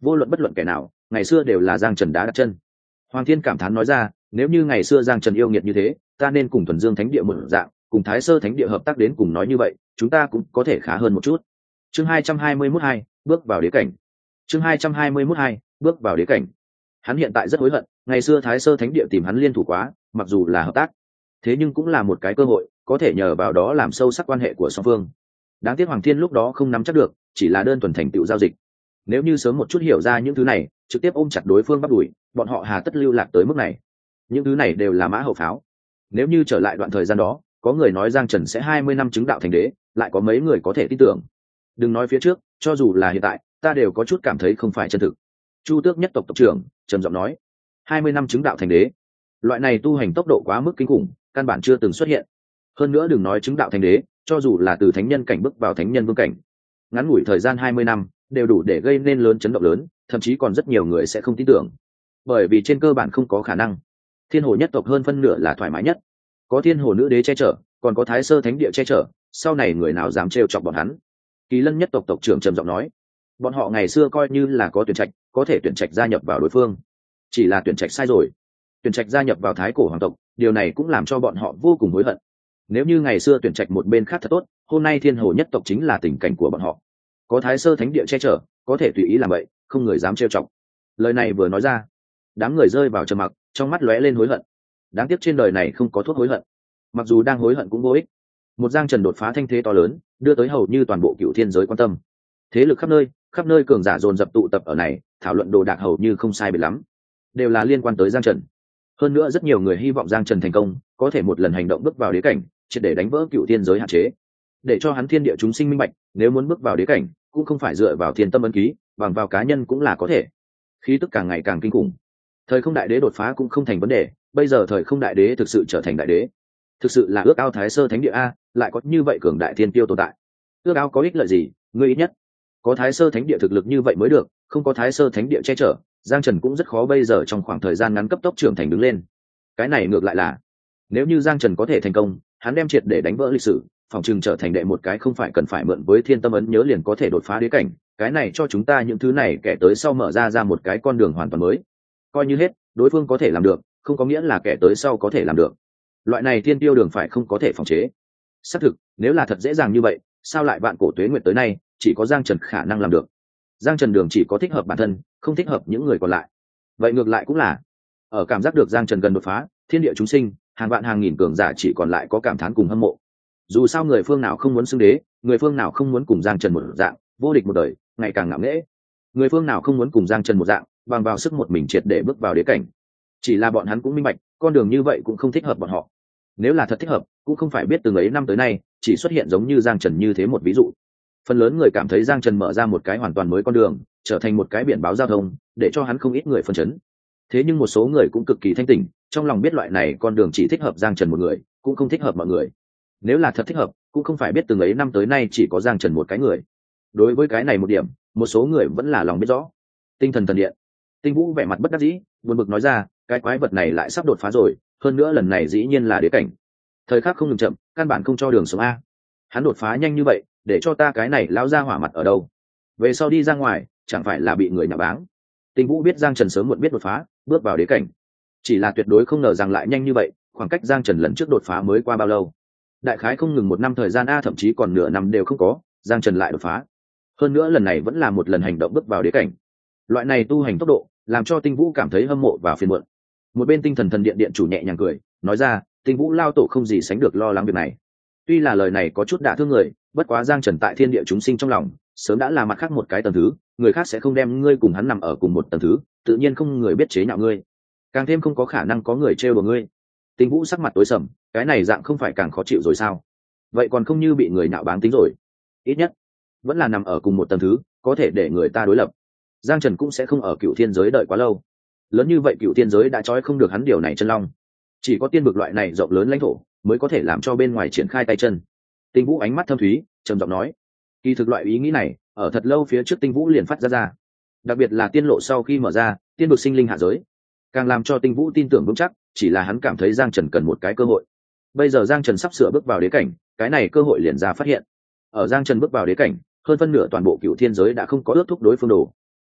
vô luận bất luận kẻ nào ngày xưa đều là giang trần đá đặt chân. Hoàng Thiên cảm thán nói ra, nếu như ngày xưa giang trần yêu nghiệt như thế, ta nên cùng thuần dương thánh địa một dạng, cùng thái sơ thánh địa hợp tác đến cùng nói như vậy, chúng ta cũng có thể khá hơn một chút. Chương 221 bước vào đế cảnh. Chương 221 bước vào đế cảnh. Hắn hiện tại rất hối hận, ngày xưa thái sơ thánh địa tìm hắn liên thủ quá, mặc dù là hợp tác, thế nhưng cũng là một cái cơ hội, có thể nhờ vào đó làm sâu sắc quan hệ của song phương. Đáng tiếc Hoàng Thiên lúc đó không nắm chắc được, chỉ là đơn thuần thành tựu giao dịch. Nếu như sớm một chút hiểu ra những thứ này, trực tiếp ôm chặt đối phương bắt đuổi, bọn họ hà tất lưu lạc tới mức này. Những thứ này đều là mã hậu pháo. Nếu như trở lại đoạn thời gian đó, có người nói Giang Trần sẽ 20 năm chứng đạo thành đế, lại có mấy người có thể tin tưởng. Đừng nói phía trước, cho dù là hiện tại, ta đều có chút cảm thấy không phải chân thực. Chu Tước nhất tộc tộc trưởng trầm giọng nói, 20 năm chứng đạo thành đế, loại này tu hành tốc độ quá mức kinh khủng, căn bản chưa từng xuất hiện. Hơn nữa đừng nói chứng đạo thành đế, cho dù là từ thánh nhân cảnh bước vào thánh nhân vương cảnh, ngắn ngủi thời gian 20 năm đều đủ để gây nên lớn chấn động lớn, thậm chí còn rất nhiều người sẽ không tin tưởng, bởi vì trên cơ bản không có khả năng. Thiên Hồ nhất tộc hơn phân nửa là thoải mái nhất, có Thiên Hồ nữ đế che chở, còn có Thái Sơ thánh địa che chở, sau này người nào dám trêu chọc bọn hắn. Kỳ Lân nhất tộc tộc trưởng trầm giọng nói, bọn họ ngày xưa coi như là có tuyển trạch, có thể tuyển trạch gia nhập vào đối phương, chỉ là tuyển trạch sai rồi, tuyển trạch gia nhập vào Thái Cổ hoàng tộc, điều này cũng làm cho bọn họ vô cùng hối hận. Nếu như ngày xưa tuyển trạch một bên khác thật tốt, hôm nay Thiên Hồ nhất tộc chính là tình cảnh của bọn họ, có Thái Sơ thánh địa che chở, có thể tùy ý làm vậy, không người dám trêu chọc. Lời này vừa nói ra, đám người rơi vào trầm mặc, trong mắt lóe lên hối hận. Đáng tiếc trên đời này không có thuốc hối hận, mặc dù đang hối hận cũng vô ích. Một Giang Trần đột phá thanh thế to lớn, đưa tới hầu như toàn bộ cựu thiên giới quan tâm, thế lực khắp nơi cường giả dồn dập tụ tập ở này, thảo luận đồ đạc hầu như không sai biệt lắm, đều là liên quan tới Giang Trần. Hơn nữa rất nhiều người hy vọng Giang Trần thành công, có thể một lần hành động bước vào đế cảnh, triệt để đánh vỡ cựu thiên giới hạn chế, để cho hắn thiên địa chúng sinh minh bạch, nếu muốn bước vào đế cảnh, cũng không phải dựa vào thiên tâm ấn ký, bằng vào cá nhân cũng là có thể. Khí tức càng ngày càng kinh khủng, thời không đại đế đột phá cũng không thành vấn đề, bây giờ thời không đại đế thực sự trở thành đại đế, thực sự là ước ao Thái Sơ thánh địa a, lại có như vậy cường đại thiên tiêu tồn tại. Ước ao có ích lợi gì, ngươi ít nhất có Thái Sơ thánh địa thực lực như vậy mới được, không có Thái Sơ thánh địa che chở, Giang Trần cũng rất khó bây giờ trong khoảng thời gian ngắn cấp tốc trưởng thành đứng lên. Cái này ngược lại là, nếu như Giang Trần có thể thành công, hắn đem triệt để đánh vỡ lịch sử, phòng trường trở thành đệ một cái không phải cần phải mượn với thiên tâm ấn nhớ liền có thể đột phá đế cảnh, cái này cho chúng ta những thứ này kẻ tới sau mở ra một cái con đường hoàn toàn mới. Coi như hết, đối phương có thể làm được, không có nghĩa là kẻ tới sau có thể làm được. Loại này thiên tiêu đường phải không có thể phòng chế. Xác thực, nếu là thật dễ dàng như vậy, sao lại vạn cổ tuế nguyệt tới nay, chỉ có Giang Trần khả năng làm được. Giang Trần đường chỉ có thích hợp bản thân, không thích hợp những người còn lại. Vậy ngược lại cũng là, ở cảm giác được Giang Trần gần đột phá, thiên địa chúng sinh, hàng vạn hàng nghìn cường giả chỉ còn lại có cảm thán cùng hâm mộ. Dù sao người phương nào không muốn xưng đế, người phương nào không muốn cùng Giang Trần một dạng, vô địch một đời, ngày càng ngạo nghễ. Người phương nào không muốn cùng Giang Trần một dạng, bằng vào sức một mình triệt để bước vào đế cảnh. Chỉ là bọn hắn cũng minh bạch, con đường như vậy cũng không thích hợp bọn họ. Nếu là thật thích hợp, cũng không phải biết từng ấy năm tới nay, chỉ xuất hiện giống như Giang Trần như thế một ví dụ. Phần lớn người cảm thấy Giang Trần mở ra một cái hoàn toàn mới con đường, trở thành một cái biển báo giao thông, để cho hắn không ít người phân chấn. Thế nhưng một số người cũng cực kỳ thanh tỉnh, trong lòng biết loại này con đường chỉ thích hợp Giang Trần một người, cũng không thích hợp mọi người. Nếu là thật thích hợp, cũng không phải biết từng ấy năm tới nay chỉ có Giang Trần một cái người. Đối với cái này một điểm, một số người vẫn là lòng biết rõ. Tinh thần thần điện, Tinh Vũ vẻ mặt bất đắc dĩ, buồn bực nói ra, cái quái vật này lại sắp đột phá rồi, hơn nữa lần này dĩ nhiên là đế cảnh. Thời khắc không ngừng chậm, căn bản không cho đường sống a. Hắn đột phá nhanh như vậy, để cho ta cái này lao ra hỏa mặt ở đâu? Về sau đi ra ngoài, chẳng phải là bị người nhạo báng. Tinh Vũ biết Giang Trần sớm muộn biết đột phá, bước vào đế cảnh, chỉ là tuyệt đối không ngờ rằng lại nhanh như vậy, khoảng cách Giang Trần lần trước đột phá mới qua bao lâu? Đại khái không ngừng 1 năm thời gian a, thậm chí còn nửa năm đều không có, Giang Trần lại đột phá. Hơn nữa lần này vẫn là một lần hành động bước vào đế cảnh. Loại này tu hành tốc độ, làm cho Tinh Vũ cảm thấy hâm mộ và phiền muộn. Một bên Tinh Thần Thần Điện điện chủ nhẹ nhàng cười, nói ra, Tinh Vũ lao tổ không gì sánh được lo lắng việc này. Tuy là lời này có chút đả thương người, bất quá Giang Trần tại thiên địa chúng sinh trong lòng, sớm đã là mặt khác một cái tầng thứ, người khác sẽ không đem ngươi cùng hắn nằm ở cùng một tầng thứ, tự nhiên không người biết chế nhạo ngươi, càng thêm không có khả năng có người trêu đùa ngươi. Tinh Vũ sắc mặt tối sầm, cái này dạng không phải càng khó chịu rồi sao? Vậy còn không như bị người nhạo báng tính rồi. Ít nhất vẫn là nằm ở cùng một tầng thứ, có thể để người ta đối lập. Giang Trần cũng sẽ không ở cựu thiên giới đợi quá lâu, lớn như vậy cựu thiên giới đã trói không được hắn điều này chân long. Chỉ có tiên vực loại này rộng lớn lãnh thổ mới có thể làm cho bên ngoài triển khai tay chân. Tinh Vũ ánh mắt thâm thúy, trầm giọng nói, kỳ thực loại ý nghĩ này ở thật lâu phía trước Tinh Vũ liền phát ra, đặc biệt là tiên lộ sau khi mở ra, tiên vực sinh linh hạ giới, càng làm cho Tinh Vũ tin tưởng vững chắc, chỉ là hắn cảm thấy Giang Trần cần một cái cơ hội. Bây giờ Giang Trần sắp sửa bước vào đế cảnh, cái này cơ hội liền ra phát hiện. Ở Giang Trần bước vào đế cảnh, hơn phân nửa toàn bộ cựu thiên giới đã không có ước thúc đối phương đồ.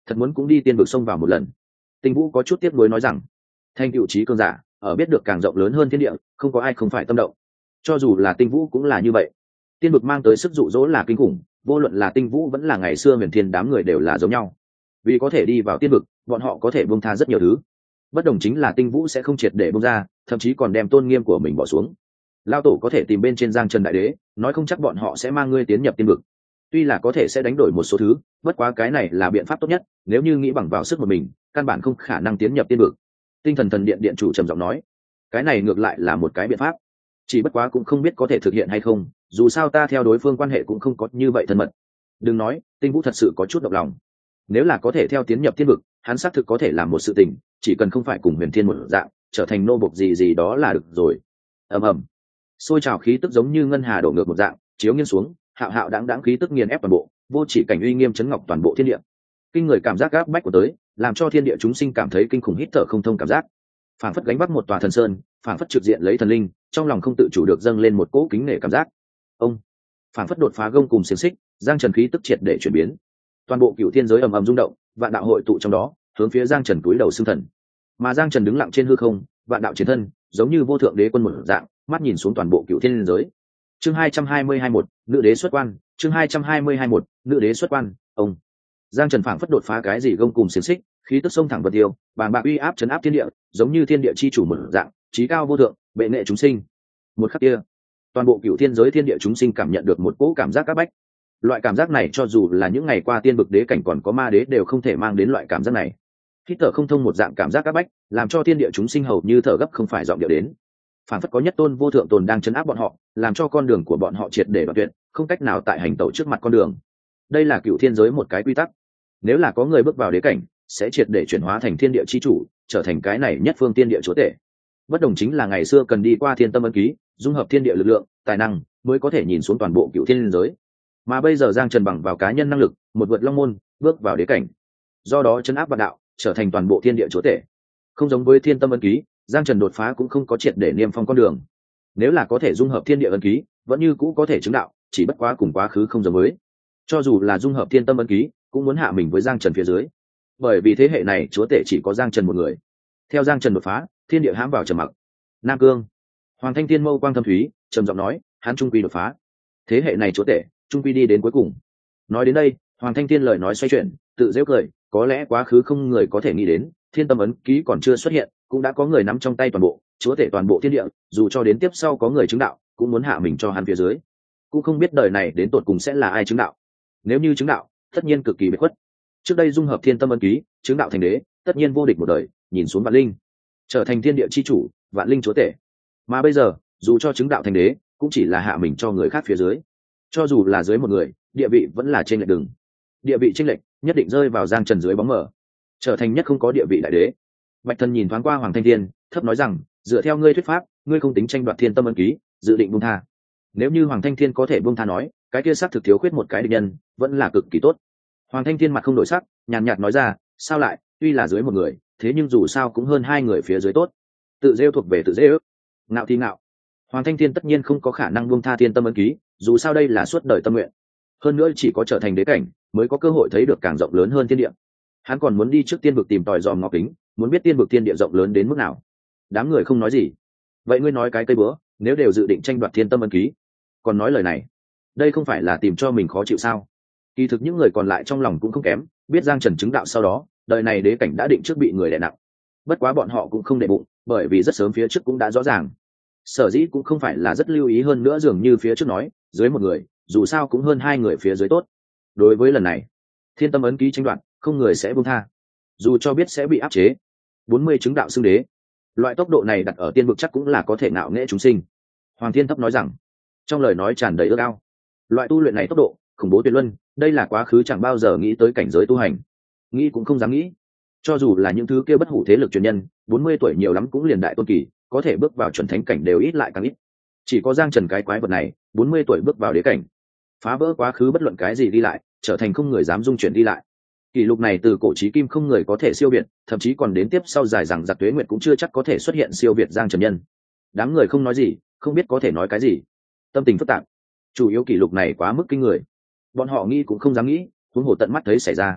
thật muốn cũng đi tiên vực xông vào một lần. Tinh Vũ có chút tiếc nuối nói rằng, thành cựu trí cường giả ở biết được càng rộng lớn hơn thiên địa, không có ai không phải tâm động. Cho dù là Tinh Vũ cũng là như vậy. Tiên vực mang tới sức dụ dỗ là kinh khủng, vô luận là Tinh Vũ vẫn là ngày xưa Huyền Thiên đám người đều là giống nhau. Vì có thể đi vào tiên vực, bọn họ có thể buông tha rất nhiều thứ. Bất đồng chính là Tinh Vũ sẽ không triệt để buông ra, thậm chí còn đem tôn nghiêm của mình bỏ xuống. Lao tổ có thể tìm bên trên Giang Trần đại đế, nói không chắc bọn họ sẽ mang ngươi tiến nhập tiên vực. Tuy là có thể sẽ đánh đổi một số thứ, bất quá cái này là biện pháp tốt nhất, nếu như nghĩ bằng vào sức một mình, căn bản không khả năng tiến nhập tiên vực. Tinh thần thần điện điện chủ trầm giọng nói, cái này ngược lại là một cái biện pháp, chỉ bất quá cũng không biết có thể thực hiện hay không, dù sao ta theo đối phương quan hệ cũng không có như vậy thân mật. Đừng nói, Tinh Vũ thật sự có chút động lòng. Nếu là có thể theo tiến nhập tiên vực, hắn xác thực có thể làm một sự tình, chỉ cần không phải cùng Huyền Thiên một dạng, trở thành nô bộc gì gì đó là được rồi. Ầm ầm, xôi trào khí tức giống như ngân hà đổ ngược một dạng, chiếu nghiêng xuống, hạo hạo đãng đãng khí tức nghiền ép toàn bộ, vô chỉ cảnh uy nghiêm chấn ngọc toàn bộ thiên địa. Kinh người cảm giác áp bách của tới, làm cho thiên địa chúng sinh cảm thấy kinh khủng, hít thở không thông cảm giác. Phảng phất gánh vác một tòa thần sơn, phảng phất trực diện lấy thần linh, trong lòng không tự chủ được dâng lên một cỗ kính nể cảm giác. Ông, phảng phất đột phá gông cùng xiềng xích, Giang Trần khí tức triệt để chuyển biến. Toàn bộ cựu thiên giới ầm ầm rung động, vạn đạo hội tụ trong đó, hướng phía Giang Trần túi đầu xưng thần. Mà Giang Trần đứng lặng trên hư không, vạn đạo chiến thân, giống như vô thượng đế quân một dạng, mắt nhìn xuống toàn bộ cựu thiên giới. Chương 222-1, nữ đế xuất quan, chương 222-1, nữ đế xuất quan. Ông, Giang Trần phảng phất đột phá cái gì gông cùng xiềng xích, khí tức sông thẳng vật tiêu, bàng bạc uy áp chấn áp thiên địa, giống như thiên địa chi chủ một dạng, trí cao vô thượng, bệ nghệ chúng sinh. Một khắc kia, toàn bộ cựu thiên giới thiên địa chúng sinh cảm nhận được một cỗ cảm giác áp bách. Loại cảm giác này cho dù là những ngày qua tiên vực đế cảnh còn có ma đế đều không thể mang đến loại cảm giác này. Hít thở không thông một dạng cảm giác áp bách, làm cho thiên địa chúng sinh hầu như thở gấp không phải giọng điệu đến. Phản phất có nhất tôn vô thượng tồn đang chấn áp bọn họ, làm cho con đường của bọn họ triệt để đoạn tuyệt, không cách nào tại hành tẩu trước mặt con đường. Đây là cựu thiên giới một cái quy tắc. Nếu là có người bước vào đế cảnh, sẽ triệt để chuyển hóa thành thiên địa chi chủ, trở thành cái này nhất phương tiên địa chúa tể. Bất đồng chính là ngày xưa cần đi qua thiên tâm ấn ký, dung hợp thiên địa lực lượng, tài năng, mới có thể nhìn xuống toàn bộ cựu thiên giới. Mà bây giờ Giang Trần bằng vào cá nhân năng lực, một vượt long môn, bước vào đế cảnh. Do đó chấn áp vạn đạo, trở thành toàn bộ thiên địa chúa tể. Không giống với thiên tâm ấn ký, Giang Trần đột phá cũng không có triệt để niêm phong con đường. Nếu là có thể dung hợp thiên địa ấn ký, vẫn như cũ có thể chứng đạo, chỉ bất quá cùng quá khứ không giống với. Cho dù là dung hợp thiên tâm ấn ký, cũng muốn hạ mình với Giang Trần phía dưới. Bởi vì thế hệ này chúa tể chỉ có Giang Trần một người. Theo Giang Trần đột phá, thiên địa hãm vào trầm mặc. Nam Cương, Hoàng Thanh Thiên mâu quang thâm thúy, trầm giọng nói, hắn trung quy đột phá. Thế hệ này chúa tể, trung quy đi đến cuối cùng. Nói đến đây, Hoàng Thanh Thiên lời nói xoay chuyển, tự giễu cười, có lẽ quá khứ không người có thể nghĩ đến, thiên tâm ấn ký còn chưa xuất hiện, cũng đã có người nắm trong tay toàn bộ, chúa tể toàn bộ thiên địa, dù cho đến tiếp sau có người chứng đạo, cũng muốn hạ mình cho hắn phía dưới. Cũng không biết đời này đến tột cùng sẽ là ai chứng đạo. Nếu như chứng đạo, tất nhiên cực kỳ biệt khuất. Trước đây dung hợp thiên tâm ấn ký, chứng đạo thành đế, tất nhiên vô địch một đời, nhìn xuống vạn linh, trở thành thiên địa chi chủ, vạn linh chúa tể. Mà bây giờ, dù cho chứng đạo thành đế, cũng chỉ là hạ mình cho người khác phía dưới. Cho dù là dưới một người, địa vị vẫn là trên lệch đường. Địa vị chênh lệch nhất định rơi vào Giang Trần dưới bóng mờ, trở thành nhất không có địa vị đại đế. Bạch Thần nhìn thoáng qua Hoàng Thanh Thiên, thấp nói rằng, dựa theo ngươi thuyết pháp, ngươi không tính tranh đoạt thiên tâm ấn ký, dự định buông tha. Nếu như Hoàng Thanh Thiên có thể buông tha nói, cái kia xác thực thiếu khuyết một cái địch nhân, vẫn là cực kỳ tốt. Hoàng Thanh Thiên mặt không đổi sắc, nhàn nhạt nói ra, sao lại, tuy là dưới một người, thế nhưng dù sao cũng hơn hai người phía dưới tốt. Tự rêu thuộc về tự rêu, ngạo thì ngạo. Hoàng Thanh Thiên tất nhiên không có khả năng buông tha thiên tâm ấn ký, dù sao đây là suốt đời tâm nguyện. Hơn nữa chỉ có trở thành đế cảnh, mới có cơ hội thấy được càng rộng lớn hơn thiên địa. Hắn còn muốn đi trước tiên vực tìm tòi dòm ngọc kính, muốn biết tiên vực thiên địa rộng lớn đến mức nào. Đám người không nói gì. Vậy ngươi nói cái cây bữa, nếu đều dự định tranh đoạt thiên tâm ấn ký, còn nói lời này, đây không phải là tìm cho mình khó chịu sao? Kỳ thực những người còn lại trong lòng cũng không kém, biết Giang Trần chứng đạo sau đó, đời này đế cảnh đã định trước bị người đè nặng. Bất quá bọn họ cũng không để bụng, bởi vì rất sớm phía trước cũng đã rõ ràng. Sở dĩ cũng không phải là rất lưu ý, hơn nữa dường như phía trước nói, dưới một người, dù sao cũng hơn hai người phía dưới tốt. Đối với lần này, thiên tâm ấn ký tranh đoạt, không người sẽ buông tha, dù cho biết sẽ bị áp chế. 40 chứng đạo xưng đế, loại tốc độ này đặt ở tiên vực chắc cũng là có thể ngạo nghễ chúng sinh. Hoàng Thiên thấp nói rằng, trong lời nói tràn đầy ước ao. Loại tu luyện này tốc độ khủng bố tuyệt luân, đây là quá khứ chẳng bao giờ nghĩ tới cảnh giới tu hành, nghĩ cũng không dám nghĩ. Cho dù là những thứ kia bất hủ thế lực truyền nhân, 40 tuổi nhiều lắm cũng liền đại tôn kỳ, có thể bước vào chuẩn thánh cảnh đều ít lại càng ít. Chỉ có Giang Trần cái quái vật này, 40 tuổi bước vào đế cảnh, phá vỡ quá khứ bất luận cái gì đi lại, trở thành không người dám dung chuyển đi lại. Kỷ lục này từ cổ chí kim không người có thể siêu việt, thậm chí còn đến tiếp sau dài rằng giặc tuế nguyệt cũng chưa chắc có thể xuất hiện siêu việt Giang Trần nhân. Đám người không nói gì, không biết có thể nói cái gì, tâm tình phức tạp. Chủ yếu kỷ lục này quá mức kinh người, bọn họ nghĩ cũng không dám nghĩ, huống hồ tận mắt thấy xảy ra.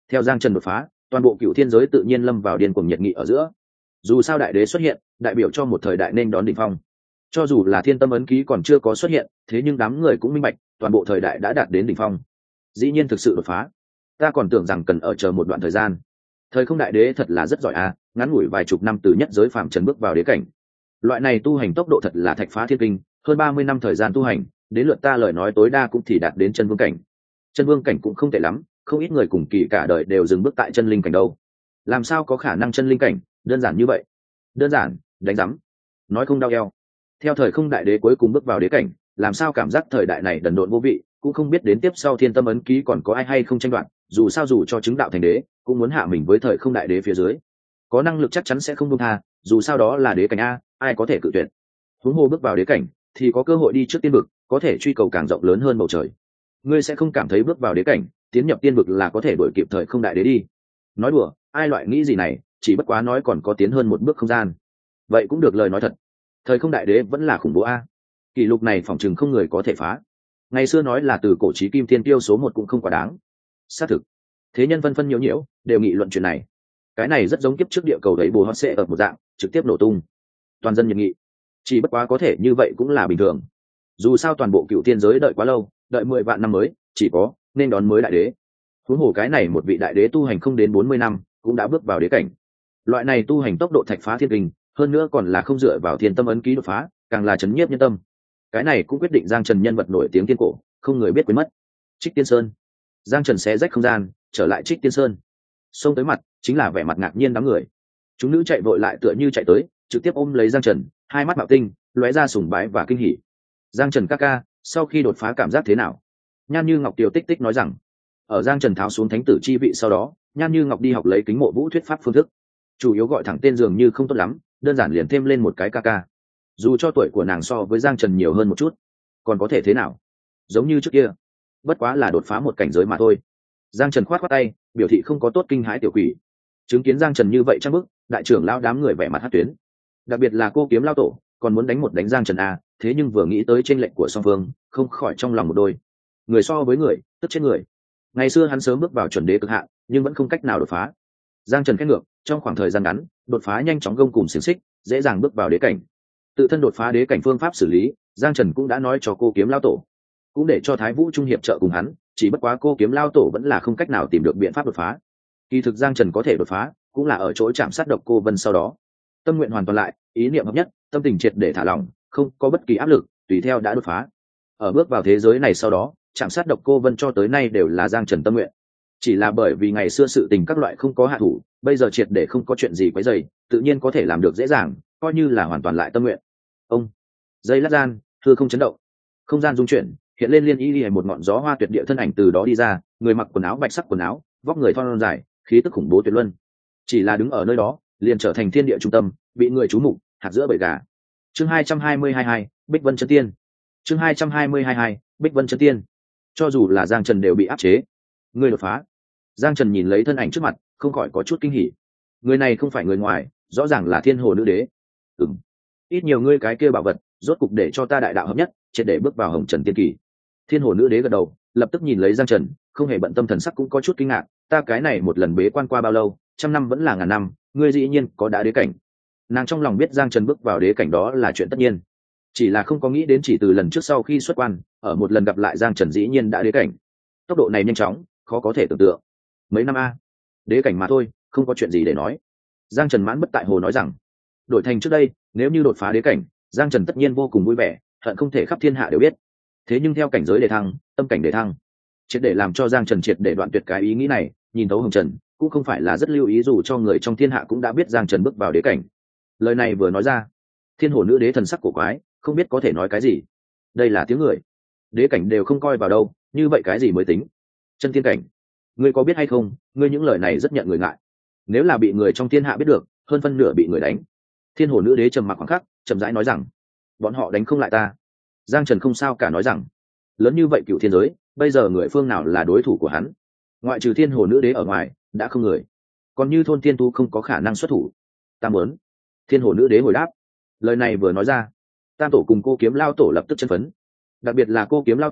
Theo Giang Trần đột phá, toàn bộ cựu thiên giới tự nhiên lâm vào điên cuồng nhiệt nghị ở giữa. Dù sao đại đế xuất hiện, đại biểu cho một thời đại nên đón đỉnh phong. Cho dù là thiên tâm ấn ký còn chưa có xuất hiện, thế nhưng đám người cũng minh bạch, toàn bộ thời đại đã đạt đến đỉnh phong. Dĩ nhiên thực sự đột phá. Ta còn tưởng rằng cần ở chờ một đoạn thời gian. Thời không đại đế thật là rất giỏi à, ngắn ngủi vài chục năm từ nhất giới phàm trần bước vào đế cảnh. Loại này tu hành tốc độ thật là thạch phá thiên kinh, hơn 30 năm thời gian tu hành, đến lượt ta lời nói tối đa cũng thì đạt đến chân vương cảnh. Chân vương cảnh cũng không tệ lắm, không ít người cùng kỳ cả đời đều dừng bước tại chân linh cảnh đâu. Làm sao có khả năng chân linh cảnh đơn giản như vậy? Đơn giản, đánh rắm. Nói không đau eo. Theo thời không đại đế cuối cùng bước vào đế cảnh, làm sao cảm giác thời đại này đần độn vô vị, cũng không biết đến tiếp sau thiên tâm ấn ký còn có ai hay không tranh đoạt, dù sao dù cho chứng đạo thành đế cũng muốn hạ mình với thời không đại đế phía dưới. Có năng lực chắc chắn sẽ không buông tha, dù sao đó là đế cảnh a, ai có thể cự tuyệt. Huống hồ bước vào đế cảnh thì có cơ hội đi trước tiên vực, có thể truy cầu càng rộng lớn hơn bầu trời. Ngươi sẽ không cảm thấy bước vào đế cảnh tiến nhập tiên vực là có thể đuổi kịp thời không đại đế đi. Nói đùa, ai loại nghĩ gì này, chỉ bất quá nói còn có tiến hơn một bước không gian. Vậy cũng được, lời nói thật, thời không đại đế vẫn là khủng bố a. Kỷ lục này phỏng chừng không người có thể phá. Ngày xưa nói là từ cổ chí kim tiên tiêu số 1 cũng không quá đáng. Xác thực, thế nhân phân phân nhiễu nhiễu đều nghị luận chuyện này. Cái này rất giống kiếp trước địa cầu đấy bồ hót sẽ ở một dạng trực tiếp nổ tung, toàn dân nhiệt nghị. Chỉ bất quá có thể như vậy cũng là bình thường, dù sao toàn bộ cựu tiên giới đợi quá lâu, đợi 10 vạn năm mới chỉ có nên đón mới đại đế. Huống hồ cái này một vị đại đế tu hành không đến 40 năm cũng đã bước vào đế cảnh. Loại này tu hành tốc độ thạch phá thiên kinh, hơn nữa còn là không dựa vào thiên tâm ấn ký đột phá, càng là chấn nhiếp nhân tâm. Cái này cũng quyết định Giang Trần nhân vật nổi tiếng tiên cổ không người biết quên mất. Trích Tiên Sơn. Giang Trần xé rách không gian trở lại Trích Tiên Sơn, xông tới mặt chính là vẻ mặt ngạc nhiên đám người. Chúng nữ chạy vội lại tựa như chạy tới, trực tiếp ôm lấy Giang Trần, hai mắt bạo tinh lóe ra sùng bái và kinh hỉ. Giang Trần ca ca, sau khi đột phá cảm giác thế nào? Nhan Như Ngọc Tiểu tích tích nói rằng, ở Giang Trần tháo xuống thánh tử chi vị sau đó, Nhan Như Ngọc đi học lấy Kính Mộ Vũ thuyết pháp phương thức, chủ yếu gọi thẳng tên dường như không tốt lắm, đơn giản liền thêm lên một cái ca ca. Dù cho tuổi của nàng so với Giang Trần nhiều hơn một chút, còn có thể thế nào? Giống như trước kia, bất quá là đột phá một cảnh giới mà thôi. Giang Trần khoát khoát tay, biểu thị không có tốt kinh hãi tiểu quỷ. Chứng kiến Giang Trần như vậy trang bức, đại trưởng lão đám người vẻ mặt hất tuyến. Đặc biệt là cô Kiếm lão tổ, còn muốn đánh một đánh Giang Trần a, thế nhưng vừa nghĩ tới chênh lệnh của song phương, không khỏi trong lòng một đôi. Người so với người, tức chết người. Ngày xưa hắn sớm bước vào chuẩn đế cực hạn, nhưng vẫn không cách nào đột phá. Giang Trần khét ngược, trong khoảng thời gian ngắn, đột phá nhanh chóng gông cùng xiềng xích, dễ dàng bước vào đế cảnh. Tự thân đột phá đế cảnh phương pháp xử lý, Giang Trần cũng đã nói cho cô Kiếm lão tổ, cũng để cho Thái Vũ trung hiệp trợ cùng hắn, chỉ bất quá cô Kiếm lão tổ vẫn là không cách nào tìm được biện pháp đột phá. Kỳ thực Giang Trần có thể đột phá, cũng là ở chỗ chạm sát độc cô Vân sau đó. Tâm nguyện hoàn toàn lại, ý niệm hợp nhất, tâm tình triệt để thả lỏng, không có bất kỳ áp lực, tùy theo đã đột phá. Ở bước vào thế giới này sau đó, chạm sát độc cô Vân cho tới nay đều là Giang Trần tâm nguyện. Chỉ là bởi vì ngày xưa sự tình các loại không có hạ thủ, bây giờ triệt để không có chuyện gì quấy rầy, tự nhiên có thể làm được dễ dàng, coi như là hoàn toàn lại tâm nguyện. Ông, dây lát gian, hư không chấn động, không gian rung chuyển, hiện lên liên y một ngọn gió hoa tuyệt địa thân ảnh từ đó đi ra, người mặc quần áo bạch sắc quần áo, vóc người thon dài, khí tức khủng bố tuyệt luân. Chỉ là đứng ở nơi đó, liền trở thành thiên địa trung tâm, bị người chú mục, hạt giữa bầy gà. Chương 222, Bích Vân Chân Tiên. Chương 222, Bích Vân Chân Tiên. Cho dù là Giang Trần đều bị áp chế. Người đột phá. Giang Trần nhìn lấy thân ảnh trước mặt, không khỏi có chút kinh hỉ. Người này không phải người ngoài, rõ ràng là Thiên Hồ Nữ Đế. Ừm. Ít nhiều ngươi cái kia bảo vật, rốt cục để cho ta đại đạo hợp nhất, triệt để bước vào Hồng Trần Tiên kỳ. Thiên Hồ Nữ Đế gật đầu, lập tức nhìn lấy Giang Trần, không hề bận tâm, thần sắc cũng có chút kinh ngạc. Ta cái này một lần bế quan qua bao lâu, 100 năm vẫn là ngàn năm, ngươi dĩ nhiên có đã đế cảnh. Nàng trong lòng biết Giang Trần bước vào đế cảnh đó là chuyện tất nhiên, chỉ là không có nghĩ đến chỉ từ lần trước sau khi xuất quan, ở một lần gặp lại Giang Trần dĩ nhiên đã đế cảnh. Tốc độ này nhanh chóng, khó có thể tưởng tượng. Mấy năm a, đế cảnh mà thôi, không có chuyện gì để nói. Giang Trần mãn bất tại hồ nói rằng, đổi thành trước đây, nếu như đột phá đế cảnh, Giang Trần tất nhiên vô cùng vui vẻ, hận không thể khắp thiên hạ đều biết. Thế nhưng theo cảnh giới đề thăng, tâm cảnh đề thăng, triệt để làm cho Giang Trần triệt để đoạn tuyệt cái ý nghĩ này, nhìn thấu Hồng Trần cũng không phải là rất lưu ý, dù cho người trong thiên hạ cũng đã biết Giang Trần bước vào đế cảnh. Lời này vừa nói ra, Thiên Hồ Nữ Đế thần sắc cổ quái, không biết có thể nói cái gì. Đây là tiếng người, đế cảnh đều không coi vào đâu, như vậy cái gì mới tính chân tiên cảnh? Ngươi có biết hay không, ngươi những lời này rất nhận người ngại, nếu là bị người trong thiên hạ biết được, hơn phân nửa bị người đánh. Thiên Hồ Nữ Đế trầm mặc khoảng khắc, chậm rãi nói rằng, bọn họ đánh không lại ta. Giang Trần không sao cả nói rằng, lớn như vậy cựu thiên giới, bây giờ người phương nào là đối thủ của hắn? Ngoại trừ Thiên Hồ Nữ Đế ở ngoài, đã không người. Còn như thôn tiên tu không có khả năng xuất thủ. Ta muốn. Thiên Hồ Nữ Đế hồi đáp. Lời này vừa nói ra, Tam tổ cùng cô Kiếm lao tổ lập tức chân phấn. Đặc biệt là cô Kiếm lao tổ,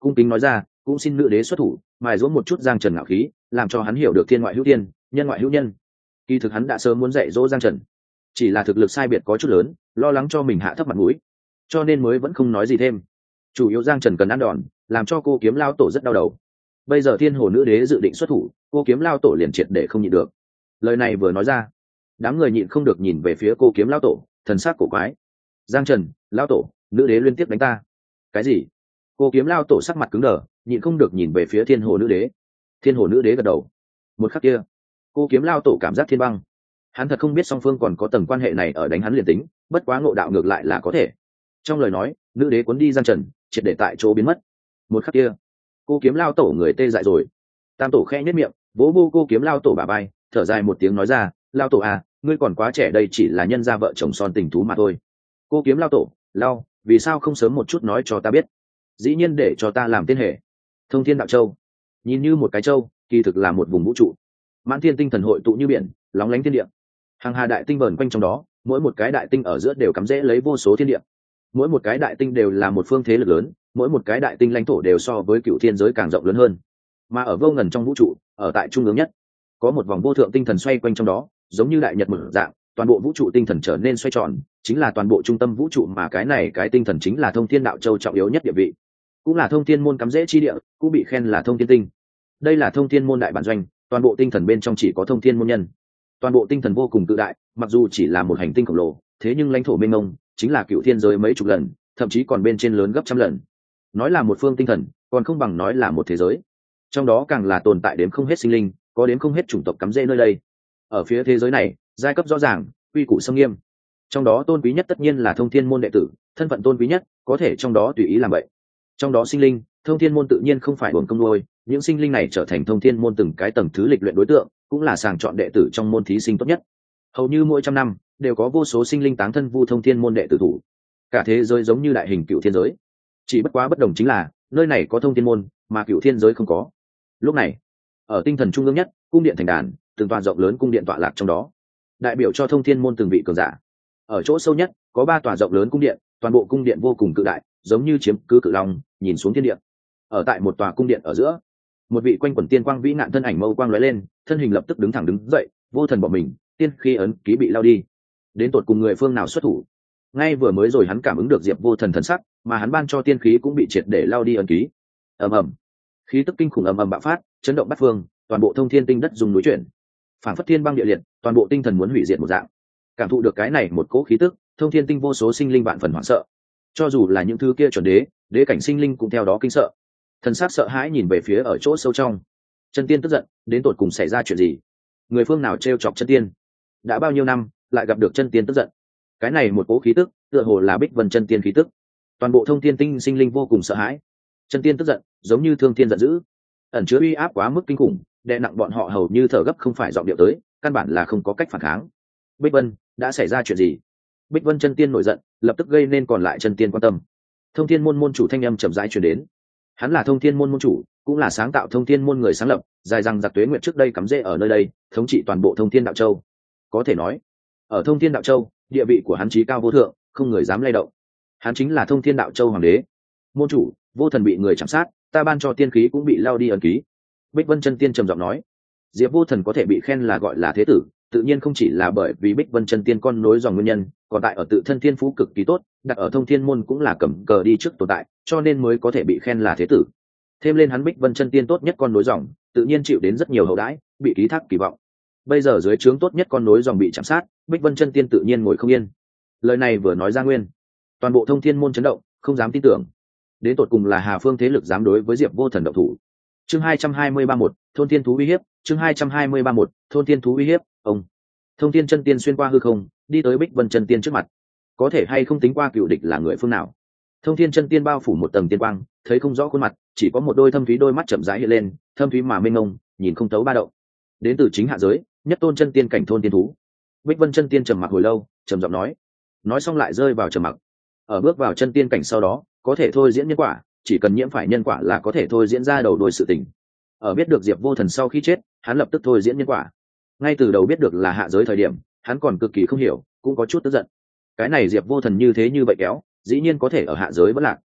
cung kính nói ra, cũng xin nữ đế xuất thủ mài giũa một chút Giang Trần ngạo khí, làm cho hắn hiểu được thiên ngoại hữu thiên, nhân ngoại hữu nhân. Kỳ thực hắn đã sớm muốn dạy dỗ Giang Trần, chỉ là thực lực sai biệt có chút lớn, lo lắng cho mình hạ thấp mặt mũi, cho nên mới vẫn không nói gì thêm. Chủ yếu Giang Trần cần ăn đòn, làm cho cô Kiếm Lao Tổ rất đau đầu. Bây giờ thiên hồ nữ đế dự định xuất thủ, cô Kiếm Lao Tổ liền triệt để không nhịn được. Lời này vừa nói ra, đám người nhịn không được nhìn về phía cô Kiếm Lao Tổ, thần sắc cổ quái. Giang Trần, Lao Tổ, nữ đế liên tiếp đánh ta. Cái gì? Cô Kiếm Lao Tổ sắc mặt cứng đờ, nhịn không được nhìn về phía thiên hồ nữ đế. Thiên hồ nữ đế gật đầu. Một khắc kia, cô Kiếm Lao Tổ cảm giác thiên băng. Hắn thật không biết song phương còn có tầng quan hệ này ở đánh hắn liền tính, bất quá ngộ đạo ngược lại là có thể. Trong lời nói, nữ đế cuốn đi Giang Trần, triệt để tại chỗ biến mất. Một khắc kia, cô Kiếm Lao Tổ người tê dại rồi. Tam Tổ khẽ nhếch miệng, vỗ vô cô Kiếm Lao Tổ bả vai, thở dài một tiếng nói ra, Lao Tổ à, ngươi còn quá trẻ, đây chỉ là nhân gia vợ chồng son tình thú mà thôi. Cô Kiếm Lao Tổ, Lao, vì sao không sớm một chút nói cho ta biết? Dĩ nhiên để cho ta làm tiên hệ. Thông Thiên Đạo Châu, nhìn như một cái châu, kỳ thực là một vùng vũ trụ. Mãn thiên tinh thần hội tụ như biển, lóng lánh thiên địa. Hàng hà đại tinh vờn quanh trong đó, mỗi một cái đại tinh ở giữa đều cắm rễ lấy vô số thiên địa. Mỗi một cái đại tinh đều là một phương thế lực lớn, mỗi một cái đại tinh lãnh thổ đều so với cựu thiên giới càng rộng lớn hơn. Mà ở vô ngần trong vũ trụ, ở tại trung ương nhất, có một vòng vô thượng tinh thần xoay quanh trong đó, giống như đại nhật mở dạng, toàn bộ vũ trụ tinh thần trở nên xoay tròn, chính là toàn bộ trung tâm vũ trụ, mà cái này cái tinh thần chính là Thông Thiên Đạo Châu trọng yếu nhất địa vị, cũng là Thông Thiên môn cắm rễ chi địa, cũng bị khen là Thông Thiên tinh. Đây là Thông Thiên môn đại bản doanh, toàn bộ tinh thần bên trong chỉ có Thông Thiên môn nhân. Toàn bộ tinh thần vô cùng tự đại, mặc dù chỉ là một hành tinh khổng lồ, thế nhưng lãnh thổ mênh mông, chính là cựu thiên giới mấy chục lần, thậm chí còn bên trên lớn gấp trăm lần. Nói là một phương tinh thần, còn không bằng nói là một thế giới. Trong đó càng là tồn tại đến không hết sinh linh, có đến không hết chủng tộc cắm rễ nơi đây. Ở phía thế giới này, giai cấp rõ ràng, quy củ xâm nghiêm. Trong đó tôn quý nhất tất nhiên là Thông Thiên môn đệ tử, thân phận tôn quý nhất, có thể trong đó tùy ý làm vậy. Trong đó sinh linh, Thông Thiên môn tự nhiên không phải uổng công nuôi, những sinh linh này trở thành Thông Thiên môn từng cái tầng thứ lịch luyện đối tượng, cũng là sàng chọn đệ tử trong môn thí sinh tốt nhất. Hầu như mỗi trăm năm đều có vô số sinh linh táng thân vu Thông Thiên môn đệ tử thủ. Cả thế giới giống như đại hình cựu thiên giới, chỉ bất quá bất đồng chính là nơi này có Thông Thiên môn, mà cựu thiên giới không có. Lúc này, ở tinh thần trung ương nhất, cung điện thành đàn, từng tòa rộng lớn cung điện tọa lạc trong đó, đại biểu cho Thông Thiên môn từng vị cường giả. Ở chỗ sâu nhất, có ba tòa rộng lớn cung điện, toàn bộ cung điện vô cùng cự đại, giống như chiếm cứ cự long, nhìn xuống thiên địa. Ở tại một tòa cung điện ở giữa, một vị quanh quẩn tiên quang vĩ nạn thân ảnh mâu quang lóe lên, thân hình lập tức đứng thẳng đứng dậy, vô thần bỏ mình, tiên khi ấn ký bị lao đi. Đến tột cùng người phương nào xuất thủ? Ngay vừa mới rồi hắn cảm ứng được Diệp Vô Thần thần sắc, mà hắn ban cho tiên khí cũng bị triệt để lao đi ấn ký. Ầm ầm, khí tức kinh khủng ầm ầm bạo phát, chấn động bát phương, toàn bộ Thông Thiên tinh đất dùng núi chuyển, phản phất thiên băng địa liệt, toàn bộ tinh thần muốn hủy diệt một dạng. Cảm thụ được cái này một cỗ khí tức, Thông Thiên tinh vô số sinh linh vạn phần hoảng sợ. Cho dù là những thứ kia chuẩn đế, đế cảnh sinh linh cũng theo đó kinh sợ. Thần sắc sợ hãi nhìn về phía ở chỗ sâu trong. Chân tiên tức giận, đến tột cùng xảy ra chuyện gì? Người phương nào trêu chọc chân tiên? Đã bao nhiêu năm, lại gặp được chân tiên tức giận? Cái này một cỗ khí tức, tựa hồ là Bích Vân chân tiên khí tức. Toàn bộ Thông Thiên tinh sinh linh vô cùng sợ hãi. Chân tiên tức giận, giống như thương thiên giận dữ, ẩn chứa uy áp quá mức kinh khủng, đè nặng bọn họ hầu như thở gấp không phải giọng điệu tới, căn bản là không có cách phản kháng. Bích Vân, đã xảy ra chuyện gì? Bích Vân chân tiên nổi giận, lập tức gây nên còn lại chân tiên quan tâm. Thông Thiên môn môn chủ thanh âm chậm rãi truyền đến. Hắn là Thông Thiên môn môn chủ, cũng là sáng tạo Thông Thiên môn người sáng lập, dài rằng giặc tuế nguyện trước đây cắm rễ ở nơi đây, thống trị toàn bộ Thông Thiên Đạo Châu. Có thể nói, ở Thông Thiên Đạo Châu, địa vị của hắn chí cao vô thượng, không người dám lay động. Hắn chính là Thông Thiên Đạo Châu hoàng đế. Môn chủ, Vô Thần bị người chạm sát, ta ban cho tiên khí cũng bị lao đi ấn ký. Bích Vân chân tiên trầm giọng nói. Diệp Vô Thần có thể bị khen là gọi là thế tử, tự nhiên không chỉ là bởi vì Bích Vân chân tiên con nối dòng nguyên nhân, còn tại ở tự thân thiên phú cực kỳ tốt, đặt ở Thông Thiên môn cũng là cầm cờ đi trước tồn tại, cho nên mới có thể bị khen là thế tử. Thêm lên hắn Bích Vân chân tiên tốt nhất con nối dòng, tự nhiên chịu đến rất nhiều hậu đãi, bị ký thác kỳ vọng. Bây giờ dưới trướng tốt nhất con nối dòng bị chạm sát, Bích Vân chân tiên tự nhiên ngồi không yên. Lời này vừa nói ra nguyên, toàn bộ Thông Thiên môn chấn động, không dám tin tưởng. Đến tột cùng là Hà Phương thế lực dám đối với Diệp Vô Thần động thủ. Chương 223 thôn tiên thú uy hiếp, chương 223 thôn tiên thú uy hiếp, ông. Thông Thiên chân tiên xuyên qua hư không, đi tới Bích Vân chân tiên trước mặt. Có thể hay không tính qua cựu địch là người phương nào? Thông Thiên chân tiên bao phủ một tầng tiên quang, thấy không rõ khuôn mặt, chỉ có một đôi thâm thúy đôi mắt chậm rãi hiện lên, thâm thúy mà mênh mông, nhìn không thấu ba động. Đến từ chính hạ giới, nhất tôn chân tiên cảnh thôn tiên thú. Bích Vân chân tiên trầm mặc hồi lâu, trầm giọng nói xong lại rơi vào trầm mặc. Ở bước vào chân tiên cảnh sau đó, có thể thôi diễn nhân quả, chỉ cần nhiễm phải nhân quả là có thể thôi diễn ra đầu đuôi sự tình. Ở biết được Diệp Vô Thần sau khi chết, hắn lập tức thôi diễn nhân quả. Ngay từ đầu biết được là hạ giới thời điểm, hắn còn cực kỳ không hiểu, cũng có chút tức giận. Cái này Diệp Vô Thần như thế như vậy kéo, dĩ nhiên có thể ở hạ giới bất lạc.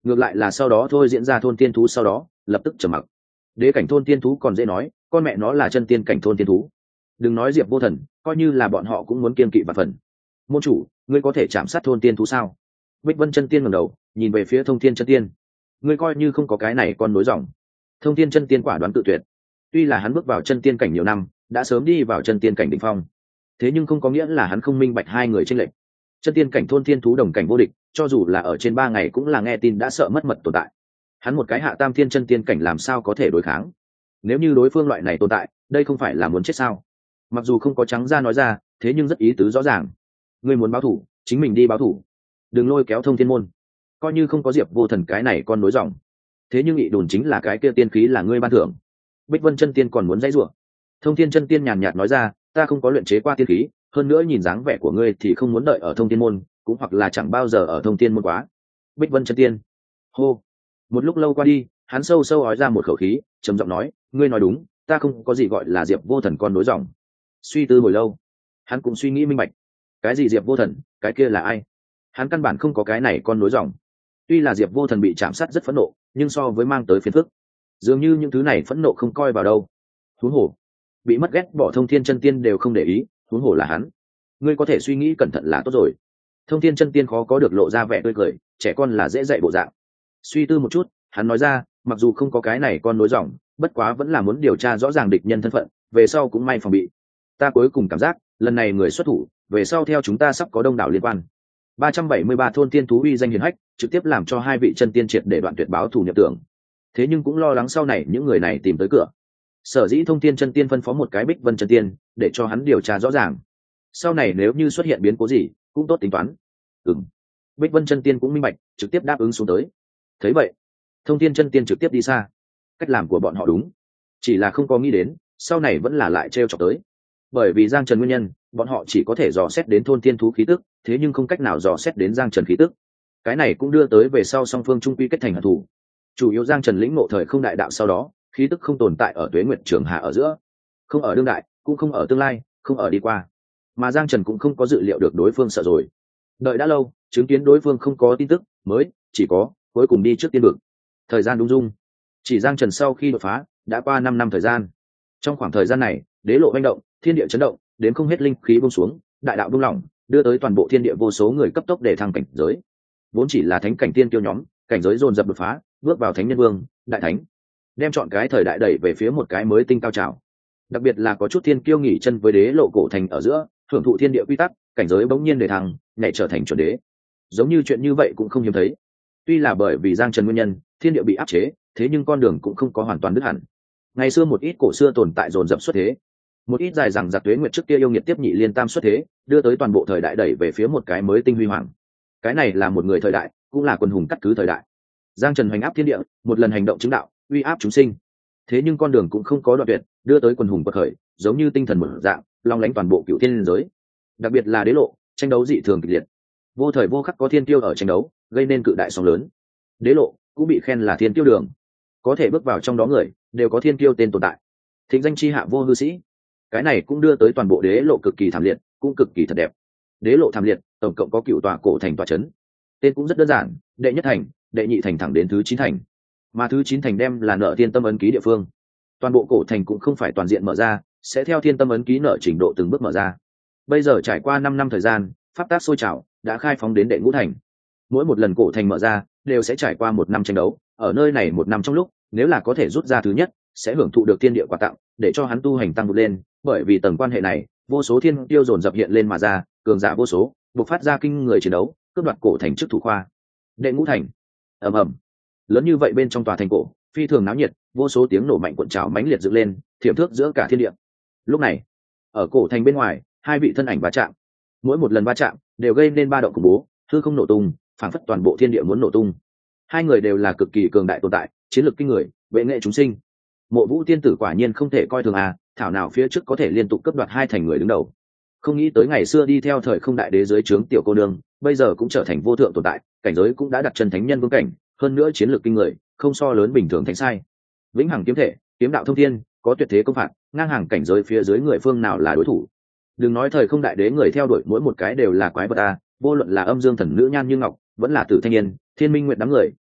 ngược lại là sau đó thôi diễn ra thôn tiên thú sau đó lập tức trầm mặc. Đế cảnh thôn tiên thú còn dễ nói, con mẹ nó là chân tiên cảnh thôn tiên thú, đừng nói Diệp Vô Thần, coi như là bọn họ cũng muốn kiên kỵ và phần. Môn chủ, ngươi có thể chạm sát thôn tiên thú sao? Bích Vân chân tiên ngẩng đầu nhìn về phía Thông Thiên chân tiên. Ngươi coi như không có cái này con nối dòng. Thông Thiên chân tiên quả đoán tự tuyệt. Tuy là hắn bước vào chân tiên cảnh nhiều năm, đã sớm đi vào chân tiên cảnh đỉnh phong, thế nhưng không có nghĩa là hắn không minh bạch hai người chênh lệch. Chân tiên cảnh thôn tiên thú đồng cảnh vô địch, cho dù là ở trên 3 ngày cũng là nghe tin đã sợ mất mật tồn tại. Hắn một cái hạ tam thiên chân tiên cảnh làm sao có thể đối kháng? Nếu như đối phương loại này tồn tại, đây không phải là muốn chết sao? Mặc dù không có trắng ra nói ra, thế nhưng rất ý tứ rõ ràng. Ngươi muốn báo thủ, chính mình đi báo thủ, đừng lôi kéo Thông Thiên môn. Coi như không có Diệp Vô Thần cái này con nối dòng, thế nhưng nghị đồn chính là cái kia tiên khí là ngươi ban thưởng. Bích Vân chân tiên còn muốn dãy rủa. Thông Thiên chân tiên nhàn nhạt nói ra, ta không có luyện chế qua tiên khí, hơn nữa nhìn dáng vẻ của ngươi thì không muốn đợi ở Thông Thiên môn, cũng hoặc là chẳng bao giờ ở Thông Thiên môn quá. Bích Vân chân tiên hô. Một lúc lâu qua đi, hắn sâu sâu ói ra một khẩu khí, trầm giọng nói, ngươi nói đúng, ta không có gì gọi là Diệp Vô Thần con nối dòng. Suy tư hồi lâu, hắn cũng suy nghĩ minh bạch, cái gì Diệp Vô Thần, cái kia là ai? Hắn căn bản không có cái này con nối dòng. Tuy là Diệp Vô Thần bị chạm sát rất phẫn nộ, nhưng so với mang tới phiền phức, dường như những thứ này phẫn nộ không coi vào đâu. Huống hồ bị mất ghét bỏ Thông Thiên chân tiên đều không để ý, huống hồ là hắn. Ngươi có thể suy nghĩ cẩn thận là tốt rồi. Thông Thiên chân tiên khó có được lộ ra vẻ tươi cười, trẻ con là dễ dạy bộ dạng. Suy tư một chút, hắn nói ra, mặc dù không có cái này con nối dòng, bất quá vẫn là muốn điều tra rõ ràng địch nhân thân phận, về sau cũng may phòng bị. Ta cuối cùng cảm giác, lần này người xuất thủ, về sau theo chúng ta sắp có đông đảo liên quan. 373 thôn tiên thú uy danh hiển hách, trực tiếp làm cho hai vị chân tiên triệt để đoạn tuyệt báo thù nhập tưởng. Thế nhưng cũng lo lắng sau này những người này tìm tới cửa. Sở dĩ Thông Thiên chân tiên phân phó một cái Bích Vân chân tiên, để cho hắn điều tra rõ ràng. Sau này nếu như xuất hiện biến cố gì, cũng tốt tính toán. Bích Vân chân tiên cũng minh bạch, trực tiếp đáp ứng xuống tới. Thấy vậy, Thông Thiên chân tiên trực tiếp đi xa. Cách làm của bọn họ đúng, chỉ là không có nghĩ đến sau này vẫn là lại trêu chọc tới. Bởi vì Giang Trần nguyên nhân, bọn họ chỉ có thể dò xét đến thôn tiên thú khí tức, thế nhưng không cách nào dò xét đến Giang Trần khí tức. Cái này cũng đưa tới về sau song phương trung quy kết thành hận thù. Chủ yếu Giang Trần lĩnh ngộ thời không đại đạo sau đó, khí tức không tồn tại ở Tuế Nguyệt Trường Hà ở giữa, không ở đương đại, cũng không ở tương lai, không ở đi qua. Mà Giang Trần cũng không có dự liệu được đối phương sợ rồi. Đợi đã lâu, chứng kiến đối phương không có tin tức, mới chỉ có cuối cùng đi trước tiên vực. Thời gian đúng dung, chỉ Giang Trần sau khi đột phá, đã qua 5 năm thời gian. Trong khoảng thời gian này, đế lộ manh động, thiên địa chấn động, đến không hết linh khí buông xuống, đại đạo buông lỏng, đưa tới toàn bộ thiên địa vô số người cấp tốc để thăng cảnh giới. Vốn chỉ là thánh cảnh tiên kiêu nhóm, cảnh giới dồn dập đột phá, bước vào thánh nhân vương, đại thánh, đem chọn cái thời đại đẩy về phía một cái mới tinh cao trào. Đặc biệt là có chút thiên kiêu nghỉ chân với đế lộ cổ thành ở giữa, hưởng thụ thiên địa quy tắc, cảnh giới bỗng nhiên để thăng, nhảy trở thành chuẩn đế. Giống như chuyện như vậy cũng không hiếm thấy. Tuy là bởi vì Giang Trần nguyên nhân, thiên địa bị áp chế, thế nhưng con đường cũng không có hoàn toàn đứt hẳn. Ngày xưa một ít cổ xưa tồn tại dồn dập xuất thế, một ít dài rằng giặc tuế nguyệt trước kia yêu nghiệt tiếp nhị liên tam xuất thế, đưa tới toàn bộ thời đại đẩy về phía một cái mới tinh huy hoàng. Cái này là một người thời đại, cũng là quần hùng cắt cứ thời đại. Giang Trần hoành áp thiên địa, một lần hành động chứng đạo, uy áp chúng sinh. Thế nhưng con đường cũng không có đoạn tuyệt, đưa tới quần hùng bậc khởi, giống như tinh thần mở dạng, long lánh toàn bộ cửu thiên giới. Đặc biệt là đế lộ, tranh đấu dị thường kịch liệt. Vô thời vô khắc có thiên tiêu ở tranh đấu, gây nên cự đại sóng lớn. Đế lộ cũng bị khen là thiên tiêu đường, có thể bước vào trong đó người đều có thiên tiêu tên tồn tại, thịnh danh chi hạ vô hư sĩ. Cái này cũng đưa tới toàn bộ đế lộ cực kỳ thảm liệt, cũng cực kỳ thật đẹp. Đế lộ thảm liệt, tổng cộng có cựu tòa cổ thành tòa chấn, tên cũng rất đơn giản, đệ nhất thành, đệ nhị thành thẳng đến thứ 9 thành, mà thứ 9 thành đem là nợ thiên tâm ấn ký địa phương. Toàn bộ cổ thành cũng không phải toàn diện mở ra, sẽ theo thiên tâm ấn ký nợ trình độ từng bước mở ra. Bây giờ trải qua 5 năm thời gian, pháp tác sôi trào, đã khai phóng đến đệ ngũ thành. Mỗi một lần cổ thành mở ra đều sẽ trải qua 1 năm tranh đấu, ở nơi này 1 năm trong lúc, nếu là có thể rút ra thứ nhất, sẽ hưởng thụ được thiên địa quà tặng, để cho hắn tu hành tăng vượt lên. Bởi vì tầng quan hệ này, vô số thiên tiêu dồn dập hiện lên mà ra, cường giả vô số, bộc phát ra kinh người chiến đấu, cướp đoạt cổ thành trước thủ khoa. Đệ ngũ thành, ầm ầm, lớn như vậy bên trong tòa thành cổ, phi thường náo nhiệt, vô số tiếng nổ mạnh cuộn trào mãnh liệt dựng lên, thiểm thước giữa cả thiên địa. Lúc này, ở cổ thành bên ngoài, hai vị thân ảnh va chạm, mỗi một lần va chạm đều gây nên ba động khủng bố, hư không nổ tung, phảng phất toàn bộ thiên địa muốn nổ tung. Hai người đều là cực kỳ cường đại tồn tại, chiến lược kinh người, bệ nghệ chúng sinh. Mộ Vũ tiên tử quả nhiên không thể coi thường à, thảo nào phía trước có thể liên tục cấp đoạt 2 thành người đứng đầu. Không nghĩ tới ngày xưa đi theo thời không đại đế dưới trướng tiểu cô nương, bây giờ cũng trở thành vô thượng tồn tại, cảnh giới cũng đã đặt chân thánh nhân vương cảnh, hơn nữa chiến lược kinh người, không so lớn bình thường thánh sai. Vĩnh hằng kiếm thể, kiếm đạo thông thiên, có tuyệt thế công phạt, ngang hàng cảnh giới phía dưới người phương nào là đối thủ. Đừng nói thời không đại đế người theo đuổi mỗi một cái đều là quái vật a, vô luận là âm dương thần nữ Nhan Như Ngọc, vẫn là Tử Thanh Niên, Thiên Minh Nguyệt đám người,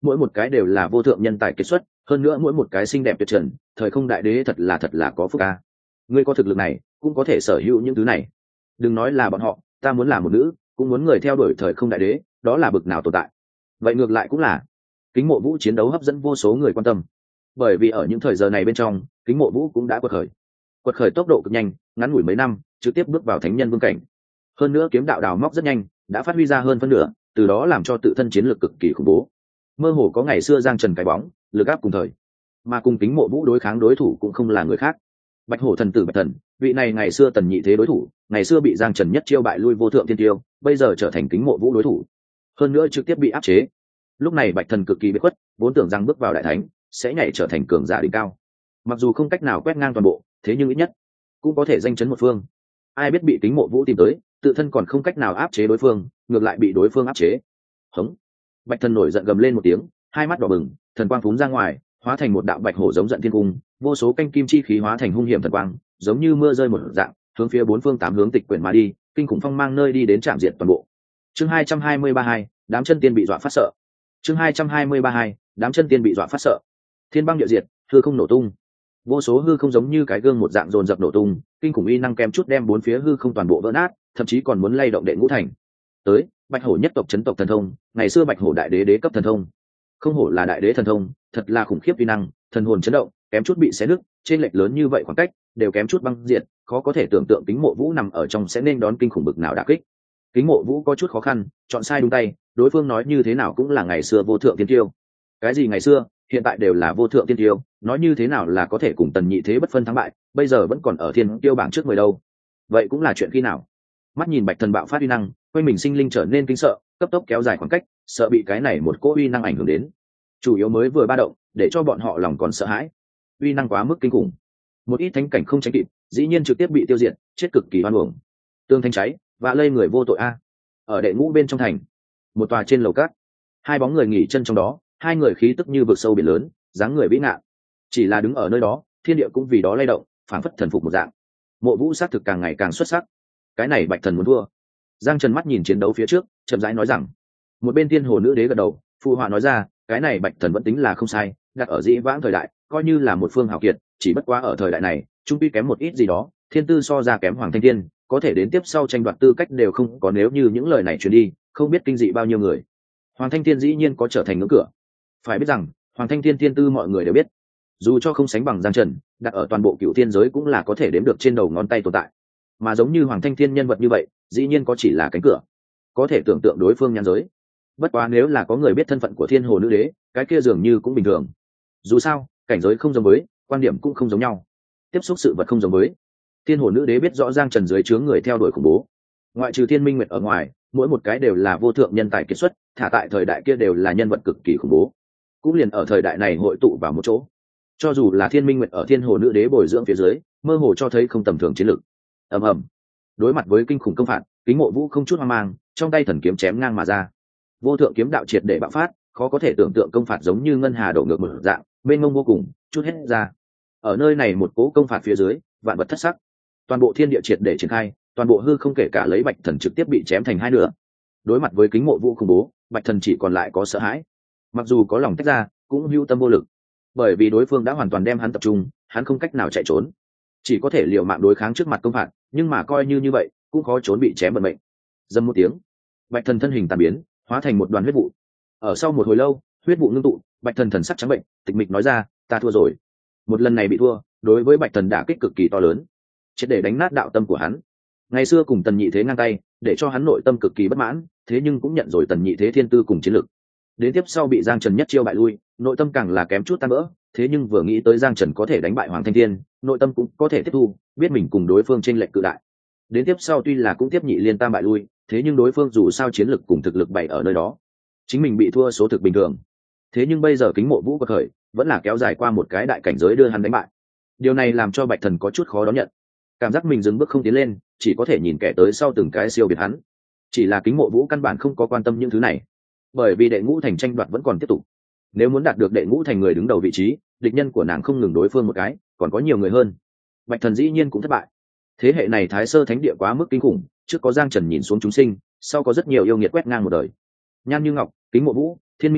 mỗi một cái đều là vô thượng nhân tài kiệt xuất, hơn nữa mỗi một cái xinh đẹp tuyệt trần, thời không đại đế thật là có phúc ca. Ngươi có thực lực này cũng có thể sở hữu những thứ này, đừng nói là bọn họ, ta muốn là một nữ cũng muốn người theo đuổi thời không đại đế, đó là bực nào tồn tại. Vậy ngược lại cũng là Kính Mộ Vũ chiến đấu hấp dẫn vô số người quan tâm, bởi vì ở những thời giờ này bên trong Kính Mộ Vũ cũng đã quật khởi tốc độ cực nhanh, ngắn ngủi mấy năm trực tiếp bước vào thánh nhân vương cảnh. Hơn nữa kiếm đạo đào móc rất nhanh, đã phát huy ra hơn phân nửa, từ đó làm cho tự thân chiến lược cực kỳ khủng bố, mơ hồ có ngày xưa Giang Trần cái bóng, lực áp cùng thời. Mà cùng Kính Mộ Vũ đối kháng đối thủ cũng không là người khác, Bạch Hổ thần tử Bạch Thần, vị này ngày xưa Tần Nhị Thế đối thủ, ngày xưa bị Giang Trần nhất chiêu bại lui vô thượng thiên tiêu, bây giờ trở thành Kính Mộ Vũ đối thủ, hơn nữa trực tiếp bị áp chế. Lúc này Bạch Thần cực kỳ bị khuất, vốn tưởng rằng bước vào đại thánh sẽ nhảy trở thành cường giả đỉnh cao, mặc dù không cách nào quét ngang toàn bộ, thế nhưng ít nhất cũng có thể danh chấn một phương. Ai biết bị Kính Mộ Vũ tìm tới, tự thân còn không cách nào áp chế đối phương, ngược lại bị đối phương áp chế. Hống! Bạch Thần nổi giận gầm lên một tiếng, hai mắt đỏ bừng, thần quang phún ra ngoài, hóa thành một đạo bạch hổ giống giận thiên cung, vô số canh kim chi khí hóa thành hung hiểm thần quang, giống như mưa rơi một dạng, hướng phía bốn phương tám hướng tịch quyển mà đi, kinh khủng phong mang nơi đi đến chạm diệt toàn bộ. Chương 223, đám chân tiên bị dọa phát sợ. Chương 223, đám chân tiên bị dọa phát sợ. Thiên băng địa diệt, hư không nổ tung. Vô số hư không giống như cái gương một dạng dồn dập nổ tung, kinh khủng uy năng kém chút đem bốn phía hư không toàn bộ vỡ nát, thậm chí còn muốn lay động đệ ngũ thành. Tới, Bạch Hổ nhất tộc chấn tộc thần thông, ngày xưa Bạch Hổ đại đế đế cấp thần thông. Không hổ là đại đế thần thông, thật là khủng khiếp uy năng, thần hồn chấn động, kém chút bị xé nứt, trên lệch lớn như vậy khoảng cách, đều kém chút băng diệt, khó có thể tưởng tượng Kính Mộ Vũ nằm ở trong sẽ nên đón kinh khủng bực nào đả kích. Kính Mộ Vũ có chút khó khăn, chọn sai đúng tay, đối phương nói như thế nào cũng là ngày xưa vô thượng tiên tiêu. Cái gì ngày xưa, hiện tại đều là vô thượng tiên tiêu, nói như thế nào là có thể cùng Tần Nhị Thế bất phân thắng bại, bây giờ vẫn còn ở thiên tiêu bảng trước 10 đâu. Vậy cũng là chuyện khi nào? Mắt nhìn Bạch Thần bạo phát uy năng, quay mình sinh linh trở nên kinh sợ, cấp tốc kéo dài khoảng cách, sợ bị cái này một cỗ uy năng ảnh hưởng đến. Chủ yếu mới vừa ba động, để cho bọn họ lòng còn sợ hãi. Uy năng quá mức kinh khủng, một ít thánh cảnh không tránh kịp, dĩ nhiên trực tiếp bị tiêu diệt, chết cực kỳ oan uổng. Tương thanh cháy, và lây người vô tội a. Ở đệ ngũ bên trong thành, một tòa trên lầu cát, hai bóng người nghỉ chân trong đó, hai người khí tức như vực sâu biển lớn, dáng người vĩ ngạn. Chỉ là đứng ở nơi đó, thiên địa cũng vì đó lay động, phảng phất thần phục một dạng. Mộ Vũ sát thực càng ngày càng xuất sắc. Cái này Bạch Thần muốn thua. Giang Trần mắt nhìn chiến đấu phía trước, chậm rãi nói rằng. Một bên Thiên Hồ nữ đế gật đầu, phụ họa nói ra, cái này Bạch Thần vẫn tính là không sai, đặt ở dĩ vãng thời đại, coi như là một phương hào kiệt, chỉ bất quá ở thời đại này, trung quy kém một ít gì đó, thiên tư so ra kém Hoàng Thanh Thiên, có thể đến tiếp sau tranh đoạt tư cách đều không có, nếu như những lời này truyền đi, không biết kinh dị bao nhiêu người. Hoàng Thanh Thiên dĩ nhiên có trở thành ngưỡng cửa. Phải biết rằng, Hoàng Thanh Thiên thiên tư mọi người đều biết, dù cho không sánh bằng Giang Trần, đặt ở toàn bộ cựu thiên giới cũng là có thể đếm được trên đầu ngón tay tồn tại. Mà giống như Hoàng Thanh Thiên nhân vật như vậy, dĩ nhiên có chỉ là cánh cửa, có thể tưởng tượng đối phương nhan giới. Bất quá nếu là có người biết thân phận của Thiên Hồ nữ đế, cái kia dường như cũng bình thường. Dù sao, cảnh giới không giống với, quan điểm cũng không giống nhau, tiếp xúc sự vật không giống với. Thiên Hồ nữ đế biết rõ Giang Trần dưới trướng người theo đuổi khủng bố, ngoại trừ Thiên Minh Nguyệt ở ngoài, mỗi một cái đều là vô thượng nhân tài kiệt xuất, thả tại thời đại kia đều là nhân vật cực kỳ khủng bố. Cũng liền ở thời đại này hội tụ vào một chỗ. Cho dù là Thiên Minh Nguyệt ở Thiên Hồ nữ đế bồi dưỡng phía dưới, mơ hồ cho thấy không tầm thường chiến lực. Ầm ầm. Đối mặt với kinh khủng công phạt, Kính Mộ Vũ không chút hoang mang, trong tay thần kiếm chém ngang mà ra. Vô thượng kiếm đạo triệt để bạo phát, khó có thể tưởng tượng công phạt giống như ngân hà đổ ngược một dạng, mênh mông vô cùng, chút hết ra. Ở nơi này một cố công phạt phía dưới, vạn vật thất sắc, toàn bộ thiên địa triệt để triển khai, toàn bộ hư không kể cả lấy Bạch Thần trực tiếp bị chém thành hai nửa. Đối mặt với Kính Mộ Vũ khủng bố, Bạch Thần chỉ còn lại có sợ hãi. Mặc dù có lòng tách ra, cũng hưu tâm vô lực, bởi vì đối phương đã hoàn toàn đem hắn tập trung, hắn không cách nào chạy trốn, chỉ có thể liều mạng đối kháng trước mặt công phạt, nhưng mà coi như vậy, cũng khó trốn bị chém vận mệnh. Dầm một tiếng, Bạch Thần thân hình tàn biến, hóa thành một đoàn huyết vụ. Ở sau một hồi lâu, huyết vụ ngưng tụ, Bạch Thần thần sắc trắng bệnh, tịch mịch nói ra, ta thua rồi. Một lần này bị thua, đối với Bạch Thần đả kích cực kỳ to lớn, triệt để đánh nát đạo tâm của hắn. Ngày xưa cùng Tần Nhị Thế ngang tay, để cho hắn nội tâm cực kỳ bất mãn, thế nhưng cũng nhận rồi Tần Nhị Thế thiên tư cùng chiến lực. Đến tiếp sau bị Giang Trần nhất chiêu bại lui, nội tâm càng là kém chút tan vỡ, thế nhưng vừa nghĩ tới Giang Trần có thể đánh bại Hoàng Thanh Thiên, nội tâm cũng có thể tiếp thu, biết mình cùng đối phương chênh lệch cự đại. Đến tiếp sau tuy là cũng tiếp nhị liên tam bại lui, thế nhưng đối phương dù sao chiến lực cùng thực lực bày ở nơi đó, chính mình bị thua số thực bình thường. Thế nhưng bây giờ Kính Mộ Vũ có khởi, vẫn là kéo dài qua một cái đại cảnh giới đưa hắn đánh bại. Điều này làm cho Bạch Thần có chút khó đón nhận, cảm giác mình dừng bước không tiến lên, chỉ có thể nhìn kẻ tới sau từng cái siêu biệt hắn. Chỉ là Kính Mộ Vũ căn bản không có quan tâm những thứ này, bởi vì đệ ngũ thành tranh đoạt vẫn còn tiếp tục. Nếu muốn đạt được đệ ngũ thành người đứng đầu vị trí, địch nhân của nàng không ngừng đối phương một cái, còn có nhiều người hơn. Bạch Thần dĩ nhiên cũng thất bại. Thế hệ này Thái Sơ Thánh Địa quá mức kinh khủng, trước có Giang Trần nhìn xuống chúng sinh, sau có rất nhiều yêu nghiệt quét ngang một đời. Nhan Như Ngọc, Kính Mộ Vũ, Thiên Minh Nguyệt,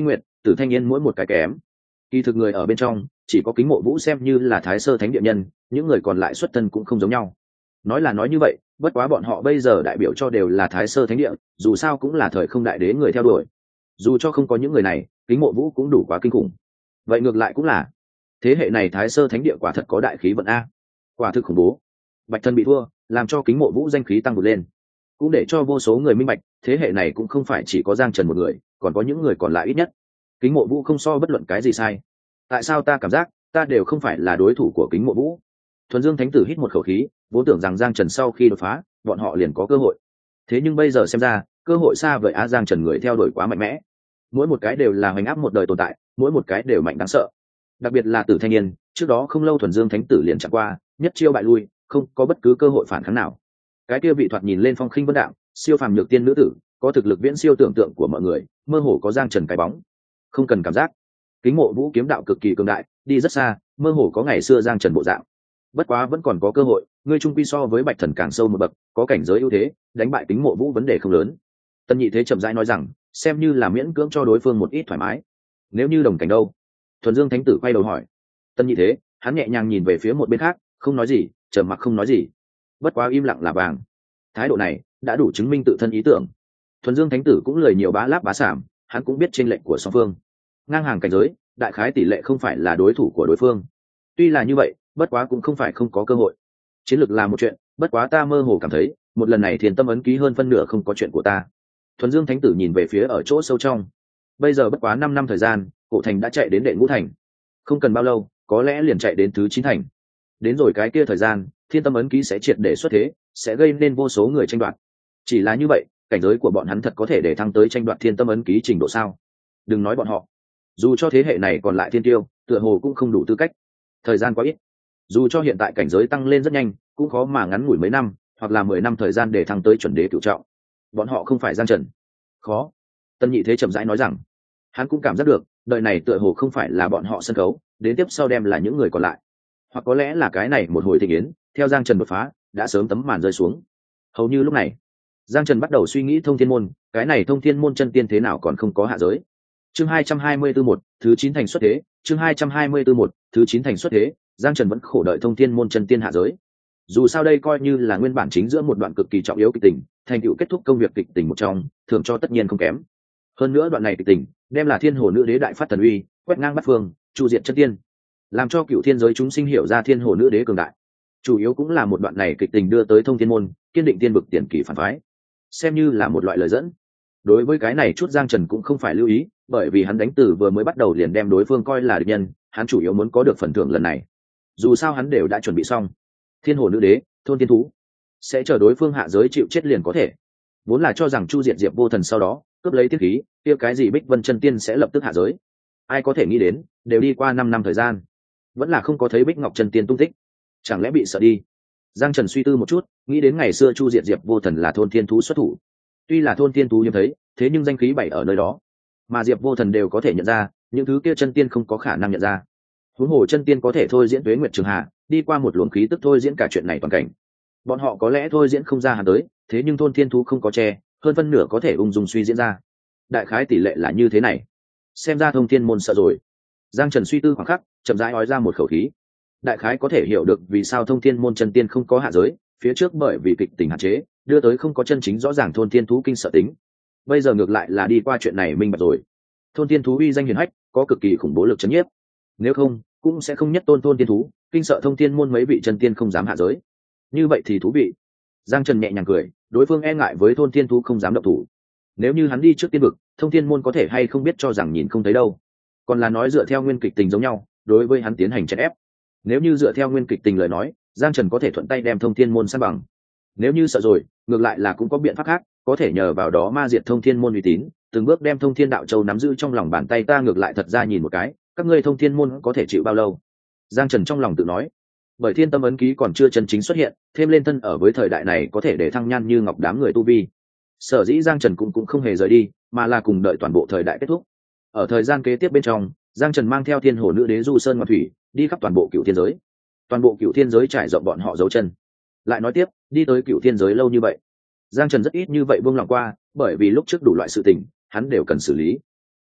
Tử Thanh Yên mỗi một cái kém. Kỳ thực người ở bên trong chỉ có Kính Mộ Vũ xem như là Thái Sơ Thánh địa nhân, những người còn lại xuất thân cũng không giống nhau. Nói là nói như vậy, bất quá bọn họ bây giờ đại biểu cho đều là Thái Sơ Thánh địa, dù sao cũng là thời không đại đế người theo đuổi. Dù cho không có những người này, Kính Mộ Vũ cũng đủ quá kinh khủng. Vậy ngược lại cũng là, thế hệ này Thái Sơ Thánh địa quả thật có đại khí vận a, quả thực khủng bố. Bạch Thần bị thua, làm cho Kính Mộ Vũ danh khí tăng vụt lên, cũng để cho vô số người minh bạch, thế hệ này cũng không phải chỉ có Giang Trần một người, còn có những người còn lại ít nhất. Kính Mộ Vũ không so bất luận cái gì sai. Tại sao ta cảm giác ta đều không phải là đối thủ của Kính Mộ Vũ? Thuần Dương Thánh Tử hít một khẩu khí, vốn tưởng rằng Giang Trần sau khi đột phá, bọn họ liền có cơ hội. Thế nhưng bây giờ xem ra, cơ hội xa vời Giang Trần người theo đuổi quá mạnh mẽ. Mỗi một cái đều là hoành áp một đời tồn tại, mỗi một cái đều mạnh đáng sợ. Đặc biệt là Tử Thanh Niên, trước đó không lâu Thuần Dương Thánh Tử liền chặn qua, nhất chiêu bại lui, không có bất cứ cơ hội phản kháng nào. Cái kia vị thoạt nhìn lên phong khinh vân đạm, siêu phàm nhược tiên nữ tử, có thực lực viễn siêu tưởng tượng của mọi người, mơ hồ có Giang Trần cái bóng. Không cần cảm giác. Kính Mộ Vũ kiếm đạo cực kỳ cường đại, đi rất xa, mơ hồ có ngày xưa Giang Trần bộ dạng. Bất quá vẫn còn có cơ hội, ngươi trung quy so với Bạch Thần càng sâu một bậc, có cảnh giới ưu thế, đánh bại Kính Mộ Vũ vấn đề không lớn. Tân Nhị Thế chậm rãi nói rằng, xem như là miễn cưỡng cho đối phương một ít thoải mái. Nếu như đồng cảnh đâu? Thuần Dương Thánh Tử quay đầu hỏi. Tân Nhị Thế, hắn nhẹ nhàng nhìn về phía một bên khác, không nói gì, trầm mặc không nói gì. Bất quá im lặng là vàng. Thái độ này đã đủ chứng minh tự thân ý tưởng. Thuần Dương Thánh Tử cũng lười nhiều bá láp bá sảm, hắn cũng biết chênh lệch của song phương. Ngang hàng cảnh giới, đại khái tỷ lệ không phải là đối thủ của đối phương. Tuy là như vậy, bất quá cũng không phải không có cơ hội. Chiến lược là một chuyện, bất quá ta mơ hồ cảm thấy, một lần này Thiền Tâm ấn ký hơn phân nửa không có chuyện của ta. Thuần Dương Thánh Tử nhìn về phía ở chỗ sâu trong. Bây giờ bất quá 5 năm thời gian, Cổ Thành đã chạy đến đệ ngũ thành. Không cần bao lâu, có lẽ liền chạy đến thứ 9 thành. Đến rồi cái kia thời gian, Thiên Tâm ấn ký sẽ triệt để xuất thế, sẽ gây nên vô số người tranh đoạt. Chỉ là như vậy, cảnh giới của bọn hắn thật có thể để thăng tới tranh đoạt Thiên Tâm ấn ký trình độ sao? Đừng nói bọn họ, dù cho thế hệ này còn lại thiên tiêu, tựa hồ cũng không đủ tư cách. Thời gian quá ít. Dù cho hiện tại cảnh giới tăng lên rất nhanh, cũng khó mà ngắn ngủi mấy năm, hoặc là 10 năm thời gian để thăng tới chuẩn đế cửu trọng. Bọn họ không phải Giang Trần. Khó. Tân Nhị Thế chậm rãi nói rằng, hắn cũng cảm giác được, đời này tựa hồ không phải là bọn họ sân khấu, đến tiếp sau đem là những người còn lại. Hoặc có lẽ là cái này một hồi thịnh yến, theo Giang Trần đột phá, đã sớm tấm màn rơi xuống. Hầu như lúc này, Giang Trần bắt đầu suy nghĩ thông thiên môn, cái này thông thiên môn chân tiên thế nào còn không có hạ giới. Chương 224 thứ 9 thành xuất thế, chương 224 thứ 9 thành xuất thế, Giang Trần vẫn khổ đợi thông thiên môn chân tiên hạ giới. Dù sao đây coi như là nguyên bản chính giữa một đoạn cực kỳ trọng yếu kịch tình, thành tựu kết thúc công việc kịch tình một trong, thường cho tất nhiên không kém. Hơn nữa đoạn này kịch tình, đem là Thiên Hồ Nữ Đế đại phát thần uy, quét ngang bát phương, chu diệt chân tiên, làm cho cựu thiên giới chúng sinh hiểu ra Thiên Hồ Nữ Đế cường đại. Chủ yếu cũng là một đoạn này kịch tình đưa tới thông thiên môn, kiên định tiên vực tiền kỳ phản phái, xem như là một loại lời dẫn. Đối với cái này chút Giang Trần cũng không phải lưu ý, bởi vì hắn đánh từ vừa mới bắt đầu liền đem đối phương coi là địch nhân, hắn chủ yếu muốn có được phần thưởng lần này. Dù sao hắn đều đã chuẩn bị xong, Thiên Hồ Nữ Đế, thôn thiên thú, sẽ chờ đối phương hạ giới chịu chết liền có thể. Vốn là cho rằng chu diệt Diệp Vô Thần sau đó cướp lấy tiết khí, kia cái gì Bích Vân chân tiên sẽ lập tức hạ giới. Ai có thể nghĩ đến, đều đi qua 5 năm thời gian, vẫn là không có thấy Bích Ngọc chân tiên tung tích. Chẳng lẽ bị sợ đi? Giang Trần suy tư một chút, nghĩ đến ngày xưa chu diệt Diệp Vô Thần là thôn thiên thú xuất thủ. Tuy là thôn thiên thú hiếm thấy, thế nhưng danh khí bày ở nơi đó, mà Diệp Vô Thần đều có thể nhận ra, những thứ kia chân tiên không có khả năng nhận ra. Huống hồ chân tiên có thể thôi diễn Tuế Nguyệt Trường Hà, đi qua một luồng khí tức thôi diễn cả chuyện này toàn cảnh. Bọn họ có lẽ thôi diễn không ra hắn tới, thế nhưng thôn thiên thú không có che, hơn phân nửa có thể ung dung suy diễn ra. Đại khái tỷ lệ là như thế này. Xem ra thông thiên môn sợ rồi. Giang Trần suy tư khoảng khắc, chậm rãi nói ra một khẩu khí. Đại khái có thể hiểu được vì sao thông thiên môn chân tiên không có hạ giới, phía trước bởi vì kịch tình hạn chế, đưa tới không có chân chính rõ ràng thôn thiên thú kinh sợ tính. Bây giờ ngược lại là đi qua chuyện này minh bạch rồi. Thôn thiên thú uy danh hiển hách, có cực kỳ khủng bố lực chấn nhiếp. Nếu không, cũng sẽ không nhất tôn thôn thiên thú, kinh sợ thông thiên môn mấy vị chân tiên không dám hạ giới. Như vậy thì thú vị. Giang Trần nhẹ nhàng cười, đối phương e ngại với thôn thiên thú không dám động thủ. Nếu như hắn đi trước tiên vực, thông thiên môn có thể hay không biết cho rằng nhìn không thấy đâu. Còn là nói dựa theo nguyên kịch tình giống nhau, đối với hắn tiến hành chèn ép. Nếu như dựa theo nguyên kịch tình lời nói, Giang Trần có thể thuận tay đem thông thiên môn san bằng. Nếu như sợ rồi, ngược lại là cũng có biện pháp khác, có thể nhờ vào đó ma diệt thông thiên môn uy tín, từng bước đem thông thiên đạo châu nắm giữ trong lòng bàn tay ta. Ngược lại thật ra nhìn một cái, các ngươi thông thiên môn có thể chịu bao lâu? Giang Trần trong lòng tự nói. Bởi thiên tâm ấn ký còn chưa chân chính xuất hiện, thêm lên thân ở với thời đại này có thể để thăng nhan như ngọc đám người tu vi. Sở dĩ Giang Trần cũng không hề rời đi, mà là cùng đợi toàn bộ thời đại kết thúc. Ở thời gian kế tiếp bên trong, Giang Trần mang theo Thiên Hồ Nữ Đế du sơn ngoạn thủy, đi khắp toàn bộ cựu thiên giới. Toàn bộ cựu thiên giới trải rộng bọn họ dấu chân. Lại nói tiếp, đi tới cựu thiên giới lâu như vậy, Giang Trần rất ít như vậy buông lòng qua, bởi vì lúc trước đủ loại sự tình, hắn đều cần xử lý.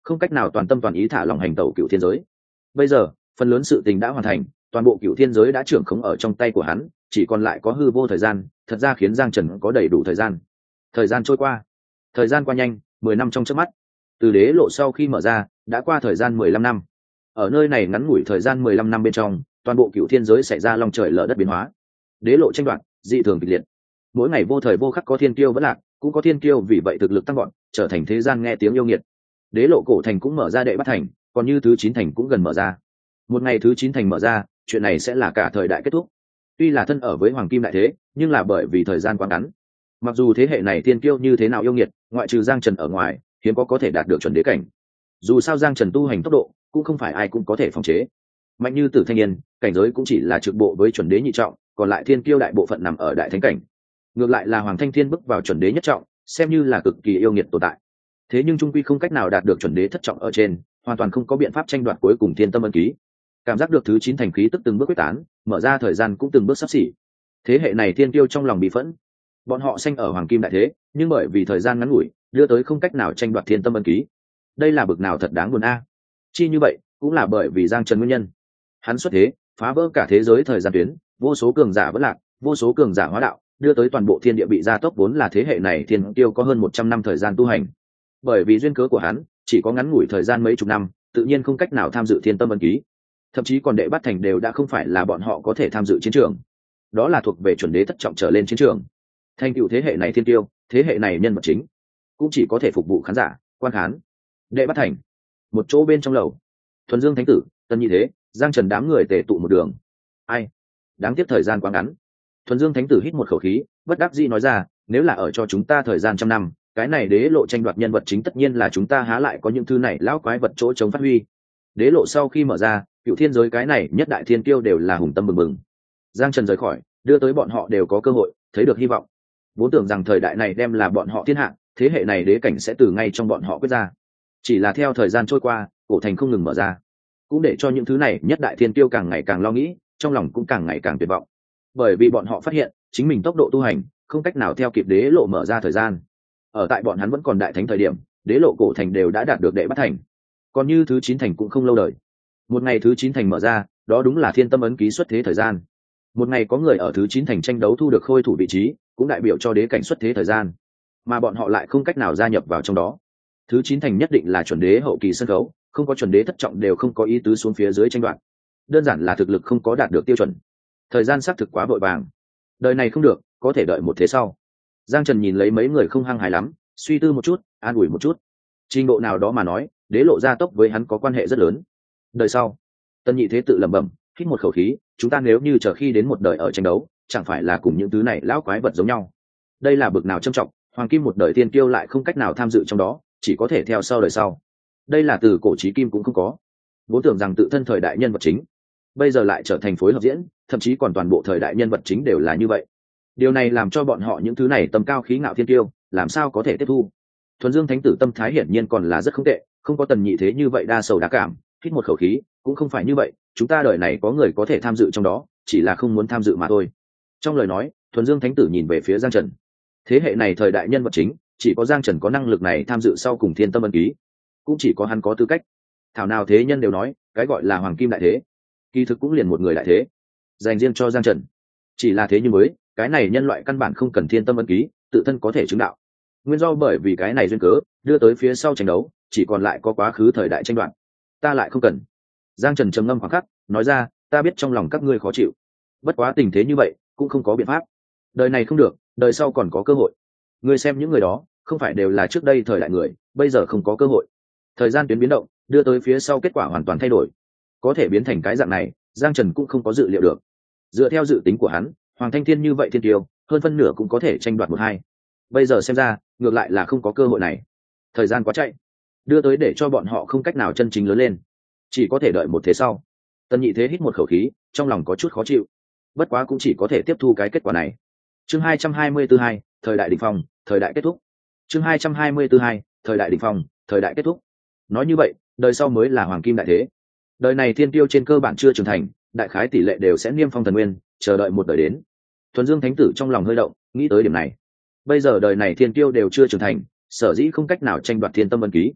không cách nào toàn tâm toàn ý thả lòng hành tẩu cựu thiên giới. Bây giờ phần lớn sự tình đã hoàn thành, toàn bộ cựu thiên giới đã trưởng khống ở trong tay của hắn, chỉ còn lại có hư vô thời gian, thật ra khiến Giang Trần có đầy đủ thời gian. Thời gian trôi qua, thời gian qua nhanh, 10 năm trong chớp mắt. Từ đế lộ sau khi mở ra, đã qua thời gian 15 năm. Ở nơi này ngắn ngủi thời gian 15 năm bên trong, toàn bộ cựu thiên giới xảy ra long trời lở đất biến hóa. Đế lộ tranh đoạt, dị thường kịch liệt. Mỗi ngày vô thời vô khắc có thiên kiêu vẫn lạc, cũng có thiên kiêu vì vậy thực lực tăng vọt, trở thành thế gian nghe tiếng yêu nghiệt. Đế lộ cổ thành cũng mở ra đệ bắt thành, còn như thứ 9 thành cũng gần mở ra. Một ngày thứ 9 thành mở ra, chuyện này sẽ là cả thời đại kết thúc. Tuy là thân ở với hoàng kim đại thế, nhưng là bởi vì thời gian quá ngắn. Mặc dù thế hệ này thiên kiêu như thế nào yêu nghiệt, ngoại trừ Giang Trần ở ngoài, hiếm có thể đạt được chuẩn đế cảnh. Dù sao Giang Trần tu hành tốc độ, cũng không phải ai cũng có thể phòng chế. Mạnh như Tử Thanh Niên, cảnh giới cũng chỉ là trực bộ với chuẩn đế nhị trọng, còn lại thiên kiêu đại bộ phận nằm ở đại thánh cảnh. Ngược lại là Hoàng Thanh Thiên bước vào chuẩn đế nhất trọng, xem như là cực kỳ yêu nghiệt tồn tại. Thế nhưng trung quy không cách nào đạt được chuẩn đế thất trọng ở trên, hoàn toàn không có biện pháp tranh đoạt cuối cùng thiên tâm ân ký. Cảm giác được thứ 9 thành khí tức từng bước quyết tán, mở ra thời gian cũng từng bước sắp xỉ. Thế hệ này thiên kiêu trong lòng bị phẫn. Bọn họ sinh ở hoàng kim đại thế, nhưng bởi vì thời gian ngắn ngủi, đưa tới không cách nào tranh đoạt thiên tâm ân ký. Đây là bực nào thật đáng buồn a. Chi như vậy, cũng là bởi vì Giang Trần nguyên nhân. Hắn xuất thế, phá vỡ cả thế giới thời gian tuyến, vô số cường giả vẫn lạc, vô số cường giả hóa đạo, đưa tới toàn bộ thiên địa bị gia tốc, vốn là thế hệ này thiên tiêu có hơn 100 năm thời gian tu hành. Bởi vì duyên cớ của hắn, chỉ có ngắn ngủi thời gian mấy chục năm, tự nhiên không cách nào tham dự thiên tâm ân ký. Thậm chí còn đệ bắt thành đều đã không phải là bọn họ có thể tham dự chiến trường. Đó là thuộc về chuẩn đế thất trọng trở lên chiến trường. Thành tựu thế hệ này thiên tiêu, thế hệ này nhân vật chính, cũng chỉ có thể phục vụ khán giả, quan khán. Đệ bắt thành, một chỗ bên trong lầu, Thuần Dương Thánh Tử, Tân Nhị Thế, Giang Trần đám người tề tụ một đường. Ai, đáng tiếc thời gian quá ngắn. Thuần Dương Thánh Tử hít một khẩu khí, bất đắc dĩ nói ra, nếu là ở cho chúng ta thời gian trăm năm, cái này đế lộ tranh đoạt nhân vật chính tất nhiên là chúng ta há lại có những thứ này lão quái vật chỗ chống phát huy. Đế lộ sau khi mở ra, cựu thiên giới cái này nhất đại thiên tiêu đều là hùng tâm bừng bừng. Giang Trần rời khỏi, đưa tới bọn họ đều có cơ hội thấy được hy vọng. Vốn tưởng rằng thời đại này đem là bọn họ thiên hạ, thế hệ này đế cảnh sẽ từ ngay trong bọn họ quyết ra. Chỉ là theo thời gian trôi qua, cổ thành không ngừng mở ra, cũng để cho những thứ này nhất đại thiên tiêu càng ngày càng lo nghĩ, trong lòng cũng càng ngày càng tuyệt vọng. Bởi vì bọn họ phát hiện, chính mình tốc độ tu hành không cách nào theo kịp đế lộ mở ra thời gian. Ở tại bọn hắn vẫn còn đại thánh thời điểm, đế lộ cổ thành đều đã đạt được đệ bắt thành. Còn như thứ 9 thành cũng không lâu đời. Một ngày thứ 9 thành mở ra, đó đúng là thiên tâm ấn ký xuất thế thời gian. Một ngày có người ở thứ 9 thành tranh đấu thu được khôi thủ vị trí, cũng đại biểu cho đế cảnh xuất thế thời gian. Mà bọn họ lại không cách nào gia nhập vào trong đó. Thứ 9 thành nhất định là chuẩn đế hậu kỳ sân khấu, không có chuẩn đế thất trọng đều không có ý tứ xuống phía dưới tranh đoạt. Đơn giản là thực lực không có đạt được tiêu chuẩn. Thời gian xác thực quá vội vàng. Đời này không được, có thể đợi một thế sau. Giang Trần nhìn lấy mấy người không hăng hái lắm, suy tư một chút, an ủi một chút. Trình độ nào đó mà nói, đế lộ gia tốc với hắn có quan hệ rất lớn. Đời sau, Tân Nhị Thế tự lẩm bẩm, hít một khẩu khí, chúng ta nếu như chờ khi đến một đời ở tranh đấu, chẳng phải là cùng những thứ này lão quái vật giống nhau. Đây là bực nào trầm trọng, hoàng kim một đời tiên kiêu lại không cách nào tham dự trong đó, chỉ có thể theo sau đời sau. Đây là từ cổ chí kim cũng không có. Vốn tưởng rằng tự thân thời đại nhân vật chính, bây giờ lại trở thành phối hợp diễn, thậm chí còn toàn bộ thời đại nhân vật chính đều là như vậy. Điều này làm cho bọn họ những thứ này tầm cao khí ngạo thiên kiêu, làm sao có thể tiếp thu. Thuần Dương Thánh Tử tâm thái hiển nhiên còn là rất không tệ, không có Tần Nhị Thế như vậy đa sầu đa cảm, hít một khẩu khí, cũng không phải như vậy, chúng ta đời này có người có thể tham dự trong đó, chỉ là không muốn tham dự mà thôi. Trong lời nói, Thuần Dương Thánh Tử nhìn về phía Giang Trần. Thế hệ này thời đại nhân vật chính, chỉ có Giang Trần có năng lực này tham dự sau cùng thiên tâm ân ký, cũng chỉ có hắn có tư cách. Thảo nào thế nhân đều nói, cái gọi là hoàng kim đại thế, kỳ thực cũng liền một người đại thế, dành riêng cho Giang Trần. Chỉ là thế nhưng mới, cái này nhân loại căn bản không cần thiên tâm ân ký, tự thân có thể chứng đạo. Nguyên do bởi vì cái này duyên cớ, đưa tới phía sau tranh đấu, chỉ còn lại có quá khứ thời đại tranh đoạt. Ta lại không cần. Giang Trần trầm ngâm khoảng khắc, nói ra, ta biết trong lòng các ngươi khó chịu. Bất quá tình thế như vậy, cũng không có biện pháp. Đời này không được, đời sau còn có cơ hội. Ngươi xem những người đó, không phải đều là trước đây thời đại người, bây giờ không có cơ hội. Thời gian tuyến biến động, đưa tới phía sau kết quả hoàn toàn thay đổi. Có thể biến thành cái dạng này, Giang Trần cũng không có dự liệu được. Dựa theo dự tính của hắn, Hoàng Thanh Thiên như vậy thiên tiêu, hơn phân nửa cũng có thể tranh đoạt một hai. Bây giờ xem ra, ngược lại là không có cơ hội này. Thời gian quá chạy, đưa tới để cho bọn họ không cách nào chân chính lớn lên, chỉ có thể đợi một thế sau. Tân Nhị Thế hít một khẩu khí, trong lòng có chút khó chịu. Bất quá cũng chỉ có thể tiếp thu cái kết quả này. Chương 222, thời đại đỉnh phong, thời đại kết thúc. Chương 222, thời đại đỉnh phong, thời đại kết thúc. Nói như vậy, đời sau mới là hoàng kim đại thế. Đời này thiên tiêu trên cơ bản chưa trưởng thành, đại khái tỷ lệ đều sẽ niêm phong thần nguyên, chờ đợi một đời đến. Thuần Dương Thánh Tử trong lòng hơi động, nghĩ tới điểm này. Bây giờ đời này thiên tiêu đều chưa trưởng thành, sở dĩ không cách nào tranh đoạt thiên tâm ân ký.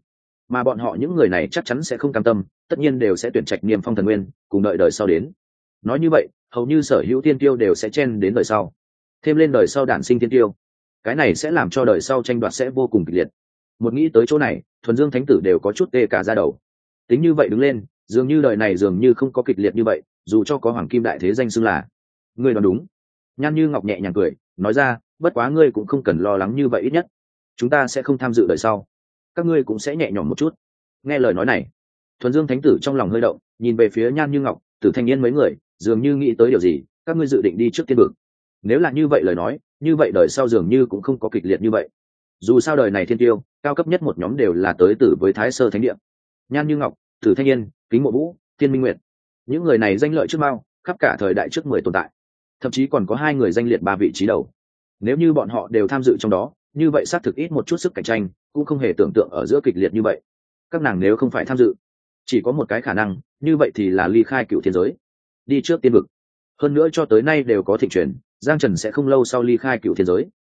mà bọn họ những người này chắc chắn sẽ không cam tâm, tất nhiên đều sẽ tuyển trạch Niêm Phong thần nguyên cùng đợi đời sau đến. Nói như vậy hầu như sở hữu tiên tiêu đều sẽ chen đến đời sau, thêm lên đời sau đản sinh tiên tiêu, cái này sẽ làm cho đời sau tranh đoạt sẽ vô cùng kịch liệt. Một nghĩ tới chỗ này, thuần dương thánh tử đều có chút tê cả da đầu. Tính như vậy đứng lên, dường như đời này dường như không có kịch liệt như vậy, dù cho có hoàng kim đại thế danh xưng là. Ngươi đoán đúng. Nhan Như Ngọc nhẹ nhàng cười nói ra, bất quá ngươi cũng không cần lo lắng như vậy, ít nhất chúng ta sẽ không tham dự đời sau, các ngươi cũng sẽ nhẹ nhõm một chút. Nghe lời nói này, thuần dương thánh tử trong lòng hơi động, nhìn về phía Nhan Như Ngọc, Tử Thanh Niên mấy người, dường như nghĩ tới điều gì. Các ngươi dự định đi trước tiên vực? Nếu là như vậy lời nói, như vậy đời sau dường như cũng không có kịch liệt như vậy. Dù sao đời này thiên tiêu cao cấp nhất một nhóm đều là tới từ với Thái Sơ Thánh Địa. Nhan Như Ngọc, Tử Thanh Niên, Kính Mộ Vũ, Thiên Minh Nguyệt, những người này danh lợi trước mau, khắp cả thời đại trước 10 tồn tại, thậm chí còn có 2 người danh liệt 3 vị trí đầu. Nếu như bọn họ đều tham dự trong đó, như vậy xác thực ít một chút sức cạnh tranh, cũng không hề tưởng tượng ở giữa kịch liệt như vậy. Các nàng nếu không phải tham dự, chỉ có một cái khả năng, như vậy thì là ly khai cựu thiên giới, đi trước tiên vực. Hơn nữa cho tới nay đều có thịnh truyền, Giang Trần sẽ không lâu sau ly khai cựu thiên giới.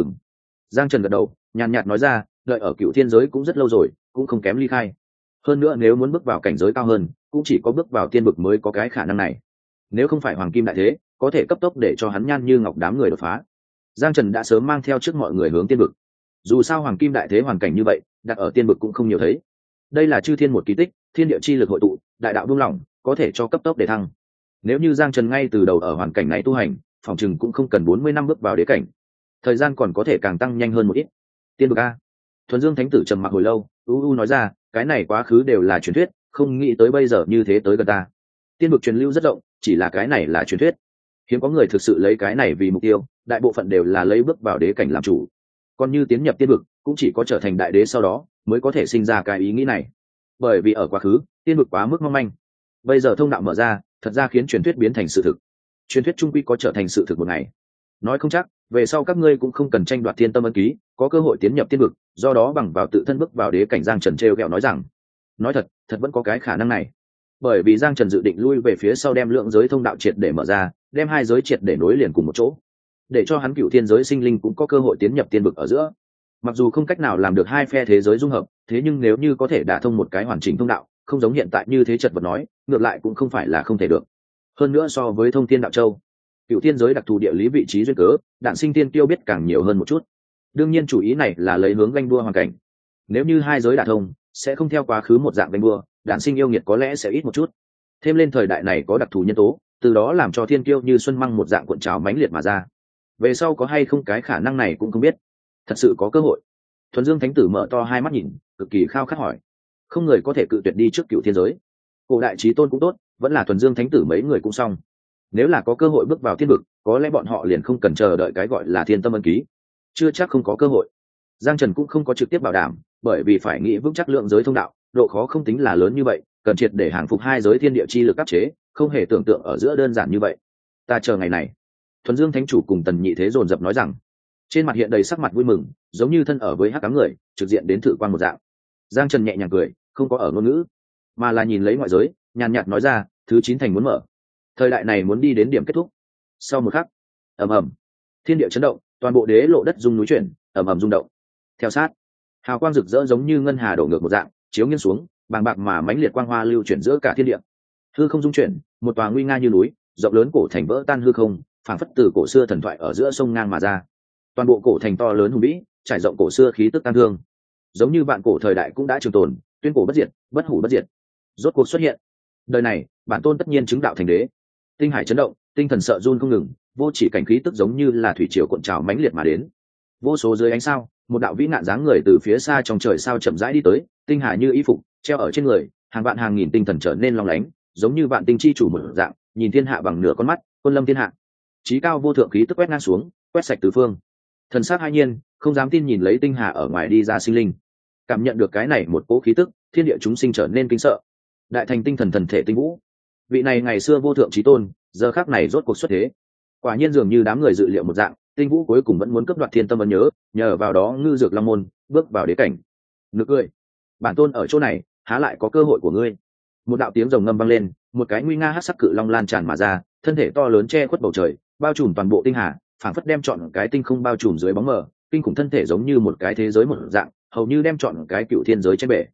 Giang Trần gật đầu, nhàn nhạt nói ra, đợi ở cựu thiên giới cũng rất lâu rồi, cũng không kém ly khai. Hơn nữa nếu muốn bước vào cảnh giới cao hơn, cũng chỉ có bước vào tiên vực mới có cái khả năng này. Nếu không phải hoàng kim đại thế, có thể cấp tốc để cho hắn Nhan Như Ngọc đám người đột phá. Giang Trần đã sớm mang theo trước mọi người hướng tiên vực. Dù sao hoàng kim đại thế hoàn cảnh như vậy, đặt ở tiên vực cũng không nhiều thấy. Đây là chư thiên một kỳ tích, thiên địa chi lực hội tụ, đại đạo buông lỏng, có thể cho cấp tốc để thăng. Nếu như Giang Trần ngay từ đầu ở hoàn cảnh này tu hành, phòng chừng cũng không cần 40 năm bước vào đế cảnh, thời gian còn có thể càng tăng nhanh hơn một ít. Tiên vực a? Thuần Dương Thánh tử trầm mặc hồi lâu, nói ra, cái này quá khứ đều là truyền thuyết, không nghĩ tới bây giờ như thế tới gần ta. Tiên vực truyền lưu rất rộng, chỉ là cái này là truyền thuyết, hiếm có người thực sự lấy cái này vì mục tiêu, đại bộ phận đều là lấy bước vào đế cảnh làm chủ. Còn như tiến nhập tiên vực, cũng chỉ có trở thành đại đế sau đó mới có thể sinh ra cái ý nghĩ này. Bởi vì ở quá khứ, tiên vực quá mức mong manh. Bây giờ thông đạo mở ra, thật ra khiến truyền thuyết biến thành sự thực. Truyền thuyết trung quy có trở thành sự thực một ngày. Nói không chắc, về sau các ngươi cũng không cần tranh đoạt thiên tâm ân ký, có cơ hội tiến nhập tiên vực, do đó bằng vào tự thân bước vào đế cảnh. Giang Trần trêu ghẹo nói rằng, nói thật vẫn có cái khả năng này. Bởi vì Giang Trần dự định lui về phía sau đem lượng giới thông đạo triệt để mở ra, đem 2 giới triệt để nối liền cùng một chỗ, để cho hắn cựu thiên giới sinh linh cũng có cơ hội tiến nhập tiên vực ở giữa. Mặc dù không cách nào làm được 2 phe thế giới dung hợp, thế nhưng nếu như có thể đả thông một cái hoàn chỉnh thông đạo, không giống hiện tại như thế chật vật nói, ngược lại cũng không phải là không thể được. Hơn nữa so với thông thiên đạo châu, cựu thiên giới đặc thù địa lý vị trí duyên cớ, đạn sinh tiên tiêu biết càng nhiều hơn một chút. Đương nhiên chủ ý này là lấy hướng ganh đua hoàn cảnh. Nếu như 2 giới đả thông, sẽ không theo quá khứ một dạng ganh đua, đạn sinh yêu nghiệt có lẽ sẽ ít một chút. Thêm lên thời đại này có đặc thù nhân tố, từ đó làm cho thiên kiêu như xuân măng một dạng cuộn trào mãnh liệt mà ra. Về sau có hay không cái khả năng này cũng không biết. Thật sự có cơ hội. Thuần Dương Thánh tử mở to 2 mắt nhìn, cực kỳ khao khát hỏi. Không người có thể cự tuyệt đi trước cựu thiên giới. Cổ đại chí tôn cũng tốt, vẫn là Thuần Dương Thánh tử mấy người cũng xong. Nếu là có cơ hội bước vào thiên vực, có lẽ bọn họ liền không cần chờ đợi cái gọi là thiên tâm ân ký. Chưa chắc không có cơ hội. Giang Trần cũng không có trực tiếp bảo đảm, bởi vì phải nghĩ vững chắc lượng giới thông đạo, độ khó không tính là lớn như vậy, cần triệt để hàng phục 2 giới thiên địa chi lực áp chế, không hề tưởng tượng ở giữa đơn giản như vậy. Ta chờ ngày này. Thuần Dương Thánh chủ cùng Tần Nhị Thế dồn dập nói rằng, trên mặt hiện đầy sắc mặt vui mừng, giống như thân ở với hắc ám người, trực diện đến thử quan một dạng. Giang Trần nhẹ nhàng cười, không có ở ngôn ngữ, mà là nhìn lấy ngoại giới, nhàn nhạt nói ra, thứ 9 thành muốn mở, thời đại này muốn đi đến điểm kết thúc. Sau một khắc, ầm ầm, thiên địa chấn động, toàn bộ đế lộ đất rung núi chuyển, ầm ầm rung động. Theo sát, hào quang rực rỡ giống như ngân hà đổ ngược một dạng, chiếu nghiêng xuống, bàng bạc mà mãnh liệt quang hoa lưu chuyển giữa cả thiên địa. Hư không dung chuyển, một tòa nguy nga như núi, rộng lớn cổ thành vỡ tan hư không, phảng phất từ cổ xưa thần thoại ở giữa sông ngang mà ra. Toàn bộ cổ thành to lớn hùng vĩ, trải rộng cổ xưa khí tức tăng thương, giống như vạn cổ thời đại cũng đã trường tồn, tuyên cổ bất diệt, bất hủ bất diệt. Rốt cuộc xuất hiện. Đời này, bản tôn tất nhiên chứng đạo thành đế. Tinh hải chấn động, tinh thần sợ run không ngừng, vô chỉ cảnh khí tức giống như là thủy triều cuộn trào mãnh liệt mà đến. Vô số dưới ánh sao, một đạo vĩ nạn dáng người từ phía xa trong trời sao chậm rãi đi tới, tinh hà như y phục treo ở trên người, hàng vạn hàng nghìn tinh thần trở nên long lánh, giống như vạn tinh chi chủ một dạng, nhìn thiên hạ bằng nửa con mắt, quân lâm thiên hạ. Chí cao vô thượng khí tức quét ngang xuống, quét sạch tứ phương. Thần sắc hai nhiên, không dám tin nhìn lấy tinh hà ở ngoài đi ra sinh linh. Cảm nhận được cái này một cỗ khí tức, thiên địa chúng sinh trở nên kinh sợ. Đại thành tinh thần thần thể tinh vũ, vị này ngày xưa vô thượng chí tôn, giờ khắc này rốt cuộc xuất thế. Quả nhiên dường như đám người dự liệu một dạng, tinh vũ cuối cùng vẫn muốn cướp đoạt thiên tâm ấn nhớ, nhờ vào đó ngư dược long môn bước vào đế cảnh. Nực cười, bản tôn ở chỗ này, há lại có cơ hội của ngươi. Một đạo tiếng rồng ngâm vang lên, một cái nguy nga hắc sắc cự long lan tràn mà ra, thân thể to lớn che khuất bầu trời, bao trùm toàn bộ tinh hà, phảng phất đem trọn cái tinh không bao trùm dưới bóng mờ, kinh khủng thân thể giống như một cái thế giới một dạng, hầu như đem trọn cái cựu thiên giới trên bể.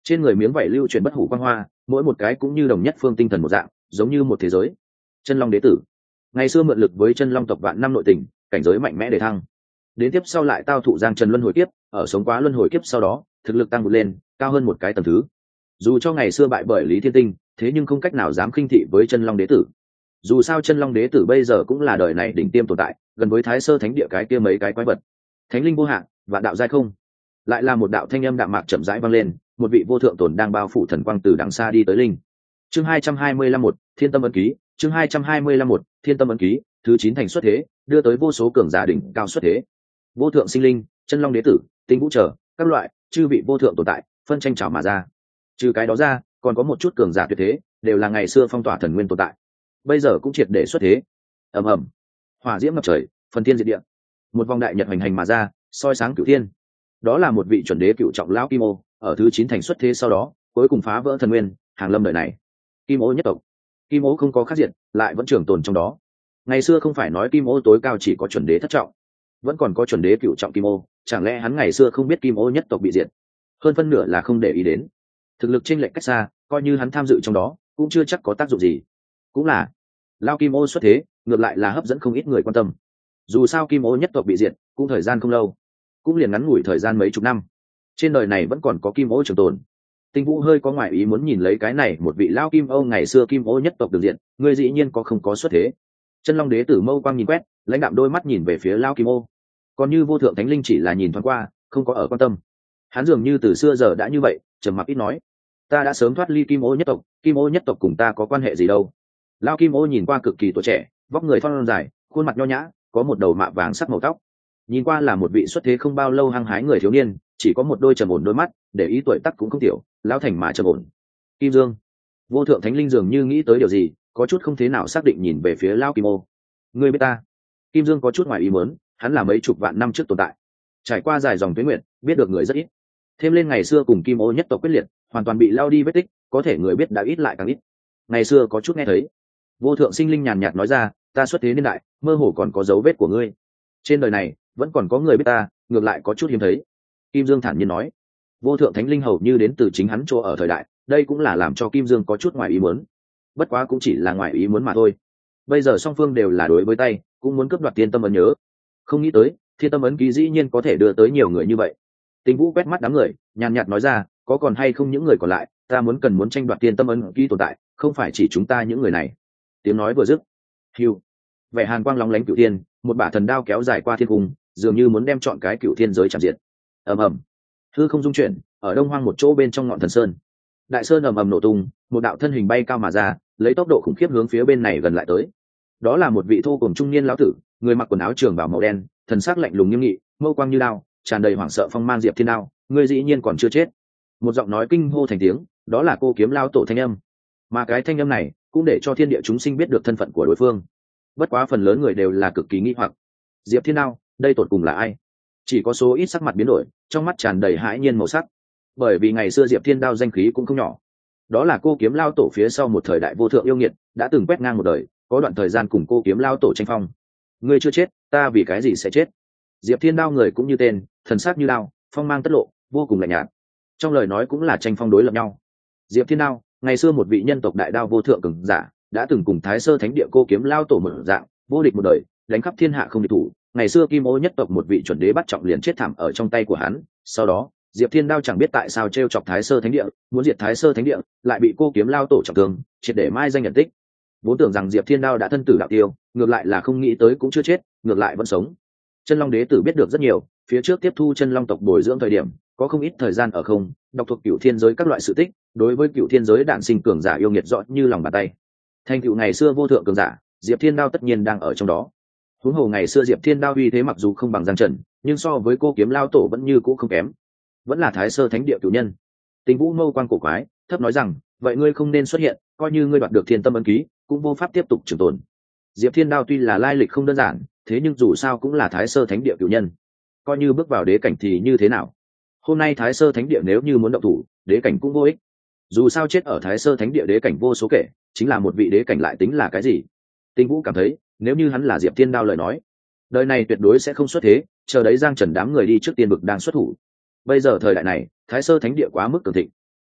trên người miếng vảy lưu chuyển bất hủ quang hoa, mỗi một cái cũng như đồng nhất phương tinh thần một dạng, giống như một thế giới. Chân long đế tử ngày xưa mượn lực với chân long tộc vạn năm nội tình, cảnh giới mạnh mẽ để thăng, đến tiếp sau lại tao thụ giang trần luân hồi kiếp, ở sống quá luân hồi kiếp sau đó thực lực tăng vượt lên, cao hơn một cái tầng thứ. Dù cho ngày xưa bại bởi Lý Thiên Tinh, thế nhưng không cách nào dám khinh thị với chân long đế tử. Dù sao chân long đế tử bây giờ cũng là đời này đỉnh tiêm tồn tại, gần với thái sơ thánh địa cái kia mấy cái quái vật. Thánh linh vô hạn, vạn đạo giai không. Lại là một đạo thanh âm đạm mạc chậm rãi vang lên, một vị vô thượng tồn đang bao phủ thần quang từ đằng xa đi tới linh. Chương 225 một, Thiên Tâm ấn ký, chương 225 một, Thiên Tâm ấn ký, thứ 9 thành xuất thế, đưa tới vô số cường giả đỉnh cao xuất thế. Vô thượng sinh linh, chân long đế tử, tinh vũ trở, các loại chư vị vô thượng tồn tại, phân tranh trào mà ra. Trừ cái đó ra, còn có một chút cường giả tuyệt thế, đều là ngày xưa phong tỏa thần nguyên tồn tại, bây giờ cũng triệt để xuất thế. Ầm ầm, hỏa diễm ngập trời, phần thiên diệt địa, một vòng đại nhật hành hành mà ra, soi sáng cửu thiên. Đó là một vị chuẩn đế cựu trọng lão kim ô, ở thứ 9 thành xuất thế sau đó, cuối cùng phá vỡ thần nguyên, hàng lâm đời này. Kim ô nhất tộc, kim ô không có khác diện, lại vẫn trường tồn trong đó. Ngày xưa không phải nói kim ô tối cao chỉ có chuẩn đế thất trọng, vẫn còn có chuẩn đế cựu trọng kim ô, chẳng lẽ hắn ngày xưa không biết kim ô nhất tộc bị diệt? Hơn phân nửa là không để ý đến. Thực lực chênh lệch cách xa, coi như hắn tham dự trong đó, cũng chưa chắc có tác dụng gì. Cũng là lao kim ô xuất thế, ngược lại là hấp dẫn không ít người quan tâm. Dù sao kim ô nhất tộc bị diệt cũng thời gian không lâu, cũng liền ngắn ngủi thời gian mấy chục năm, trên đời này vẫn còn có kim ô trường tồn. Tinh Vũ hơi có ngoại ý muốn nhìn lấy cái này một vị lao kim ô ngày xưa kim ô nhất tộc được diện, người dĩ nhiên có không có xuất thế. Chân long đế tử mâu quang nhìn quét, lãnh đạm đôi mắt nhìn về phía lao kim ô, còn như vô thượng thánh linh chỉ là nhìn thoáng qua, không có ở quan tâm. Hắn dường như từ xưa giờ đã như vậy, trầm mặc ít nói. Ta đã sớm thoát ly kim ô nhất tộc, kim ô nhất tộc cùng ta có quan hệ gì đâu. Lao kim ô nhìn qua cực kỳ tuổi trẻ, vóc người thon dài, khuôn mặt nho nhã, có một đầu mạ vàng sắc màu tóc, nhìn qua là một vị xuất thế không bao lâu hăng hái người thiếu niên, chỉ có một đôi trầm ổn đôi mắt, để ý tuổi tác cũng không tiểu, lão thành mà trầm ổn. Kim Dương, vô thượng thánh linh dường như nghĩ tới điều gì, có chút không thế nào xác định nhìn về phía Lao Kim Ô. Ngươi biết ta? Kim Dương có chút ngoài ý muốn, hắn là mấy chục vạn năm trước tồn tại, trải qua dài dòng tuế nguyện, biết được người rất ít. Thêm lên ngày xưa cùng Kim Ô nhất tộc quyết liệt, hoàn toàn bị lao đi vết tích, có thể người biết đã ít lại càng ít. Ngày xưa có chút nghe thấy. Vô thượng sinh linh nhàn nhạt nói ra, ta xuất thế niên đại, mơ hồ còn có dấu vết của ngươi. Trên đời này vẫn còn có người biết ta, ngược lại có chút hiếm thấy. Kim Dương thản nhiên nói. Vô thượng thánh linh hầu như đến từ chính hắn chỗ ở thời đại, đây cũng là làm cho Kim Dương có chút ngoài ý muốn. Bất quá cũng chỉ là ngoài ý muốn mà thôi. Bây giờ song phương đều là đối với tay, cũng muốn cướp đoạt thiên tâm ấn nhớ. Không nghĩ tới, thiên tâm ấn ký dĩ nhiên có thể đưa tới nhiều người như vậy. Tinh Vũ quét mắt đám người, nhàn nhạt nói ra, có còn hay không những người còn lại, ta muốn tranh đoạt thiên tâm ấn ký tồn tại, không phải chỉ chúng ta những người này. Tiếng nói vừa dứt, hiu, vẻ hàn quang lóng lánh cửu thiên, một bả thần đao kéo dài qua thiên cung, dường như muốn đem chọn cái cửu thiên giới chạm diệt. Ầm ầm, hư không dung chuyển, ở đông hoang một chỗ bên trong ngọn thần sơn, đại sơn ầm ầm nổ tung, một đạo thân hình bay cao mà ra, lấy tốc độ khủng khiếp hướng phía bên này gần lại tới. Đó là một vị thô cùng trung niên lão tử, người mặc quần áo trường bào màu đen, thần sắc lạnh lùng nghiêm nghị, mâu quang như đao, tràn đầy hoảng sợ phong mang. Diệp Thiên Đao, ngươi dĩ nhiên còn chưa chết. Một giọng nói kinh hô thành tiếng, đó là Cô Kiếm Lao tổ thanh âm. Mà cái thanh âm này cũng để cho thiên địa chúng sinh biết được thân phận của đối phương. Bất quá phần lớn người đều là cực kỳ nghi hoặc. Diệp Thiên Đao, đây tột cùng là ai? Chỉ có số ít sắc mặt biến đổi, trong mắt tràn đầy hãi nhiên màu sắc. Bởi vì ngày xưa Diệp Thiên Đao danh khí cũng không nhỏ. Đó là Cô Kiếm Lao tổ phía sau một thời đại vô thượng yêu nghiệt, đã từng quét ngang một đời, có đoạn thời gian cùng Cô Kiếm Lao tổ tranh phong. Ngươi chưa chết, ta vì cái gì sẽ chết? Diệp Thiên Đao người cũng như tên, thần sắc như đao, phong mang tất lộ, vô cùng lạnh nhạt. Trong lời nói cũng là tranh phong đối lập nhau. Diệp Thiên Đao, ngày xưa một vị nhân tộc đại đao vô thượng cường giả, đã từng cùng Thái Sơ Thánh Địa Cô Kiếm Lao tổ mở dạng, vô địch một đời, đánh khắp thiên hạ không địch thủ. Ngày xưa Kim Ô nhất tộc một vị chuẩn đế bắt trọng liền chết thảm ở trong tay của hắn. Sau đó, Diệp Thiên Đao chẳng biết tại sao trêu chọc Thái Sơ Thánh Địa, muốn diệt Thái Sơ Thánh Địa, lại bị Cô Kiếm Lao tổ trọng thương, triệt để mai danh nhận tích. Vốn tưởng rằng Diệp Thiên Đao đã thân tử đạo tiêu, ngược lại là không nghĩ tới cũng chưa chết, ngược lại vẫn sống. Chân Long Đế tử biết được rất nhiều, phía trước tiếp thu Chân Long tộc bồi dưỡng thời điểm, có không ít thời gian ở không, đọc thuộc Cửu Thiên giới các loại sự tích, đối với Cửu Thiên giới đản sinh cường giả yêu nghiệt rõ như lòng bàn tay. Thành tựu ngày xưa vô thượng cường giả, Diệp Thiên Đao tất nhiên đang ở trong đó. Huống hồ ngày xưa Diệp Thiên Đao uy thế mặc dù không bằng Giang Trần, nhưng so với Cô Kiếm Lao tổ vẫn như cũ không kém, vẫn là Thái Sơ Thánh Địa cửu nhân. Tình Vũ mâu quan cổ quái, thấp nói rằng, vậy ngươi không nên xuất hiện, coi như ngươi đoạt được Thiên Tâm ấn ký, cũng vô pháp tiếp tục trường tồn. Diệp Thiên Đao tuy là lai lịch không đơn giản, thế nhưng dù sao cũng là Thái Sơ Thánh Địa cửu nhân, coi như bước vào đế cảnh thì như thế nào? Hôm nay Thái Sơ Thánh Địa nếu như muốn động thủ, đế cảnh cũng vô ích. Dù sao chết ở Thái Sơ Thánh Địa đế cảnh vô số kể, chính là một vị đế cảnh lại tính là cái gì? Tinh Vũ cảm thấy, nếu như hắn là Diệp Thiên Đao lời nói, đời này tuyệt đối sẽ không xuất thế, chờ đấy Giang Trần đám người đi trước tiên vực đang xuất thủ. Bây giờ thời đại này, Thái Sơ Thánh Địa quá mức cường thịnh,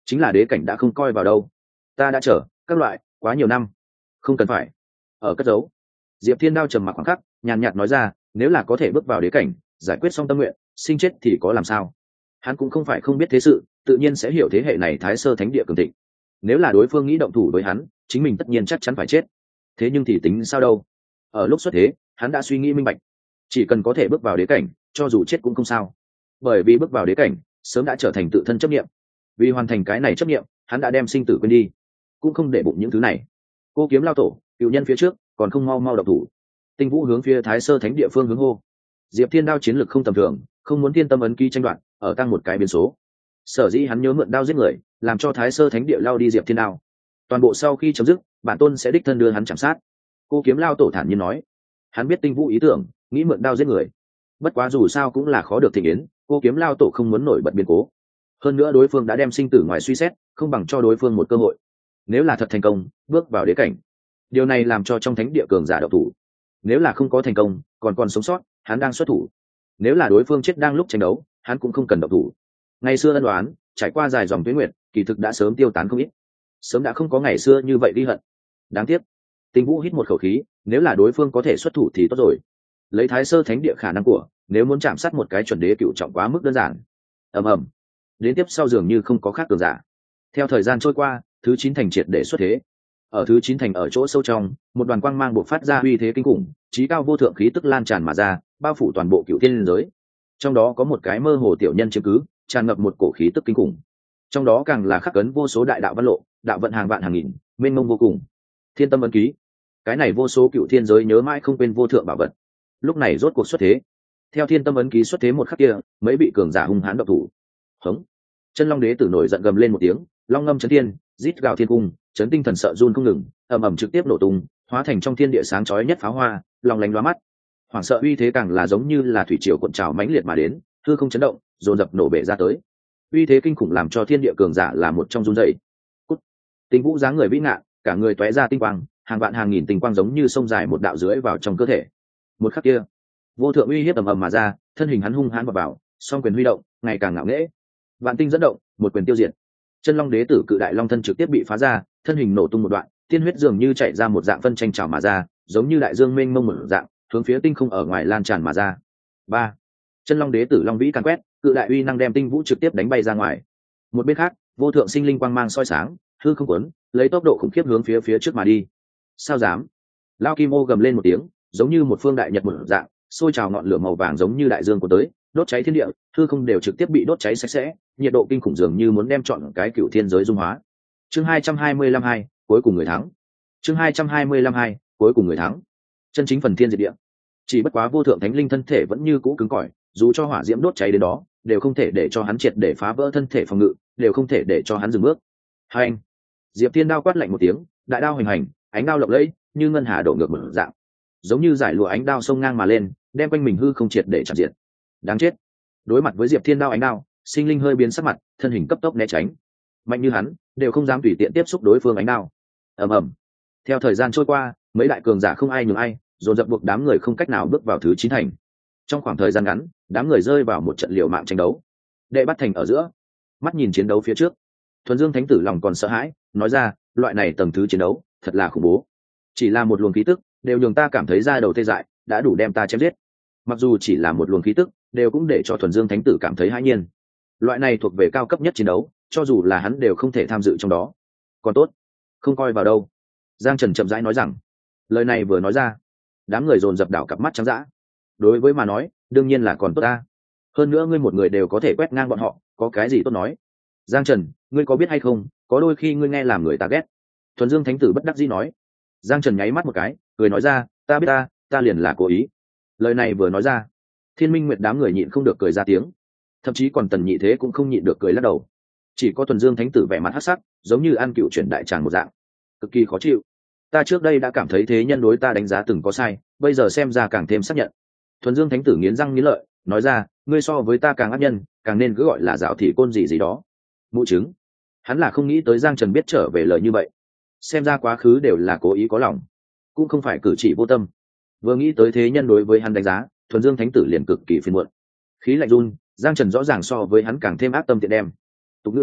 chính là đế cảnh đã không coi vào đâu. Ta đã chờ các loại quá nhiều năm, không cần phải ở cất giấu. Diệp Thiên Đao trầm mặc khoảng khắc, nhàn nhạt nói ra, nếu là có thể bước vào đế cảnh, giải quyết xong tâm nguyện, sinh chết thì có làm sao. Hắn cũng không phải không biết thế sự, tự nhiên sẽ hiểu thế hệ này Thái Sơ Thánh Địa cường thịnh. Nếu là đối phương nghĩ động thủ với hắn, chính mình tất nhiên chắc chắn phải chết. Thế nhưng thì tính sao đâu. Ở lúc xuất thế, hắn đã suy nghĩ minh bạch, chỉ cần có thể bước vào đế cảnh, cho dù chết cũng không sao. Bởi vì bước vào đế cảnh sớm đã trở thành tự thân chấp niệm, vì hoàn thành cái này chấp niệm, hắn đã đem sinh tử quên đi, cũng không để bụng những thứ này. Cô Kiếm lao tổ, cựu nhân phía trước, còn không mau mau động thủ. Tinh Vũ hướng phía Thái Sơ Thánh Địa phương hướng hô. Diệp Thiên Đao chiến lực không tầm thường, không muốn Thiên Tâm ấn ký tranh đoạt, ở tăng một cái biến số. Sở dĩ hắn nhớ mượn đao giết người, làm cho Thái Sơ Thánh Địa lao đi Diệp Thiên Đao. Toàn bộ sau khi chấm dứt, bản tôn sẽ đích thân đưa hắn chạm sát. Cô Kiếm lao tổ thản nhiên nói. Hắn biết Tinh Vũ ý tưởng, nghĩ mượn đao giết người. Bất quá dù sao cũng là khó được thịnh yến, cô Kiếm lao tổ không muốn nổi bật biến cố. Hơn nữa đối phương đã đem sinh tử ngoài suy xét, không bằng cho đối phương một cơ hội. Nếu là thật thành công, bước vào đế cảnh, điều này làm cho trong thánh địa cường giả độc thủ. Nếu là không có thành công, còn sống sót, hắn đang xuất thủ. Nếu là đối phương chết đang lúc tranh đấu, hắn cũng không cần độc thủ. Ngày xưa ân đoán trải qua dài dòng tuế nguyệt, kỳ thực đã sớm tiêu tán không ít, sớm đã không có ngày xưa như vậy ghi hận. Đáng tiếc. Tinh Vũ hít một khẩu khí, nếu là đối phương có thể xuất thủ thì tốt rồi. Lấy Thái Sơ Thánh Địa khả năng của, nếu muốn chạm sát một cái chuẩn đế cựu trọng quá mức đơn giản. Ầm ầm. Đến tiếp sau dường như không có khác cường giả. Theo thời gian trôi qua, thứ 9 thành triệt để xuất thế. Ở thứ 9 thành ở chỗ sâu trong, một đoàn quang mang bộc phát ra uy thế kinh khủng, chí cao vô thượng khí tức lan tràn mà ra, bao phủ toàn bộ cựu thiên giới. Trong đó có một cái mơ hồ tiểu nhân chiếm cứ, tràn ngập một cổ khí tức kinh khủng. Trong đó càng là khắc ấn vô số đại đạo văn lộ, đạo vận hàng vạn hàng nghìn, mênh mông vô cùng. Thiên Tâm ấn ký, cái này vô số cựu thiên giới nhớ mãi không quên vô thượng bảo vật. Lúc này rốt cuộc xuất thế. Theo Thiên Tâm ấn ký xuất thế một khắc kia, mấy vị cường giả hung hãn động thủ. Hống! Chân Long Đế tử nổi giận gầm lên một tiếng, long ngâm chấn thiên, rít gào thiên cung, chấn tinh thần sợ run không ngừng, ầm ầm trực tiếp nổ tung, hóa thành trong thiên địa sáng chói nhất pháo hoa, long lánh lóa mắt. Hoảng sợ uy thế càng là giống như là thủy triều cuộn trào mãnh liệt mà đến, hư không chấn động, dồn dập nổ bể ra tới. Uy thế kinh khủng làm cho thiên địa cường giả là một trong run rẩy. Cút! Tinh Vũ dáng người vĩ ngạn, cả người tóe ra tinh quang, hàng vạn hàng nghìn tinh quang giống như sông dài một đạo dưới vào trong cơ thể. Một khắc kia, vô thượng uy hiếp ầm ầm mà ra, thân hình hắn hung hãn vào, song quyền huy động, ngày càng ngạo nghễ. Vạn tinh dẫn động, một quyền tiêu diệt. Chân Long Đế tử cự đại long thân trực tiếp bị phá ra, thân hình nổ tung một đoạn, tiên huyết dường như chạy ra một dạng phân tranh trào mà ra, giống như đại dương mênh mông một dạng, hướng phía tinh không ở ngoài lan tràn mà ra. Ba, Chân Long Đế tử long vĩ càn quét, cự đại uy năng đem Tinh Vũ trực tiếp đánh bay ra ngoài. Một bên khác, vô thượng sinh linh quang mang soi sáng, hư không cuốn, lấy tốc độ khủng khiếp hướng phía trước mà đi. Sao dám? Lao Kim Ô gầm lên một tiếng, giống như một phương đại nhật một dạng, sôi trào ngọn lửa màu vàng giống như đại dương của tới, đốt cháy thiên địa, hư không đều trực tiếp bị đốt cháy sạch sẽ, nhiệt độ kinh khủng dường như muốn đem trọn cái cựu thiên giới dung hóa. Chương 225 cuối cùng người thắng. Chương 225 cuối cùng người thắng. Chân chính phần thiên diệt địa. Chỉ bất quá vô thượng thánh linh thân thể vẫn như cũ cứng cỏi, dù cho hỏa diễm đốt cháy đến đó, đều không thể để cho hắn triệt để phá vỡ thân thể phòng ngự, đều không thể để cho hắn dừng bước. Hành. Diệp Thiên đao quát lạnh một tiếng, đại đao hoành hành, ánh đao lộng lẫy, như ngân hà đổ ngược một dạng, giống như giải lụa ánh đao sông ngang mà lên, đem quanh mình hư không triệt để chặt diệt. Đáng chết. Đối mặt với Diệp Thiên đao ánh đao, sinh linh hơi biến sắc mặt, thân hình cấp tốc né tránh. Mạnh như hắn, đều không dám tùy tiện tiếp xúc đối phương ánh đao. Ầm ầm. Theo thời gian trôi qua, mấy đại cường giả không ai nhường ai, dồn dập buộc đám người không cách nào bước vào thứ 9 thành. Trong khoảng thời gian ngắn, đám người rơi vào một trận liều mạng tranh đấu. Đệ bắt thành ở giữa, mắt nhìn chiến đấu phía trước, Thuần Dương Thánh tử lòng còn sợ hãi, nói ra, loại này tầng thứ chiến đấu, thật là khủng bố. Chỉ là một luồng khí tức, đều nhường ta cảm thấy da đầu tê dại, đã đủ đem ta chém giết. Mặc dù chỉ là một luồng khí tức, đều cũng để cho Thuần Dương Thánh tử cảm thấy hãi nhiên. Loại này thuộc về cao cấp nhất chiến đấu, cho dù là hắn đều không thể tham dự trong đó. Còn tốt, không coi vào đâu. Giang Trần chậm rãi nói rằng, lời này vừa nói ra, đám người dồn dập đảo cặp mắt trắng dã. Đối với mà nói, đương nhiên là còn tốt ta. Hơn nữa ngươi một người đều có thể quét ngang bọn họ, có cái gì tốt nói. Giang Trần, ngươi có biết hay không, có đôi khi ngươi nghe làm người ta ghét. Thuần Dương Thánh tử bất đắc dĩ nói. Giang Trần nháy mắt một cái, cười nói ra, ta biết ta liền là cố ý. Lời này vừa nói ra, Thiên Minh Nguyệt đám người nhịn không được cười ra tiếng, thậm chí còn Tần Nhị Thế cũng không nhịn được cười lắc đầu. Chỉ có Thuần Dương Thánh tử vẻ mặt hắc sắc, giống như ăn cựu chuyển đại tràng một dạng, cực kỳ khó chịu. Ta trước đây đã cảm thấy thế nhân đối ta đánh giá từng có sai, bây giờ xem ra càng thêm xác nhận. Thuần Dương Thánh tử nghiến răng nghiến lợi, nói ra, ngươi so với ta càng ác nhân, càng nên cứ gọi là dạo thị côn gì gì đó. Mụ chứng. Hắn là không nghĩ tới Giang Trần biết trở về lời như vậy, xem ra quá khứ đều là cố ý có lòng, cũng không phải cử chỉ vô tâm. Vừa nghĩ tới thế nhân đối với hắn đánh giá, Thuần Dương Thánh tử liền cực kỳ phiền muộn, khí lạnh run. Giang Trần rõ ràng so với hắn càng thêm ác tâm tiện đem. Tục ngữ nói,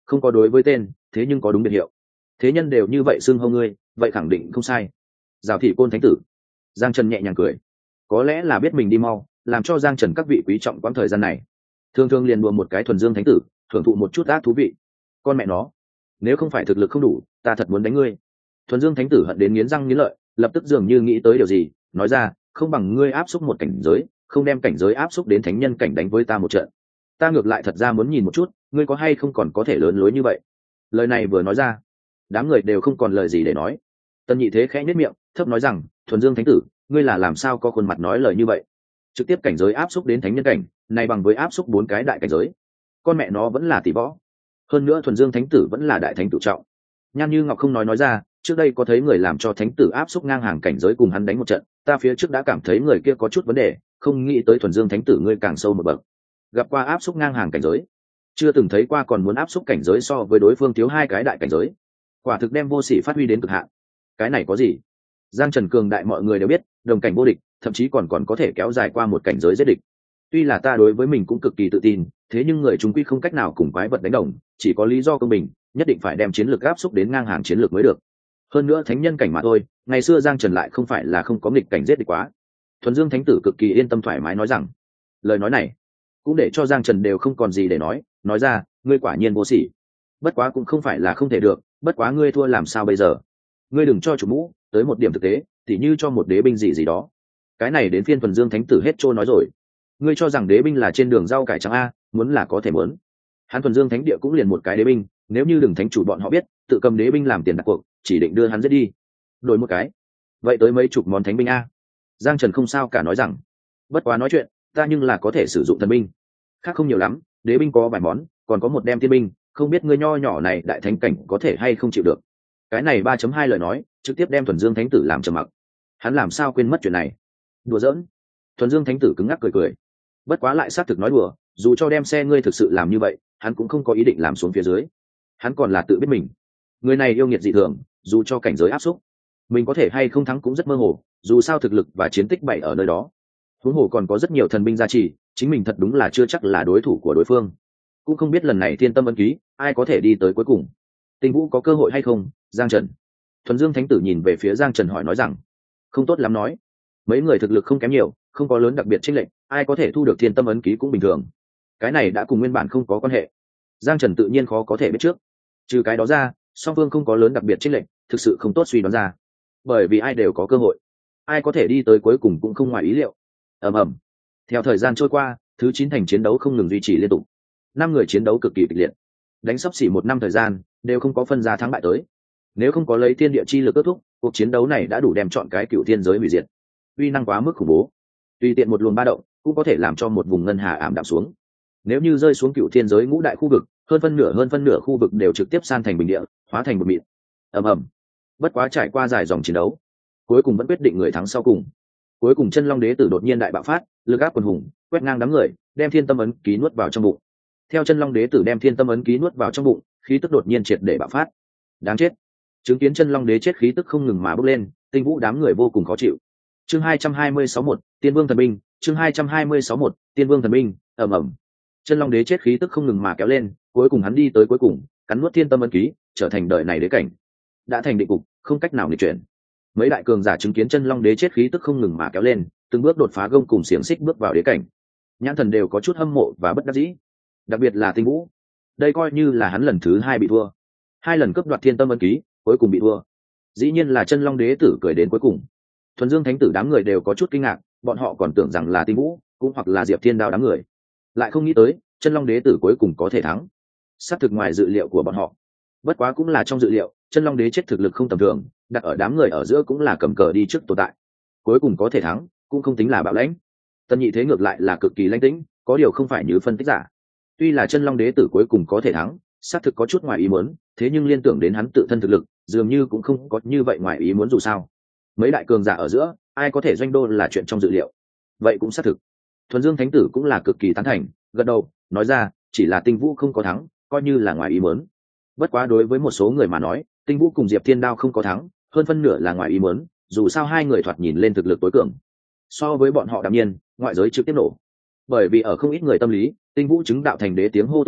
Không có đối với tên, thế nhưng có đúng biệt hiệu. Thế nhân đều như vậy xưng hô ngươi, vậy khẳng định không sai. Giảo thị côn thánh tử. Giang Trần nhẹ nhàng cười, có lẽ là biết mình đi mau, làm cho Giang Trần các vị quý trọng quãng thời gian này, thường thường liền đùa một cái thuần dương thánh tử, thưởng thụ một chút ác thú vị. Con mẹ nó, nếu không phải thực lực không đủ, ta thật muốn đánh ngươi. Thuần dương thánh tử hận đến nghiến răng nghiến lợi, lập tức dường như nghĩ tới điều gì, nói ra, không bằng ngươi áp xúc một cảnh giới, không đem cảnh giới áp xúc đến thánh nhân cảnh đánh với ta một trận. Ta ngược lại thật ra muốn nhìn một chút, ngươi có hay không còn có thể lớn lối như vậy. Lời này vừa nói ra, đám người đều không còn lời gì để nói. Tân Nhị Thế khẽ nhếch miệng, thấp nói rằng, thuần dương thánh tử, ngươi là làm sao có khuôn mặt nói lời như vậy? Trực tiếp cảnh giới áp xúc đến thánh nhân cảnh, này bằng với áp xúc 4 cái đại cảnh giới. Con mẹ nó vẫn là tỷ võ. Hơn nữa thuần dương thánh tử vẫn là đại thánh tự trọng. Nhan Như Ngọc không nói ra, trước đây có thấy người làm cho thánh tử áp xúc ngang hàng cảnh giới cùng hắn đánh một trận, ta phía trước đã cảm thấy người kia có chút vấn đề, không nghĩ tới thuần dương thánh tử ngươi càng sâu một bậc. Gặp qua áp xúc ngang hàng cảnh giới, chưa từng thấy qua còn muốn áp xúc cảnh giới so với đối phương thiếu 2 cái đại cảnh giới. Quả thực đem vô sỉ phát huy đến cực hạn. Cái này có gì? Giang Trần cường đại mọi người đều biết, đồng cảnh vô địch, thậm chí còn có thể kéo dài qua một cảnh giới giết địch. Tuy là ta đối với mình cũng cực kỳ tự tin, thế nhưng người chúng quy không cách nào cùng quái vật đánh đồng, chỉ có lý do công bình, nhất định phải đem chiến lược áp xúc đến ngang hàng chiến lược mới được. Hơn nữa thánh nhân cảnh mà thôi, ngày xưa Giang Trần lại không phải là không có nghịch cảnh giết địch quá. Thuần Dương thánh tử cực kỳ yên tâm thoải mái nói rằng, lời nói này cũng để cho Giang Trần đều không còn gì để nói ra, ngươi quả nhiên vô sỉ. Bất quá cũng không phải là không thể được, bất quá ngươi thua làm sao bây giờ? Ngươi đừng cho chủ mũ, tới một điểm thực tế, tỉ như cho một đế binh gì đó. Cái này đến phiên Thuần Dương thánh tử hết trôi nói rồi. Ngươi cho rằng đế binh là trên đường rau cải trắng a, muốn là có thể muốn. Hắn Thuần Dương thánh địa cũng liền một cái đế binh, nếu như đừng thánh chủ bọn họ biết, tự cầm đế binh làm tiền đặt cuộc, chỉ định đưa hắn giết đi. Đổi một cái, vậy tới mấy chục món thánh binh a. Giang Trần không sao cả nói rằng, bất quá nói chuyện, ta nhưng là có thể sử dụng thần binh. Khác không nhiều lắm, đế binh có vài món, còn có một đem tiên binh, không biết ngươi nho nhỏ này đại thánh cảnh có thể hay không chịu được. Cái này 3.2 lời nói, trực tiếp đem Thuần Dương thánh tử làm trầm mặc. Hắn làm sao quên mất chuyện này? Đùa giỡn. Thuần Dương thánh tử cứng ngắc cười. Bất quá lại xác thực nói đùa, dù cho đem xe ngươi thực sự làm như vậy, hắn cũng không có ý định làm xuống phía dưới. Hắn còn là tự biết mình. Người này yêu nghiệt dị thường, dù cho cảnh giới áp xúc, mình có thể hay không thắng cũng rất mơ hồ, dù sao thực lực và chiến tích bày ở nơi đó. Huống hồ còn có rất nhiều thần binh gia trì, chính mình thật đúng là chưa chắc là đối thủ của đối phương. Cũng không biết lần này Thiên Tâm ấn ký, ai có thể đi tới cuối cùng. Tinh Vũ có cơ hội hay không? Giang Trần. Thuần Dương thánh tử nhìn về phía Giang Trần hỏi nói rằng, không tốt lắm nói. Mấy người thực lực không kém nhiều, không có lớn đặc biệt chênh lệch, ai có thể thu được Thiên Tâm ấn ký cũng bình thường. Cái này đã cùng nguyên bản không có quan hệ. Giang Trần tự nhiên khó có thể biết trước. Trừ cái đó ra, song phương không có lớn đặc biệt chênh lệch, thực sự không tốt suy đoán ra. Bởi vì ai đều có cơ hội, ai có thể đi tới cuối cùng cũng không ngoài ý liệu. Ầm ầm. Theo thời gian trôi qua, thứ 9 thành chiến đấu không ngừng duy trì liên tục. 5 người chiến đấu cực kỳ kịch liệt, đánh sắp xỉ 1 năm thời gian, đều không có phân ra thắng bại tới. Nếu không có lấy thiên địa chi lực kết thúc, cuộc chiến đấu này đã đủ đem chọn cái cựu thiên giới hủy diệt. Uy năng quá mức khủng bố, tùy tiện một luồng ba động cũng có thể làm cho một vùng ngân hà ảm đạm xuống. Nếu như rơi xuống cựu thiên giới ngũ đại khu vực, hơn phân nửa khu vực đều trực tiếp san thành bình địa, hóa thành một mịn. Ầm ầm. Bất quá trải qua dài dòng chiến đấu, cuối cùng vẫn quyết định người thắng sau cùng. Cuối cùng Chân Long Đế tử đột nhiên đại bạo phát, lực áp quần hùng, quét ngang đám người, đem Thiên Tâm ấn ký nuốt vào trong bụng. Theo Chân Long Đế tử đem Thiên Tâm ấn ký nuốt vào trong bụng, khí tức đột nhiên triệt để bạo phát. Đáng chết. Chứng kiến Chân Long Đế chết khí tức không ngừng mà bốc lên, Tinh Vũ đám người vô cùng khó chịu. Chương 226 Tiên Vương thần binh, chương 226 Tiên Vương thần binh, ầm ầm. Chân Long Đế chết khí tức không ngừng mà kéo lên, cuối cùng hắn đi tới cuối cùng, cắn nuốt Thiên Tâm ấn ký, trở thành đời này đế cảnh. Đã thành định cục, không cách nào nghịch chuyển. Mấy đại cường giả chứng kiến Chân Long Đế chết khí tức không ngừng mà kéo lên, từng bước đột phá gông cùng xiềng xích bước vào đế cảnh. Nhãn thần đều có chút hâm mộ và bất đắc dĩ. Đặc biệt là Tinh Vũ, đây coi như là hắn lần thứ 2 bị thua. 2 lần cướp đoạt Thiên Tâm ấn ký, cuối cùng bị thua. Dĩ nhiên là Chân Long Đế tử cười đến cuối cùng. Thuần Dương thánh tử đám người đều có chút kinh ngạc, bọn họ còn tưởng rằng là Tinh Vũ, cũng hoặc là Diệp Thiên Đao đám người, lại không nghĩ tới Chân Long Đế tử cuối cùng có thể thắng. Xác thực ngoài dự liệu của bọn họ. Bất quá cũng là trong dự liệu, Chân Long Đế chết thực lực không tầm thường, đặt ở đám người ở giữa cũng là cầm cờ đi trước tồn tại. Cuối cùng có thể thắng, cũng không tính là bạo lãnh. Tân Nhị Thế ngược lại là cực kỳ lãnh tĩnh, có điều không phải như phân tích giả. Tuy là Chân Long Đế tử cuối cùng có thể thắng, xác thực có chút ngoài ý muốn, thế nhưng liên tưởng đến hắn tự thân thực lực, dường như cũng không có như vậy ngoài ý muốn dù sao. Mấy đại cường giả ở giữa, ai có thể doanh đô là chuyện trong dự liệu. Vậy cũng xác thực. Thuần Dương thánh tử cũng là cực kỳ tán thành, gật đầu, nói ra, chỉ là Tinh Vũ không có thắng, coi như là ngoài ý muốn. Bất quá đối với một số người mà nói, Tinh Vũ cùng Diệp Thiên Đao không có thắng, hơn phân nửa là ngoài ý muốn, dù sao hai người thoạt nhìn lên thực lực tối cường. So với bọn họ đạm nhiên, ngoại giới trực tiếp nổ. Bởi vì ở không ít người tâm lý, Tinh Vũ chứng đạo thành đế tiếng hô tối cao,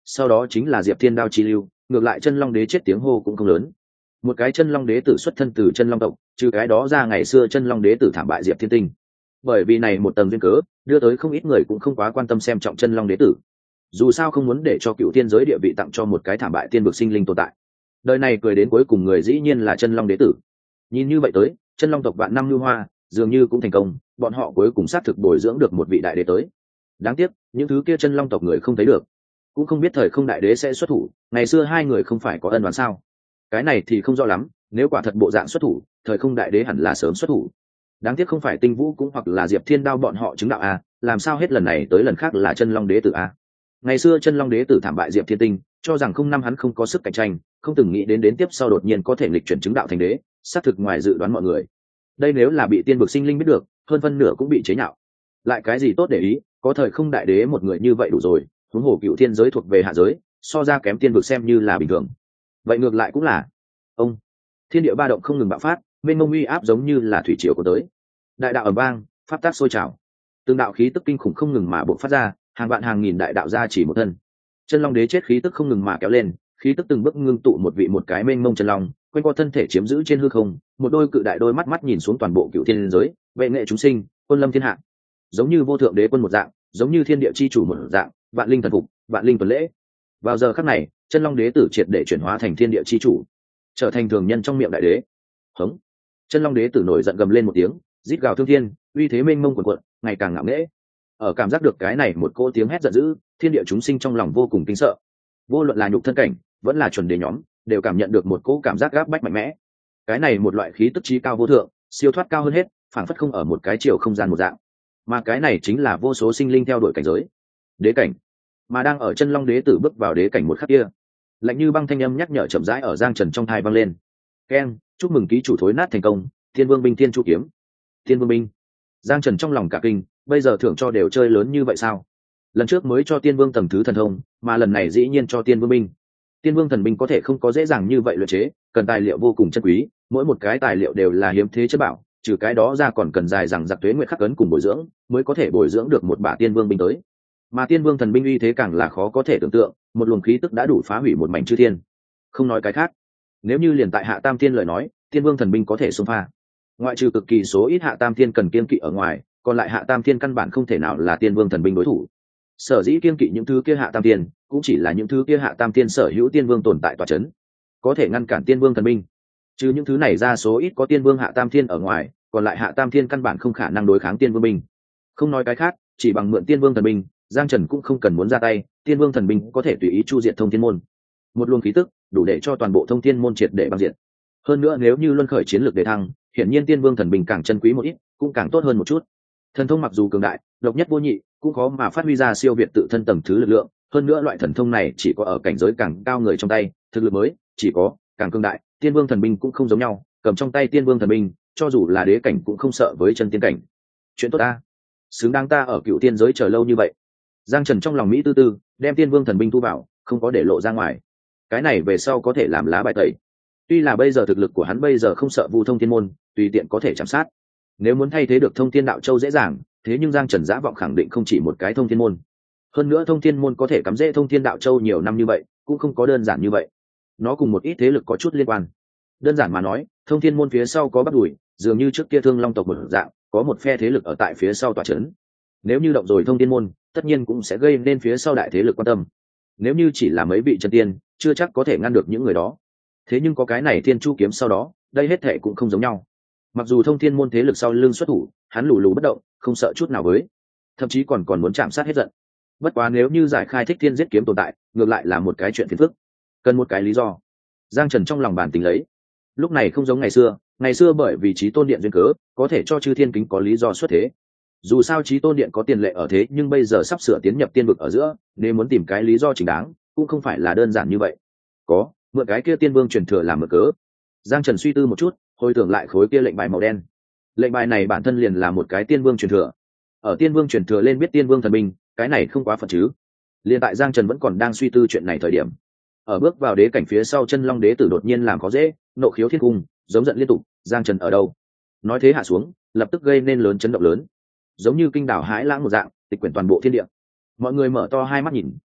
sau đó chính là Diệp Thiên đao chi lưu, ngược lại chân long đế chết tiếng hô cũng không lớn. Một cái chân long đế tử xuất thân từ chân long tộc, trừ cái đó ra ngày xưa chân long đế tử thảm bại Diệp Thiên Tinh. Bởi vì này một tầng duyên cớ, đưa tới không ít người cũng không quá quan tâm xem trọng chân long đế tử. Dù sao không muốn để cho cựu thiên giới địa vị tặng cho một cái thảm bại tiên vực sinh linh tồn tại. Đời này cười đến cuối cùng người dĩ nhiên là chân long đế tử. Nhìn như vậy tới, chân long tộc vạn năm lưu hoa dường như cũng thành công, bọn họ cuối cùng xác thực bồi dưỡng được một vị đại đế tới. Đáng tiếc, những thứ kia chân long tộc người không thấy được, cũng không biết thời không đại đế sẽ xuất thủ. Ngày xưa hai người không phải có ân oán sao? Cái này thì không rõ lắm, nếu quả thật bộ dạng xuất thủ, thời không đại đế hẳn là sớm xuất thủ. Đáng tiếc không phải Tinh Vũ cũng hoặc là Diệp Thiên đao bọn họ chứng đạo a, làm sao hết lần này tới lần khác là chân long đế tử a? Ngày xưa chân long đế tử thảm bại Diệp Thiên Tinh, cho rằng không năm hắn không có sức cạnh tranh, không từng nghĩ đến tiếp sau đột nhiên có thể nghịch chuyển chứng đạo thành đế, xác thực ngoài dự đoán mọi người. Đây nếu là bị tiên vực sinh linh biết được, hơn phân nửa cũng bị chế nhạo. Lại cái gì tốt để ý, có thời không đại đế một người như vậy đủ rồi, huống hồ cựu thiên giới thuộc về hạ giới, so ra kém tiên vực xem như là bình thường. Vậy ngược lại cũng là ông thiên địa ba động không ngừng bạo phát, mênh mông uy áp giống như là thủy triều của tới. Đại đạo ầm vang, pháp tác sôi trào, từng đạo khí tức kinh khủng không ngừng mà bộc phát ra, hàng vạn hàng nghìn đại đạo ra chỉ một thân. Chân long đế chết khí tức không ngừng mà kéo lên, khí tức từng bước ngưng tụ một cái mênh mông chân long, quanh qua thân thể chiếm giữ trên hư không, một đôi cự đại đôi mắt mắt nhìn xuống toàn bộ cựu thiên giới, vệ nghệ chúng sinh, quân lâm thiên hạ, giống như vô thượng đế quân một dạng, giống như thiên địa chi chủ một dạng, vạn linh thần phục, vạn linh tuần lễ. Vào giờ khắc này, chân long đế tử triệt để chuyển hóa thành thiên địa chi chủ, trở thành thường nhân trong miệng đại đế. Hống! Chân long đế tử nổi giận gầm lên một tiếng, rít gào thương thiên, uy thế mênh mông cuồn cuộn, ngày càng ngạo nghễ. Ở cảm giác được cái này một cỗ tiếng hét giận dữ, thiên địa chúng sinh trong lòng vô cùng kinh sợ. Vô luận là nhục thân cảnh, vẫn là chuẩn đế nhóm, đều cảm nhận được một cỗ cảm giác gáp bách mạnh mẽ. Cái này một loại khí tức trí cao vô thượng, siêu thoát cao hơn hết, phảng phất không ở một cái chiều không gian một dạng. Mà cái này chính là vô số sinh linh theo đuổi cảnh giới, đế cảnh. Mà đang ở chân long đế tử bước vào đế cảnh một khắc kia, lạnh như băng thanh âm nhắc nhở chậm rãi ở Giang Trần trong tai vang lên. Keng, chúc mừng ký chủ thối nát thành công, Thiên Vương binh Thiên Chu kiếm. Thiên Vương binh. Giang Trần trong lòng cả kinh, bây giờ thưởng cho đều chơi lớn như vậy sao? Lần trước mới cho Tiên Vương tầng thứ thần thông, mà lần này dĩ nhiên cho Tiên Vương binh. Tiên Vương thần binh có thể không có dễ dàng như vậy luyện chế, cần tài liệu vô cùng chân quý, mỗi một cái tài liệu đều là hiếm thế chất bảo, trừ cái đó ra còn cần dài rằng giặc tuế nguyệt khắc ấn cùng bồi dưỡng, mới có thể bồi dưỡng được một bả Tiên Vương binh tới. Mà Tiên Vương thần binh uy thế càng là khó có thể tưởng tượng, một luồng khí tức đã đủ phá hủy một mảnh chư thiên. Không nói cái khác, nếu như liền tại Hạ Tam Thiên lời nói, Tiên Vương thần binh có thể xông pha. Ngoại trừ cực kỳ số ít Hạ Tam Thiên cần kiên kỵ ở ngoài, còn lại Hạ Tam Thiên căn bản không thể nào là Tiên Vương thần binh đối thủ. Sở dĩ kiên kỵ những thứ kia Hạ Tam Thiên, cũng chỉ là những thứ kia Hạ Tam Thiên sở hữu Tiên Vương tồn tại tọa chấn, có thể ngăn cản Tiên Vương thần binh. Trừ những thứ này ra, số ít có Tiên Vương Hạ Tam Thiên ở ngoài, còn lại Hạ Tam Thiên căn bản không khả năng đối kháng Tiên Vương binh. Không nói cái khác, chỉ bằng mượn Tiên Vương thần binh, Giang Trần cũng không cần muốn ra tay, Tiên Vương thần binh có thể tùy ý chu diệt thông thiên môn. Một luồng khí tức đủ để cho toàn bộ thông thiên môn triệt để băng diệt. Hơn nữa nếu như luân khởi chiến lược để thăng, hiển nhiên Tiên Vương thần binh càng chân quý một ít, cũng càng tốt hơn một chút. Thần thông mặc dù cường đại, độc nhất vô nhị, cũng khó mà phát huy ra siêu việt tự thân tầng thứ lực lượng. Hơn nữa loại thần thông này chỉ có ở cảnh giới càng cao người trong tay, thực lực mới chỉ có càng cường đại. Tiên Vương thần binh cũng không giống nhau, cầm trong tay Tiên Vương thần binh, cho dù là đế cảnh cũng không sợ với chân tiên cảnh. Chuyện tốt ta, xứng đáng ta ở cựu tiên giới chờ lâu như vậy. Giang Trần trong lòng mỹ tư tư, đem Tiên Vương thần binh thu vào, không có để lộ ra ngoài. Cái này về sau có thể làm lá bài tẩy. Tuy là bây giờ thực lực của hắn bây giờ không sợ vu thông thiên môn, tùy tiện có thể chạm sát. Nếu muốn thay thế được thông thiên đạo châu dễ dàng, thế nhưng Giang Trần Dã vọng khẳng định không chỉ một cái thông thiên môn. Hơn nữa thông thiên môn có thể cắm rễ thông thiên đạo châu nhiều năm như vậy, cũng không có đơn giản như vậy. Nó cùng một ít thế lực có chút liên quan. Đơn giản mà nói, thông thiên môn phía sau có bắt đuổi, dường như trước kia Thương Long tộc một dạng, có một phe thế lực ở tại phía sau tọa trấn. Nếu như động rồi thông thiên môn, tất nhiên cũng sẽ gây nên phía sau đại thế lực quan tâm. Nếu như chỉ là mấy vị chân tiên, chưa chắc có thể ngăn được những người đó. Thế nhưng có cái này Thiên Chu kiếm sau đó, đây hết thệ cũng không giống nhau. Mặc dù thông thiên môn thế lực sau lưng xuất thủ, hắn lù lù bất động, không sợ chút nào với, thậm chí còn muốn chạm sát hết giận. Bất quá nếu như giải khai thích thiên giết kiếm tồn tại, ngược lại là một cái chuyện phiền phức, cần một cái lý do. Giang Trần trong lòng bản tính lấy, lúc này không giống ngày xưa bởi vì Chí Tôn Điện duyên cớ, có thể cho chư thiên kính có lý do xuất thế. Dù sao Chí Tôn Điện có tiền lệ ở thế, nhưng bây giờ sắp sửa tiến nhập tiên vực ở giữa, nên muốn tìm cái lý do chính đáng, cũng không phải là đơn giản như vậy. Có, mượn cái kia Tiên Vương truyền thừa làm mượn cớ. Giang Trần suy tư một chút, hồi tưởng lại khối kia lệnh bài màu đen. Lệnh bài này bản thân liền là một cái Tiên Vương truyền thừa. Ở Tiên Vương truyền thừa lên biết Tiên Vương thần binh, cái này không quá phận chứ? Liên tại Giang Trần vẫn còn đang suy tư chuyện này thời điểm, ở bước vào đế cảnh phía sau chân long đế tử đột nhiên làm khó dễ, nộ khiếu thiên cung, giống giận liên tục. Giang Trần ở đâu? Nói thế hạ xuống, lập tức gây nên lớn chấn động lớn, giống như kinh đảo hãi lãng một dạng, tịch quyển toàn bộ thiên địa. Mọi người mở to hai mắt nhìn,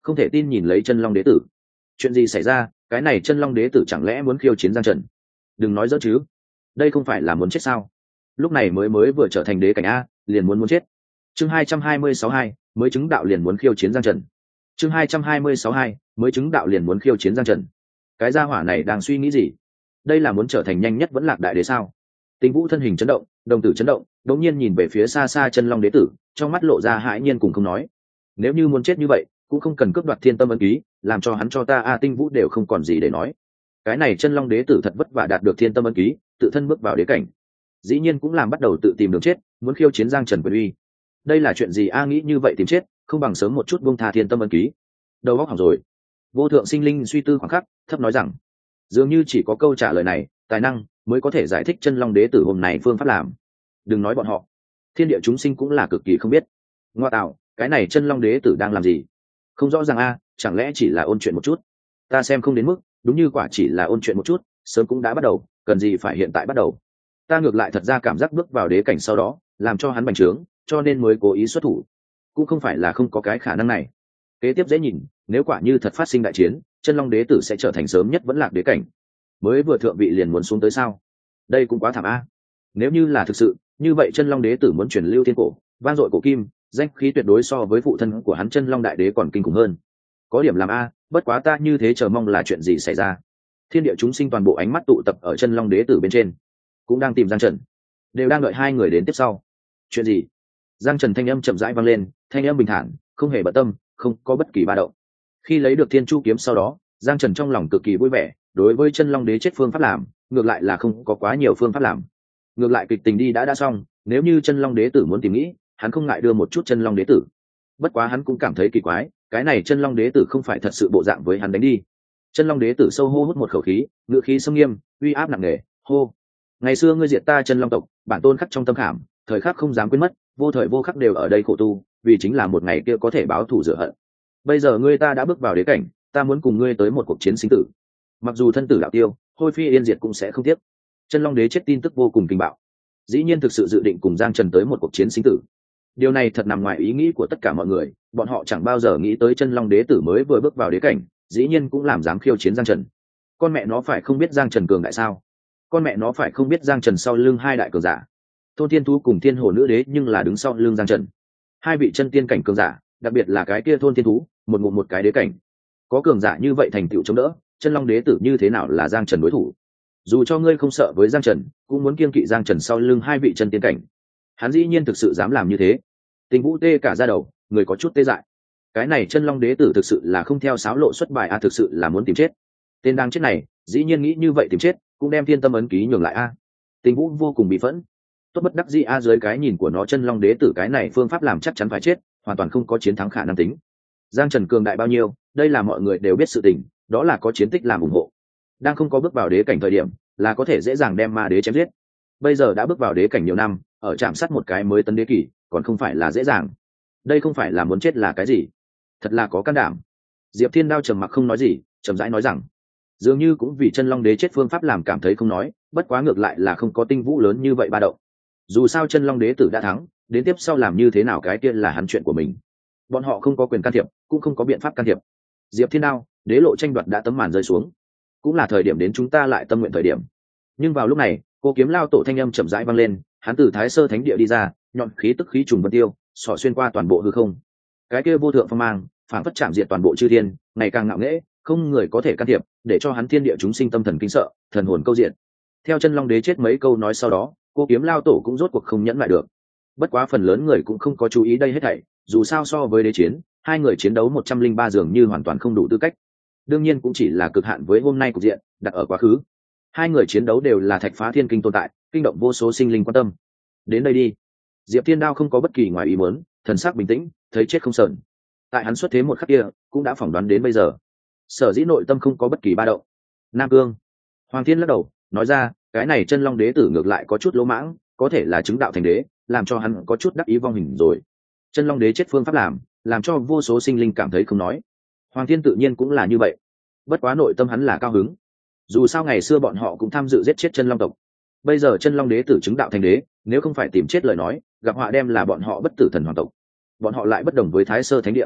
không thể tin nhìn lấy chân long đế tử. Chuyện gì xảy ra? Cái này chân long đế tử chẳng lẽ muốn khiêu chiến Giang Trần? Đừng nói dỡ chứ, đây không phải là muốn chết sao? Lúc này mới vừa trở thành đế cảnh a, liền muốn chết. Chương 226 mới chứng đạo liền muốn khiêu chiến Giang Trần. Chương 226 mới chứng đạo liền muốn khiêu chiến Giang Trần. Cái gia hỏa này đang suy nghĩ gì? Đây là muốn trở thành nhanh nhất vẫn lạc đại đế sao? Tình Vũ thân hình chấn động, đồng tử chấn động, đột nhiên nhìn về phía xa xa chân long đế tử, trong mắt lộ ra hãi nhiên cùng không nói. Nếu như muốn chết như vậy, cũng không cần cướp đoạt thiên tâm ấn ký, làm cho hắn cho ta a Tinh Vũ đều không còn gì để nói. Cái này chân long đế tử thật vất vả đạt được thiên tâm ấn ký, tự thân bước vào đế cảnh, dĩ nhiên cũng làm bắt đầu tự tìm đường chết, muốn khiêu chiến Giang Trần quyền uy. Đây là chuyện gì a? Nghĩ như vậy tìm chết, không bằng sớm một chút buông tha thiên tâm ấn ký. Đầu óc hỏng rồi. Vô thượng sinh linh suy tư khoảng khắc, thấp nói rằng, dường như chỉ có câu trả lời này, tài năng mới có thể giải thích chân long đế tử hôm nay phương pháp làm. Đừng nói bọn họ, thiên địa chúng sinh cũng là cực kỳ không biết. Ngoa tạo, cái này chân long đế tử đang làm gì? Không rõ ràng a, chẳng lẽ chỉ là ôn chuyện một chút? Ta xem không đến mức, đúng như quả chỉ là ôn chuyện một chút, sớm cũng đã bắt đầu, cần gì phải hiện tại bắt đầu? Ta ngược lại thật ra cảm giác bước vào đế cảnh sau đó, làm cho hắn bành trướng, cho nên mới cố ý xuất thủ. Cũng không phải là không có cái khả năng này. Kế tiếp dễ nhìn, nếu quả như thật phát sinh đại chiến, chân long đế tử sẽ trở thành sớm nhất vẫn lạc đế cảnh. Mới vừa thượng vị liền muốn xuống tới sao? Đây cũng quá thảm a. Nếu như là thực sự, như vậy chân long đế tử muốn truyền lưu thiên cổ, vang dội cổ kim, danh khí tuyệt đối so với phụ thân của hắn chân long đại đế còn kinh khủng hơn. Có điểm làm a, bất quá ta như thế chờ mong là chuyện gì xảy ra. Thiên địa chúng sinh toàn bộ ánh mắt tụ tập ở chân long đế tử bên trên, cũng đang tìm Giang Trần, đều đang đợi hai người đến tiếp sau. Chuyện gì? Giang Trần thanh âm chậm rãi vang lên, thanh âm bình thản, không hề bận tâm, không có bất kỳ ba động. Khi lấy được thiên chu kiếm sau đó, Giang Trần trong lòng cực kỳ vui vẻ, đối với chân long đế chết phương pháp làm, ngược lại là không có quá nhiều phương pháp làm. Ngược lại kịch tình đi đã xong, nếu như chân long đế tử muốn tìm nghĩ, hắn không ngại đưa một chút chân long đế tử. Bất quá hắn cũng cảm thấy kỳ quái, cái này chân long đế tử không phải thật sự bộ dạng với hắn đánh đi. Chân long đế tử sâu hô hút một khẩu khí, ngựa khí sông nghiêm, uy áp nặng nề, hô: ngày xưa ngươi diệt ta chân long tộc, bản tôn khắc trong tâm khảm, thời khắc không dám quên mất, vô thời vô khắc đều ở đây khổ tu, vì chính là một ngày kia có thể báo thù rửa hận. Bây giờ ngươi ta đã bước vào đế cảnh, ta muốn cùng ngươi tới một cuộc chiến sinh tử. Mặc dù thân tử đạo tiêu, hôi phi yên diệt cũng sẽ không tiếc. Chân long đế chết tin tức vô cùng kinh bạo, dĩ nhiên thực sự dự định cùng Giang Trần tới một cuộc chiến sinh tử. Điều này thật nằm ngoài ý nghĩ của tất cả mọi người, bọn họ chẳng bao giờ nghĩ tới chân long đế tử mới vừa bước vào đế cảnh, dĩ nhiên cũng làm dám khiêu chiến Giang Trần. Con mẹ nó phải không biết Giang Trần cường đại sao? Con mẹ nó phải không biết Giang Trần sau lưng hai đại cường giả, Thôn Thiên Thú cùng Thiên Hồ Nữ Đế, nhưng là đứng sau lưng Giang Trần. Hai vị chân tiên cảnh cường giả, đặc biệt là cái kia Thôn Thiên Thú, một ngụm một cái đế cảnh. Có cường giả như vậy thành tựu chống đỡ, chân long đế tử như thế nào là Giang Trần đối thủ? Dù cho ngươi không sợ với Giang Trần, cũng muốn kiêng kỵ Giang Trần sau lưng hai vị chân tiên cảnh. Hắn dĩ nhiên thực sự dám làm như thế. Tình Vũ tê cả da đầu, người có chút tê dại. Cái này chân long đế tử thực sự là không theo sáo lộ xuất bài a, thực sự là muốn tìm chết. Tên đang chết này, dĩ nhiên nghĩ như vậy tìm chết, cũng đem thiên tâm ấn ký nhường lại a. Tình Vũ vô cùng bị phẫn. Tốt bất đắc dĩ a, dưới cái nhìn của nó chân long đế tử cái này phương pháp làm chắc chắn phải chết, hoàn toàn không có chiến thắng khả năng tính. Giang Trần cường đại bao nhiêu, đây là mọi người đều biết sự tình, đó là có chiến tích làm ủng hộ. Đang không có bước vào đế cảnh thời điểm, là có thể dễ dàng đem ma đế chém giết. Bây giờ đã bước vào đế cảnh nhiều năm, ở chạm sát một cái mới tấn đế kỷ, còn không phải là dễ dàng. Đây không phải là muốn chết là cái gì? Thật là có can đảm. Diệp Thiên Đao trầm mặc không nói gì, chậm rãi nói rằng, dường như cũng vì chân long đế chết phương pháp làm cảm thấy không nói, bất quá ngược lại là không có Tinh Vũ lớn như vậy ba động. Dù sao chân long đế tử đã thắng, đến tiếp sau làm như thế nào cái kia là hắn chuyện của mình. Bọn họ không có quyền can thiệp, cũng không có biện pháp can thiệp. Diệp Thiên Đao, đế lộ tranh đoạt đã tấm màn rơi xuống, cũng là thời điểm đến chúng ta lại tâm nguyện thời điểm. Nhưng vào lúc này, cô kiếm lao tổ thanh âm chậm rãi vang lên, hắn từ Thái Sơ Thánh Địa đi ra, nhọn khí tức khí trùng vân tiêu, xỏ xuyên qua toàn bộ hư không. Cái kia vô thượng phong mang, phản phất chạm diệt toàn bộ chư thiên, ngày càng ngạo nghễ, không người có thể can thiệp, để cho hắn thiên địa chúng sinh tâm thần kinh sợ, thần hồn câu diện. Theo chân long đế chết mấy câu nói sau đó, cô kiếm lao tổ cũng rốt cuộc không nhẫn lại được. Bất quá phần lớn người cũng không có chú ý đây hết thảy, dù sao so với đế chiến, hai người chiến đấu 103 dường như hoàn toàn không đủ tư cách. Đương nhiên cũng chỉ là cực hạn với hôm nay cục diện, đặt ở quá khứ, hai người chiến đấu đều là thạch phá thiên kinh tồn tại, kinh động vô số sinh linh quan tâm. Đến đây đi. Diệp Thiên Đao không có bất kỳ ngoài ý muốn, thần sắc bình tĩnh, thấy chết không sờn. Tại hắn xuất thế một khắc kia, cũng đã phỏng đoán đến bây giờ. Sở dĩ nội tâm không có bất kỳ ba động. Nam Cương. Hoàng Thiên lắc đầu, nói ra, cái này chân long đế tử ngược lại có chút lỗ mãng, có thể là chứng đạo thành đế, làm cho hắn có chút đắc ý vong hình rồi. Chân long đế chết phương pháp làm cho vô số sinh linh cảm thấy không nói. Hoàng Thiên tự nhiên cũng là như vậy. Bất quá nội tâm hắn là cao hứng. Dù sao ngày xưa bọn họ cũng tham dự giết chết chân long tộc. Bây giờ chân long đế tử chứng đạo thành đế, nếu không phải tìm chết lời nói, gặp họa đem là bọn họ bất tử thần hoàng tộc. Bọn họ lại bất đồng với Thái Sơ Thánh Địa.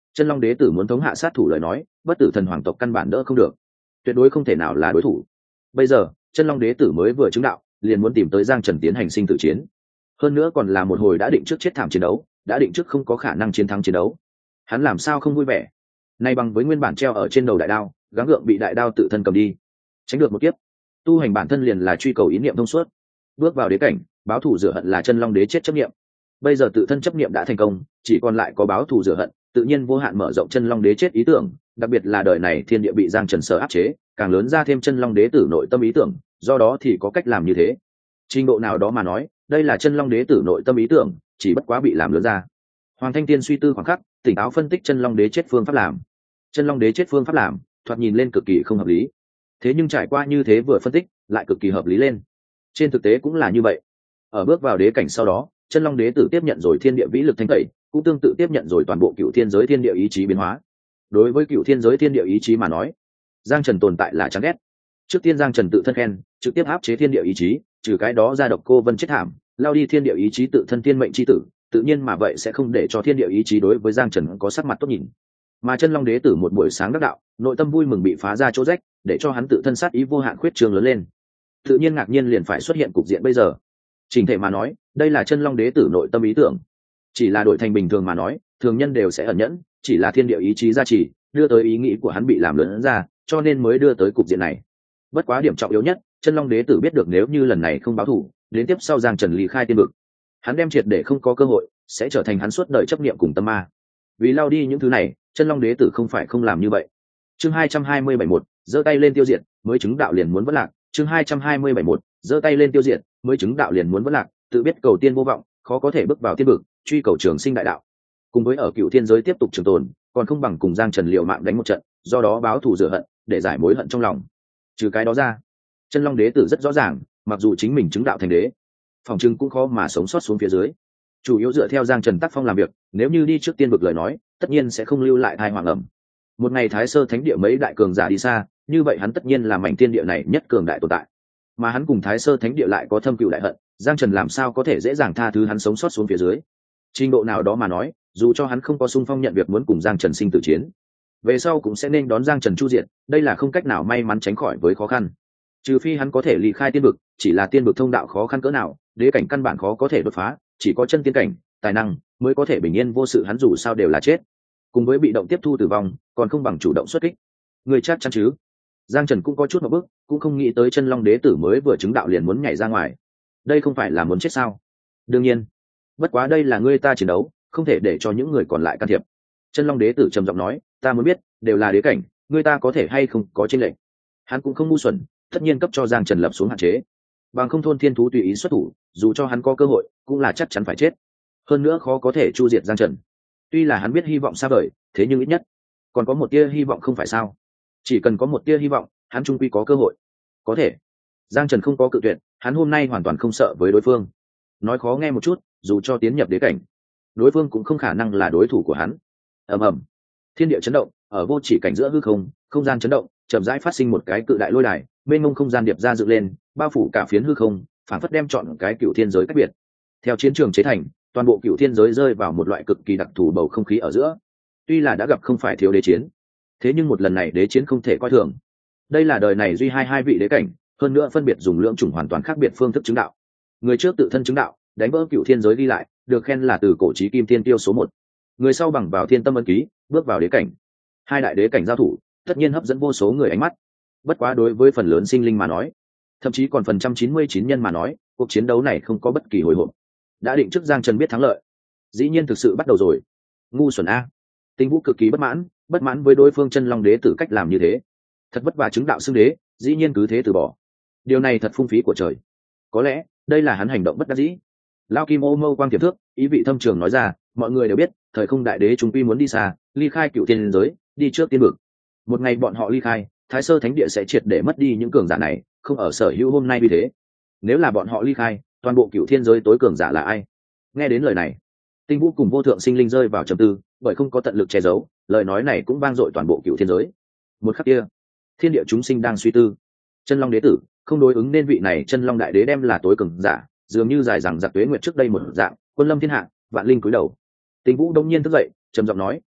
Chân long đế tử muốn thống hạ sát thủ lời nói, bất tử thần hoàng tộc căn bản đỡ không được, tuyệt đối không thể nào là đối thủ. Bây giờ chân long đế tử mới vừa chứng đạo, liền muốn tìm tới Giang Trần tiến hành sinh tử chiến, hơn nữa còn là một hồi đã định trước chết thảm chiến đấu, đã định trước không có khả năng chiến thắng chiến đấu. Hắn làm sao không vui vẻ? Nay bằng với nguyên bản treo ở trên đầu đại đao, gắng gượng bị đại đao tự thân cầm đi, tránh được một kiếp. Tu hành bản thân liền là truy cầu ý niệm thông suốt, bước vào đế cảnh, báo thù rửa hận là chân long đế chết chấp niệm. Bây giờ tự thân chấp niệm đã thành công, chỉ còn lại có báo thù rửa hận, tự nhiên vô hạn mở rộng chân long đế chết ý tưởng. Đặc biệt là đời này thiên địa bị Giang Trần sở áp chế, càng lớn ra thêm chân long đế tử nội tâm ý tưởng, do đó thì có cách làm như thế. Trình độ nào đó mà nói, đây là chân long đế tử nội tâm ý tưởng, chỉ bất quá bị làm lớn ra. Hoàng Thanh Tiên suy tư khoảng khắc, tỉnh táo phân tích chân long đế chết phương pháp làm. Chân long đế chết phương pháp làm, thoạt nhìn lên cực kỳ không hợp lý, thế nhưng trải qua như thế vừa phân tích, lại cực kỳ hợp lý lên. Trên thực tế cũng là như vậy. Ở bước vào đế cảnh sau đó, chân long đế tử tiếp nhận rồi thiên địa vĩ lực thanh tẩy, cũng tương tự tiếp nhận rồi toàn bộ cựu thiên giới thiên địa ý chí biến hóa. Đối với cựu thiên giới thiên địa ý chí mà nói, Giang Trần tồn tại là chán ghét. Trước tiên Giang Trần tự thân khen, trực tiếp áp chế thiên địa ý chí, trừ cái đó ra độc cô vân chết thảm, lao đi thiên địa ý chí tự thân thiên mệnh chi tử, tự nhiên mà vậy sẽ không để cho thiên địa ý chí đối với Giang Trần có sắc mặt tốt nhìn. Mà chân long đế tử một buổi sáng đắc đạo, nội tâm vui mừng bị phá ra chỗ rách, để cho hắn tự thân sát ý vô hạn khuyết trường lớn lên, tự nhiên ngạc nhiên liền phải xuất hiện cục diện bây giờ. Trình thể mà nói, đây là chân long đế tử nội tâm ý tưởng. Chỉ là đổi thành bình thường mà nói, thường nhân đều sẽ ẩn nhẫn, chỉ là thiên địa ý chí gia trì, đưa tới ý nghĩ của hắn bị làm lớn ra, cho nên mới đưa tới cục diện này. Bất quá điểm trọng yếu nhất, chân long đế tử biết được nếu như lần này không báo thù, đến tiếp sau Giang Trần ly khai tiên vực, hắn đem triệt để không có cơ hội, sẽ trở thành hắn suốt đời chấp niệm cùng tâm ma. Vì lao đi những thứ này, chân long đế tử không phải không làm như vậy. Chương 227 giơ tay lên tiêu diệt, mới chứng đạo liền muốn vỡ lạc. Chương 227 giơ tay lên tiêu diệt, mới chứng đạo liền muốn vỡ lạc, tự biết cầu tiên vô vọng, khó có thể bước vào tiên vực, truy cầu trường sinh đại đạo. Cùng với ở cựu thiên giới tiếp tục trường tồn, còn không bằng cùng Giang Trần liều mạng đánh một trận, do đó báo thù rửa hận, để giải mối hận trong lòng. Trừ cái đó ra, chân long đế tử rất rõ ràng, mặc dù chính mình chứng đạo thành đế, phòng trưng cũng khó mà sống sót xuống phía dưới. Chủ yếu dựa theo Giang Trần tác phong làm việc, nếu như đi trước tiên vực lời nói, tất nhiên sẽ không lưu lại thai hoàng ẩm. Một ngày Thái Sơ Thánh Địa mấy đại cường giả đi xa, như vậy hắn tất nhiên là mảnh thiên địa này nhất cường đại tồn tại. Mà hắn cùng Thái Sơ Thánh Địa lại có thâm cừu đại hận, Giang Trần làm sao có thể dễ dàng tha thứ hắn sống sót xuống phía dưới. Trình độ nào đó mà nói, dù cho hắn không có xung phong nhận việc muốn cùng Giang Trần sinh tử chiến, về sau cũng sẽ nên đón Giang Trần chu diệt, đây là không cách nào may mắn tránh khỏi với khó khăn. Trừ phi hắn có thể ly khai tiên vực, chỉ là tiên vực thông đạo khó khăn cỡ nào, đế cảnh căn bản khó có thể đột phá, chỉ có chân tiên cảnh, tài năng mới có thể bình yên vô sự, hắn dù sao đều là chết. Cùng với bị động tiếp thu tử vong, còn không bằng chủ động xuất kích. Người chắc chắn chứ? Giang Trần cũng có chút một bước, cũng không nghĩ tới chân long đế tử mới vừa chứng đạo liền muốn nhảy ra ngoài. Đây không phải là muốn chết sao? Đương nhiên, bất quá đây là ngươi ta chiến đấu, không thể để cho những người còn lại can thiệp. Chân long đế tử trầm giọng nói, ta muốn biết, đều là đế cảnh, ngươi ta có thể hay không có chênh lệch. Hắn cũng không ngu xuẩn, tất nhiên cấp cho Giang Trần lập xuống hạn chế, bằng không thôn thiên thú tùy ý xuất thủ, dù cho hắn có cơ hội, cũng là chắc chắn phải chết. Hơn nữa khó có thể chu diệt Giang Trần. Tuy là hắn biết hy vọng xa vời, thế nhưng ít nhất còn có một tia hy vọng không phải sao? Chỉ cần có một tia hy vọng, hắn trung quy có cơ hội. Có thể. Giang Trần không có cự tuyệt, hắn hôm nay hoàn toàn không sợ với đối phương. Nói khó nghe một chút, dù cho tiến nhập đế cảnh, đối phương cũng không khả năng là đối thủ của hắn. Ầm ầm, thiên địa chấn động, ở vô chỉ cảnh giữa hư không, không gian chấn động, chậm rãi phát sinh một cái cự đại lôi đài, mênh mông không gian điệp ra dựng lên, bao phủ cả phiến hư không, phản phất đem chọn cái cựu thiên giới cách biệt. Theo chiến trường chế thành, toàn bộ cựu thiên giới rơi vào một loại cực kỳ đặc thù bầu không khí ở giữa. Tuy là đã gặp không phải thiếu đế chiến, thế nhưng một lần này đế chiến không thể coi thường. Đây là đời này duy hai vị đế cảnh, hơn nữa phân biệt dùng lưỡng chủng hoàn toàn khác biệt phương thức chứng đạo. Người trước tự thân chứng đạo, đánh vỡ cựu thiên giới đi lại, được khen là từ cổ chí kim thiên tiêu số 1. Người sau bằng vào thiên tâm ân ký, bước vào đế cảnh. Hai đại đế cảnh giao thủ, tất nhiên hấp dẫn vô số người ánh mắt. Bất quá đối với phần lớn sinh linh mà nói, thậm chí còn phần 199 nhân mà nói, cuộc chiến đấu này không có bất kỳ hồi hộp. Đã định trước Giang Trần biết thắng lợi, dĩ nhiên thực sự bắt đầu rồi. Ngu xuẩn a! Tinh Vũ cực kỳ bất mãn với đối phương chân long đế tử cách làm như thế. Thật vất vả chứng đạo xưng đế, dĩ nhiên cứ thế từ bỏ. Điều này thật phung phí của trời. Có lẽ đây là hắn hành động bất đắc dĩ. Lao Kim ô mâu quang tiềm thước, ý vị thâm trường nói ra, mọi người đều biết, thời không đại đế chúng quy muốn đi xa, ly khai cựu thiên giới, đi trước tiên vực. Một ngày bọn họ ly khai, Thái Sơ Thánh Địa sẽ triệt để mất đi những cường giả này, không ở sở hữu hôm nay vì thế. Nếu là bọn họ ly khai, toàn bộ cựu thiên giới tối cường giả là ai? Nghe đến lời này, Tinh Vũ cùng vô thượng sinh linh rơi vào trầm tư, bởi không có tận lực che giấu, lời nói này cũng vang dội toàn bộ cựu thiên giới. Một khắc kia, thiên địa chúng sinh đang suy tư, chân long đế tử không đối ứng nên vị này chân long đại đế đem là tối cường giả, dường như dài rằng giặc tuế nguyệt trước đây một dạng, quân lâm thiên hạ, vạn linh cúi đầu. Tinh Vũ đông nhiên thức dậy, trầm giọng nói,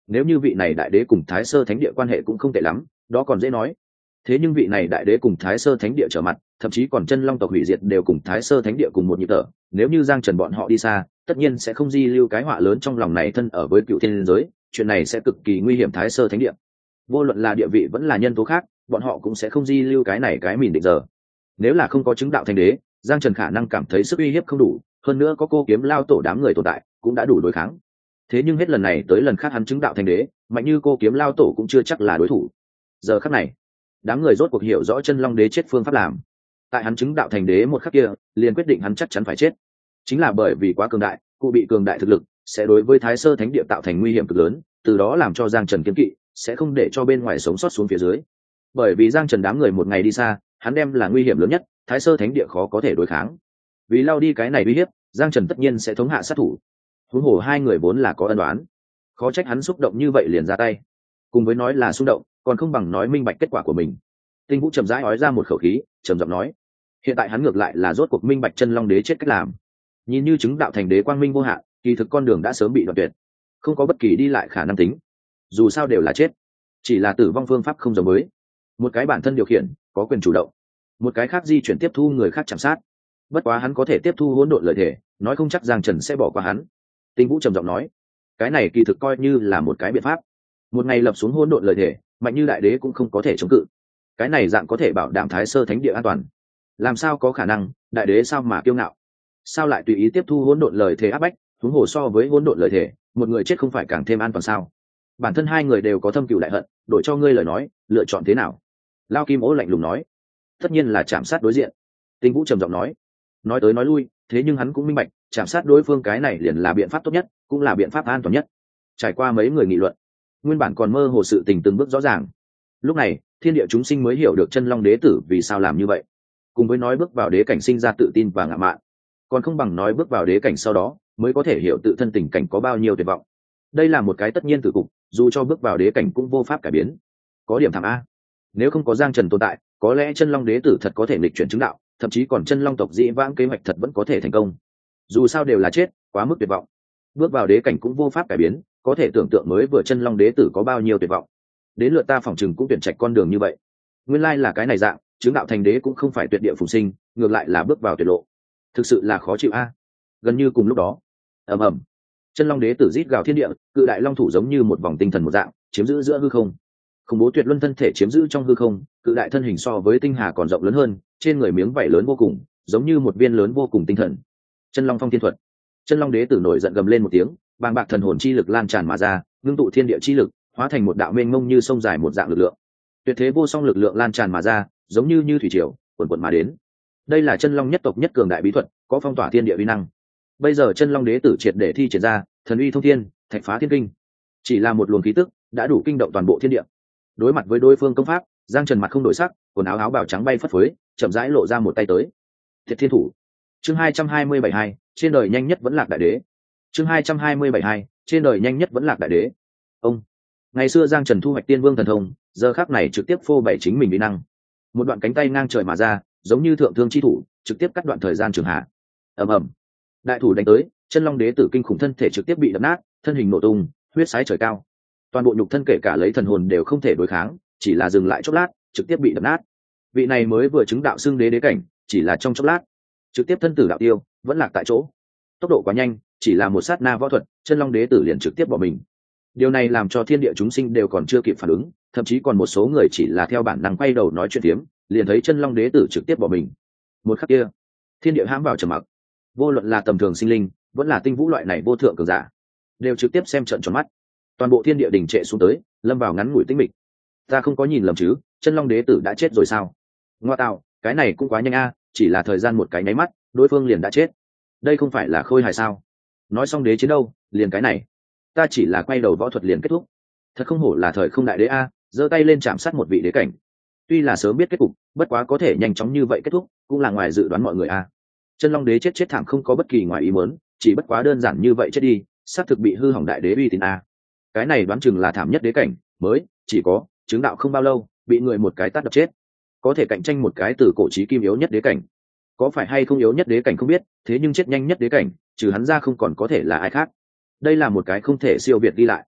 nếu như vị này đại đế cùng Thái Sơ Thánh Địa quan hệ cũng không tệ lắm, đó còn dễ nói. Thế nhưng vị này đại đế cùng Thái Sơ Thánh Địa trở mặt, thậm chí còn chân long tộc hủy diệt đều cùng Thái Sơ Thánh Địa cùng một nhịp thở, nếu như Giang Trần bọn họ đi xa, tất nhiên sẽ không di lưu cái họa lớn trong lòng này thân ở với cựu thiên giới, chuyện này sẽ cực kỳ nguy hiểm Thái Sơ Thánh Địa. Vô luận là địa vị vẫn là nhân tố khác, bọn họ cũng sẽ không di lưu cái này cái mìn định giờ. Nếu là không có chứng đạo thành đế, Giang Trần khả năng cảm thấy sức uy hiếp không đủ, hơn nữa có cô kiếm lao tổ đám người tồn tại, cũng đã đủ đối kháng. Thế nhưng hết lần này tới lần khác hắn chứng đạo thành đế, mạnh như cô kiếm lao tổ cũng chưa chắc là đối thủ. Giờ khắc này, đám người rốt cuộc hiểu rõ chân long đế chết phương pháp làm. Tại hắn chứng đạo thành đế một khắc kia, liền quyết định hắn chắc chắn phải chết. Chính là bởi vì quá cường đại, cụ bị cường đại thực lực, sẽ đối với Thái Sơ Thánh Địa tạo thành nguy hiểm cực lớn, từ đó làm cho Giang Trần kiêng kỵ, sẽ không để cho bên ngoài sống sót xuống phía dưới. Bởi vì Giang Trần đám người một ngày đi xa, hắn đem là nguy hiểm lớn nhất, Thái Sơ Thánh Địa khó có thể đối kháng. Vì lao đi cái này uy hiếp, Giang Trần tất nhiên sẽ thống hạ sát thủ. Huống hồ hai người vốn là có ân oán, khó trách hắn xúc động như vậy liền ra tay. Cùng với nói là xung động, còn không bằng nói minh bạch kết quả của mình. Tinh Vũ chậm rãi ói ra một khẩu khí, trầm giọng nói: hiện tại hắn ngược lại là rốt cuộc minh bạch chân long đế chết cách làm. Nhìn như chứng đạo thành đế quang minh vô hạn, kỳ thực con đường đã sớm bị đoạn tuyệt, không có bất kỳ đi lại khả năng tính. Dù sao đều là chết, chỉ là tử vong phương pháp không giống với. Một cái bản thân điều khiển, có quyền chủ động; một cái khác di chuyển tiếp thu người khác chạm sát. Bất quá hắn có thể tiếp thu hỗn độn lợi thể, nói không chắc Giang Trần sẽ bỏ qua hắn. Tinh Vũ trầm giọng nói: cái này kỳ thực coi như là một cái biện pháp. Một ngày lập xuống hỗn độn lợi thể, mạnh như đại đế cũng không có thể chống cự. Cái này dạng có thể bảo đảm Thái Sơ Thánh Địa an toàn. Làm sao có khả năng, đại đế sao mà kiêu ngạo, sao lại tùy ý tiếp thu hỗn độn lời thể áp bách? Huống hồ so với hỗn độn lời thể, một người chết không phải càng thêm an toàn sao? Bản thân hai người đều có thâm cừu đại hận, đổi cho ngươi lời nói, lựa chọn thế nào? Lao Kim Ố lạnh lùng nói: tất nhiên là chạm sát đối diện. Tinh Vũ trầm giọng nói tới nói lui, thế nhưng hắn cũng minh bạch, chạm sát đối phương cái này liền là biện pháp tốt nhất, cũng là biện pháp an toàn nhất. Trải qua mấy người nghị luận, nguyên bản còn mơ hồ sự tình từng bước rõ ràng. Lúc này, thiên địa chúng sinh mới hiểu được chân long đế tử vì sao làm như vậy. Cùng với nói bước vào đế cảnh sinh ra tự tin và ngạo mạn, còn không bằng nói bước vào đế cảnh sau đó mới có thể hiểu tự thân tình cảnh có bao nhiêu tuyệt vọng. Đây là một cái tất nhiên tử cục, dù cho bước vào đế cảnh cũng vô pháp cải biến. Có điểm thảm a, nếu không có Giang Trần tồn tại, có lẽ chân long đế tử thật có thể nghịch chuyển chứng đạo, thậm chí còn chân long tộc dĩ vãng kế hoạch thật vẫn có thể thành công. Dù sao đều là chết, quá mức tuyệt vọng. Bước vào đế cảnh cũng vô pháp cải biến, có thể tưởng tượng mới vừa chân long đế tử có bao nhiêu tuyệt vọng. Đến lượt ta phỏng chừng cũng tuyển trạch con đường như vậy. Nguyên lai là cái này dạng, chứng đạo thành đế cũng không phải tuyệt địa phùng sinh, ngược lại là bước vào tuyệt lộ. Thực sự là khó chịu a. Gần như cùng lúc đó, ầm ầm, chân long đế tử rít gào thiên địa, cự đại long thủ giống như một vòng tinh thần một dạng, chiếm giữ giữa hư không. Khủng bố tuyệt luân thân thể chiếm giữ trong hư không, cự đại thân hình so với tinh hà còn rộng lớn hơn, trên người miếng vảy lớn vô cùng, giống như một viên lớn vô cùng tinh thần. Chân long phong thiên thuật. Chân long đế tử nổi giận gầm lên một tiếng, bàng bạc thần hồn chi lực lan tràn mà ra, ngưng tụ thiên địa chi lực, hóa thành một đạo mênh mông như sông dài một dạng lực lượng. Tuyệt thế vô song lực lượng lan tràn mà ra, giống như thủy triều, cuồn cuộn mà đến. Đây là chân long nhất tộc nhất cường đại bí thuật, có phong tỏa thiên địa uy năng. Bây giờ chân long đế tử triệt để thi triển ra, thần uy thông thiên, thạch phá thiên kinh. Chỉ là một luồng khí tức, đã đủ kinh động toàn bộ thiên địa. Đối mặt với đối phương công pháp, Giang Trần mặt không đổi sắc, quần áo bào trắng bay phất phới, chậm rãi lộ ra một tay tới. Thiệt thiên thủ. Chương 227 trên đời nhanh nhất vẫn lạc đại đế. Chương 227 trên đời nhanh nhất vẫn lạc đại đế. Ông. Ngày xưa Giang Trần thu hoạch Tiên Vương thần thông, giờ khắc này trực tiếp phô bày chính mình uy năng. Một đoạn cánh tay ngang trời mà ra, giống như thượng thương chi thủ, trực tiếp cắt đoạn thời gian trường hạ. Ầm ầm. Đại thủ đánh tới, chân long đế tử kinh khủng thân thể trực tiếp bị đập nát, thân hình nổ tung, huyết sái trời cao. Toàn bộ nhục thân kể cả lấy thần hồn đều không thể đối kháng, chỉ là dừng lại chốc lát, trực tiếp bị đập nát. Vị này mới vừa chứng đạo xưng đế đế cảnh, chỉ là trong chốc lát, trực tiếp thân tử đạo tiêu, vẫn lạc tại chỗ. Tốc độ quá nhanh, chỉ là một sát na võ thuật, chân long đế tử liền trực tiếp bỏ mình. Điều này làm cho thiên địa chúng sinh đều còn chưa kịp phản ứng, thậm chí còn một số người chỉ là theo bản năng quay đầu nói chuyện tiếm, liền thấy chân long đế tử trực tiếp bỏ mình. Một khắc kia, thiên địa hãm vào trầm mặc. Vô luận là tầm thường sinh linh, vẫn là tinh vũ loại này vô thượng cường giả, đều trực tiếp xem trợn tròn mắt. Toàn bộ thiên địa đình trệ xuống tới, lâm vào ngắn ngủi tĩnh mịch. Ta không có nhìn lầm chứ, chân long đế tử đã chết rồi sao? Ngoa tạo, cái này cũng quá nhanh a, chỉ là thời gian một cái nháy mắt, đối phương liền đã chết. Đây không phải là khôi hài sao? Nói xong đế chiến đâu, liền cái này. Ta chỉ là quay đầu võ thuật liền kết thúc. Thật không hổ là thời không đại đế a, giơ tay lên chạm sát một vị đế cảnh. Tuy là sớm biết kết cục, bất quá có thể nhanh chóng như vậy kết thúc, cũng là ngoài dự đoán mọi người a. Chân long đế chết thảm không có bất kỳ ngoài ý muốn, chỉ bất quá đơn giản như vậy chết đi, xác thực bị hư hỏng đại đế uy tín a. Cái này đoán chừng là thảm nhất đế cảnh, mới chỉ có chứng đạo không bao lâu, bị người một cái tát đập chết. Có thể cạnh tranh một cái từ cổ chí kim yếu nhất đế cảnh. Có phải hay không yếu nhất đế cảnh không biết, thế nhưng chết nhanh nhất đế cảnh, trừ hắn ra không còn có thể là ai khác. Đây là một cái không thể siêu việt đi lại.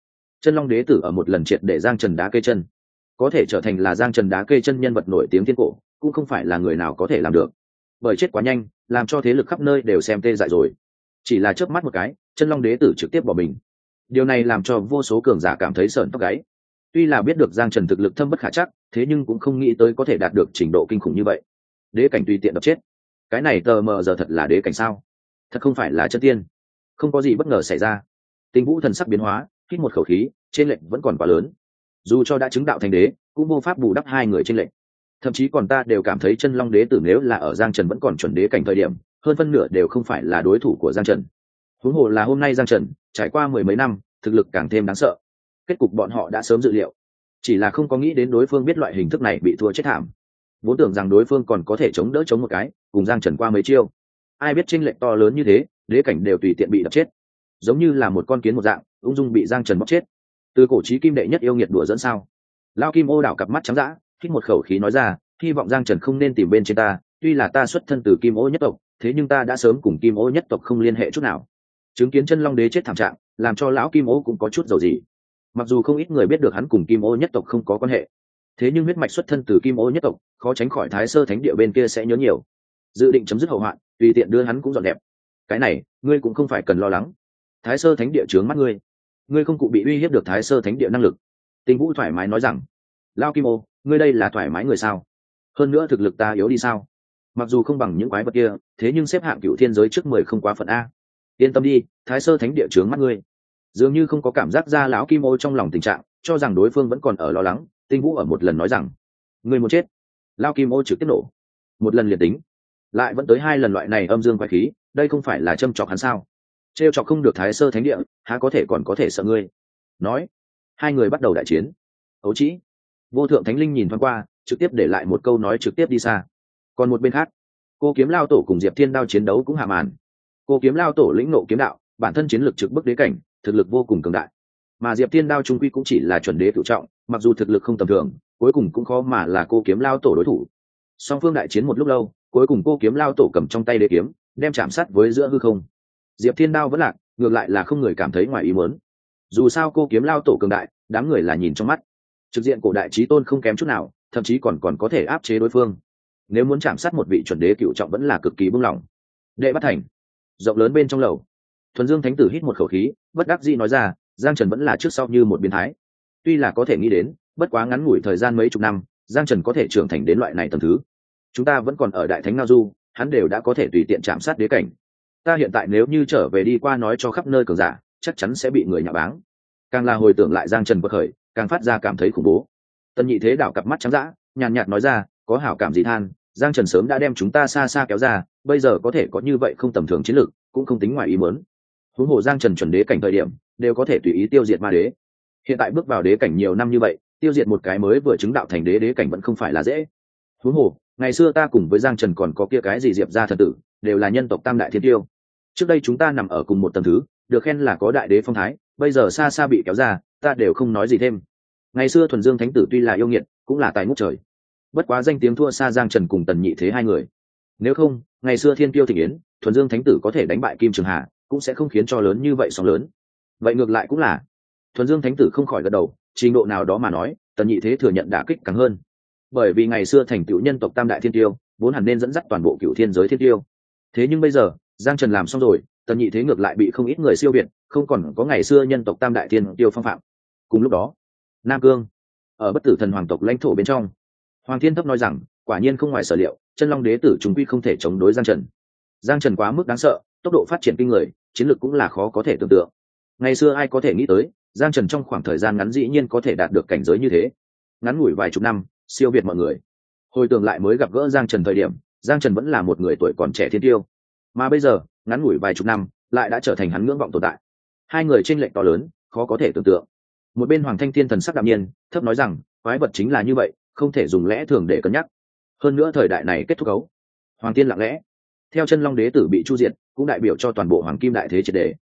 Chân Long Đế tử ở một lần triệt để giang trần đá cây chân, có thể trở thành là giang trần đá cây chân nhân vật nổi tiếng thiên cổ cũng không phải là người nào có thể làm được, bởi chết quá nhanh làm cho thế lực khắp nơi đều xem tê dại rồi. Chỉ là chớp mắt một cái, Chân Long Đế tử trực tiếp bỏ mình. Điều này làm cho vô số cường giả cảm thấy sởn tóc gáy. Tuy là biết được giang trần thực lực thâm bất khả chắc, thế nhưng cũng không nghĩ tới có thể đạt được trình độ kinh khủng như vậy. Đế cảnh tùy tiện đập chết, cái này tờ mờ giờ thật là đế cảnh sao? Thật không phải là chân tiên. Không có gì bất ngờ xảy ra. Tinh Vũ thần sắc biến hóa, hít một khẩu khí, trên lệnh vẫn còn quá lớn. Dù cho đã chứng đạo thành đế, cũng vô pháp bù đắp hai người trên lệnh. Thậm chí còn ta đều cảm thấy Chân Long Đế tử nếu là ở giang trần vẫn còn chuẩn đế cảnh thời điểm, hơn phân nửa đều không phải là đối thủ của giang trần. Huống hồ là hôm nay giang trần trải qua mười mấy năm, thực lực càng thêm đáng sợ. Kết cục bọn họ đã sớm dự liệu, chỉ là không có nghĩ đến đối phương biết loại hình thức này bị thua chết thảm. Vốn tưởng rằng đối phương còn có thể chống đỡ chống một cái, cùng giang trần qua mấy chiêu. Ai biết chênh lệch to lớn như thế, đế cảnh đều tùy tiện bị đập chết, giống như là một con kiến một dạng, ung dung bị giang trần bóc chết. Từ cổ chí kim đệ nhất yêu nghiệt đùa dẫn sao? Lao Kim Ô đảo cặp mắt trắng dã, hít một khẩu khí nói ra, hy vọng giang trần không nên tìm bên trên ta. Tuy là ta xuất thân từ Kim Ô nhất tộc, thế nhưng ta đã sớm cùng Kim Ô nhất tộc không liên hệ chút nào. Chứng kiến Chân Long Đế chết thảm trạng, làm cho lão Kim Ô cũng có chút dầu gì. Mặc dù không ít người biết được hắn cùng Kim Ô nhất tộc không có quan hệ, thế nhưng huyết mạch xuất thân từ Kim Ô nhất tộc, khó tránh khỏi Thái Sơ Thánh địa bên kia sẽ nhớ nhiều. Dự định chấm dứt hậu hoạn, tùy tiện đưa hắn cũng dọn đẹp. Cái này, ngươi cũng không phải cần lo lắng. Thái Sơ Thánh địa trướng mắt ngươi, ngươi không cụ bị uy hiếp được Thái Sơ Thánh địa năng lực. Tinh Vũ thoải mái nói rằng, Lao Kim Ô, ngươi đây là thoải mái người sao? Hơn nữa thực lực ta yếu đi sao? Mặc dù không bằng những quái vật kia, thế nhưng xếp hạng cựu thiên giới trước 10 không quá phận a. Yên tâm đi, Thái Sơ Thánh địa trướng mắt ngươi. Dường như không có cảm giác ra lão Kim Ô trong lòng tình trạng, cho rằng đối phương vẫn còn ở lo lắng. Tinh Vũ ở một lần nói rằng, ngươi muốn chết. Lao Kim Ô trực tiếp nổ. Một lần liền tính, lại vẫn tới hai lần loại này âm dương quái khí, đây không phải là châm chọc hắn sao? Trêu chọc không được Thái Sơ Thánh địa, há có thể còn có thể sợ ngươi? Nói, hai người bắt đầu đại chiến. Ấu Chỉ, Vô Thượng Thánh Linh nhìn thoáng qua, trực tiếp để lại một câu nói trực tiếp đi xa. Còn một bên khác, Cô Kiếm Lao Tổ cùng Diệp Thiên Đao chiến đấu cũng hạ màn. Cô Kiếm Lao Tổ lĩnh nộ kiếm đạo, bản thân chiến lực trực bức đế cảnh, thực lực vô cùng cường đại. Mà Diệp Thiên Đao trung quy cũng chỉ là chuẩn đế cửu trọng, mặc dù thực lực không tầm thường, cuối cùng cũng khó mà là Cô Kiếm Lao Tổ đối thủ. Song phương đại chiến một lúc lâu, cuối cùng Cô Kiếm Lao Tổ cầm trong tay đế kiếm, đem chạm sát với giữa hư không. Diệp Thiên Đao vẫn lạc, ngược lại là không người cảm thấy ngoài ý muốn. Dù sao Cô Kiếm Lao Tổ cường đại, đám người là nhìn trong mắt. Trực diện cổ đại chí tôn không kém chút nào, thậm chí còn có thể áp chế đối phương. Nếu muốn chạm sát một vị chuẩn đế cửu trọng vẫn là cực kỳ buông lỏng. Đệ Bát Thành, rộng lớn bên trong lầu, Thuần Dương Thánh Tử hít một khẩu khí, bất đắc dĩ nói ra, Giang Trần vẫn là trước sau như một biến thái. Tuy là có thể nghĩ đến, bất quá ngắn ngủi thời gian mấy chục năm, Giang Trần có thể trưởng thành đến loại này tầng thứ. Chúng ta vẫn còn ở Đại Thánh Ngao Du, hắn đều đã có thể tùy tiện chạm sát đế cảnh. Ta hiện tại nếu như trở về đi qua nói cho khắp nơi cường giả, chắc chắn sẽ bị người nhạ báng. Càng là hồi tưởng lại Giang Trần quật khởi, càng phát ra cảm thấy khủng bố. Tân Nhị Thế đảo cặp mắt trắng dã, nhàn nhạt nói ra, có hảo cảm gì than, Giang Trần sớm đã đem chúng ta xa xa kéo ra, bây giờ có thể có như vậy không tầm thường chiến lược, cũng không tính ngoài ý muốn. Huống hồ Giang Trần chuẩn đế cảnh thời điểm, đều có thể tùy ý tiêu diệt ma đế. Hiện tại bước vào đế cảnh nhiều năm như vậy, tiêu diệt một cái mới vừa chứng đạo thành đế đế cảnh vẫn không phải là dễ. Huống hồ, ngày xưa ta cùng với Giang Trần còn có kia cái gì Diệp gia thần tử, đều là nhân tộc tam đại thiên tiêu. Trước đây chúng ta nằm ở cùng một tầng thứ, được khen là có đại đế phong thái, bây giờ xa xa bị kéo ra, ta đều không nói gì thêm. Ngày xưa Thuần Dương Thánh Tử tuy là yêu nghiệt, cũng là tài ngút trời. Bất quá danh tiếng thua xa Giang Trần cùng Tần Nhị Thế hai người. Nếu không, ngày xưa Thiên Kiêu Thịnh Yến, Thuần Dương Thánh Tử có thể đánh bại Kim Trường Hà, cũng sẽ không khiến cho lớn như vậy sóng lớn. Vậy ngược lại cũng là, Thuần Dương Thánh Tử không khỏi gật đầu, trình độ nào đó mà nói, Tần Nhị Thế thừa nhận đả kích càng hơn. Bởi vì ngày xưa thành tựu nhân tộc tam đại thiên tiêu, vốn hẳn nên dẫn dắt toàn bộ cửu thiên giới thiên tiêu. Thế nhưng bây giờ, Giang Trần làm xong rồi, Tần Nhị Thế ngược lại bị không ít người siêu việt, không còn có ngày xưa nhân tộc tam đại thiên tiêu phong phạm. Cùng lúc đó, Nam Cương, ở Bất Tử Thần hoàng tộc lãnh thổ bên trong, Hoàng Thiên Thấp nói rằng, quả nhiên không ngoài sở liệu, Chân Long Đế tử chúng quy không thể chống đối Giang Trần. Giang Trần quá mức đáng sợ, tốc độ phát triển kinh người, chiến lược cũng là khó có thể tưởng tượng. Ngày xưa ai có thể nghĩ tới, Giang Trần trong khoảng thời gian ngắn dĩ nhiên có thể đạt được cảnh giới như thế. Ngắn ngủi vài chục năm, siêu việt mọi người. Hồi tưởng lại mới gặp gỡ Giang Trần thời điểm, Giang Trần vẫn là một người tuổi còn trẻ thiên tiêu. Mà bây giờ, ngắn ngủi vài chục năm, lại đã trở thành hắn ngưỡng vọng tồn tại. Hai người chênh lệch to lớn, khó có thể tưởng tượng. Một bên Hoàng Thanh Thiên thần sắc đạm nhiên, thấp nói rằng, quái vật chính là như vậy, không thể dùng lẽ thường để cân nhắc. Hơn nữa thời đại này kết thúc cấu. Hoàng Tiên lặng lẽ, theo Chân Long Đế tử bị chu diệt, cũng đại biểu cho toàn bộ Hoàng Kim đại thế triệt để.